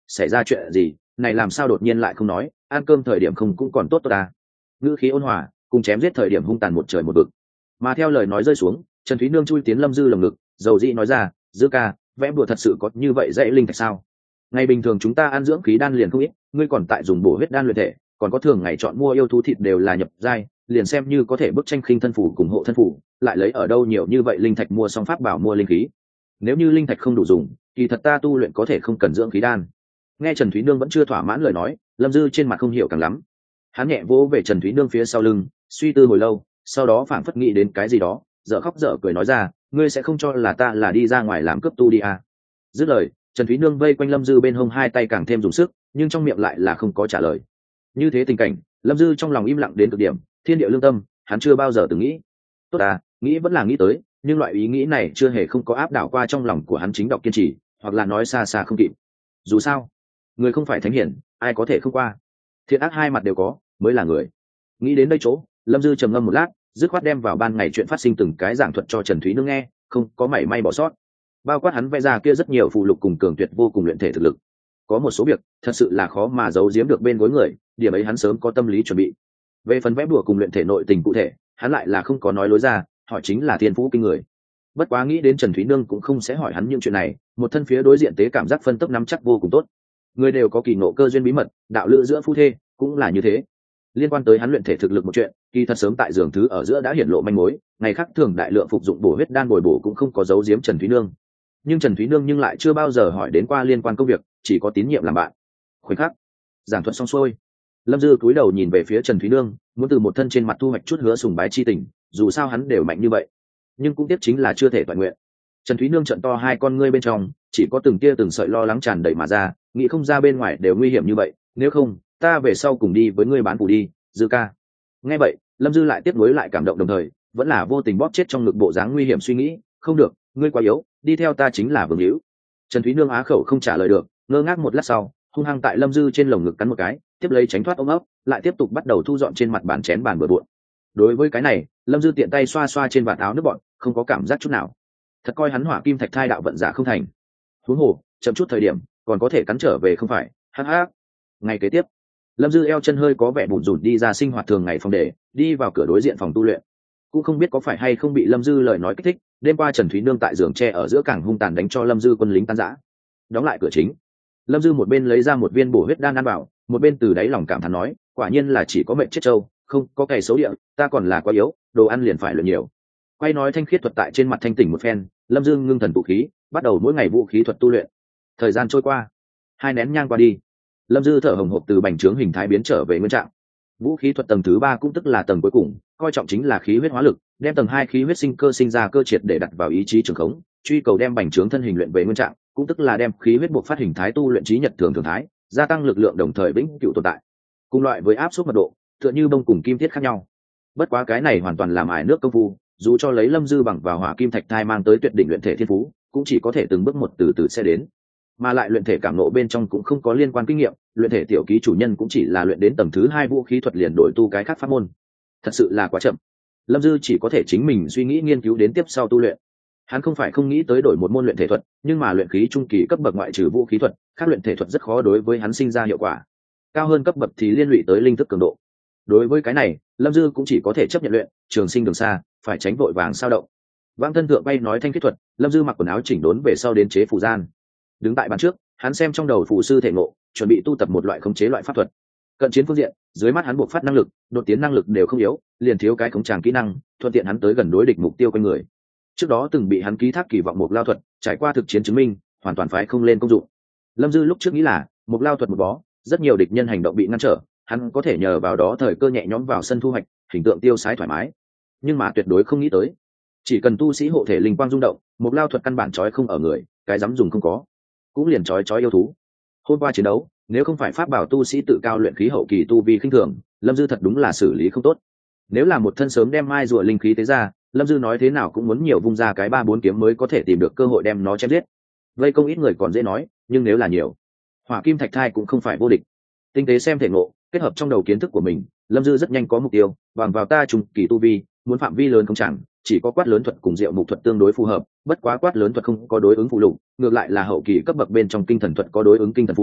xảy ra chuyện gì, này làm sao đột nhiên lại không nói, ăn cơm thời điểm không cũng còn tốt tốt ta. Ngữ khí ôn hòa, cùng chém giết thời điểm hung tàn một trời một vực. Mà theo lời nói rơi xuống, Trần Thúy Nương chui tiến Lâm Dư lồng ngực, dầu dĩ nói ra, "Dư ca, vẽ bùa thật sự có như vậy dễ linh thạch sao? Ngày bình thường chúng ta ăn dưỡng khí đan liền không ít, ngươi còn tại dùng bổ huyết đan luyện thể, còn có thường ngày chọn mua yêu thú thịt đều là nhập giai, liền xem như có thể bức tranh khinh thân phủ cùng hộ thân phủ, lại lấy ở đâu nhiều như vậy linh thạch mua xong pháp bảo mua linh khí. Nếu như linh thạch không đủ dùng, kỳ thật ta tu luyện có thể không cần dưỡng khí đan." Nghe Trần Thúy Nương vẫn chưa thỏa mãn lời nói, Lâm Dư trên mặt không hiểu càng lắm. Hắn nhẹ vỗ về Trần Thúy Nương phía sau lưng, suy tư hồi lâu, sau đó phảng phất nghĩ đến cái gì đó, dở khóc dở cười nói ra, "Ngươi sẽ không cho là ta là đi ra ngoài làm cướp tu đi à?" Dứt lời, Trần Thúy Nương vây quanh Lâm Dư bên hông hai tay càng thêm dùng sức, nhưng trong miệng lại là không có trả lời. Như thế tình cảnh, Lâm Dư trong lòng im lặng đến cực điểm, thiên địa lương tâm, hắn chưa bao giờ từng nghĩ. Tốt à, nghĩ vẫn là nghĩ tới, nhưng loại ý nghĩ này chưa hề không có áp đảo qua trong lòng của hắn chính đọc kiên trì, hoặc là nói xa xa không kịp. Dù sao, người không phải thánh hiển, ai có thể không qua. Thiện ác hai mặt đều có, mới là người. Nghĩ đến đây chỗ, Lâm Dư trầm ngâm một lát, dứt khoát đem vào ban ngày chuyện phát sinh từng cái giảng thuật cho Trần Thúy Nương nghe, không có mảy may bỏ sót. Bao quát hắn vẽ ra kia rất nhiều phù lục cùng cường tuyệt vô cùng luyện thể thực lực. Có một số việc, thật sự là khó mà giấu giếm được bên gối người, điểm ấy hắn sớm có tâm lý chuẩn bị. Về phần vẽ bùa cùng luyện thể nội tình cụ thể, hắn lại là không có nói lối ra, hỏi chính là thiên phú kinh người. Bất quá nghĩ đến Trần Thúy Nương cũng không sẽ hỏi hắn những chuyện này, một thân phía đối diện tế cảm giác phân tốc nắm chắc vô cùng tốt. Người đều có kỳ ngộ cơ duyên bí mật, đạo lữ giữa phu thê cũng là như thế. Liên quan tới hắn luyện thể thực lực một chuyện, kỳ thật sớm tại giường thứ ở giữa đã hiển lộ manh mối, ngày khác thường đại lượng phục dụng bổ huyết đan bồi bổ cũng không có giấu giếm Trần Thúy Nương. Nhưng Trần Thúy Nương nhưng lại chưa bao giờ hỏi đến qua liên quan công việc, chỉ có tín nhiệm làm bạn. Khoảnh khắc giảng thuật xong xuôi, Lâm Dư cúi đầu nhìn về phía Trần Thúy Nương, muốn từ một thân trên mặt thu hoạch chút hứa sùng bái chi tình, dù sao hắn đều mạnh như vậy, nhưng cũng tiếc chính là chưa thể toàn nguyện. Trần Thúy Nương trợn to hai con ngươi bên trong, chỉ có từng tia từng sợi lo lắng tràn đầy mà ra, nghĩ không ra bên ngoài đều nguy hiểm như vậy, nếu không, ta về sau cùng đi với ngươi bán phủ đi, Dư ca. Nghe vậy, Lâm Dư lại tiếp nối lại cảm động đồng thời, vẫn là vô tình bóp chết trong ngực bộ dáng nguy hiểm suy nghĩ, không được, ngươi quá yếu, đi theo ta chính là vương hữu. Trần Thúy Nương á khẩu không trả lời được, ngơ ngác một lát sau, hung hăng tại Lâm Dư trên lồng ngực cắn một cái, tiếp lấy tránh thoát ôm ấp, lại tiếp tục bắt đầu thu dọn trên mặt bàn chén bàn bừa bộn. Đối với cái này, Lâm Dư tiện tay xoa xoa trên vạt áo nước bọn, không có cảm giác chút nào. Thật coi hắn hỏa kim thạch thai đạo vận giả không thành. Huống hồ, chậm chút thời điểm, còn có thể cắn trở về không phải? Hắc hắc. Ngày kế tiếp, Lâm Dư eo chân hơi có vẻ bủn rủn đi ra sinh hoạt thường ngày phòng để, đi vào cửa đối diện phòng tu luyện. Cũng không biết có phải hay không bị Lâm Dư lời nói kích thích, đêm qua Trần Thúy Nương tại giường tre ở giữa càng hung tàn đánh cho Lâm Dư quân lính tan rã. Đóng lại cửa chính, Lâm Dư một bên lấy ra một viên bổ huyết đan ăn vào, một bên từ đáy lòng cảm thán nói, quả nhiên là chỉ có mệnh chết trâu, không có cày xấu địa, ta còn là quá yếu, đồ ăn liền phải luyện nhiều. Quay nói thanh khiết thuật tại trên mặt thanh tỉnh một phen, Lâm Dư ngưng thần tụ khí, bắt đầu mỗi ngày vũ khí thuật tu luyện. Thời gian trôi qua, hai nén nhang qua đi, Lâm Dư thở hồng hộc từ bành trướng hình thái biến trở về nguyên trạng. Vũ khí thuật tầng thứ ba cũng tức là tầng cuối cùng, coi trọng chính là khí huyết hóa lực, đem tầng hai khí huyết sinh cơ sinh ra cơ triệt để đặt vào ý chí trường khống, truy cầu đem bành trướng thân hình luyện về nguyên trạng, cũng tức là đem khí huyết buộc phát hình thái tu luyện trí nhật thường thường thái, gia tăng lực lượng đồng thời vĩnh cửu tồn tại. Cùng loại với áp suất mật độ, tựa như bông cùng kim thiết khác nhau. Bất quá cái này hoàn toàn làm ải nước công phu, dù cho lấy Lâm Dư bằng vào hỏa kim thạch thai mang tới tuyệt đỉnh luyện thể thiên phú, cũng chỉ có thể từng bước một từ từ sẽ đến. Mà lại luyện thể cảm nộ bên trong cũng không có liên quan kinh nghiệm, luyện thể tiểu ký chủ nhân cũng chỉ là luyện đến tầng thứ hai vũ khí thuật liền đổi tu cái khác pháp môn. Thật sự là quá chậm. Lâm Dư chỉ có thể chính mình suy nghĩ nghiên cứu đến tiếp sau tu luyện. Hắn không phải không nghĩ tới đổi một môn luyện thể thuật, nhưng mà luyện khí trung kỳ cấp bậc ngoại trừ vũ khí thuật, khác luyện thể thuật rất khó đối với hắn sinh ra hiệu quả. Cao hơn cấp bậc thì liên lụy tới linh thức cường độ. Đối với cái này, Lâm Dư cũng chỉ có thể chấp nhận luyện, trường sinh đường xa, phải tránh vội vàng sao động. Vãng thân thượng bay nói thanh khiết thuật, Lâm Dư mặc quần áo chỉnh đốn về sau đến chế phù gian. Đứng tại bàn trước, hắn xem trong đầu phù sư thể ngộ, chuẩn bị tu tập một loại khống chế loại pháp thuật. Cận chiến phương diện, dưới mắt hắn buộc phát năng lực, đột tiến năng lực đều không yếu, liền thiếu cái khống tràng kỹ năng, thuận tiện hắn tới gần đối địch mục tiêu quanh người. Trước đó từng bị hắn ký thác kỳ vọng một lao thuật, trải qua thực chiến chứng minh, hoàn toàn phái không lên công dụng. Lâm Dư lúc trước nghĩ là, một lao thuật một bó, rất nhiều địch nhân hành động bị ngăn trở, hắn có thể nhờ vào đó thời cơ nhẹ nhõm vào sân thu hoạch, hình tượng tiêu sái thoải mái. Nhưng mà tuyệt đối không nghĩ tới, chỉ cần tu sĩ hộ thể linh quang rung động, một lao thuật căn bản trói không ở người, cái dám dùng không có, cũng liền trói trói yêu thú. Hôm qua chiến đấu, nếu không phải pháp bảo tu sĩ tự cao luyện khí hậu kỳ tu vi khinh thường, Lâm Dư thật đúng là xử lý không tốt. Nếu là một thân sớm đem mai rùa linh khí tế ra, Lâm Dư nói thế nào cũng muốn nhiều vung ra cái ba bốn kiếm mới có thể tìm được cơ hội đem nó chém giết. Vây công ít người còn dễ nói, nhưng nếu là nhiều, hỏa kim thạch thai cũng không phải vô địch. Tinh tế xem thể ngộ, kết hợp trong đầu kiến thức của mình, Lâm Dư rất nhanh có mục tiêu, bằng vào ta trùng kỳ tu vi, muốn phạm vi lớn không chẳng, chỉ có quát lớn thuật cùng diệu mục thuật tương đối phù hợp, bất quá quát lớn thuật không có đối ứng phụ lục, ngược lại là hậu kỳ cấp bậc bên trong kinh thần thuật có đối ứng kinh thần phù,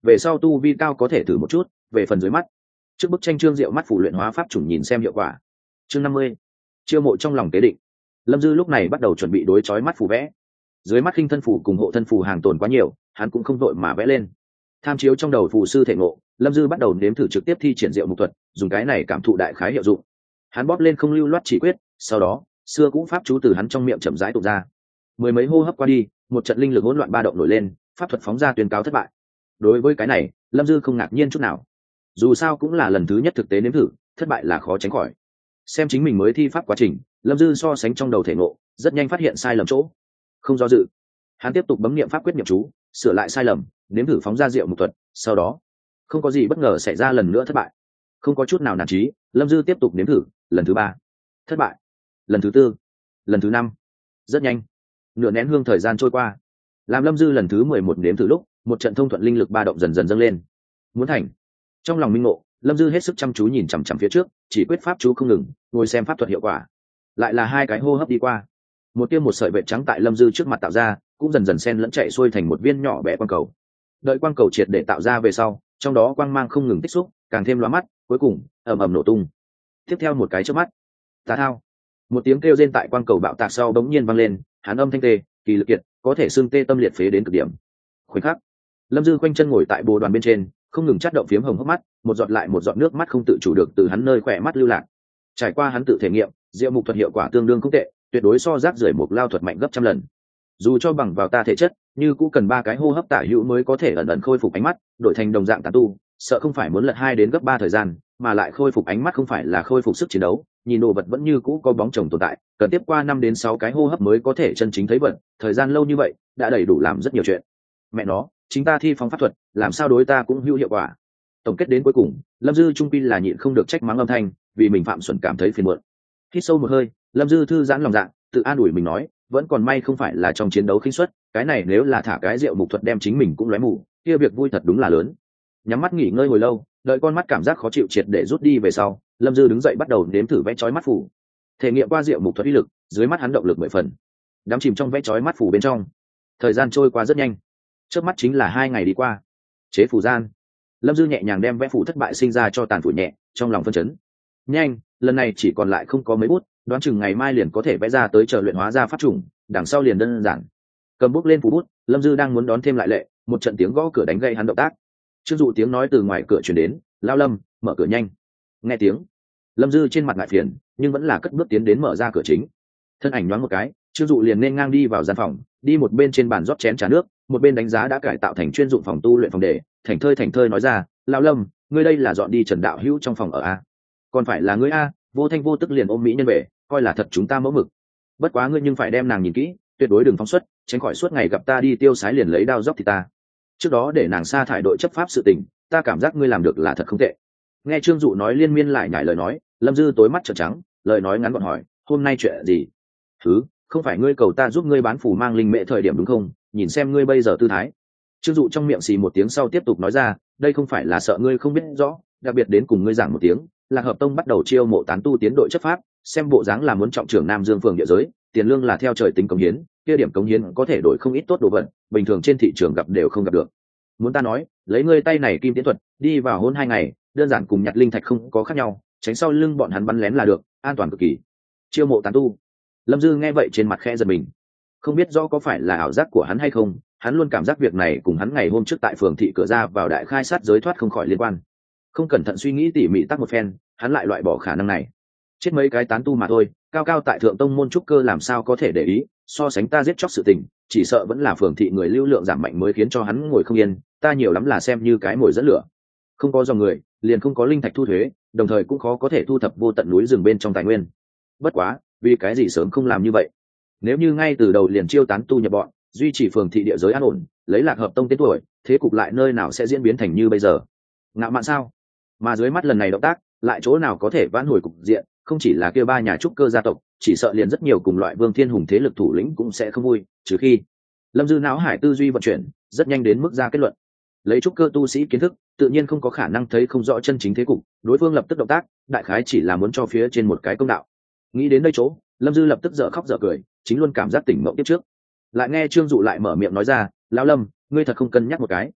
về sau tu vi cao có thể thử một chút. Về phần dưới mắt, trước bức tranh trương diệu mắt phủ luyện hóa pháp chủng nhìn xem hiệu quả. Chương năm mươi, chiêu mộ trong lòng tế định. Lâm Dư lúc này bắt đầu chuẩn bị đối chói mắt phủ vẽ. Dưới mắt khinh thân phủ cùng hộ thân phủ hàng tồn quá nhiều, hắn cũng không vội mà vẽ lên. Tham chiếu trong đầu phù sư thể ngộ, Lâm Dư bắt đầu nếm thử trực tiếp thi triển diệu mục thuật, dùng cái này cảm thụ đại khái hiệu dụng. Hắn bóp lên không lưu loát chỉ quyết, sau đó xưa cũ pháp chú từ hắn trong miệng chậm rãi tụ ra. Mười mấy hô hấp qua đi, một trận linh lực hỗn loạn ba động nổi lên, pháp thuật phóng ra tuyên cáo thất bại. Đối với cái này, Lâm Dư không ngạc nhiên chút nào. Dù sao cũng là lần thứ nhất thực tế nếm thử, thất bại là khó tránh khỏi. Xem chính mình mới thi pháp quá trình, Lâm Dư so sánh trong đầu thể ngộ, rất nhanh phát hiện sai lầm chỗ. Không do dự, hắn tiếp tục bấm niệm pháp quyết niệm chú, sửa lại sai lầm, nếm thử phóng ra diệu mục thuật, sau đó không có gì bất ngờ xảy ra, lần nữa thất bại. Không có chút nào nản chí, Lâm Dư tiếp tục nếm thử, lần thứ ba thất bại, lần thứ tư, lần thứ năm. Rất nhanh, nửa nén hương thời gian trôi qua, làm Lâm Dư lần thứ mười một nếm thử lúc, một trận thông thuận linh lực ba động dần dần dâng lên. Muốn thành. Trong lòng minh ngộ, Lâm Dư hết sức chăm chú nhìn chằm chằm phía trước, chỉ quyết pháp chú không ngừng, ngồi xem pháp thuật hiệu quả. Lại là hai cái hô hấp đi qua, một tiêm một sợi vệt trắng tại Lâm Dư trước mặt tạo ra, cũng dần dần xen lẫn chạy xuôi thành một viên nhỏ bé quang cầu. Đợi quang cầu triệt để tạo ra về sau, trong đó quang mang không ngừng tích xúc, càng thêm lóa mắt, cuối cùng ầm ầm nổ tung. Tiếp theo một cái chớp mắt, tà thao, một tiếng kêu rên tại quang cầu bạo tạc sau bỗng nhiên vang lên, hán âm thanh tê, kỳ lực kiệt, có thể xương tê tâm liệt phế đến cực điểm. Khoảnh khắc, Lâm Dư quanh chân ngồi tại bồ đoàn bên trên, không ngừng chát động phiếm hồng hốc mắt, một giọt lại một giọt nước mắt không tự chủ được từ hắn nơi khỏe mắt lưu lạc. Trải qua hắn tự thể nghiệm, diệu mục thuật hiệu quả tương đương không tệ, tuyệt đối so rác rưởi mục lao thuật mạnh gấp trăm lần. Dù cho bằng vào ta thể chất, như cũng cần ba cái hô hấp tả hữu mới có thể ẩn ẩn khôi phục ánh mắt, đổi thành đồng dạng tán tu, sợ không phải muốn lật hai đến gấp ba thời gian, mà lại khôi phục ánh mắt không phải là khôi phục sức chiến đấu, nhìn đồ vật vẫn như cũ có bóng chồng tồn tại, cần tiếp qua năm đến sáu cái hô hấp mới có thể chân chính thấy vật, thời gian lâu như vậy, đã đầy đủ làm rất nhiều chuyện. Mẹ nó, chính ta thi phong pháp thuật, làm sao đối ta cũng hữu hiệu quả. Tổng kết đến cuối cùng, Lâm Dư trung quy là nhịn không được trách mắng âm thanh, vì mình phạm xuẩn cảm thấy phiền muộn. Hít sâu một hơi, Lâm Dư thư giãn lòng dạ, tự an ủi mình nói, vẫn còn may không phải là trong chiến đấu khinh suất, cái này nếu là thả cái rượu mục thuật đem chính mình cũng lóe mù, kia việc vui thật đúng là lớn. Nhắm mắt nghỉ ngơi hồi lâu, đợi con mắt cảm giác khó chịu triệt để rút đi về sau, Lâm Dư đứng dậy bắt đầu nếm thử vẽ chói mắt phủ. Thể nghiệm qua rượu mục thuật uy lực, dưới mắt hắn động lực mười phần, đắm chìm trong vẽ chói mắt phủ bên trong. Thời gian trôi qua rất nhanh, trước mắt chính là hai ngày đi qua. Chế phủ gian, Lâm Dư nhẹ nhàng đem vẽ phủ thất bại sinh ra cho tàn phủ nhẹ, trong lòng phân chấn. Nhanh, lần này chỉ còn lại không có mấy bút, đoán chừng ngày mai liền có thể vẽ ra tới chờ luyện hóa ra pháp chủng, đằng sau liền đơn giản. Cầm bút lên phủ bút, Lâm Dư đang muốn đón thêm lại lệ, một trận tiếng gõ cửa đánh gây hắn động tác. Trương Dụ tiếng nói từ ngoài cửa truyền đến, "Lao Lâm, mở cửa nhanh." Nghe tiếng, Lâm Dư trên mặt ngại phiền, nhưng vẫn là cất bước tiến đến mở ra cửa chính. Thân ảnh nhoáng một cái, Trương Dụ liền nên ngang đi vào gian phòng, đi một bên trên bàn rót chén trà nước, một bên đánh giá đã cải tạo thành chuyên dụng phòng tu luyện phòng để, thành thơi thành thơi nói ra, "Lao Lâm, ngươi đây là dọn đi Trần đạo hữu trong phòng ở a? Còn phải là ngươi a?" Vô thanh vô tức liền ôm mỹ nhân về, coi là thật chúng ta mẫu mực. Bất quá ngươi nhưng phải đem nàng nhìn kỹ, tuyệt đối đừng phóng xuất, tránh khỏi suốt ngày gặp ta đi tiêu sái liền lấy đao dốc thì ta. Trước đó để nàng sa thải đội chấp pháp sự tình, ta cảm giác ngươi làm được là thật không tệ. Nghe Trương Dụ nói liên miên lại nhải lời nói, Lâm Dư tối mắt trợn trắng, lời nói ngắn gọn hỏi, hôm nay chuyện gì? Thứ, không phải ngươi cầu ta giúp ngươi bán phủ mang linh mệ thời điểm đúng không? Nhìn xem ngươi bây giờ tư thái. Trương Dụ trong miệng xì một tiếng sau tiếp tục nói ra, đây không phải là sợ ngươi không biết rõ, đặc biệt đến cùng ngươi giảng một tiếng, Lạc Hợp Tông bắt đầu chiêu mộ tán tu tiến đội chấp pháp, xem bộ dáng là muốn trọng trưởng Nam Dương phường địa giới, tiền lương là theo trời tính cống hiến, kia điểm cống hiến có thể đổi không ít tốt đồ vật, bình thường trên thị trường gặp đều không gặp được. Muốn ta nói, lấy ngươi tay này kim tiến thuật, đi vào hôn hai ngày, đơn giản cùng nhặt linh thạch không có khác nhau, tránh sau lưng bọn hắn bắn lén là được, an toàn cực kỳ. Chiêu mộ tán tu. Lâm Dư nghe vậy trên mặt khẽ giật mình, không biết rõ có phải là ảo giác của hắn hay không, hắn luôn cảm giác việc này cùng hắn ngày hôm trước tại phường thị cửa ra vào đại khai sát giới thoát không khỏi liên quan. Không cẩn thận suy nghĩ tỉ mỉ tắc một phen, hắn lại loại bỏ khả năng này. Chết mấy cái tán tu mà thôi, cao cao tại thượng tông môn trúc cơ làm sao có thể để ý, so sánh ta giết chóc sự tình, chỉ sợ vẫn là phường thị người lưu lượng giảm mạnh mới khiến cho hắn ngồi không yên, ta nhiều lắm là xem như cái mồi dẫn lửa. Không có dòng người, liền không có linh thạch thu thuế, đồng thời cũng khó có thể thu thập vô tận núi rừng bên trong tài nguyên. Bất quá, vì cái gì sớm không làm như vậy? Nếu như ngay từ đầu liền chiêu tán tu nhập bọn, duy trì phường thị địa giới an ổn, lấy Lạc Hợp Tông tên tuổi, thế cục lại nơi nào sẽ diễn biến thành như bây giờ? Ngạo mạn sao? Mà dưới mắt lần này động tác, lại chỗ nào có thể vãn hồi cục diện, không chỉ là kia ba nhà trúc cơ gia tộc, chỉ sợ liền rất nhiều cùng loại Vương Thiên Hùng thế lực thủ lĩnh cũng sẽ không vui, trừ khi Lâm Dư não hải tư duy vận chuyển, rất nhanh đến mức ra kết luận. Lấy trúc cơ tu sĩ kiến thức, tự nhiên không có khả năng thấy không rõ chân chính thế cục, đối phương lập tức động tác, đại khái chỉ là muốn cho phía trên một cái công đạo. Nghĩ đến đây chỗ, Lâm Dư lập tức dở khóc dở cười, chính luôn cảm giác tỉnh mộng tiếp trước. Lại nghe Trương Dụ lại mở miệng nói ra, "Lão Lâm, ngươi thật không cân nhắc một cái.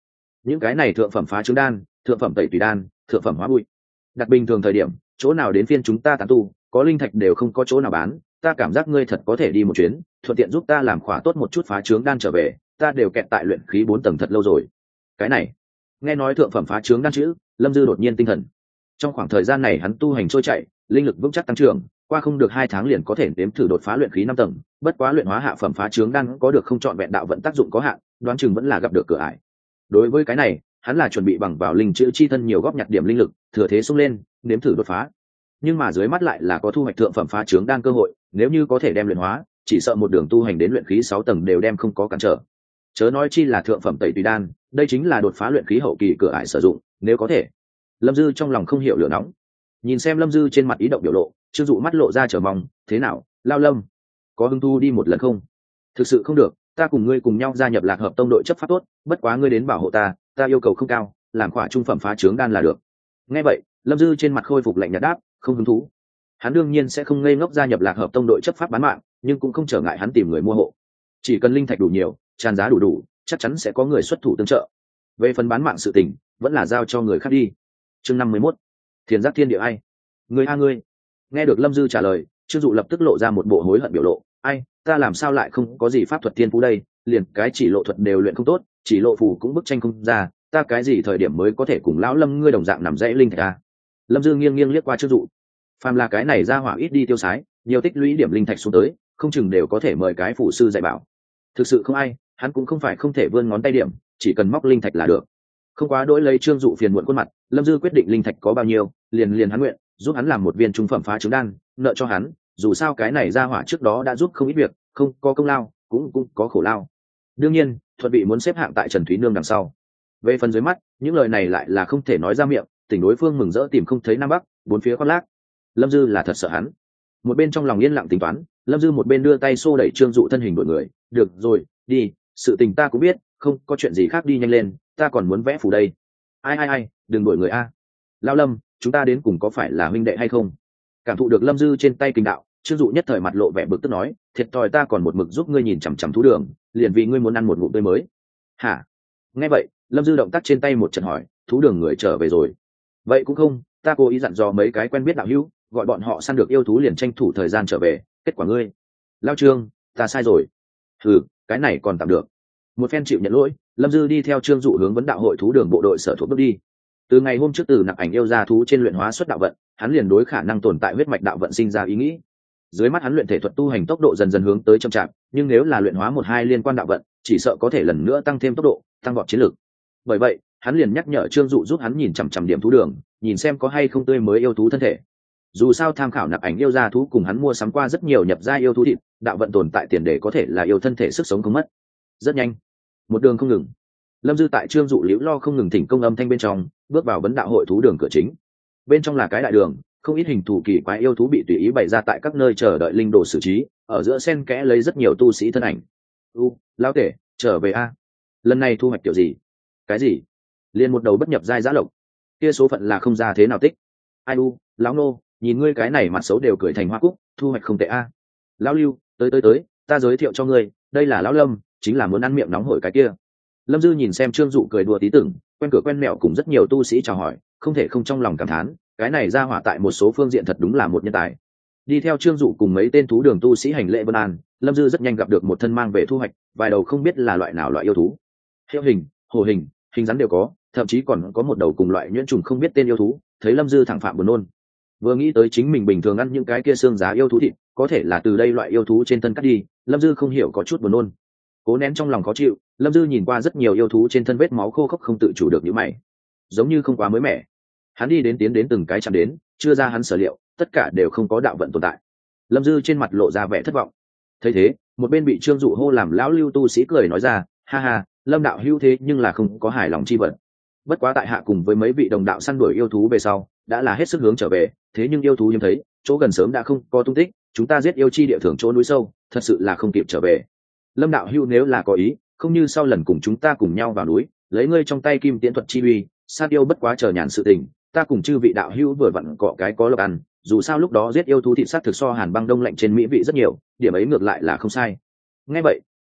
những cái này thượng phẩm phá trứng đan, thượng phẩm tẩy tùy đan, thượng phẩm hóa bụi, đặt bình thường thời điểm chỗ nào đến phiên chúng ta tán tu, có linh thạch đều không có chỗ nào bán. Ta cảm giác ngươi thật có thể đi một chuyến, thuận tiện giúp ta làm khỏa tốt một chút phá trướng đan trở về, ta đều kẹt tại luyện khí bốn tầng thật lâu rồi. Cái này, nghe nói thượng phẩm phá trướng đan chữ, Lâm Dư đột nhiên tinh thần. Trong khoảng thời gian này hắn tu hành trôi chảy, linh lực vững chắc tăng trưởng, qua không được hai tháng liền có thể đếm thử đột phá luyện khí năm tầng, bất quá luyện hóa hạ phẩm phá trướng đan có được không chọn vẹn đạo vận tác dụng có hạn, đoán chừng vẫn là gặp được cửa ải. Đối với cái này, hắn là chuẩn bị bằng vào linh chữ chi thân nhiều góp nhặt điểm linh lực, thừa thế xông lên, nếm thử đột phá. Nhưng mà dưới mắt lại là có thu hoạch thượng phẩm phá trướng đan cơ hội, nếu như có thể đem luyện hóa, chỉ sợ một đường tu hành đến luyện khí sáu tầng đều đem không có cản trở. Chớ nói chi là thượng phẩm tẩy tùy đan, đây chính là đột phá luyện khí hậu kỳ cửa ải sử dụng, nếu có thể. Lâm Dư trong lòng không hiểu lửa nóng. Nhìn xem Lâm Dư trên mặt ý động biểu lộ, Trương Dụ mắt lộ ra chờ mong, thế nào, Lao Lâm, có hứng thu đi một lần không? Thực sự không được, ta cùng ngươi cùng nhau gia nhập Lạc Hợp Tông đội chấp pháp tốt, bất quá ngươi đến bảo hộ ta, ta yêu cầu không cao, làm khỏa trung phẩm phá trướng đan là được. Nghe vậy, Lâm Dư trên mặt khôi phục lạnh nhạt đáp, không hứng thú. Hắn đương nhiên sẽ không ngây ngốc gia nhập Lạc Hợp Tông đội chấp pháp bán mạng, nhưng cũng không trở ngại hắn tìm người mua hộ. Chỉ cần linh thạch đủ nhiều, tràn giá đủ đủ, chắc chắn sẽ có người xuất thủ tương trợ. Về phần bán mạng sự tình, vẫn là giao cho người khác đi. Chương năm mươi mốt, Thiền Giác Thiên Địa ai? Người a ngươi. Nghe được Lâm Dư trả lời, Trương Dụ lập tức lộ ra một bộ hối hận biểu lộ, ai, ta làm sao lại không có gì pháp thuật thiên phú đây, liền cái chỉ lộ thuật đều luyện không tốt, chỉ lộ phù cũng bức tranh không ra, ta cái gì thời điểm mới có thể cùng lão Lâm ngươi đồng dạng nằm dãy linh thạch a? Lâm Dư nghiêng nghiêng liếc qua Trương Dụ. Phàm là cái này ra hỏa ít đi tiêu sái, nhiều tích lũy điểm linh thạch xuống tới, không chừng đều có thể mời cái phụ sư dạy bảo. Thực sự không ai, hắn cũng không phải không thể vươn ngón tay điểm, chỉ cần móc linh thạch là được. Không quá đỗi lấy Trương Dụ phiền muộn khuôn mặt, Lâm Dư quyết định linh thạch có bao nhiêu, liền liền hắn nguyện giúp hắn làm một viên trung phẩm phá trứng đan, nợ cho hắn, dù sao cái này ra hỏa trước đó đã giúp không ít việc, không có công lao, cũng cũng có khổ lao. Đương nhiên, Thuật bị muốn xếp hạng tại Trần Thúy Nương đằng sau. Về phần dưới mắt, những lời này lại là không thể nói ra miệng, tỉnh đối phương mừng rỡ tìm không thấy nam bắc, bốn phía khoác lác. Lâm Dư là thật sợ hắn. Một bên trong lòng yên lặng tính toán, Lâm Dư một bên đưa tay xô đẩy Trương Dụ thân hình đội người, được rồi, đi, sự tình ta cũng biết, không có chuyện gì khác, đi nhanh lên, ta còn muốn vẽ phù đây. Ai ai ai, đừng đuổi người a. Lao Lâm, chúng ta đến cùng có phải là huynh đệ hay không? Cảm thụ được Lâm Dư trên tay kinh đạo, Trương Dụ nhất thời mặt lộ vẻ bực tức nói, thiệt thòi ta còn một mực giúp ngươi nhìn chằm chằm thú đường, liền vì ngươi muốn ăn một ngụm tươi mới. Hả? Nghe vậy, Lâm Dư động tác trên tay một trận hỏi, thú đường người trở về rồi? Vậy cũng không, ta cố ý dặn dò mấy cái quen biết đạo hữu, gọi bọn họ săn được yêu thú liền tranh thủ thời gian trở về, kết quả ngươi. Lao Trương, ta sai rồi. Ừ, cái này còn tạm được. Một phen chịu nhận lỗi, Lâm Dư đi theo Trương Dụ hướng vấn đạo hội thú đường bộ đội sở thuộc bước đi. Từ ngày hôm trước từ nặc ảnh yêu ra thú trên luyện hóa xuất đạo vận, hắn liền đối khả năng tồn tại huyết mạch đạo vận sinh ra ý nghĩ. Dưới mắt hắn luyện thể thuật tu hành tốc độ dần dần hướng tới chậm chạp, nhưng nếu là luyện hóa một hai liên quan đạo vận, chỉ sợ có thể lần nữa tăng thêm tốc độ, tăng vọt chiến lược. Bởi vậy, hắn liền nhắc nhở Trương Dụ giúp hắn nhìn chằm chằm điểm thú đường, nhìn xem có hay không tươi mới yêu thú thân thể. Dù sao tham khảo nặc ảnh yêu ra thú cùng hắn mua sắm qua rất nhiều nhập gia yêu thú thịt, đạo vận tồn tại tiền đề có thể là yêu thân thể sức sống không mất. Rất nhanh, một đường không ngừng, Lâm Dư tại Trương Dụ liễu lo không ngừng thỉnh công âm thanh bên trong, bước vào vấn đạo hội thú đường cửa chính. Bên trong là cái đại đường, không ít hình thù kỳ quái yêu thú bị tùy ý bày ra tại các nơi chờ đợi linh đồ xử trí, ở giữa xen kẽ lấy rất nhiều tu sĩ thân ảnh. U, lão tể, trở về a. Lần này thu hoạch kiểu gì? Cái gì? Liên một đầu bất nhập giai giã lộc. Kia số phận là không ra thế nào tích. Ai u, lão nô, nhìn ngươi cái này mặt xấu đều cười thành hoa cúc, thu hoạch không tệ a. Lão Lưu, tới tới tới, ta giới thiệu cho ngươi, đây là lão Lâm, chính là muốn ăn miệng nóng hổi cái kia. Lâm Dư nhìn xem Trương Dụ cười đùa tí tưởng, quen cửa quen mẹo cùng rất nhiều tu sĩ chào hỏi, không thể không trong lòng cảm thán, cái này ra hỏa tại một số phương diện thật đúng là một nhân tài. Đi theo Trương Dụ cùng mấy tên thú đường tu sĩ hành lễ vân an, Lâm Dư rất nhanh gặp được một thân mang về thu hoạch, vài đầu không biết là loại nào loại yêu thú. Hiệu hình, hồ hình, hình rắn đều có, thậm chí còn có một đầu cùng loại nhuyễn trùng không biết tên yêu thú, thấy Lâm Dư thẳng phạm buồn nôn. Vừa nghĩ tới chính mình bình thường ăn những cái kia xương giá yêu thú thịt, có thể là từ đây loại yêu thú trên thân cắt đi, Lâm Dư không hiểu có chút buồn nôn. Cố nén trong lòng khó chịu, Lâm Dư nhìn qua rất nhiều yêu thú trên thân vết máu khô khốc không tự chủ được những mày, giống như không quá mới mẻ. Hắn đi đến tiến đến từng cái chạm đến, chưa ra hắn sở liệu, tất cả đều không có đạo vận tồn tại. Lâm Dư trên mặt lộ ra vẻ thất vọng. Thấy thế, một bên bị Trương Dụ hô làm lão Lưu tu sĩ cười nói ra, ha ha, Lâm đạo hữu thế nhưng là không có hài lòng chi vận. Bất quá tại hạ cùng với mấy vị đồng đạo săn đuổi yêu thú về sau, đã là hết sức hướng trở về, thế nhưng yêu thú hiếm thấy, chỗ gần sớm đã không có tung tích, chúng ta giết yêu chi địa thưởng chỗ núi sâu, thật sự là không kịp trở về. Lâm đạo hữu nếu là có ý, không như sau lần cùng chúng ta cùng nhau vào núi, lấy ngươi trong tay kim tiễn thuật chi uy, sát yêu bất quá chờ nhàn sự tình, ta cùng chư vị đạo hữu vừa vặn cọ cái có lộc ăn, dù sao lúc đó giết yêu thú thịt sát thực so Hàn Băng đông lạnh trên mỹ vị rất nhiều, điểm ấy ngược lại là không sai. Nghe vậy,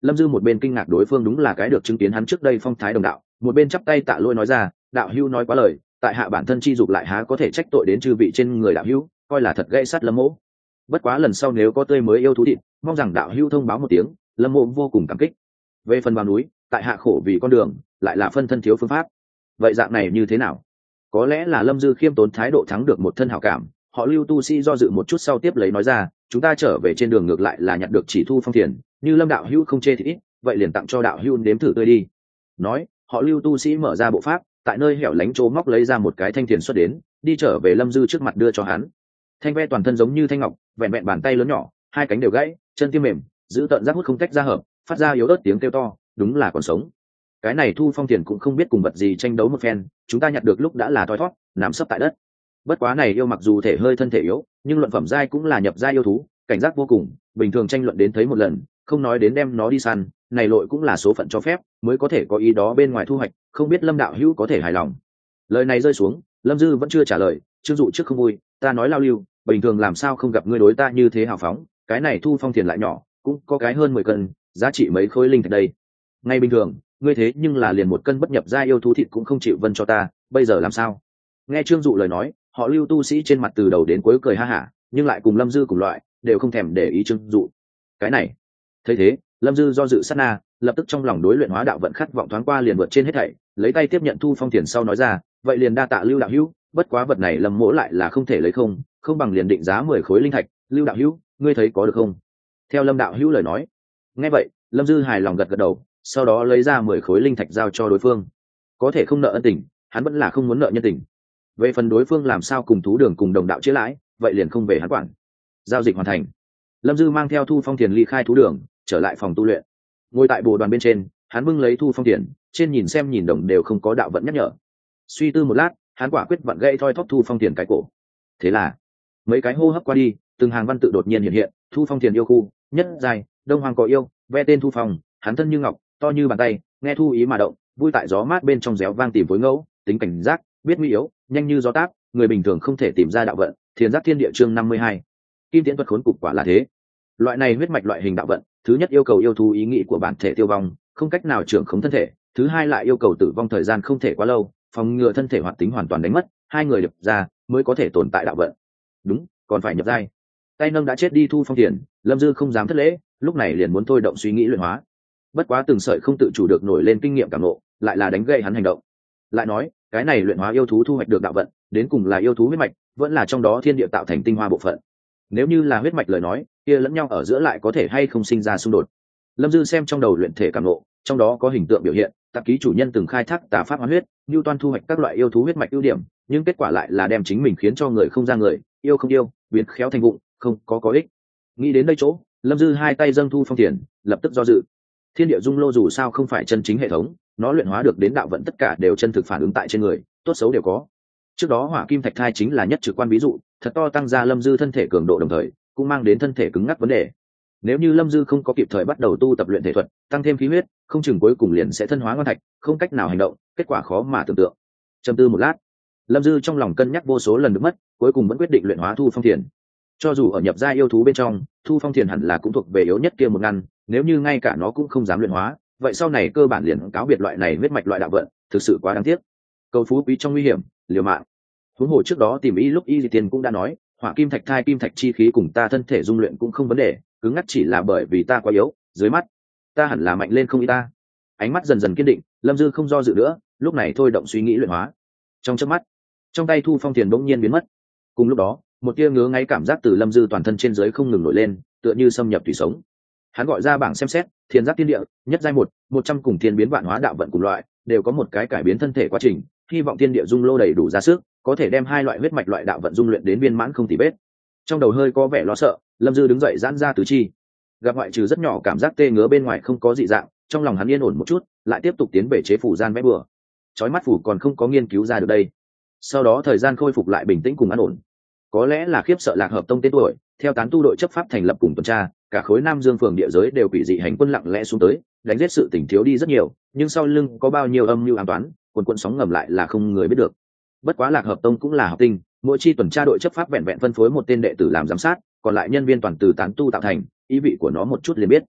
Lâm Dư một bên kinh ngạc đối phương đúng là cái được chứng kiến hắn trước đây phong thái đồng đạo, một bên chắp tay tạ lỗi nói ra, đạo hữu nói quá lời, tại hạ bản thân chi dục lại há có thể trách tội đến chư vị trên người đạo hữu, coi là thật gây sát Lâm mỗ. Bất quá lần sau nếu có tươi mới yêu thú thịt, mong rằng đạo hữu thông báo một tiếng, Lâm mỗ vô cùng cảm kích. Về phần vào núi, tại hạ khổ vì con đường, lại là phân thân thiếu phương pháp. Vậy dạng này như thế nào? Có lẽ là Lâm Dư khiêm tốn thái độ thắng được một thân hảo cảm, họ Lưu tu sĩ do dự một chút sau tiếp lấy nói ra, chúng ta trở về trên đường ngược lại là nhặt được chỉ thu phong thiền, như Lâm đạo hữu không chê thì ít, vậy liền tặng cho đạo hữu nếm thử tươi đi. Nói, họ Lưu tu sĩ mở ra bộ pháp, tại nơi hẻo lánh chỗ móc lấy ra một cái thanh thiền xuất đến, đi trở về Lâm Dư trước mặt đưa cho hắn. Thanh ve toàn thân giống như thanh ngọc, vẹn vẹn bàn tay lớn nhỏ, hai cánh đều gãy, chân tiêm mềm, giữ tận giác hút không tách ra hợp, phát ra yếu ớt tiếng kêu to, đúng là còn sống. Cái này thu phong thiền cũng không biết cùng vật gì tranh đấu một phen, chúng ta nhặt được lúc đã là thoi thoát, nằm sấp tại đất. Bất quá này yêu mặc dù thể hơi thân thể yếu, nhưng luận phẩm giai cũng là nhập giai yêu thú, cảnh giác vô cùng, bình thường tranh luận đến thấy một lần, không nói đến đem nó đi săn, này lội cũng là số phận cho phép, mới có thể có ý đó bên ngoài thu hoạch, không biết Lâm đạo hữu có thể hài lòng. Lời này rơi xuống, Lâm Dư vẫn chưa trả lời, Trương Dụ trước không vui, ta nói Lao Lưu, bình thường làm sao không gặp ngươi đối ta như thế hào phóng, cái này thu phong thiền lại nhỏ, cũng có cái hơn mười cân, giá trị mấy khối linh thạch đây. Ngay bình thường, ngươi thế nhưng là liền một cân bất nhập gia yêu thú thịt cũng không chịu vân cho ta, bây giờ làm sao? Nghe Trương Dụ lời nói, họ Lưu tu sĩ trên mặt từ đầu đến cuối cười ha hả, nhưng lại cùng Lâm Dư cùng loại, đều không thèm để ý Trương Dụ. Cái này, thấy thế, Lâm Dư do dự sát na, lập tức trong lòng đối luyện hóa đạo vận khát vọng thoáng qua liền vượt trên hết thảy, lấy tay tiếp nhận thu phong tiền sau nói ra, vậy liền đa tạ Lưu đạo hữu, bất quá vật này Lâm mỗ lại là không thể lấy không, không bằng liền định giá mười khối linh thạch, Lưu đạo hữu, ngươi thấy có được không? Theo Lâm đạo hữu lời nói. Nghe vậy, Lâm Dư hài lòng gật gật đầu, sau đó lấy ra mười khối linh thạch giao cho đối phương. Có thể không nợ ân tình, hắn vẫn là không muốn nợ nhân tình. Về phần đối phương làm sao cùng thú đường cùng đồng đạo chia lãi, vậy liền không về hắn quản. Giao dịch hoàn thành, Lâm Dư mang theo thu phong tiền ly khai thú đường, trở lại phòng tu luyện. Ngồi tại bồ đoàn bên trên, hắn bưng lấy thu phong tiền, trên nhìn xem nhìn đồng đều không có đạo vận nhắc nhở. Suy tư một lát, hắn quả quyết vặn gãy thoi thóp thu phong tiền cái cổ. Thế là, mấy cái hô hấp qua đi, từng hàng văn tự đột nhiên hiện hiện, thu phong tiền yêu khu, nhất dài, đông hoàng có yêu, ve tên thu phong, hắn thân như ngọc, to như bàn tay, nghe thu ý mà động, vui tại gió mát bên trong réo vang tìm phối ngẫu, tính cảnh giác, biết nguy yếu, nhanh như gió táp, người bình thường không thể tìm ra đạo vận. Thiền giác thiên địa chương năm mươi hai, kim tiễn thuật khốn cục quả là thế. Loại này huyết mạch loại hình đạo vận, thứ nhất yêu cầu yêu thú ý nghĩ của bản thể tiêu vong, không cách nào trưởng khống thân thể, thứ hai lại yêu cầu tử vong thời gian không thể quá lâu, phòng ngừa thân thể hoạt tính hoàn toàn đánh mất, hai người lập ra mới có thể tồn tại đạo vận. Đúng, còn phải nhập giai. Tay nâng đã chết đi thu phong tiền, Lâm Dư không dám thất lễ, lúc này liền muốn thôi động suy nghĩ luyện hóa. Bất quá từng sợi không tự chủ được nổi lên kinh nghiệm cảm ngộ, lại là đánh gậy hắn hành động. Lại nói, cái này luyện hóa yêu thú thu hoạch được đạo vận, đến cùng là yêu thú huyết mạch, vẫn là trong đó thiên địa tạo thành tinh hoa bộ phận. Nếu như là huyết mạch lời nói, kia lẫn nhau ở giữa lại có thể hay không sinh ra xung đột. Lâm Dư xem trong đầu luyện thể cảm ngộ, trong đó có hình tượng biểu hiện, tạp ký chủ nhân từng khai thác tà pháp hóa huyết, lưu toan thu hoạch các loại yêu thú huyết mạch ưu điểm, nhưng kết quả lại là đem chính mình khiến cho người không ra người, yêu không yêu, biến khéo thành vụng, không có có ích. Nghĩ đến đây chỗ, Lâm Dư hai tay dâng thu phong tiền, lập tức do dự. Thiên địa dung lô dù sao không phải chân chính hệ thống, nó luyện hóa được đến đạo vận tất cả đều chân thực phản ứng tại trên người, tốt xấu đều có. Trước đó hỏa kim thạch thai chính là nhất trực quan ví dụ, thật to tăng ra Lâm Dư thân thể cường độ đồng thời cũng mang đến thân thể cứng ngắc vấn đề. Nếu như Lâm Dư không có kịp thời bắt đầu tu tập luyện thể thuật, tăng thêm khí huyết, không chừng cuối cùng liền sẽ thân hóa ngoan thạch, không cách nào hành động, kết quả khó mà tưởng tượng. Trầm tư một lát, Lâm Dư trong lòng cân nhắc vô số lần được mất, cuối cùng vẫn quyết định luyện hóa thu phong thiền. Cho dù ở nhập gia yêu thú bên trong, thu phong thiền hẳn là cũng thuộc về yếu nhất kia một ngăn, nếu như ngay cả nó cũng không dám luyện hóa, vậy sau này cơ bản liền cáo biệt loại này huyết mạch loại đạo vận, thực sự quá đáng tiếc. Cầu phú quý trong nguy hiểm, liều mạng. Huống hồ trước đó tìm ý lúc y di tiền cũng đã nói, hỏa kim thạch thai kim thạch chi khí cùng ta thân thể dung luyện cũng không vấn đề, cứng ngắc chỉ là bởi vì ta quá yếu, dưới mắt ta hẳn là mạnh lên không y ta. Ánh mắt dần dần kiên định, Lâm Dư không do dự nữa, lúc này thôi động suy nghĩ luyện hóa. Trong chớp mắt, trong tay thu phong tiền bỗng nhiên biến mất. Cùng lúc đó, một tia ngứa ngáy cảm giác từ Lâm Dư toàn thân trên dưới không ngừng nổi lên, tựa như xâm nhập tủy sống. Hắn gọi ra bảng xem xét, thiên giác thiên địa, nhất giai một, một trăm cùng thiên biến vạn hóa đạo vận cùng loại, đều có một cái cải biến thân thể quá trình, hy vọng thiên địa dung lô đầy đủ ra sức, có thể đem hai loại huyết mạch loại đạo vận dung luyện đến viên mãn không tì vết. Trong đầu hơi có vẻ lo sợ, Lâm Dư đứng dậy giãn ra tứ chi. Gặp ngoại trừ rất nhỏ cảm giác tê ngứa bên ngoài không có dị dạng, trong lòng hắn yên ổn một chút, lại tiếp tục tiến về chế phủ gian vẽ bừa. Chói mắt phủ còn không có nghiên cứu ra được đây. Sau đó thời gian khôi phục lại bình tĩnh cùng an ổn. Có lẽ là khiếp sợ Lạc Hợp Tông tên tuổi, theo tán tu đội chấp pháp thành lập cùng tuần tra, cả khối Nam Dương phường địa giới đều quỷ dị hành quân lặng lẽ xuống tới, đánh giết sự tình thiếu đi rất nhiều, nhưng sau lưng có bao nhiêu âm mưu ám toán, quần quần sóng ngầm lại là không người biết được. Bất quá Lạc Hợp Tông cũng là học tinh, mỗi chi tuần tra đội chấp pháp vẹn vẹn phân phối một tên đệ tử làm giám sát, còn lại nhân viên toàn từ tán tu tạo thành, ý vị của nó một chút liền biết.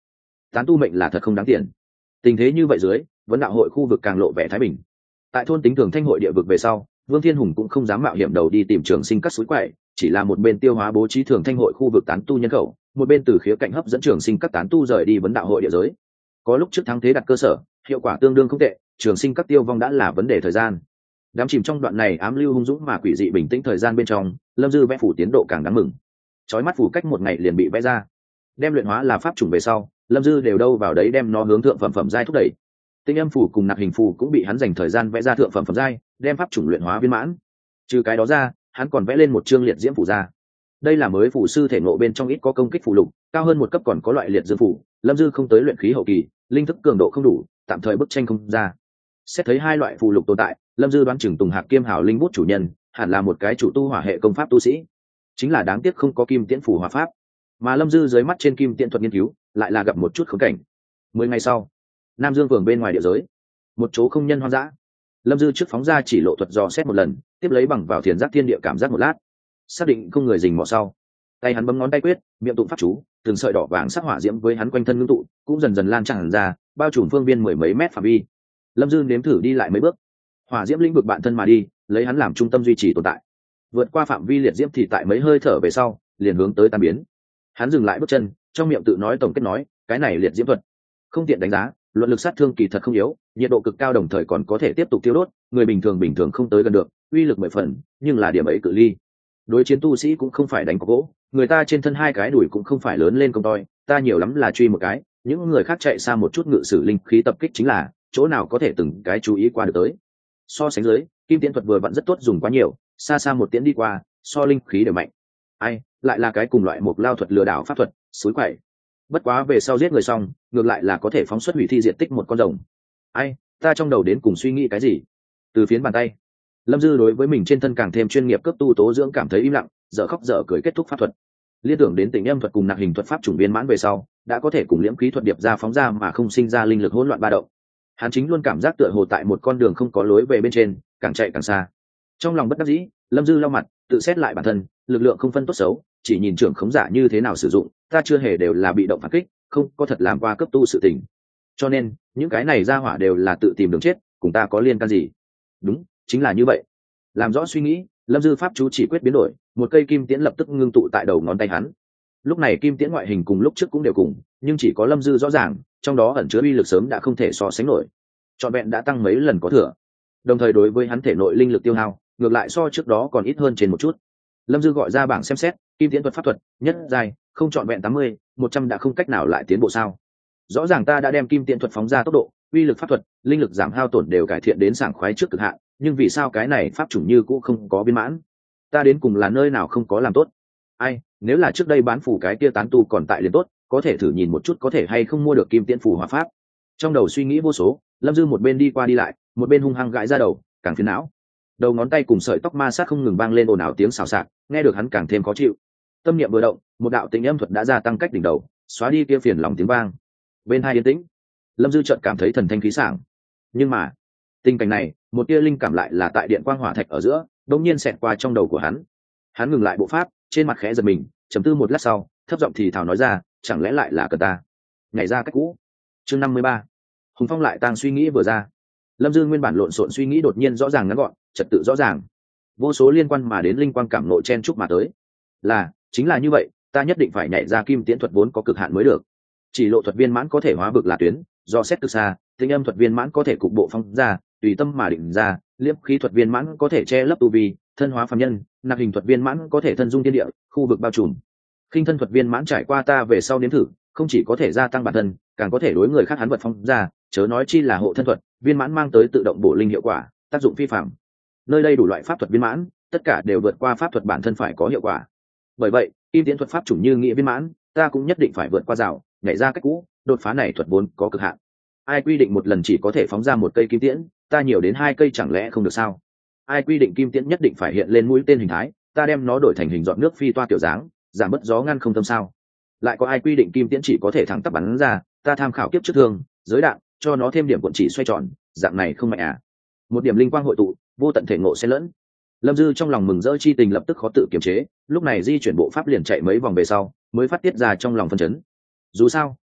tán tu mệnh là thật không đáng tiền. Tình thế như vậy dưới, vấn đạo hội khu vực càng lộ vẻ thái bình. Tại thôn tính thường thanh hội địa vực về sau, Vương Thiên Hùng cũng không dám mạo hiểm đầu đi tìm trường sinh các suối quậy, chỉ là một bên tiêu hóa bố trí thường thanh hội khu vực tán tu nhân khẩu, một bên từ khía cạnh hấp dẫn trường sinh các tán tu rời đi vấn đạo hội địa giới. Có lúc trước thắng thế đặt cơ sở, hiệu quả tương đương không tệ, trường sinh các tiêu vong đã là vấn đề thời gian. Đám chìm trong đoạn này ám lưu hung dũng mà quỷ dị bình tĩnh thời gian bên trong, Lâm Dư vẽ phủ tiến độ càng đáng mừng. Chói mắt phủ cách một ngày liền bị vẽ ra. Đem luyện hóa là pháp chủng về sau, Lâm Dư đều đâu vào đấy đem nó hướng thượng phẩm phẩm giai thúc đẩy. Tinh âm phủ cùng nạp hình phù cũng bị hắn dành thời gian vẽ ra thượng phẩm phẩm giai, đem pháp chủng luyện hóa viên mãn. Trừ cái đó ra, hắn còn vẽ lên một chương liệt diễm phủ ra. Đây là mới phủ sư thể ngộ bên trong ít có công kích phù lục, cao hơn một cấp còn có loại liệt dương phủ. Lâm Dư không tới luyện khí hậu kỳ, linh thức cường độ không đủ, tạm thời bức tranh không ra. Xét thấy hai loại phù lục tồn tại, Lâm Dư đoán chừng Tùng Hạc Kiêm Hào linh bút chủ nhân hẳn là một cái chủ tu hỏa hệ công pháp tu sĩ, chính là đáng tiếc không có kim tiễn phủ hỏa pháp. Mà Lâm Dư dưới mắt trên kim tiễn thuật nghiên cứu lại là gặp một chút khốn cảnh. Mười ngày sau, Nam Dương Phường bên ngoài địa giới, một chỗ không nhân hoang dã. Lâm Dư trước phóng ra chỉ lộ thuật dò xét một lần, tiếp lấy bằng vào thiền giác thiên địa cảm giác một lát, xác định không người rình mò sau, tay hắn bấm ngón tay quyết, miệng tụng pháp chú, từng sợi đỏ vàng sắc hỏa diễm với hắn quanh thân ngưng tụ, cũng dần dần lan tràn ra, bao trùm phương viên mười mấy mét phạm vi. Lâm Dư nếm thử đi lại mấy bước, hỏa diễm lĩnh vực bạn thân mà đi, lấy hắn làm trung tâm duy trì tồn tại. Vượt qua phạm vi liệt diễm thì tại mấy hơi thở về sau, liền hướng tới tan biến. Hắn dừng lại bước chân, trong miệng tự nói tổng kết nói, cái này liệt diễm thuật không tiện đánh giá, luận lực sát thương kỳ thật không yếu, nhiệt độ cực cao đồng thời còn có thể tiếp tục tiêu đốt, người bình thường bình thường không tới gần được, uy lực mười phần, nhưng là điểm ấy cự ly. Đối chiến tu sĩ cũng không phải đánh có gỗ, người ta trên thân hai cái đùi cũng không phải lớn lên công toi, ta nhiều lắm là truy một cái, những người khác chạy xa một chút ngự sử linh khí tập kích chính là, chỗ nào có thể từng cái chú ý qua được tới. So sánh dưới, kim tiễn thuật vừa vặn rất tốt dùng quá nhiều, xa xa một tiễn đi qua, so linh khí đều mạnh. Ai, lại là cái cùng loại một lao thuật lừa đảo pháp thuật, suối quậy. Bất quá về sau giết người xong, ngược lại là có thể phóng xuất hủy thi diện tích một con rồng. Ai, ta trong đầu đến cùng suy nghĩ cái gì? Từ phiến bàn tay, Lâm Dư đối với mình trên thân càng thêm chuyên nghiệp cấp tu tố dưỡng cảm thấy im lặng, dở khóc dở cười kết thúc pháp thuật. Liên tưởng đến tình âm thuật cùng nạp hình thuật pháp chủng viên mãn về sau, đã có thể cùng liễm khí thuật điệp ra phóng ra mà không sinh ra linh lực hỗn loạn ba động. Hắn chính luôn cảm giác tựa hồ tại một con đường không có lối về bên trên, càng chạy càng xa. Trong lòng bất đắc dĩ, Lâm Dư lau mặt, tự xét lại bản thân, lực lượng không phân tốt xấu, chỉ nhìn trưởng khống giả như thế nào sử dụng, ta chưa hề đều là bị động phản kích, không có thật làm qua cấp tu sự tình. Cho nên, những cái này ra hỏa đều là tự tìm đường chết, cùng ta có liên can gì? Đúng, chính là như vậy. Làm rõ suy nghĩ, Lâm Dư pháp chú chỉ quyết biến đổi, một cây kim tiễn lập tức ngưng tụ tại đầu ngón tay hắn. Lúc này kim tiễn ngoại hình cùng lúc trước cũng đều cùng, nhưng chỉ có Lâm Dư rõ ràng, trong đó ẩn chứa uy lực sớm đã không thể so sánh nổi. Trọn vẹn đã tăng mấy lần có thừa. Đồng thời đối với hắn thể nội linh lực tiêu hao, ngược lại so trước đó còn ít hơn trên một chút. Lâm Dư gọi ra bảng xem xét, kim tiễn thuật pháp thuật, nhất giai, không trọn vẹn tám mươi, một trăm đã không cách nào lại tiến bộ sao? Rõ ràng ta đã đem kim tiễn thuật phóng ra tốc độ, uy lực pháp thuật, linh lực giảm hao tổn đều cải thiện đến sảng khoái trước cực hạn, nhưng vì sao cái này pháp chủng như cũ không có viên mãn? Ta đến cùng là nơi nào không có làm tốt? Ai, nếu là trước đây bán phủ cái kia tán tu còn tại liền tốt, có thể thử nhìn một chút có thể hay không mua được kim tiễn phù hóa pháp. Trong đầu suy nghĩ vô số, Lâm Dư một bên đi qua đi lại, một bên hung hăng gãi ra đầu, càng phiền não. Đầu ngón tay cùng sợi tóc ma sát không ngừng vang lên ồn ào tiếng xào xạc, nghe được hắn càng thêm khó chịu. Tâm niệm vừa động, một đạo tĩnh âm thuật đã gia tăng cách đỉnh đầu, xóa đi kia phiền lòng tiếng vang. Bên hai yên tĩnh, Lâm Dư chợt cảm thấy thần thanh khí sảng. Nhưng mà, tình cảnh này, một tia linh cảm lại là tại điện quang hỏa thạch ở giữa, đột nhiên xẹt qua trong đầu của hắn. Hắn ngừng lại bộ pháp, trên mặt khẽ giật mình, trầm tư một lát sau, thấp giọng thì thào nói ra, chẳng lẽ lại là cần ta nhảy ra cách cũ. Chương năm mươi ba, Hùng Phong lại tang suy nghĩ vừa ra. Lâm Dư nguyên bản lộn xộn suy nghĩ đột nhiên rõ ràng ngắn gọn, trật tự rõ ràng, vô số liên quan mà đến linh quang cảm nộ chen chúc mà tới. Là, chính là như vậy, ta nhất định phải nhảy ra kim tiễn thuật vốn có cực hạn mới được. Chỉ lộ thuật viên mãn có thể hóa vực là tuyến, do xét từ xa, tinh âm thuật viên mãn có thể cục bộ phong ra, tùy tâm mà định ra, liễm khí thuật viên mãn có thể che lấp tu vi, thân hóa phàm nhân, nạp hình thuật viên mãn có thể thân dung thiên địa, khu vực bao trùm. Khinh thân thuật viên mãn trải qua ta về sau nếm thử, không chỉ có thể gia tăng bản thân, càng có thể đối người khác hắn vật phong ra, chớ nói chi là hộ thân thuật, viên mãn mang tới tự động bổ linh hiệu quả, tác dụng phi phàm. Nơi đây đủ loại pháp thuật viên mãn, tất cả đều vượt qua pháp thuật bản thân phải có hiệu quả. Bởi vậy, kim tiễn thuật pháp chủng như nghĩa viên mãn, ta cũng nhất định phải vượt qua rào, nhảy ra cách cũ, đột phá này thuật vốn có cực hạn. Ai quy định một lần chỉ có thể phóng ra một cây kim tiễn, ta nhiều đến hai cây chẳng lẽ không được sao? Ai quy định kim tiễn nhất định phải hiện lên mũi tên hình thái, ta đem nó đổi thành hình giọt nước phi toa kiểu dáng, giảm bớt gió ngăn không tâm sao? Lại có ai quy định kim tiễn chỉ có thể thẳng tắp bắn ra, ta tham khảo kiếp trước thương, giới đạn, cho nó thêm điểm cuộn chỉ xoay tròn, dạng này không mạnh à? Một điểm linh quang hội tụ, vô tận thể ngộ xen lẫn. Lâm Dư trong lòng mừng rỡ chi tình lập tức khó tự kiềm chế, lúc này di chuyển bộ pháp liền chạy mấy vòng về sau, mới phát tiết ra trong lòng phân chấn. Dù sao,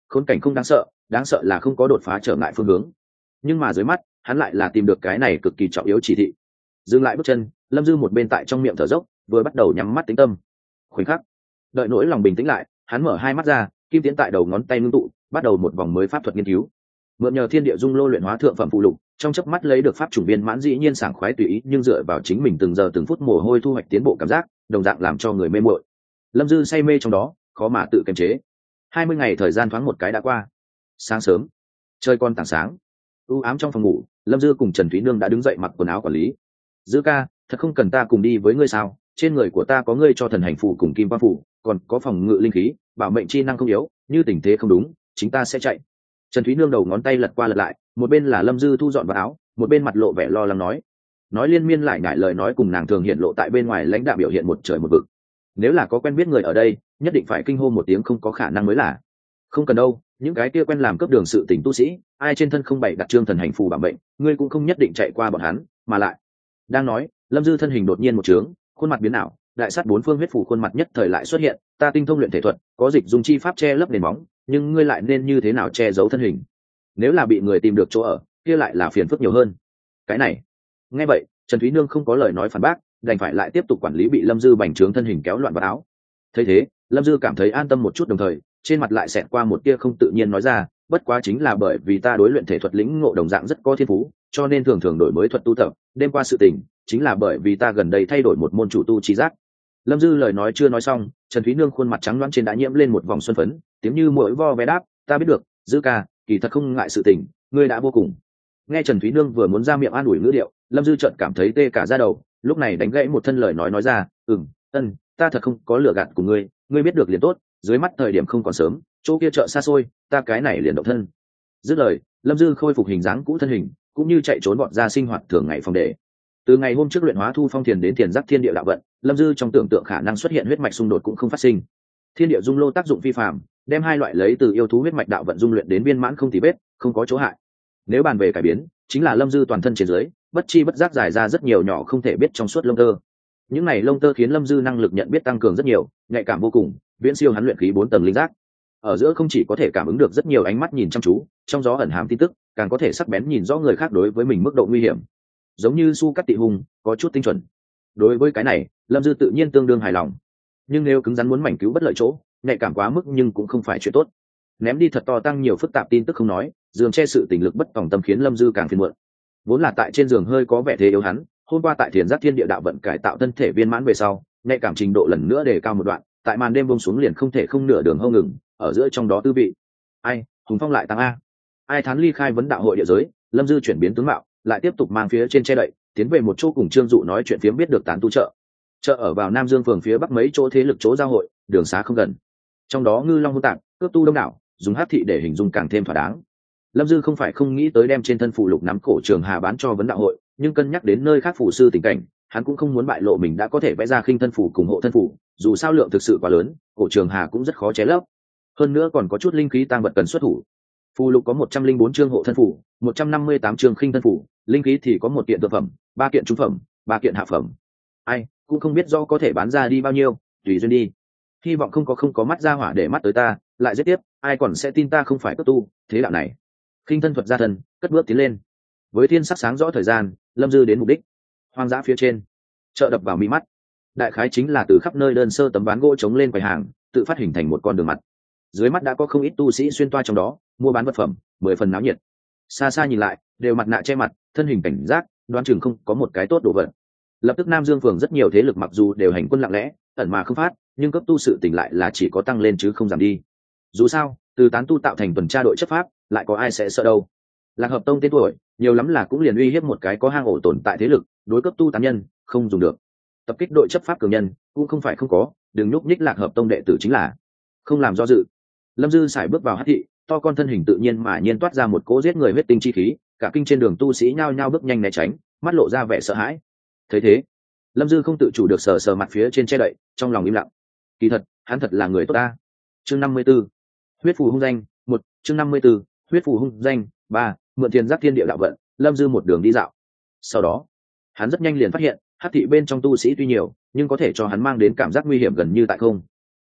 khốn cảnh không đáng sợ, đáng sợ là không có đột phá trở ngại phương hướng. Nhưng mà dưới mắt hắn lại là tìm được cái này cực kỳ trọng yếu chỉ thị. Dừng lại bước chân, Lâm Dư một bên tại trong miệng thở dốc, vừa bắt đầu nhắm mắt tĩnh tâm. Khoảnh khắc, đợi nỗi lòng bình tĩnh lại, hắn mở hai mắt ra, kim tiễn tại đầu ngón tay ngưng tụ, bắt đầu một vòng mới pháp thuật nghiên cứu. Mượn nhờ thiên địa dung lô luyện hóa thượng phẩm phụ lục, trong chớp mắt lấy được pháp chủng viên mãn, dĩ nhiên sảng khoái tùy ý, nhưng dựa vào chính mình từng giờ từng phút mồ hôi thu hoạch tiến bộ cảm giác, đồng dạng làm cho người mê muội. Lâm Dư say mê trong đó, khó mà tự kiềm chế. Hai mươi ngày thời gian thoáng một cái đã qua. Sáng sớm, trời còn tảng sáng, u ám trong phòng ngủ, Lâm Dư cùng Trần Thúy Nương đã đứng dậy mặc quần áo quản lý. Dư ca, thật không cần ta cùng đi với ngươi sao? Trên người của ta có ngươi cho thần hành phù cùng kim quang phù, còn có phòng ngự linh khí, bảo mệnh chi năng không yếu, như tình thế không đúng, chính ta sẽ chạy. Trần Thúy Nương đầu ngón tay lật qua lật lại, một bên là Lâm Dư thu dọn vào áo, một bên mặt lộ vẻ lo lắng nói. Nói liên miên lại nhải lời nói cùng nàng thường hiện lộ tại bên ngoài lãnh đạo biểu hiện một trời một vực. Nếu là có quen biết người ở đây, nhất định phải kinh hô một tiếng không có khả năng mới là. Không cần đâu, những cái kia quen làm cấp đường sự tình tu sĩ, ai trên thân không bày đặt trương thần hành phù bảo mệnh, ngươi cũng không nhất định chạy qua bọn hắn, mà lại. Đang nói, Lâm Dư thân hình đột nhiên một trướng, khuôn mặt biến ảo, đại sát bốn phương huyết phù khuôn mặt nhất thời lại xuất hiện, ta tinh thông luyện thể thuật, có dịch dùng chi pháp che lấp nền móng, nhưng ngươi lại nên như thế nào che giấu thân hình? Nếu là bị người tìm được chỗ ở, kia lại là phiền phức nhiều hơn. Cái này, nghe vậy, Trần Thúy Nương không có lời nói phản bác, đành phải lại tiếp tục quản lý bị Lâm Dư bành trướng thân hình kéo loạn vào áo. Thấy thế, Lâm Dư cảm thấy an tâm một chút, đồng thời trên mặt lại xẹt qua một tia không tự nhiên nói ra, bất quá chính là bởi vì ta đối luyện thể thuật lĩnh ngộ đồng dạng rất có thiên phú, cho nên thường thường đổi mới thuật tu tập, đêm qua sự tình, chính là bởi vì ta gần đây thay đổi một môn chủ tu trí giác. Lâm Dư lời nói chưa nói xong, Trần Thúy Nương khuôn mặt trắng loãng trên đã nhiễm lên một vòng xuân phấn, tiếng như mỗi vo vé đáp, ta biết được, Dư ca, kỳ thật không ngại sự tình, ngươi đã vô cùng. Nghe Trần Thúy Nương vừa muốn ra miệng an ủi ngữ điệu, Lâm Dư chợt cảm thấy tê cả da đầu, lúc này đánh gãy một thân lời nói nói ra, ừm, ân, ta thật không có lừa gạt của ngươi, ngươi biết được liền tốt, dưới mắt thời điểm không còn sớm, chỗ kia chợ xa xôi, ta cái này liền động thân. Dứt lời, Lâm Dư khôi phục hình dáng cũ thân hình, cũng như chạy trốn bọn ra sinh hoạt thường ngày phòng đệ. Từ ngày hôm trước luyện hóa thu phong thiền đến thiền giác thiên địa đạo vận, Lâm Dư trong tưởng tượng khả năng xuất hiện huyết mạch xung đột cũng không phát sinh. Thiên địa dung lô tác dụng phi phàm, đem hai loại lấy từ yêu thú huyết mạch đạo vận dung luyện đến viên mãn không tì vết, không có chỗ hại. Nếu bàn về cải biến, chính là Lâm Dư toàn thân trên dưới, bất chi bất giác giải ra rất nhiều nhỏ không thể biết trong suốt lông tơ. Những này lông tơ khiến Lâm Dư năng lực nhận biết tăng cường rất nhiều, nhạy cảm vô cùng, viễn siêu hắn luyện khí bốn tầng linh giác. Ở giữa không chỉ có thể cảm ứng được rất nhiều ánh mắt nhìn chăm chú, trong gió ẩn hàm tin tức, càng có thể sắc bén nhìn rõ người khác đối với mình mức độ nguy hiểm. Giống như su cắt tị hung, có chút tinh chuẩn. Đối với cái này, Lâm Dư tự nhiên tương đương hài lòng. Nhưng nếu cứng rắn muốn mảnh cứu bất lợi chỗ, nhạy cảm quá mức nhưng cũng không phải chuyện tốt. Ném đi thật to tăng nhiều phức tạp tin tức không nói, giường che sự tình lực bất tòng tâm khiến Lâm Dư càng phiền muộn. Vốn là tại trên giường hơi có vẻ thế yếu hắn, hôm qua tại thiền giác thiên địa đạo vận cải tạo thân thể viên mãn về sau, nhạy cảm trình độ lần nữa đề cao một đoạn, tại màn đêm buông xuống liền không thể không nửa đường hông ngừng, ở giữa trong đó tư vị. Ai, Hùng Phong lại tăng a. Ai thán ly khai vấn đạo hội địa giới, Lâm Dư chuyển biến tướng mạo, lại tiếp tục mang phía trên che đậy, tiến về một chỗ cùng Trương Dụ nói chuyện phiếm biết được tán tu chợ. Chợ ở vào Nam Dương phường phía bắc mấy chỗ thế lực chỗ giao hội, đường xá không gần. Trong đó ngư long hỗn tạp, cướp tu đông đảo, dùng hắc thị để hình dung càng thêm thỏa đáng. Lâm Dư không phải không nghĩ tới đem trên thân phụ lục nắm cổ Trường Hà bán cho vấn đạo hội, nhưng cân nhắc đến nơi khác phù sư tình cảnh, hắn cũng không muốn bại lộ mình đã có thể vẽ ra khinh thân phủ cùng hộ thân phủ, dù sao lượng thực sự quá lớn, cổ Trường Hà cũng rất khó ché lấp. Hơn nữa còn có chút linh khí tăng vật cần xuất thủ. Phù lục có một trăm linh bốn chương hộ thân phủ, một trăm năm mươi tám chương khinh thân phủ, linh khí thì có một kiện thượng phẩm, ba kiện trung phẩm, ba kiện hạ phẩm. Ai, cũng không biết do có thể bán ra đi bao nhiêu, tùy duyên đi. Hy vọng không có không có mắt ra hỏa để mắt tới ta, lại giết tiếp, ai còn sẽ tin ta không phải cấp tu, thế đạo này. Khinh thân thuật ra thân, cất bước tiến lên. Với thiên sắc sáng rõ thời gian, Lâm Dư đến mục đích. Hoang dã phía trên, chợ đập vào mi mắt. Đại khái chính là từ khắp nơi đơn sơ tấm ván gỗ chống lên quầy hàng, tự phát hình thành một con đường mặt. Dưới mắt đã có không ít tu sĩ xuyên toa trong đó, mua bán vật phẩm, mười phần náo nhiệt. Xa xa nhìn lại, đều mặt nạ che mặt, thân hình cảnh giác, đoán chừng không có một cái tốt đồ vật. Lập tức Nam Dương phường rất nhiều thế lực mặc dù đều hành quân lặng lẽ, ẩn mà không phát, nhưng cấp tu sự tỉnh lại là chỉ có tăng lên chứ không giảm đi. Dù sao, từ tán tu tạo thành tuần tra đội chấp pháp, lại có ai sẽ sợ đâu. Lạc Hợp Tông tên tuổi, nhiều lắm là cũng liền uy hiếp một cái có hang ổ tồn tại thế lực, đối cấp tu tán nhân, không dùng được. Tập kích đội chấp pháp cường nhân, cũng không phải không có, đừng nhúc nhích Lạc Hợp Tông đệ tử chính là. Không làm do dự. Lâm Dư sải bước vào hắc thị, to con thân hình tự nhiên mà nhiên toát ra một cỗ giết người huyết tinh chi khí, cả kinh trên đường tu sĩ nhao nhao bước nhanh né tránh, mắt lộ ra vẻ sợ hãi. Thấy thế, Lâm Dư không tự chủ được sờ sờ mặt phía trên che đậy, trong lòng im lặng. Kỳ thật, hắn thật là người tốt ta. Chương năm mươi 54. Huyết phù hung danh, một, chương năm mươi 54. Huyết phù hung danh, ba, mượn tiền giác thiên địa đạo vận, Lâm Dư một đường đi dạo. Sau đó, hắn rất nhanh liền phát hiện, hắc thị bên trong tu sĩ tuy nhiều, nhưng có thể cho hắn mang đến cảm giác nguy hiểm gần như tại không.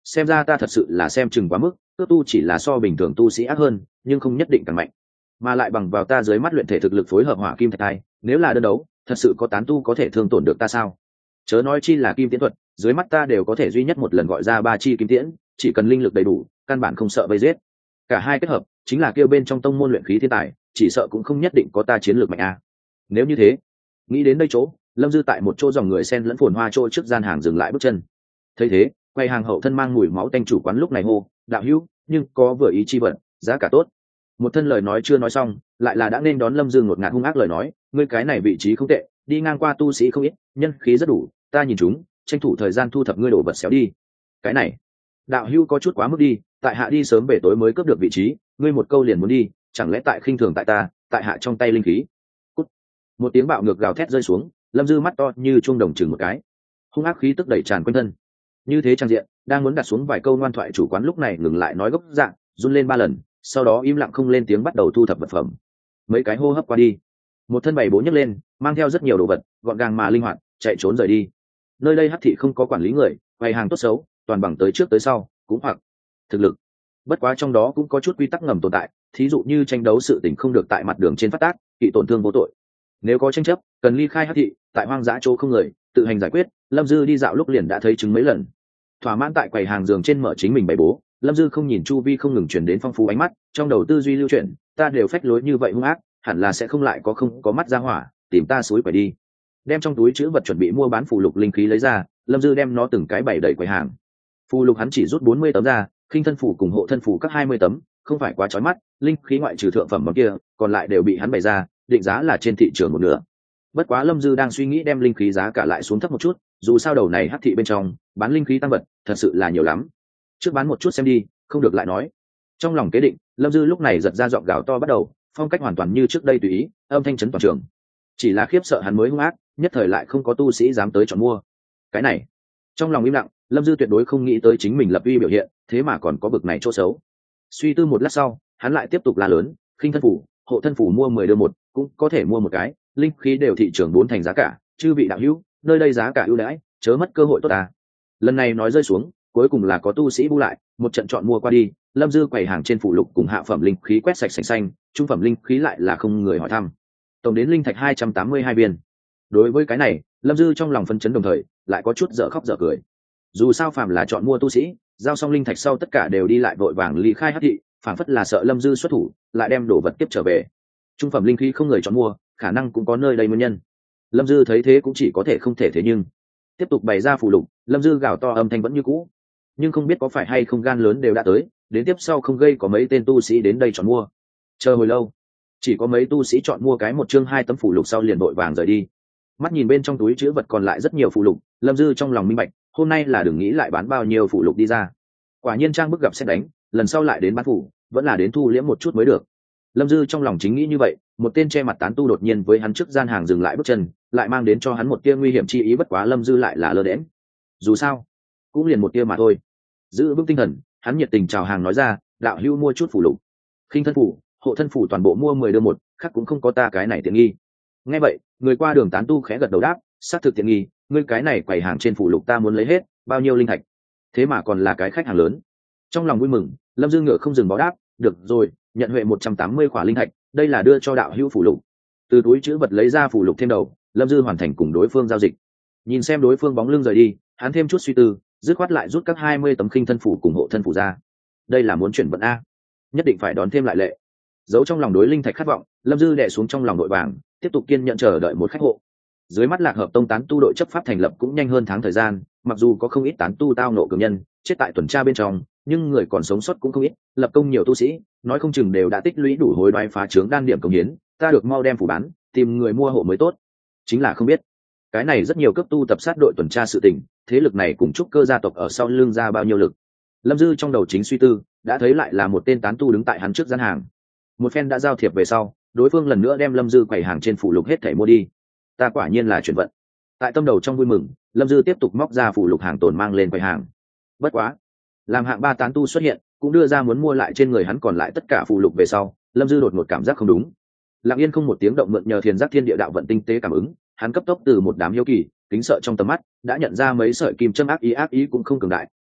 xem ra ta thật sự là xem chừng quá mức, cướp tu chỉ là so bình thường tu sĩ ác hơn nhưng không nhất định càng mạnh, mà lại bằng vào ta dưới mắt luyện thể thực lực phối hợp hỏa kim thạch thai, nếu là đơn đấu thật sự có tán tu có thể thương tổn được ta sao? Chớ nói chi là kim tiễn thuật, dưới mắt ta đều có thể duy nhất một lần gọi ra ba chi kim tiễn, chỉ cần linh lực đầy đủ căn bản không sợ vây giết. Cả hai kết hợp chính là kêu bên trong tông môn luyện khí thiên tài, chỉ sợ cũng không nhất định có ta chiến lược mạnh a. Nếu như thế, nghĩ đến đây chỗ, Lâm Dư tại một chỗ dòng người sen lẫn phồn hoa chỗ trước gian hàng dừng lại bước chân. Thấy thế, quay hàng hậu thân mang mùi máu tanh chủ quán lúc này hô, đạo hữu, nhưng có vừa ý chi vận, giá cả tốt. Một thân lời nói chưa nói xong, lại là đã nên đón Lâm Dương ngột ngạt hung ác lời nói, ngươi cái này vị trí không tệ, đi ngang qua tu sĩ không ít, nhân khí rất đủ, ta nhìn chúng, tranh thủ thời gian thu thập ngươi đổ vật xéo đi. Cái này, đạo hữu có chút quá mức đi, tại hạ đi sớm về tối mới cướp được vị trí, ngươi một câu liền muốn đi, chẳng lẽ tại khinh thường tại ta, tại hạ trong tay linh khí. Cút. Một tiếng bạo ngược gào thét rơi xuống, Lâm Dư mắt to như chuông đồng chừng một cái, hung ác khí tức đẩy tràn quanh thân. Như thế trang diện, đang muốn đặt xuống vài câu ngoan thoại chủ quán lúc này ngừng lại nói gốc dạng, run lên ba lần, sau đó im lặng không lên tiếng bắt đầu thu thập vật phẩm. Mấy cái hô hấp qua đi, một thân bảy bố nhấc lên, mang theo rất nhiều đồ vật, gọn gàng mà linh hoạt, chạy trốn rời đi. Nơi đây hắc thị không có quản lý người, bày hàng tốt xấu, toàn bằng tới trước tới sau, cũng hoặc thực lực. Bất quá trong đó cũng có chút quy tắc ngầm tồn tại, thí dụ như tranh đấu sự tình không được tại mặt đường trên phát tác, kỵ tổn thương vô tội. Nếu có tranh chấp, cần ly khai hắc thị, tại hoang dã chỗ không người, tự hành giải quyết. Lâm Dư đi dạo lúc liền đã thấy chứng mấy lần. Thỏa mãn tại quầy hàng giường trên mở chính mình bày bố, Lâm Dư không nhìn chu vi không ngừng chuyển đến phong phú ánh mắt, trong đầu tư duy lưu chuyển, ta đều phách lối như vậy hung ác, hẳn là sẽ không lại có không có mắt ra hỏa, tìm ta suối quẩy đi. Đem trong túi chữ vật chuẩn bị mua bán phù lục linh khí lấy ra, Lâm Dư đem nó từng cái bày đẩy quầy hàng. Phù lục hắn chỉ rút bốn mươi tấm ra, khinh thân phù cùng hộ thân phù các hai mươi tấm, không phải quá chói mắt, linh khí ngoại trừ thượng phẩm món kia, còn lại đều bị hắn bày ra, định giá là trên thị trường một nửa. Bất quá Lâm Dư đang suy nghĩ đem linh khí giá cả lại xuống thấp một chút, dù sao đầu này hắc thị bên trong bán linh khí tăng vật thật sự là nhiều lắm, trước bán một chút xem đi, không được lại nói. Trong lòng kế định, Lâm Dư lúc này giật ra giọng gào to bắt đầu, phong cách hoàn toàn như trước đây tùy ý, âm thanh chấn toàn trường. Chỉ là khiếp sợ hắn mới hung ác, nhất thời lại không có tu sĩ dám tới chọn mua. Cái này, trong lòng im lặng, Lâm Dư tuyệt đối không nghĩ tới chính mình lập uy biểu hiện, thế mà còn có bực này chỗ xấu. Suy tư một lát sau, hắn lại tiếp tục la lớn, khinh thân phủ, hộ thân phủ mua mười đưa một, cũng có thể mua một cái, linh khí đều thị trường bốn thành giá cả, chư vị đạo hữu, nơi đây giá cả ưu đãi, chớ mất cơ hội tốt à. Lần này nói rơi xuống, cuối cùng là có tu sĩ bu lại, một trận chọn mua qua đi, Lâm Dư quầy hàng trên phụ lục cùng hạ phẩm linh khí quét sạch sành xanh, trung phẩm linh khí lại là không người hỏi thăm. Tổng đến linh thạch hai trăm tám mươi hai viên. Đối với cái này, Lâm Dư trong lòng phấn chấn đồng thời, lại có chút dở khóc dở cười. Dù sao phàm là chọn mua tu sĩ, giao xong linh thạch sau tất cả đều đi lại vội vàng ly khai hắc thị, phản phất là sợ Lâm Dư xuất thủ, lại đem đồ vật tiếp trở về. Trung phẩm linh khí không người chọn mua, khả năng cũng có nơi đây nguyên nhân. Lâm Dư thấy thế cũng chỉ có thể không thể thế nhưng tiếp tục bày ra phụ lục. Lâm Dư gào to âm thanh vẫn như cũ, nhưng không biết có phải hay không gan lớn đều đã tới, đến tiếp sau không gây có mấy tên tu sĩ đến đây chọn mua. Chờ hồi lâu, chỉ có mấy tu sĩ chọn mua cái một chương hai tấm phụ lục sau liền vội vàng rời đi. Mắt nhìn bên trong túi chữ vật còn lại rất nhiều phụ lục, Lâm Dư trong lòng minh bạch, hôm nay là đừng nghĩ lại bán bao nhiêu phụ lục đi ra. Quả nhiên trang bức gặp xét đánh, lần sau lại đến bán phủ, vẫn là đến thu liễm một chút mới được. Lâm Dư trong lòng chính nghĩ như vậy, một tên che mặt tán tu đột nhiên với hắn trước gian hàng dừng lại bước chân, lại mang đến cho hắn một tia nguy hiểm chi ý, bất quá Lâm Dư lại là lơ đễnh. Dù sao, cũng liền một tia mà thôi. Giữ vững tinh thần, hắn nhiệt tình chào hàng nói ra, đạo hữu mua chút phủ lục. Khinh thân phủ, hộ thân phủ toàn bộ mua mười đưa một, khác cũng không có ta cái này tiện nghi. Nghe vậy, người qua đường tán tu khẽ gật đầu đáp, xác thực tiện nghi, ngươi cái này quầy hàng trên phủ lục ta muốn lấy hết, bao nhiêu linh thạch? Thế mà còn là cái khách hàng lớn. Trong lòng vui mừng, Lâm Dư ngựa không dừng bó đáp, được rồi, nhận huệ một trăm tám mươi khỏa linh thạch, đây là đưa cho đạo hữu phủ lục. Từ túi chữ vật lấy ra phủ lục thêm đầu, Lâm Dư hoàn thành cùng đối phương giao dịch. Nhìn xem đối phương bóng lưng rời đi, hắn thêm chút suy tư, dứt khoát lại rút các hai mươi tấm khinh thân phủ cùng hộ thân phủ ra. Đây là muốn chuyển vận a, nhất định phải đón thêm lại lệ. Giấu trong lòng đối linh thạch khát vọng, Lâm Dư đè xuống trong lòng đội vàng, tiếp tục kiên nhận chờ đợi một khách hộ. Dưới mắt Lạc Hợp Tông tán tu đội chấp pháp thành lập cũng nhanh hơn tháng thời gian, mặc dù có không ít tán tu tao nộ cường nhân chết tại tuần tra bên trong, nhưng người còn sống sót cũng không ít, lập công nhiều tu sĩ, nói không chừng đều đã tích lũy đủ hối đoái phá trướng đan điểm công hiến, ta được mau đem phủ bán, tìm người mua hộ mới tốt. Chính là không biết, cái này rất nhiều cấp tu tập sát đội tuần tra sự tình, thế lực này cùng trúc cơ gia tộc ở sau lưng ra bao nhiêu lực. Lâm Dư trong đầu chính suy tư, đã thấy lại là một tên tán tu đứng tại hắn trước gian hàng. Một phen đã giao thiệp về sau, đối phương lần nữa đem Lâm Dư quầy hàng trên phụ lục hết thảy mua đi. Ta quả nhiên là chuyển vận. Tại tâm đầu trong vui mừng, Lâm Dư tiếp tục móc ra phụ lục hàng tồn mang lên quầy hàng. Bất quá, làm hạng ba tán tu xuất hiện, cũng đưa ra muốn mua lại trên người hắn còn lại tất cả phụ lục về sau, Lâm Dư đột một cảm giác không đúng. Lặng yên không một tiếng động mượn nhờ thiền giác thiên địa đạo vận tinh tế cảm ứng, hắn cấp tốc từ một đám hiếu kỳ, kính sợ trong tầm mắt, đã nhận ra mấy sợi kim châm ác ý ác ý cũng không cường đại,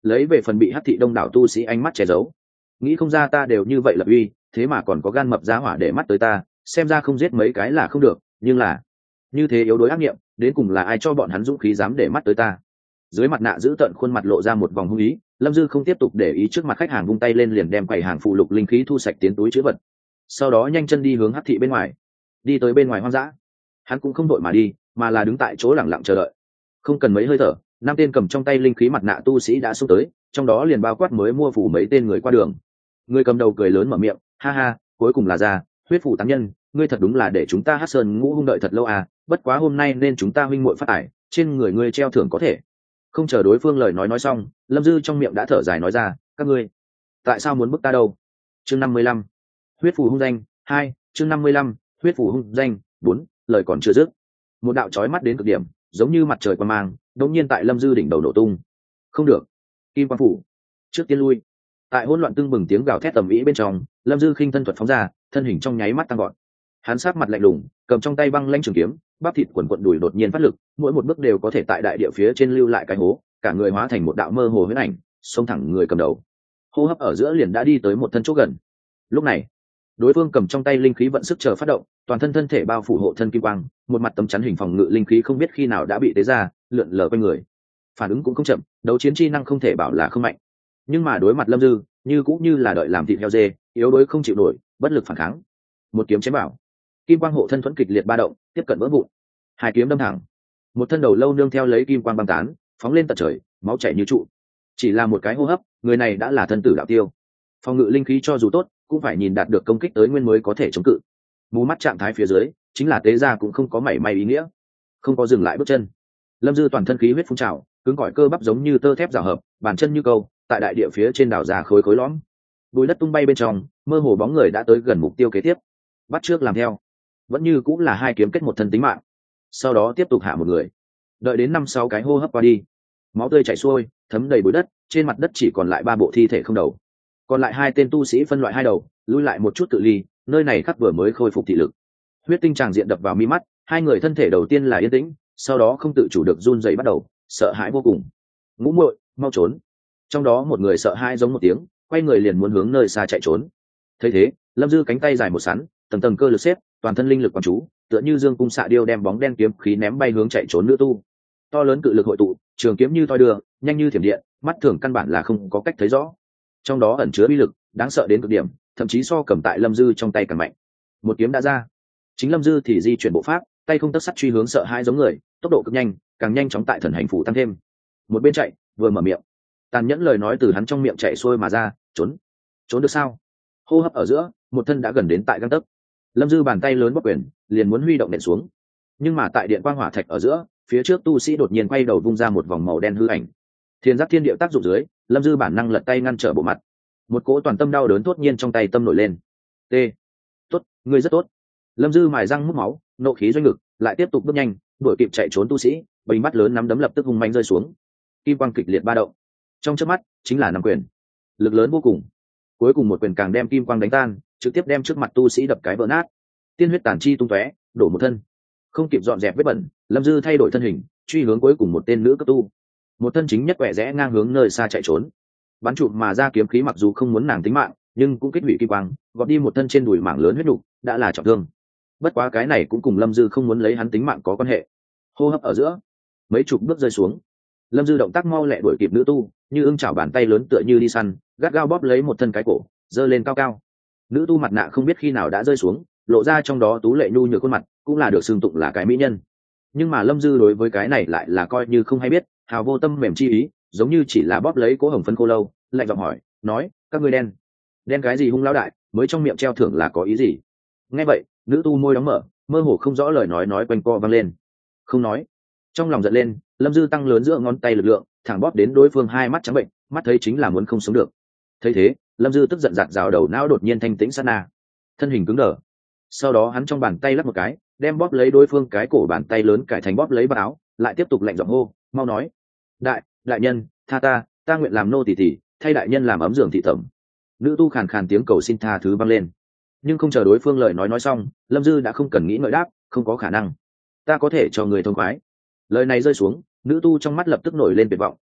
lấy về phần bị hắc thị đông đảo tu sĩ ánh mắt che giấu. Nghĩ không ra ta đều như vậy lập uy, thế mà còn có gan mập giá hỏa để mắt tới ta, xem ra không giết mấy cái là không được, nhưng là như thế yếu đuối ác nghiệm, đến cùng là ai cho bọn hắn dũng khí dám để mắt tới ta. Dưới mặt nạ giữ tận khuôn mặt lộ ra một vòng hung ý, Lâm Dư không tiếp tục để ý, trước mặt khách hàng vung tay lên liền đem quầy hàng phụ lục linh khí thu sạch tiến túi chữ vật, sau đó nhanh chân đi hướng hắc thị bên ngoài. Đi tới bên ngoài hoang dã, hắn cũng không đội mà đi, mà là đứng tại chỗ lặng lặng chờ đợi. Không cần mấy hơi thở, năm tên cầm trong tay linh khí mặt nạ tu sĩ đã xông tới, trong đó liền bao quát mới mua phủ mấy tên người qua đường. Người cầm đầu cười lớn mở miệng, ha ha, cuối cùng là ra, huyết phủ tán nhân, ngươi thật đúng là để chúng ta Hắc Sơn ngũ hung đợi thật lâu à, bất quá hôm nay nên chúng ta huynh muội phát tài, trên người ngươi treo thưởng có thể. Không chờ đối phương lời nói nói xong, Lâm Dư trong miệng đã thở dài nói ra, các ngươi tại sao muốn bức ta đâu? Chương năm mươi lăm, huyết phủ hung danh hai, chương năm mươi lăm, huyết phủ hung danh bốn, lời còn chưa dứt, một đạo chói mắt đến cực điểm, giống như mặt trời quang mang, đột nhiên tại Lâm Dư đỉnh đầu nổ tung. Không được, Kim Quang phủ, trước tiên lui. Tại hỗn loạn tương bừng tiếng gào thét tầm ĩ bên trong, Lâm Dư khinh thân thuật phóng ra, thân hình trong nháy mắt tăng gọn. Hắn sát mặt lạnh lùng, cầm trong tay băng lãnh trường kiếm, bắp thịt quần quần đùi đột nhiên phát lực, mỗi một bước đều có thể tại đại địa phía trên lưu lại cái hố, cả người hóa thành một đạo mơ hồ huyễn ảnh, xông thẳng người cầm đầu. Hô hấp ở giữa liền đã đi tới một thân chỗ gần. Lúc này, đối phương cầm trong tay linh khí vận sức chờ phát động, toàn thân thân thể bao phủ hộ thân kim quang, một mặt tấm chắn hình phòng ngự linh khí không biết khi nào đã bị tế ra, lượn lờ quanh người. Phản ứng cũng không chậm, đấu chiến chi năng không thể bảo là không mạnh, nhưng mà đối mặt Lâm Dư, như cũng như là đợi làm thịt heo dê, yếu đuối không chịu nổi, bất lực phản kháng. Một kiếm chém vào, kim quang hộ thân thuẫn kịch liệt ba động, tiếp cận vỡ vụn. Hai kiếm đâm thẳng, một thân đầu lâu nương theo lấy kim quang băng tán, phóng lên tận trời, máu chảy như trụ. Chỉ là một cái hô hấp, người này đã là thân tử đạo tiêu. Phòng ngự linh khí cho dù tốt, cũng phải nhìn đạt được công kích tới nguyên mới có thể chống cự. Mù mắt trạng thái phía dưới, chính là tế ra cũng không có mảy may ý nghĩa. Không có dừng lại bước chân, Lâm Dư toàn thân khí huyết phun trào, cứng cỏi cơ bắp giống như tơ thép rào hợp, bàn chân như câu, tại đại địa phía trên đảo ra khối khối lõm. Bùi đất tung bay bên trong, mơ hồ bóng người đã tới gần mục tiêu kế tiếp. Bắt trước làm theo, vẫn như cũng là hai kiếm kết một thân tính mạng. Sau đó tiếp tục hạ một người, đợi đến năm sáu cái hô hấp qua đi, máu tươi chảy xuôi, thấm đầy bụi đất, trên mặt đất chỉ còn lại ba bộ thi thể không đầu. Còn lại hai tên tu sĩ phân loại hai đầu, lui lại một chút cự ly, nơi này khắc vừa mới khôi phục thị lực. Huyết tinh tràng diện đập vào mi mắt, hai người thân thể đầu tiên là yên tĩnh, sau đó không tự chủ được run rẩy bắt đầu, sợ hãi vô cùng. Ngũ muội, mau trốn! Trong đó một người sợ hãi giống một tiếng, quay người liền muốn hướng nơi xa chạy trốn. Thấy thế, Lâm Dư cánh tay dài một sắn, tầng tầng cơ lực xếp, toàn thân linh lực quán chú, tựa như dương cung xạ điêu đem bóng đen kiếm khí ném bay hướng chạy trốn nữ tu. To lớn cự lực hội tụ, trường kiếm như thoi đưa, nhanh như thiểm điện, mắt thường căn bản là không có cách thấy rõ. Trong đó ẩn chứa uy lực đáng sợ đến cực điểm, thậm chí so cầm tại Lâm Dư trong tay càng mạnh. Một kiếm đã ra, chính Lâm Dư thì di chuyển bộ pháp, tay không tấc sắt truy hướng sợ hãi giống người, tốc độ cực nhanh, càng nhanh chóng tại thần hành phủ tăng thêm. Một bên chạy, vừa mở miệng, tàn nhẫn lời nói từ hắn trong miệng chạy xuôi mà ra, trốn, trốn được sao? Hô hấp ở giữa, một thân đã gần đến tại gang tấc. Lâm Dư bàn tay lớn bóc quyền, liền muốn huy động nện xuống, nhưng mà tại điện quang hỏa thạch ở giữa, phía trước tu sĩ đột nhiên quay đầu vung ra một vòng màu đen hư ảnh. Thiên giác thiên điệu tác dụng dưới, Lâm Dư bản năng lật tay ngăn trở bộ mặt. Một cỗ toàn tâm đau đớn thốt nhiên trong tay tâm nổi lên. T. Tốt, ngươi rất tốt. Lâm Dư mài răng mút máu, nộ khí doanh ngực, lại tiếp tục bước nhanh, đuổi kịp chạy trốn tu sĩ, bình bắt lớn nắm đấm lập tức hung manh rơi xuống. Kim quang kịch liệt ba động, trong chớp mắt chính là năm quyền, lực lớn vô cùng. Cuối cùng một quyền càng đem kim quang đánh tan, trực tiếp đem trước mặt tu sĩ đập cái vỡ nát, tiên huyết tàn chi tung tóe, đổ một thân. Không kịp dọn dẹp vết bẩn, Lâm Dư thay đổi thân hình, truy hướng cuối cùng một tên nữ cấp tu. Một thân chính nhất quẹ rẽ ngang hướng nơi xa chạy trốn. Bắn chụp mà ra kiếm khí mặc dù không muốn nàng tính mạng, nhưng cũng kích hủy kim quang, gọt đi một thân trên đùi mảng lớn huyết nục, đã là trọng thương. Bất quá cái này cũng cùng Lâm Dư không muốn lấy hắn tính mạng có quan hệ. Hô hấp ở giữa, mấy chục bước rơi xuống. Lâm Dư động tác mau lẹ đuổi kịp nữ tu, như ưng chảo bàn tay lớn tựa như đi săn, gắt gao bóp lấy một thân cái cổ, giơ lên cao cao. Nữ tu mặt nạ không biết khi nào đã rơi xuống, lộ ra trong đó tú lệ nhu nhược khuôn mặt, cũng là được xưng tụng là cái mỹ nhân. Nhưng mà Lâm Dư đối với cái này lại là coi như không hay biết, hào vô tâm mềm chi ý, giống như chỉ là bóp lấy cố hồng phân cô lâu, lạnh giọng hỏi, nói, các ngươi đen, đen cái gì hung lão đại, mới trong miệng treo thưởng là có ý gì? Nghe vậy, nữ tu môi đóng mở, mơ hồ không rõ lời nói nói quanh co vang lên. Không nói. Trong lòng giận lên, Lâm Dư tăng lớn giữa ngón tay lực lượng, thẳng bóp đến đối phương hai mắt trắng bệnh, mắt thấy chính là muốn không sống được. Thấy thế, Lâm Dư tức giận giạt rào đầu não đột nhiên thanh tĩnh sát na, thân hình cứng đờ. Sau đó hắn trong bàn tay lắc một cái, đem bóp lấy đối phương cái cổ bàn tay lớn cải thành bóp lấy vào áo, lại tiếp tục lạnh giọng hô, mau nói, đại đại nhân, tha ta, ta nguyện làm nô tỳ tỷ, thay đại nhân làm ấm giường thị tẩm. Nữ tu khàn khàn tiếng cầu xin tha thứ vang lên, nhưng không chờ đối phương lời nói nói xong, Lâm Dư đã không cần nghĩ ngợi đáp, không có khả năng, ta có thể cho người thông khoái. Lời này rơi xuống, nữ tu trong mắt lập tức nổi lên tuyệt vọng,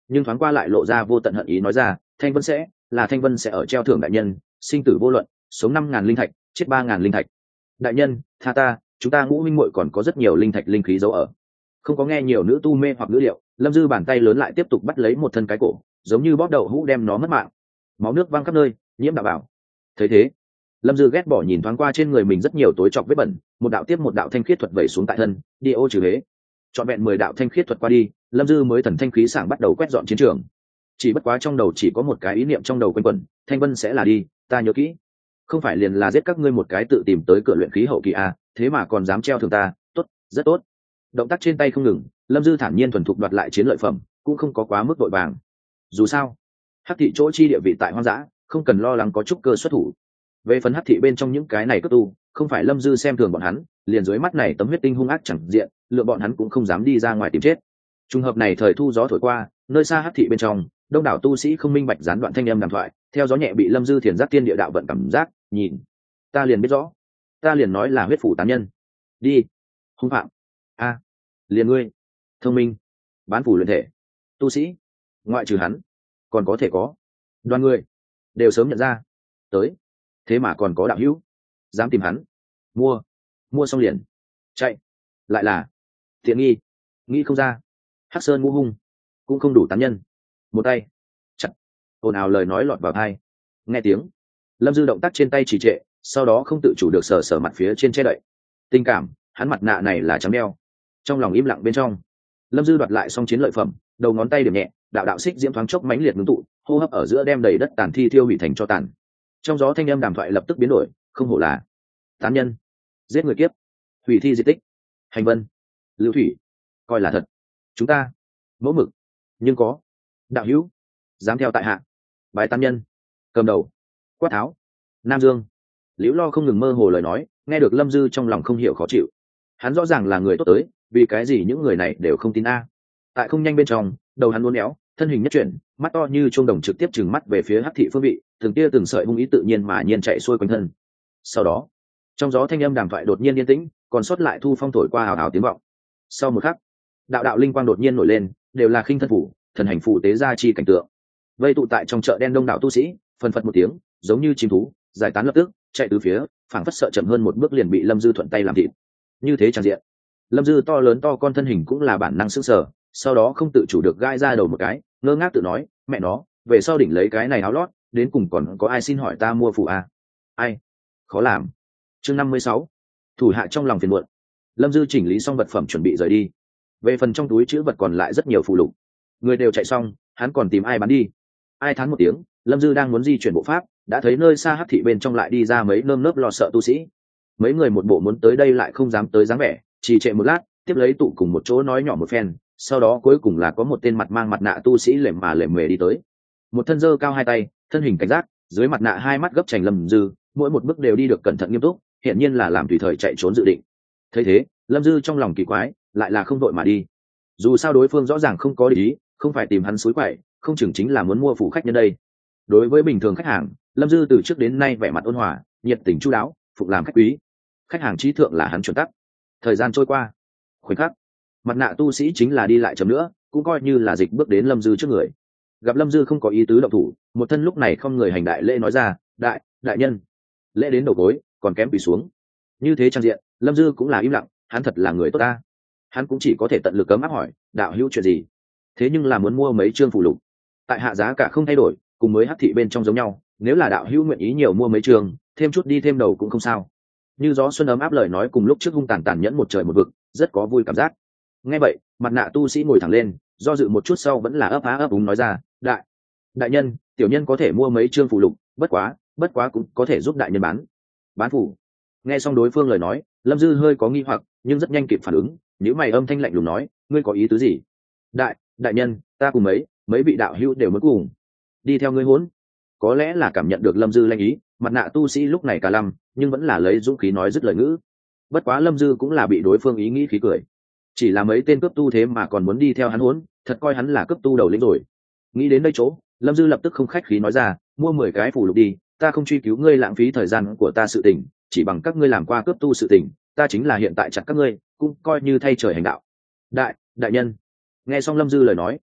nhưng thoáng qua lại lộ ra vô tận hận ý nói ra, thanh vân sẽ là thanh vân sẽ ở treo thưởng đại nhân, sinh tử vô luận, sống năm ngàn linh thạch, chết ba ngàn linh thạch. Đại nhân tha ta, chúng ta ngũ minh muội còn có rất nhiều linh thạch linh khí giấu ở. Không có nghe nhiều nữ tu mê hoặc ngữ liệu, lâm dư bàn tay lớn lại tiếp tục bắt lấy một thân cái cổ, giống như bóp đầu hũ đem nó mất mạng. Máu nước văng khắp nơi, nhiễm đạo bảo. Thấy thế, lâm dư ghét bỏ nhìn thoáng qua trên người mình rất nhiều tối trọc vết bẩn, một đạo tiếp một đạo thanh khiết thuật vẩy xuống tại thân, đi ô trừ hế. Chọn vẹn mười đạo thanh khiết thuật qua đi, lâm dư mới thần thanh khí sảng bắt đầu quét dọn chiến trường. Chỉ bất quá trong đầu chỉ có một cái ý niệm trong đầu quanh quẩn, thanh vân sẽ là đi, ta nhớ kỹ. Không phải liền là giết các ngươi một cái tự tìm tới cửa luyện khí hậu kỳ à, thế mà còn dám treo thường ta, tốt, rất tốt. Động tác trên tay không ngừng, lâm dư thản nhiên thuần thục đoạt lại chiến lợi phẩm, cũng không có quá mức vội vàng. Dù sao hắc thị chỗ chi địa vị tại hoang dã, không cần lo lắng có trúc cơ xuất thủ. Về phần hắc thị bên trong những cái này cấp tu, không phải lâm dư xem thường bọn hắn, liền dưới mắt này tấm huyết tinh hung ác chẳng diện, lựa bọn hắn cũng không dám đi ra ngoài tìm chết. Trùng hợp này thời thu gió thổi qua, nơi xa hắc thị bên trong, đông đảo tu sĩ không minh bạch gián đoạn thanh âm đàm thoại, theo gió nhẹ bị lâm dư thiền giác tiên địa đạo vận cảm giác, nhìn ta liền biết rõ, ta liền nói là huyết phủ tán nhân. Đi hung phạm a, liền ngươi thông minh bán phủ luyện thể tu sĩ, ngoại trừ hắn còn có thể có đoàn người đều sớm nhận ra tới, thế mà còn có đạo hữu dám tìm hắn mua, mua xong liền chạy, lại là tiện nghi, nghĩ không ra hắc sơn ngũ hung cũng không đủ tán nhân. Một tay chặt, ồn ào lời nói lọt vào tai. Nghe tiếng, lâm dư động tác trên tay trì trệ, sau đó không tự chủ được sờ sờ mặt phía trên che đậy. Tình cảm hắn mặt nạ này là chấm đeo. Trong lòng im lặng bên trong, lâm dư đoạt lại xong chiến lợi phẩm, đầu ngón tay điểm nhẹ, đạo đạo xích diễm thoáng chốc mãnh liệt ngưng tụ, hô hấp ở giữa đem đầy đất tàn thi thiêu hủy thành cho tàn. Trong gió thanh âm đàm thoại lập tức biến đổi, không hổ là tán nhân, giết người kiếp, hủy thi di tích, hành vân, lưu thủy, coi là thật. Chúng ta mẫu mực, nhưng có đạo hữu dám theo tại hạ bái tán nhân, cầm đầu quát tháo nam dương. Liễu Lo không ngừng mơ hồ lời nói, nghe được lâm dư trong lòng không hiểu khó chịu. Hắn rõ ràng là người tốt tới, vì cái gì những người này đều không tin a? Tại không nhanh bên trong, đầu hắn uốn éo, thân hình nhất chuyển, mắt to như chuông đồng trực tiếp trừng mắt về phía hắc thị phương vị, từng tia từng sợi hung ý tự nhiên mà nhiên chạy xuôi quanh thân. Sau đó, trong gió thanh âm đàm thoại đột nhiên yên tĩnh, còn sót lại thu phong thổi qua hào hào tiếng vọng. Sau một khắc, đạo đạo linh quang đột nhiên nổi lên, đều là khinh thân phủ, thần hành phủ tế gia chi cảnh tượng. Vây tụ tại trong chợ đen đông đảo tu sĩ, phần phật một tiếng, giống như chim thú, giải tán lập tức, chạy từ phía, phảng phất sợ chậm hơn một bước liền bị lâm dư thuận tay làm thịt. Như thế tràn diện, lâm dư to lớn to con thân hình cũng là bản năng sững sờ, sau đó không tự chủ được gai ra đầu một cái, ngơ ngác tự nói, mẹ nó, về sau đỉnh lấy cái này áo lót, đến cùng còn có ai xin hỏi ta mua phù à? Ai? Khó làm. Chương năm mươi sáu, thủ hạ trong lòng phiền muộn. Lâm dư chỉnh lý xong vật phẩm chuẩn bị rời đi. Về phần trong túi chữ vật còn lại rất nhiều phù lục, người đều chạy xong, hắn còn tìm ai bán đi? Ai thán một tiếng, lâm dư đang muốn di chuyển bộ pháp, đã thấy nơi xa hắc thị bên trong lại đi ra mấy nơm nớp lo sợ tu sĩ. Mấy người một bộ muốn tới đây lại không dám tới dáng vẻ, trì trệ một lát, tiếp lấy tụ cùng một chỗ nói nhỏ một phen, sau đó cuối cùng là có một tên mặt mang mặt nạ tu sĩ lềm mà lềm mề đi tới. Một thân dơ cao hai tay, thân hình cảnh giác, dưới mặt nạ hai mắt gấp chành lâm dư, mỗi một bước đều đi được cẩn thận nghiêm túc, hiện nhiên là làm tùy thời chạy trốn dự định. Thấy thế, lâm dư trong lòng kỳ quái, lại là không đội mà đi. Dù sao đối phương rõ ràng không có ý, không phải tìm hắn suối quậy, không chừng chính là muốn mua phủ khách nhân đây. Đối với bình thường khách hàng, lâm dư từ trước đến nay vẻ mặt ôn hòa, nhiệt tình chu đáo, phục làm khách quý. Khách hàng trí thượng là hắn chuẩn tắc. Thời gian trôi qua, khoảnh khắc, mặt nạ tu sĩ chính là đi lại chậm nữa, cũng coi như là dịch bước đến lâm dư trước người. Gặp lâm dư không có ý tứ động thủ, một thân lúc này không người hành đại lễ nói ra, đại đại nhân. Lễ đến đầu gối, còn kém quỳ xuống. Như thế trang diện, lâm dư cũng là im lặng, hắn thật là người tốt ta. Hắn cũng chỉ có thể tận lực cấm áp hỏi, đạo hữu chuyện gì? Thế nhưng là muốn mua mấy chương phù lục, tại hạ giá cả không thay đổi, cùng mới hắc thị bên trong giống nhau, nếu là đạo hữu nguyện ý nhiều mua mấy trường, thêm chút đi thêm đầu cũng không sao. Như gió xuân ấm áp lời nói cùng lúc trước hung tàn tàn nhẫn một trời một vực, rất có vui cảm giác. Nghe vậy, mặt nạ tu sĩ ngồi thẳng lên, do dự một chút sau vẫn là ấp á ấp úng nói ra, đại đại nhân, tiểu nhân có thể mua mấy chương phù lục, bất quá bất quá cũng có thể giúp đại nhân bán bán phủ. Nghe xong đối phương lời nói, lâm dư hơi có nghi hoặc, nhưng rất nhanh kịp phản ứng, nếu mày âm thanh lạnh lùng nói, ngươi có ý tứ gì? Đại đại nhân, ta cùng mấy mấy vị đạo hữu đều muốn cùng đi theo ngươi hỗn. Có lẽ là cảm nhận được lâm dư lanh ý, mặt nạ tu sĩ lúc này cả lăm, nhưng vẫn là lấy dũng khí nói dứt lời ngữ. Bất quá lâm dư cũng là bị đối phương ý nghĩ khí cười, chỉ là mấy tên cướp tu thế mà còn muốn đi theo hắn hỗn, thật coi hắn là cướp tu đầu lĩnh rồi. Nghĩ đến đây chỗ, lâm dư lập tức không khách khí nói ra, mua mười cái phủ lục đi, ta không truy cứu ngươi lãng phí thời gian của ta sự tình, chỉ bằng các ngươi làm qua cướp tu sự tình, ta chính là hiện tại chặt các ngươi, cũng coi như thay trời hành đạo. Đại đại nhân. Nghe xong lâm dư lời nói,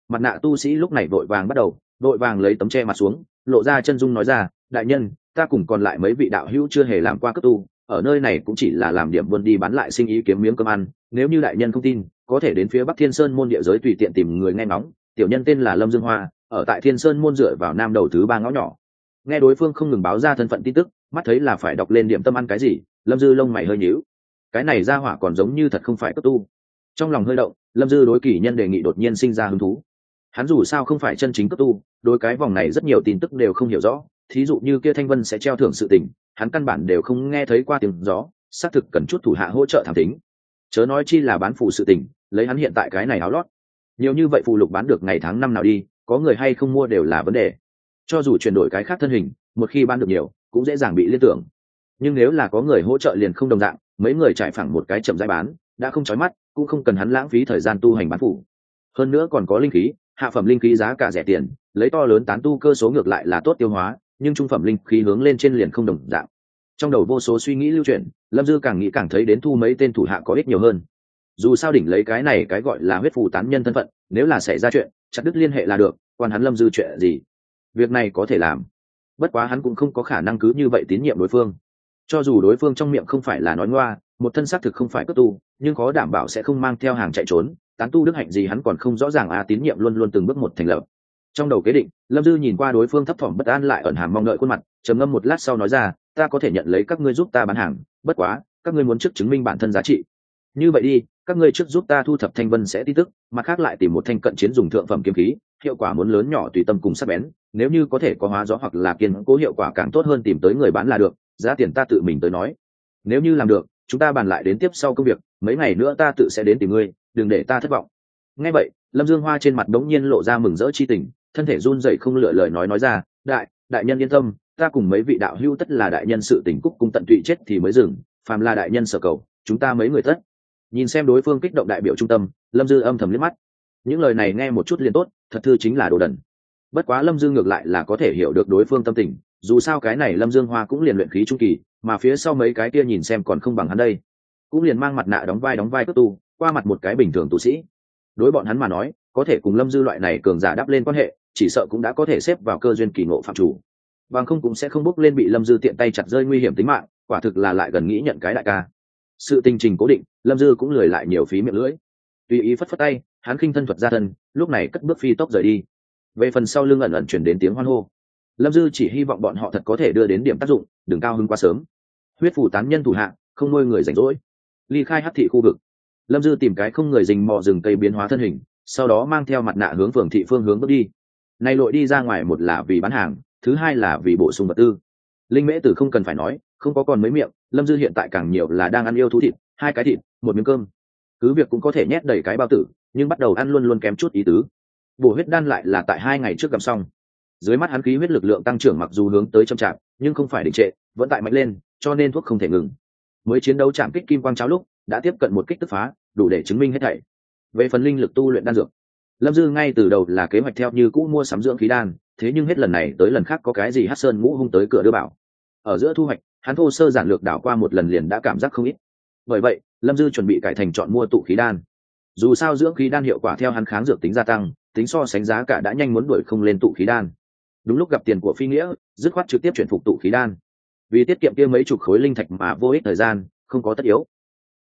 mặt nạ tu sĩ lúc này vội vàng bắt đầu vội vàng lấy tấm che mặt xuống, lộ ra chân dung nói ra, đại nhân, ta cùng còn lại mấy vị đạo hữu chưa hề làm qua cấp tu, ở nơi này cũng chỉ là làm điểm buôn đi bán lại sinh ý kiếm miếng cơm ăn, nếu như đại nhân không tin có thể đến phía Bắc Thiên Sơn môn địa giới tùy tiện tìm người nghe ngóng. Tiểu nhân tên là Lâm Dương Hoa, ở tại Thiên Sơn môn dựa vào nam đầu thứ ba ngõ nhỏ. Nghe đối phương không ngừng báo ra thân phận tin tức, mắt thấy là phải đọc lên điểm tâm ăn cái gì, Lâm Dư lông mày hơi nhíu. Cái này ra hỏa còn giống như thật không phải cấp tu. Trong lòng hơi động, Lâm Dư đối Kỳ Nhân đề nghị đột nhiên sinh ra hứng thú. Hắn dù sao không phải chân chính cấp tu, đối cái vòng này rất nhiều tin tức đều không hiểu rõ, thí dụ như kia Thanh Vân sẽ treo thưởng sự tình, hắn căn bản đều không nghe thấy qua tiếng gió, xác thực cần chút thủ hạ hỗ trợ thám tính. Chớ nói chi là bán phù sự tình, lấy hắn hiện tại cái này áo lót, nhiều như vậy phù lục bán được ngày tháng năm nào đi, có người hay không mua đều là vấn đề. Cho dù chuyển đổi cái khác thân hình, một khi bán được nhiều, cũng dễ dàng bị liên tưởng. Nhưng nếu là có người hỗ trợ liền không đồng dạng, mấy người trải phẳng một cái chậm rãi bán, đã không chói mắt, cũng không cần hắn lãng phí thời gian tu hành bán phù. Hơn nữa còn có linh khí, hạ phẩm linh khí giá cả rẻ tiền, lấy to lớn tán tu cơ số ngược lại là tốt tiêu hóa, nhưng trung phẩm linh khí hướng lên trên liền không đồng dạng. Trong đầu vô số suy nghĩ lưu chuyển, Lâm Dư càng nghĩ càng thấy đến thu mấy tên thủ hạ có ích nhiều hơn. Dù sao đỉnh lấy cái này cái gọi là huyết phù tán nhân thân phận, nếu là xảy ra chuyện, chặt đứt liên hệ là được, quan hắn Lâm Dư chuyện gì. Việc này có thể làm. Bất quá hắn cũng không có khả năng cứ như vậy tín nhiệm đối phương. Cho dù đối phương trong miệng không phải là nói ngoa, một thân xác thực không phải cấp tu, nhưng có đảm bảo sẽ không mang theo hàng chạy trốn, tán tu đức hạnh gì hắn còn không rõ ràng à, tín nhiệm luôn luôn từng bước một thành lập. Trong đầu kế định, Lâm Dư nhìn qua đối phương thấp thỏm bất an lại ẩn hàm mong đợi khuôn mặt, trầm ngâm một lát sau nói ra, ta có thể nhận lấy các ngươi giúp ta bán hàng, bất quá các ngươi muốn trước chứng minh bản thân giá trị. Như vậy đi, các ngươi trước giúp ta thu thập Thanh Vân sẽ tin tức, mặt khác lại tìm một thanh cận chiến dùng thượng phẩm kiếm khí, hiệu quả muốn lớn nhỏ tùy tâm cùng sắc bén, nếu như có thể có hóa gió hoặc là kiên cố hiệu quả càng tốt hơn tìm tới người bán là được, giá tiền ta tự mình tới nói. Nếu như làm được, chúng ta bàn lại đến tiếp sau công việc, mấy ngày nữa ta tự sẽ đến tìm ngươi, đừng để ta thất vọng. Nghe vậy, Lâm Dương Hoa trên mặt đống nhiên lộ ra mừng rỡ chi tình, thân thể run rẩy không lựa lời nói nói ra, đại đại nhân yên tâm, ta cùng mấy vị đạo hữu tất là đại nhân sự tình cúc cung tận tụy chết thì mới dừng, phàm là đại nhân sở cầu, chúng ta mấy người tất. Nhìn xem đối phương kích động đại biểu trung tâm, Lâm Dư âm thầm liếc mắt. Những lời này nghe một chút liền tốt, thật thư chính là đồ đần. Bất quá Lâm Dư ngược lại là có thể hiểu được đối phương tâm tình, dù sao cái này Lâm Dương Hoa cũng liền luyện khí trung kỳ, mà phía sau mấy cái kia nhìn xem còn không bằng hắn đây, cũng liền mang mặt nạ đóng vai đóng vai cấp tu, qua mặt một cái bình thường tu sĩ. Đối bọn hắn mà nói, có thể cùng Lâm Dư loại này cường giả đáp lên quan hệ, chỉ sợ cũng đã có thể xếp vào cơ duyên kỳ ngộ phạm chủ, bằng không cũng sẽ không bước lên bị Lâm Dư tiện tay chặt rơi nguy hiểm tính mạng, quả thực là lại gần nghĩ nhận cái đại ca. Sự tình trình cố định, Lâm Dư cũng lười lại nhiều phí miệng lưỡi, tùy ý phất phất tay, hắn khinh thân thuật ra thân, lúc này cất bước phi tốc rời đi. Về phần sau lưng ẩn ẩn chuyển đến tiếng hoan hô, Lâm Dư chỉ hy vọng bọn họ thật có thể đưa đến điểm tác dụng, đừng cao hứng quá sớm. Huyết phủ tán nhân thủ hạ, không nuôi người rảnh rỗi. Ly khai hắc thị khu vực, Lâm Dư tìm cái không người rình mò rừng cây biến hóa thân hình, sau đó mang theo mặt nạ hướng phường thị phương hướng bước đi. Nay lội đi ra ngoài một là vì bán hàng, thứ hai là vì bổ sung vật tư. Linh mễ tử không cần phải nói, không có còn mấy miệng, Lâm Dư hiện tại càng nhiều là đang ăn yêu thú thịt, hai cái thịt, một miếng cơm. Cứ việc cũng có thể nhét đầy cái bao tử, nhưng bắt đầu ăn luôn luôn kém chút ý tứ. Bổ huyết đan lại là tại hai ngày trước gặp xong. Dưới mắt hắn khí huyết lực lượng tăng trưởng mặc dù hướng tới chậm chạp, nhưng không phải đình trệ, vẫn tại mạnh lên, cho nên thuốc không thể ngừng. Mới chiến đấu chạm kích kim quang cháo lúc, đã tiếp cận một kích tức phá, đủ để chứng minh hết thảy. Về phần linh lực tu luyện đan dược, Lâm Dư ngay từ đầu là kế hoạch theo như cũ mua sắm dưỡng khí đan, thế nhưng hết lần này tới lần khác có cái gì Hắc Sơn Ngũ Hung tới cửa đưa bảo. Ở giữa thu hoạch, hắn thô sơ giản lược đảo qua một lần liền đã cảm giác không ít. Bởi vậy, Lâm Dư chuẩn bị cải thành chọn mua tụ khí đan. Dù sao dưỡng khí đan hiệu quả theo hắn kháng dược tính gia tăng, tính so sánh giá cả đã nhanh muốn đuổi không lên tụ khí đan. Đúng lúc gặp tiền của phi nghĩa, dứt khoát trực tiếp chuyển phục tụ khí đan. Vì tiết kiệm kia mấy chục khối linh thạch mà vô ích thời gian, không có tất yếu.